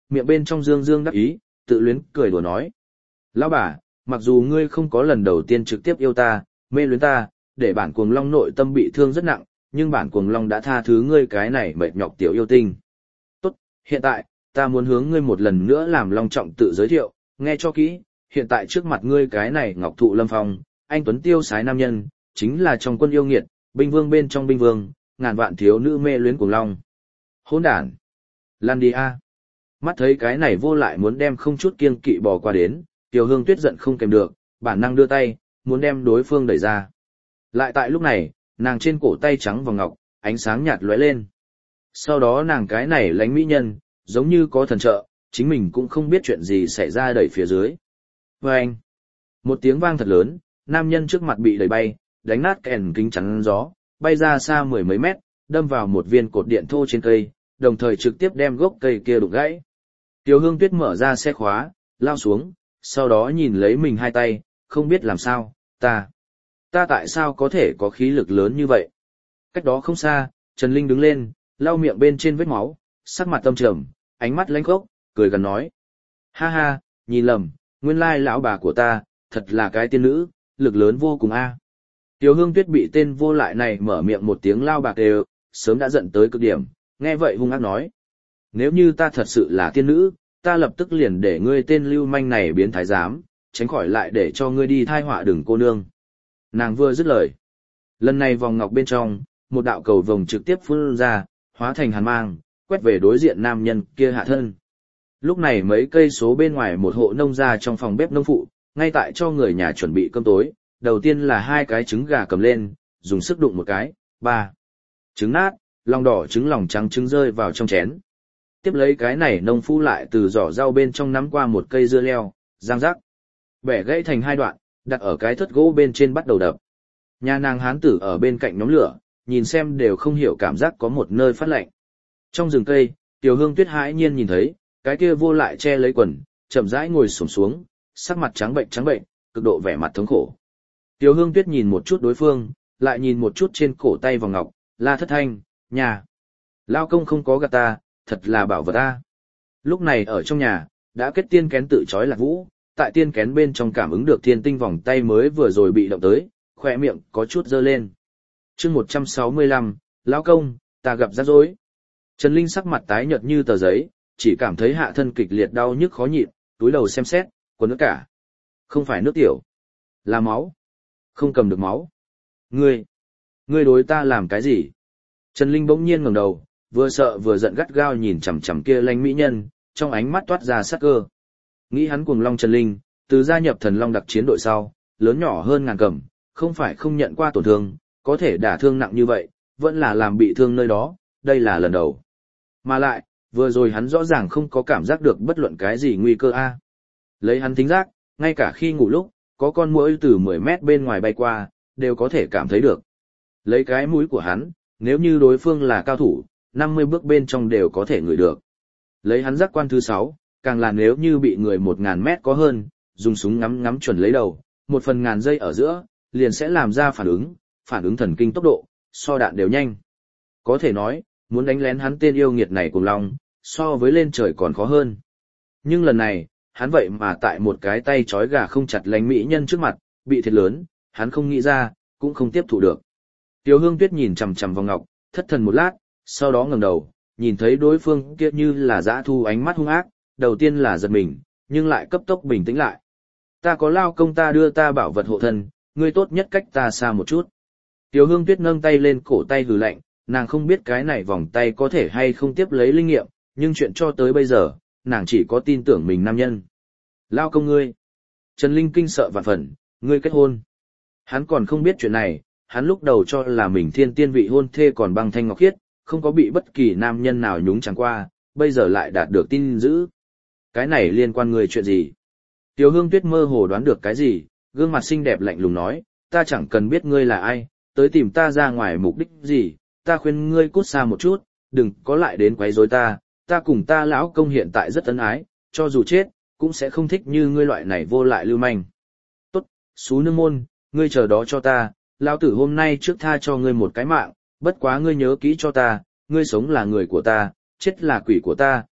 miệng bên trong dương dương đắc ý, tự luyến cười đùa nói. Lão bà, mặc dù ngươi không có lần đầu tiên trực tiếp yêu ta, mê luyến ta, để bản cuồng long nội tâm bị thương rất nặng, nhưng bản cuồng long đã tha thứ ngươi cái này mệt nhọc tiểu yêu tinh. Tốt, hiện tại, ta muốn hướng ngươi một lần nữa làm long trọng tự giới thiệu, nghe cho kỹ, hiện tại trước mặt ngươi cái này ngọc thụ lâm phong, anh tuấn tiêu sái nam nhân, chính là trong quân yêu nghiệt, binh vương bên trong binh vương, ngàn vạn thiếu nữ mê luyến cuồng long. Hỗn đản, lan đi a! Mắt thấy cái này vô lại muốn đem không chút kiêng kỵ bò qua đến, Tiểu Hương Tuyết giận không kèm được, bản năng đưa tay, muốn đem đối phương đẩy ra. Lại tại lúc này, nàng trên cổ tay trắng vào ngọc, ánh sáng nhạt lóe lên. Sau đó nàng cái này lánh mỹ nhân, giống như có thần trợ, chính mình cũng không biết chuyện gì xảy ra đẩy phía dưới. Và anh, một tiếng vang thật lớn, nam nhân trước mặt bị đẩy bay, đánh nát kèn kính chắn gió, bay ra xa mười mấy mét, đâm vào một viên cột điện thô trên cây, đồng thời trực tiếp đem gốc cây kia đụng gãy. Tiểu Hương Tuyết mở ra xe khóa, lao xuống, sau đó nhìn lấy mình hai tay, không biết làm sao, ta tại sao có thể có khí lực lớn như vậy? Cách đó không xa, Trần Linh đứng lên, lau miệng bên trên vết máu, sắc mặt tâm trầm, ánh mắt lánh khốc, cười gần nói. Ha ha, nhìn lầm, nguyên lai lão bà của ta, thật là cái tiên nữ, lực lớn vô cùng a. Tiểu Hương Tuyết bị tên vô lại này mở miệng một tiếng lao bạc đều, sớm đã giận tới cực điểm, nghe vậy hung ác nói. Nếu như ta thật sự là tiên nữ, ta lập tức liền để ngươi tên lưu manh này biến thái giám, tránh khỏi lại để cho ngươi đi thai họa đừng cô nương. Nàng vừa dứt lời. Lần này vòng ngọc bên trong, một đạo cầu vồng trực tiếp phun ra, hóa thành hàn mang, quét về đối diện nam nhân kia hạ thân. Lúc này mấy cây số bên ngoài một hộ nông gia trong phòng bếp nông phụ, ngay tại cho người nhà chuẩn bị cơm tối, đầu tiên là hai cái trứng gà cầm lên, dùng sức đụng một cái, ba. Trứng nát, lòng đỏ trứng lòng trắng trứng rơi vào trong chén. Tiếp lấy cái này nông phu lại từ giỏ rau bên trong nắm qua một cây dưa leo, giang rắc. Bẻ gãy thành hai đoạn, đặt ở cái thất gỗ bên trên bắt đầu đập. Nhà nàng hán tử ở bên cạnh nhóm lửa, nhìn xem đều không hiểu cảm giác có một nơi phát lạnh. Trong rừng cây, Tiểu Hương Tuyết hãi nhiên nhìn thấy, cái kia vô lại che lấy quần, chậm rãi ngồi xổm xuống, sắc mặt trắng bệnh, cực độ vẻ mặt thống khổ. Tiểu Hương Tuyết nhìn một chút đối phương, lại nhìn một chút trên cổ tay vòng ngọc, la thất thanh, nhà. Lao công không có gạt ta, thật là bảo vật ta. Lúc này ở trong nhà, đã kết tiên kén tự trói Lạc Vũ, tại tiên kén bên trong cảm ứng được thiên tinh vòng tay mới vừa rồi bị động tới, khỏe miệng có chút dơ lên. chương 165, Lão công, ta gặp rắc rối. Trần Linh sắc mặt tái nhợt như tờ giấy, chỉ cảm thấy hạ thân kịch liệt đau nhức khó nhịn, túi đầu xem xét, quần nước cả. Không phải nước tiểu, là máu. Không cầm được máu. Ngươi đối ta làm cái gì? Trần Linh bỗng nhiên ngẩng đầu, vừa sợ vừa giận gắt gao nhìn chằm chằm kia lanh mỹ nhân, trong ánh mắt toát ra sát cơ. Nghĩ hắn cuồng long Trần Linh, từ gia nhập thần long đặc chiến đội sau, lớn nhỏ hơn ngàn cầm, không phải không nhận qua tổn thương, có thể đả thương nặng như vậy, vẫn là làm bị thương nơi đó, đây là lần đầu. Mà lại, vừa rồi hắn rõ ràng không có cảm giác được bất luận cái gì nguy cơ a. Lấy hắn thính giác, ngay cả khi ngủ lúc, có con muỗi từ 10 mét bên ngoài bay qua, đều có thể cảm thấy được. Lấy cái mũi của hắn, nếu như đối phương là cao thủ, 50 bước bên trong đều có thể ngửi được. Lấy hắn giác quan thứ 6, càng là nếu như bị người 1000 mét có hơn, dùng súng ngắm chuẩn lấy đầu, 1/1000 giây ở giữa, liền sẽ làm ra phản ứng thần kinh tốc độ, so đạn đều nhanh. Có thể nói, muốn đánh lén hắn tên yêu nghiệt này cùng long, so với lên trời còn khó hơn. Nhưng lần này, hắn vậy mà tại một cái tay trói gà không chặt lánh mỹ nhân trước mặt, bị thiệt lớn, hắn không nghĩ ra, cũng không tiếp thụ được. Tiểu Hương Tuyết nhìn chằm chằm vào ngọc, thất thần một lát, sau đó ngẩng đầu, nhìn thấy đối phương kia như là dã thu ánh mắt hung ác, đầu tiên là giật mình, nhưng lại cấp tốc bình tĩnh lại. Ta có lao công ta đưa ta bảo vật hộ thân, ngươi tốt nhất cách ta xa một chút. Tiểu Hương Tuyết nâng tay lên cổ tay hừ lạnh, nàng không biết cái này vòng tay có thể hay không tiếp lấy linh nghiệm, nhưng chuyện cho tới bây giờ, nàng chỉ có tin tưởng mình nam nhân. Lao công ngươi. Trần Linh kinh sợ vạn phần, ngươi kết hôn. Hắn còn không biết chuyện này, hắn lúc đầu cho là mình thiên tiên vị hôn thê còn băng thanh ngọc khiết, không có bị bất kỳ nam nhân nào nhúng chẳng qua, bây giờ lại đạt được tin dữ. Cái này liên quan ngươi chuyện gì? Tiểu Hương Tuyết mơ hồ đoán được cái gì, gương mặt xinh đẹp lạnh lùng nói, ta chẳng cần biết ngươi là ai, tới tìm ta ra ngoài mục đích gì, ta khuyên ngươi cút xa một chút, đừng có lại đến quấy rối ta cùng ta lão công hiện tại rất ân ái, cho dù chết, cũng sẽ không thích như ngươi loại này vô lại lưu manh. Tốt, xú nương môn, ngươi chờ đó cho ta, lão tử hôm nay trước tha cho ngươi một cái mạng, bất quá ngươi nhớ kỹ cho ta, ngươi sống là người của ta, chết là quỷ của ta,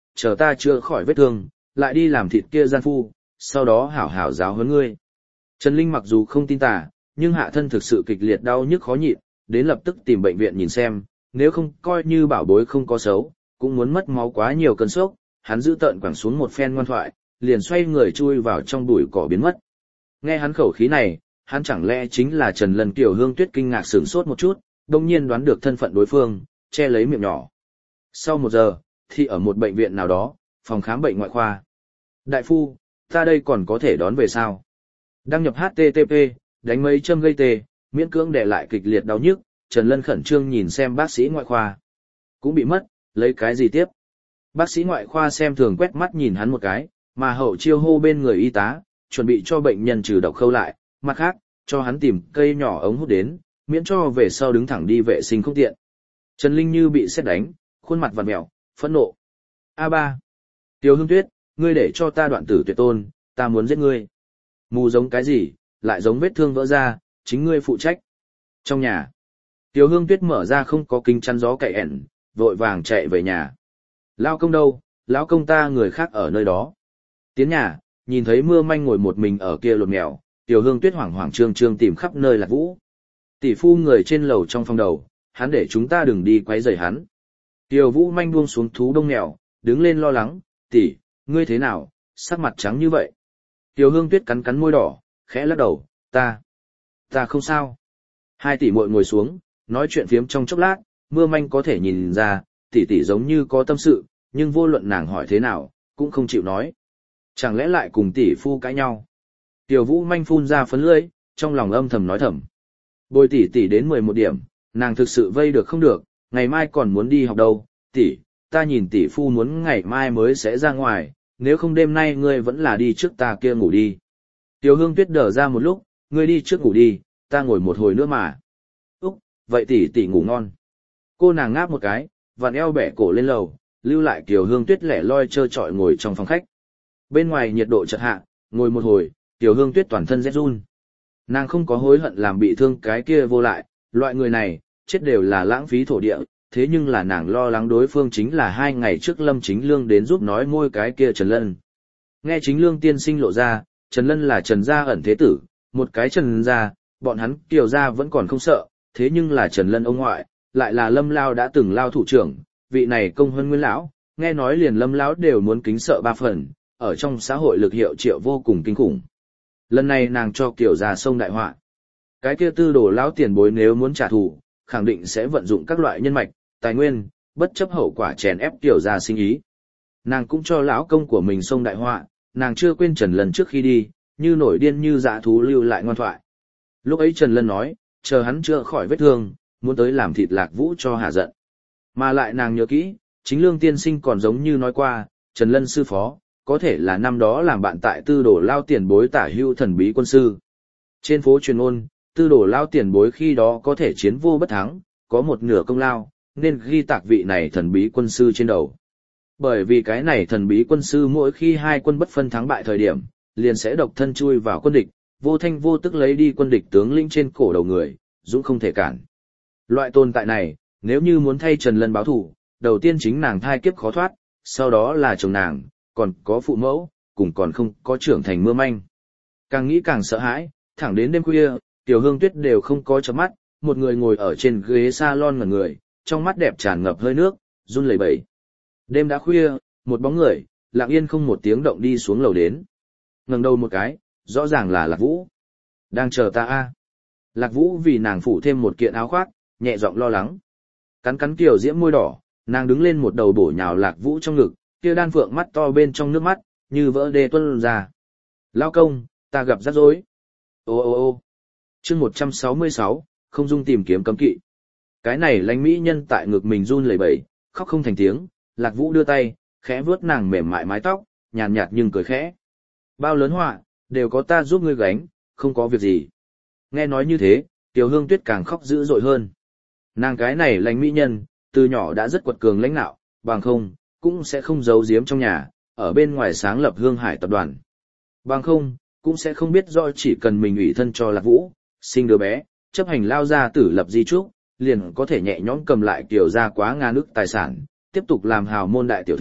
chờ ta chữa khỏi vết thương, lại đi làm thịt kia gian phu, sau đó hảo hảo giáo huấn ngươi. Trần Linh mặc dù không tin tà, nhưng hạ thân thực sự kịch liệt đau nhức khó nhịn, đến lập tức tìm bệnh viện nhìn xem, nếu không coi như bảo bối không có xấu, cũng muốn mất máu quá nhiều cơn sốc, hắn giữ tợn quẳng xuống một phen ngoan thoại, liền xoay người chui vào trong bụi cỏ biến mất. Nghe hắn khẩu khí này, hắn chẳng lẽ chính là Trần Lân. Kiều Hương Tuyết kinh ngạc sửng sốt một chút, đồng nhiên đoán được thân phận đối phương, che lấy miệng nhỏ. Sau 1 giờ, thì ở một bệnh viện nào đó, phòng khám bệnh ngoại khoa. Đại phu, ta đây còn có thể đón về sao? Đăng nhập HTTP, đánh mấy châm gây tê, miễn cưỡng để lại kịch liệt đau nhức, Trần Lân khẩn trương nhìn xem bác sĩ ngoại khoa. Cũng bị mất, lấy cái gì tiếp? Bác sĩ ngoại khoa xem thường quét mắt nhìn hắn một cái, mà hậu chiêu hô bên người y tá, chuẩn bị cho bệnh nhân trừ độc khâu lại, mặt khác, cho hắn tìm cây nhỏ ống hút đến, miễn cho về sau đứng thẳng đi vệ sinh không tiện. Trần Linh như bị sét đánh, khuôn mặt vặn mèo, phẫn nộ. A3. Tiêu Hương Tuyết, ngươi để cho ta đoạn tử tuyệt tôn, ta muốn giết ngươi. Mù giống cái gì, lại giống vết thương vỡ ra, chính ngươi phụ trách. Trong nhà, Tiêu Hương Tuyết mở ra không có kính chắn gió cậy ẻn, vội vàng chạy về nhà. Lao công đâu, lão công ta người khác ở nơi đó. Tiến nhà, nhìn thấy Mưa Manh ngồi một mình ở kia lột mèo, Tiêu Hương Tuyết hoảng hoảng trương trương tìm khắp nơi Lạc Vũ. Tỷ phu người trên lầu trong phòng đầu, hắn để chúng ta đừng đi quấy rầy hắn. Tiêu Vũ Manh buông xuống thú đông mèo, đứng lên lo lắng, tỷ, ngươi thế nào, sắc mặt trắng như vậy. Tiêu Hương Tuyết cắn cắn môi đỏ, khẽ lắc đầu, ta không sao. 2 tỷ muội ngồi xuống, nói chuyện phiếm trong chốc lát, Mưa Manh có thể nhìn ra, tỷ tỷ giống như có tâm sự, nhưng vô luận nàng hỏi thế nào, cũng không chịu nói. Chẳng lẽ lại cùng tỷ phu cãi nhau? Tiêu Vũ Manh phun ra phấn lưỡi, trong lòng âm thầm nói thầm. Bồi tỷ tỷ đến 11 điểm, nàng thực sự vây được không được, ngày mai còn muốn đi học đâu, tỷ, ta nhìn tỷ phu muốn ngày mai mới sẽ ra ngoài, nếu không đêm nay ngươi vẫn là đi trước ta kia ngủ đi. Tiêu Hương Tuyết đờ ra một lúc, ngươi đi trước ngủ đi, ta ngồi một hồi nữa mà. Úc, vậy tỷ tỷ ngủ ngon. Cô nàng ngáp một cái, vặn eo bẻ cổ lên lầu, lưu lại Tiêu Hương Tuyết lẻ loi trơ trọi ngồi trong phòng khách. Bên ngoài nhiệt độ chợt hạ, ngồi một hồi, Tiêu Hương Tuyết toàn thân rét run. Nàng không có hối hận làm bị thương cái kia vô lại, loại người này, chết đều là lãng phí thổ địa, thế nhưng là nàng lo lắng đối phương chính là 2 ngày trước Lâm Chính Lương đến giúp nói môi cái kia Trần Lân. Nghe Chính Lương tiên sinh lộ ra, Trần Lân là Trần gia ẩn thế tử, một cái Trần gia, bọn hắn Kiều gia vẫn còn không sợ, thế nhưng là Trần Lân ông ngoại, lại là Lâm Lao đã từng Lao thủ trưởng, vị này công hơn nguyên lão, nghe nói liền Lâm Lão đều muốn kính sợ 3 phần, ở trong xã hội lực hiệu triệu vô cùng kinh khủng. Lần này nàng cho Kiều gia xông đại họa. Cái kia Tư Đồ lão tiền bối nếu muốn trả thù, khẳng định sẽ vận dụng các loại nhân mạch, tài nguyên, bất chấp hậu quả chèn ép Kiều gia sinh ý. Nàng cũng cho lão công của mình xông đại họa, nàng chưa quên Trần Lân trước khi đi, như nổi điên như dã thú lưu lại ngoan thoại. Lúc ấy Trần Lân nói, chờ hắn chữa khỏi vết thương, muốn tới làm thịt Lạc Vũ cho hạ giận. Mà lại nàng nhớ kỹ, Chính Lương tiên sinh còn giống như nói qua, Trần Lân sư phó, có thể là năm đó làm bạn tại Tư Đồ lao tiền bối tả hữu thần bí quân sư. Trên phố truyền ôn, Tư Đồ lao tiền bối khi đó có thể chiến vô bất thắng, có một nửa công lao, nên ghi tạc vị này thần bí quân sư trên đầu. Bởi vì cái này thần bí quân sư mỗi khi 2 quân bất phân thắng bại thời điểm, liền sẽ độc thân chui vào quân địch, vô thanh vô tức lấy đi quân địch tướng lĩnh trên cổ đầu người, dũng không thể cản. Loại tồn tại này, nếu như muốn thay Trần Lân báo thù, đầu tiên chính nàng thai kiếp khó thoát, sau đó là chồng nàng, còn có phụ mẫu, cùng còn không có trưởng thành Mưa Manh. Càng nghĩ càng sợ hãi, thẳng đến đêm khuya, Tiểu Hương Tuyết đều không có chớp mắt, một người ngồi ở trên ghế salon ngẩn người, trong mắt đẹp tràn ngập hơi nước, run lẩy bẩy. Đêm đã khuya, một bóng người, lặng yên không một tiếng động đi xuống lầu đến. Ngẩng đầu một cái, rõ ràng là Lạc Vũ. Đang chờ ta a. Lạc Vũ vì nàng phủ thêm một kiện áo khoác, nhẹ giọng lo lắng. Cắn cắn Kiều Diễm môi đỏ, nàng đứng lên một đầu bổ nhào Lạc Vũ trong ngực, kia đan phượng mắt to bên trong nước mắt, như vỡ đê tuôn ra. Lao công, ta gặp rắc rối. Ô ô ô. Chương 166, không dung tìm kiếm cấm kỵ. Cái này lãnh mỹ nhân tại ngực mình run lẩy bẩy, khóc không thành tiếng, Lạc Vũ đưa tay, khẽ vuốt nàng mềm mại mái tóc, nhàn nhạt nhưng cười khẽ. Bao lớn họa, đều có ta giúp ngươi gánh, không có việc gì. Nghe nói như thế, Tiểu Hương Tuyết càng khóc dữ dội hơn. Nàng cái này lãnh mỹ nhân, từ nhỏ đã rất quật cường lãnh nạo, bằng không, cũng sẽ không giấu giếm trong nhà, ở bên ngoài sáng lập Hương Hải tập đoàn. Bằng không, cũng sẽ không biết rõ chỉ cần mình ủy thân cho Lạc Vũ, sinh đứa bé, chấp hành lao gia tử lập di trúc, liền có thể nhẹ nhõm cầm lại Kiều gia quá ngàn ức tài sản, tiếp tục làm hào môn đại tiểu thư,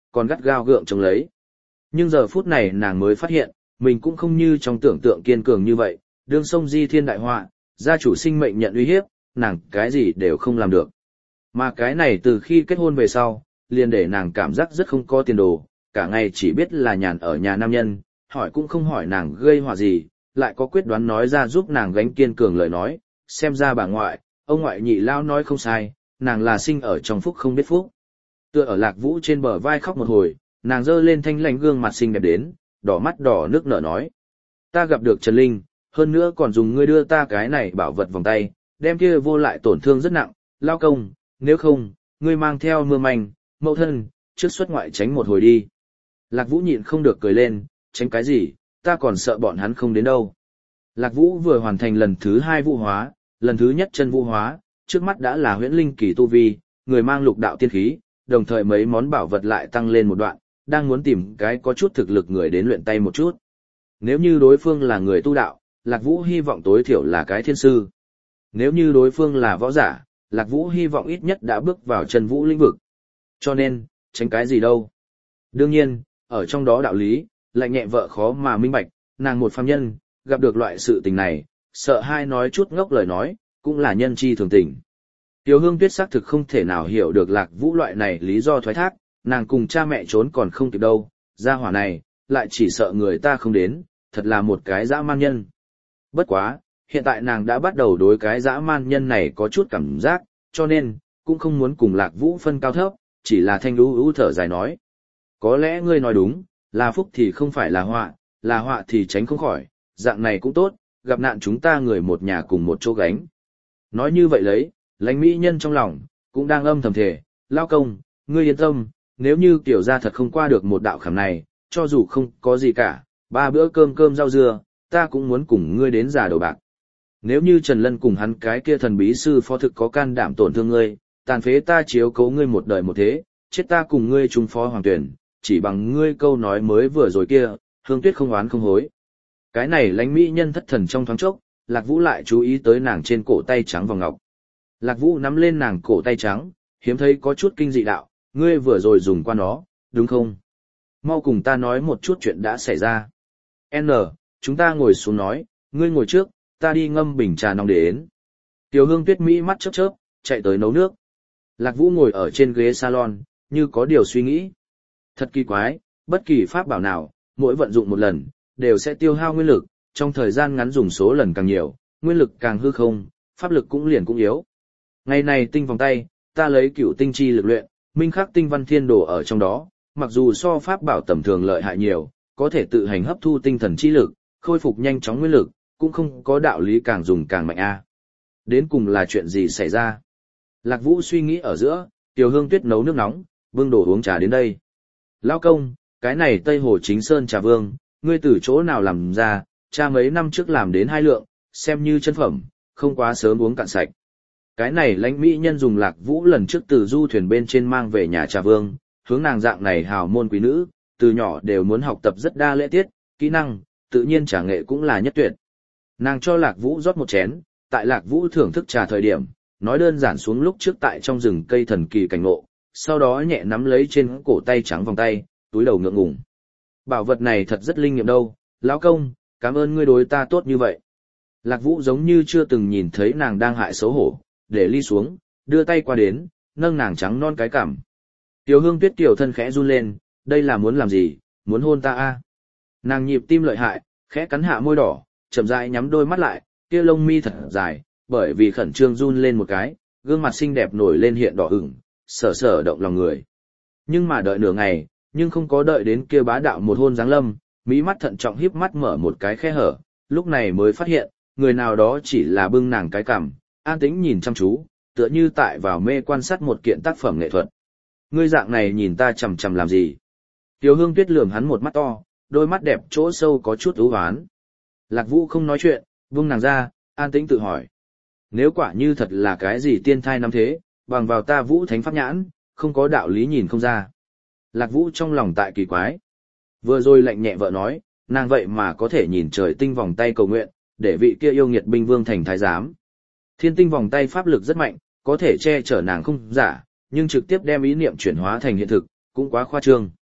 còn gắt gao gượng chống lấy. Nhưng giờ phút này nàng mới phát hiện, mình cũng không như trong tưởng tượng kiên cường như vậy, đương sông di thiên đại họa, gia chủ sinh mệnh nhận uy hiếp, nàng cái gì đều không làm được. Mà cái này từ khi kết hôn về sau, liền để nàng cảm giác rất không có tiền đồ, cả ngày chỉ biết là nhàn ở nhà nam nhân, hỏi cũng không hỏi nàng gây họa gì, lại có quyết đoán nói ra giúp nàng gánh kiên cường lời nói, xem ra bà ngoại, ông ngoại nhị lao nói không sai, nàng là sinh ở trong phúc không biết phúc. Tựa ở Lạc Vũ trên bờ vai khóc một hồi, nàng giơ lên thanh lãnh gương mặt xinh đẹp đến, đỏ mắt đỏ nước nở nói. Ta gặp được Trần Linh, hơn nữa còn dùng ngươi đưa ta cái này bảo vật vòng tay, đem kia vô lại tổn thương rất nặng, lao công, nếu không, ngươi mang theo mưa manh, mẫu thân, trước xuất ngoại tránh một hồi đi. Lạc Vũ nhịn không được cười lên, tránh cái gì, ta còn sợ bọn hắn không đến đâu. Lạc Vũ vừa hoàn thành lần thứ 2 vũ hóa, lần thứ nhất chân vũ hóa, trước mắt đã là huyễn linh kỳ tu vi, người mang lục đạo tiên khí, đồng thời mấy món bảo vật lại tăng lên một đoạn, đang muốn tìm cái có chút thực lực người đến luyện tay một chút. Nếu như đối phương là người tu đạo, Lạc Vũ hy vọng tối thiểu là cái thiên sư. Nếu như đối phương là võ giả, Lạc Vũ hy vọng ít nhất đã bước vào chân vũ lĩnh vực. Cho nên, tránh cái gì đâu. Đương nhiên, ở trong đó đạo lý, lạnh nhẹ vợ khó mà minh bạch, nàng một phàm nhân, gặp được loại sự tình này, sợ hai nói chút ngốc lời nói, cũng là nhân chi thường tình. Tiểu Hương Tuyết xác thực không thể nào hiểu được Lạc Vũ loại này lý do thoái thác, nàng cùng cha mẹ trốn còn không kịp đâu, gia hỏa này, lại chỉ sợ người ta không đến, thật là một cái dã man nhân. Bất quá, hiện tại nàng đã bắt đầu đối cái dã man nhân này có chút cảm giác, cho nên, cũng không muốn cùng Lạc Vũ phân cao thấp, chỉ là thanh lũ ú thở dài nói. Có lẽ ngươi nói đúng, là phúc thì không phải là họa thì tránh không khỏi, dạng này cũng tốt, gặp nạn chúng ta người một nhà cùng một chỗ gánh. Nói như vậy lấy, lãnh mỹ nhân trong lòng, cũng đang âm thầm thề, lao công, ngươi yên tâm, nếu như tiểu gia thật không qua được một đạo khảm này, cho dù không có gì cả, 3 bữa cơm rau dưa, ta cũng muốn cùng ngươi đến già đầu bạc. Nếu như Trần Lân cùng hắn cái kia thần bí sư phó thực có can đảm tổn thương ngươi, tàn phế ta chiếu cố ngươi một đời một thế, chết ta cùng ngươi chung phó hoàng tuyển, chỉ bằng ngươi câu nói mới vừa rồi kia, Hương Tuyết không oán không hối. Cái này lãnh mỹ nhân thất thần trong thoáng chốc, Lạc Vũ lại chú ý tới nàng trên cổ tay trắng vòng ngọc. Lạc Vũ nắm lên nàng cổ tay trắng, hiếm thấy có chút kinh dị đạo, ngươi vừa rồi dùng qua nó, đúng không? Mau cùng ta nói một chút chuyện đã xảy ra. N, chúng ta ngồi xuống nói, ngươi ngồi trước, ta đi ngâm bình trà nóng đến. Tiểu Hương Tuyết Mỹ mắt chớp chớp, chạy tới nấu nước. Lạc Vũ ngồi ở trên ghế salon, như có điều suy nghĩ. Thật kỳ quái, bất kỳ pháp bảo nào, mỗi vận dụng một lần, đều sẽ tiêu hao nguyên lực, trong thời gian ngắn dùng số lần càng nhiều, nguyên lực càng hư không, pháp lực cũng liền cũng yếu. Ngày này tinh vòng tay, ta lấy cửu tinh chi lực luyện, minh khắc tinh văn thiên đồ ở trong đó, mặc dù so pháp bảo tầm thường lợi hại nhiều, có thể tự hành hấp thu tinh thần chi lực, khôi phục nhanh chóng nguyên lực, cũng không có đạo lý càng dùng càng mạnh a. Đến cùng là chuyện gì xảy ra? Lạc Vũ suy nghĩ ở giữa, Tiểu Hương Tuyết nấu nước nóng, vương đổ uống trà đến đây. Lao công, cái này Tây Hồ Chính Sơn trà vương, ngươi từ chỗ nào làm ra, cha mấy năm trước làm đến 2 lượng, xem như chân phẩm, không quá sớm uống cạn sạch. Cái này lãnh mỹ nhân dùng Lạc Vũ lần trước từ du thuyền bên trên mang về nhà trà vương, hướng nàng dạng này hào môn quý nữ, từ nhỏ đều muốn học tập rất đa lễ tiết, kỹ năng, tự nhiên trà nghệ cũng là nhất tuyệt. Nàng cho Lạc Vũ rót một chén, tại Lạc Vũ thưởng thức trà thời điểm, nói đơn giản xuống lúc trước tại trong rừng cây thần kỳ cảnh ngộ, sau đó nhẹ nắm lấy trên cổ tay trắng vòng tay, túi đầu ngượng ngùng. Bảo vật này thật rất linh nghiệm đâu, lão công, cảm ơn ngươi đối ta tốt như vậy. Lạc Vũ giống như chưa từng nhìn thấy nàng đang hại xấu hổ, để ly xuống, đưa tay qua đến, nâng nàng trắng non cái cằm. Tiểu Hương Tuyết tiểu thân khẽ run lên, đây là muốn làm gì, muốn hôn ta a? Nàng nhịp tim lợi hại, khẽ cắn hạ môi đỏ, chậm rãi nhắm đôi mắt lại, kia lông mi thật dài, bởi vì khẩn trương run lên một cái, gương mặt xinh đẹp nổi lên hiện đỏ ửng, sở sở động lòng người. Nhưng mà đợi nửa ngày, nhưng không có đợi đến kia bá đạo một hôn giáng lâm, mỹ mắt thận trọng híp mắt mở một cái khe hở, lúc này mới phát hiện, người nào đó chỉ là bưng nàng cái cằm, an tĩnh nhìn chăm chú, tựa như tại vào mê quan sát một kiện tác phẩm nghệ thuật. Ngươi dạng này nhìn ta chằm chằm làm gì? Tiểu Hương Tuyết lườm hắn một mắt to, đôi mắt đẹp chỗ sâu có chút ưu hoán. Lạc Vũ không nói chuyện, vung nàng ra, an tĩnh tự hỏi. Nếu quả như thật là cái gì tiên thai năm thế, bằng vào ta Vũ Thánh Pháp nhãn, không có đạo lý nhìn không ra. Lạc Vũ trong lòng tại kỳ quái. Vừa rồi lạnh nhẹ vợ nói, nàng vậy mà có thể nhìn trời tinh vòng tay cầu nguyện, để vị kia yêu nghiệt binh vương thành thái giám. Thiên tinh vòng tay pháp lực rất mạnh, có thể che chở nàng không giả, nhưng trực tiếp đem ý niệm chuyển hóa thành hiện thực, cũng quá khoa trương.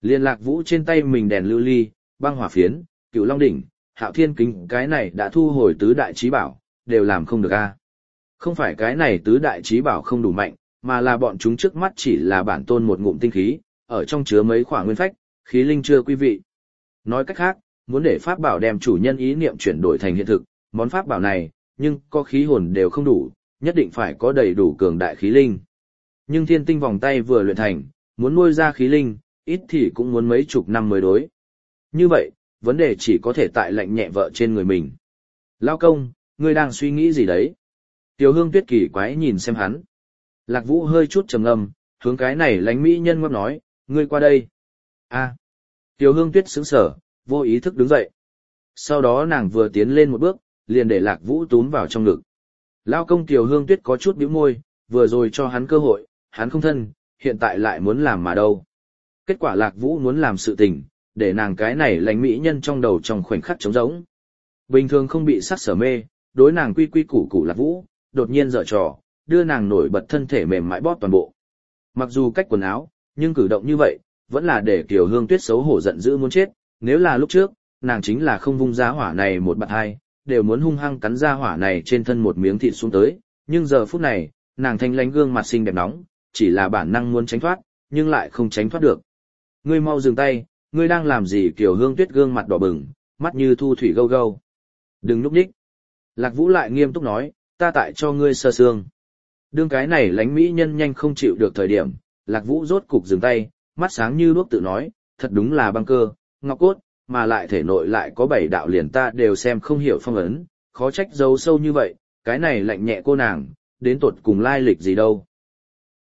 Liên Lạc Vũ trên tay mình đèn lưu ly, băng hỏa phiến, Cửu Long đỉnh, Hạo Thiên kính, cái này đã thu hồi tứ đại chí bảo, đều làm không được a. Không phải cái này tứ đại chí bảo không đủ mạnh, mà là bọn chúng trước mắt chỉ là bản tôn một ngụm tinh khí, ở trong chứa mấy khỏa nguyên phách, khí linh chưa quý vị. Nói cách khác, muốn để pháp bảo đem chủ nhân ý niệm chuyển đổi thành hiện thực, món pháp bảo này, nhưng có khí hồn đều không đủ, nhất định phải có đầy đủ cường đại khí linh. Nhưng thiên tinh vòng tay vừa luyện thành, muốn nuôi ra khí linh, ít thì cũng muốn mấy chục năm mới đối. Như vậy, vấn đề chỉ có thể tại lệnh nhẹ vợ trên người mình. Lao công, ngươi đang suy nghĩ gì đấy? Tiểu Hương Tuyết kỳ quái nhìn xem hắn. Lạc Vũ hơi chút trầm ngâm, hướng cái này lánh mỹ nhân ngóc nói, ngươi qua đây. A. Tiểu Hương Tuyết sững sờ, vô ý thức đứng dậy. Sau đó nàng vừa tiến lên một bước, liền để Lạc Vũ túm vào trong ngực. Lao công Tiểu Hương Tuyết có chút bĩu môi, vừa rồi cho hắn cơ hội, hắn không thân, hiện tại lại muốn làm mà đâu. Kết quả Lạc Vũ muốn làm sự tình, để nàng cái này lánh mỹ nhân trong đầu trong khoảnh khắc trống rỗng. Bình thường không bị sắc sở mê, đối nàng quy quy củ củ Lạc Vũ, đột nhiên giở trò, đưa nàng nổi bật thân thể mềm mại bóp toàn bộ. Mặc dù cách quần áo, nhưng cử động như vậy, vẫn là để Kiều Hương Tuyết xấu hổ giận dữ muốn chết, nếu là lúc trước, nàng chính là không vung giá hỏa này một bạt hai, đều muốn hung hăng cắn ra hỏa này trên thân một miếng thịt xuống tới, nhưng giờ phút này, nàng thanh lánh gương mặt xinh đẹp nóng, chỉ là bản năng muốn tránh thoát, nhưng lại không tránh thoát được. Ngươi mau dừng tay, ngươi đang làm gì? Kiều Hương Tuyết gương mặt đỏ bừng, mắt như thu thủy gâu gâu. Đừng núp nhích. Lạc Vũ lại nghiêm túc nói, ta tại cho ngươi sơ xương. Đương cái này lánh mỹ nhân nhanh không chịu được thời điểm, Lạc Vũ rốt cục dừng tay, mắt sáng như đuốc tự nói, thật đúng là băng cơ, ngọc cốt, mà lại thể nội lại có 7 đạo liền ta đều xem không hiểu phong ấn, khó trách giấu sâu như vậy, cái này lạnh nhẹ cô nàng, đến tột cùng lai lịch gì đâu.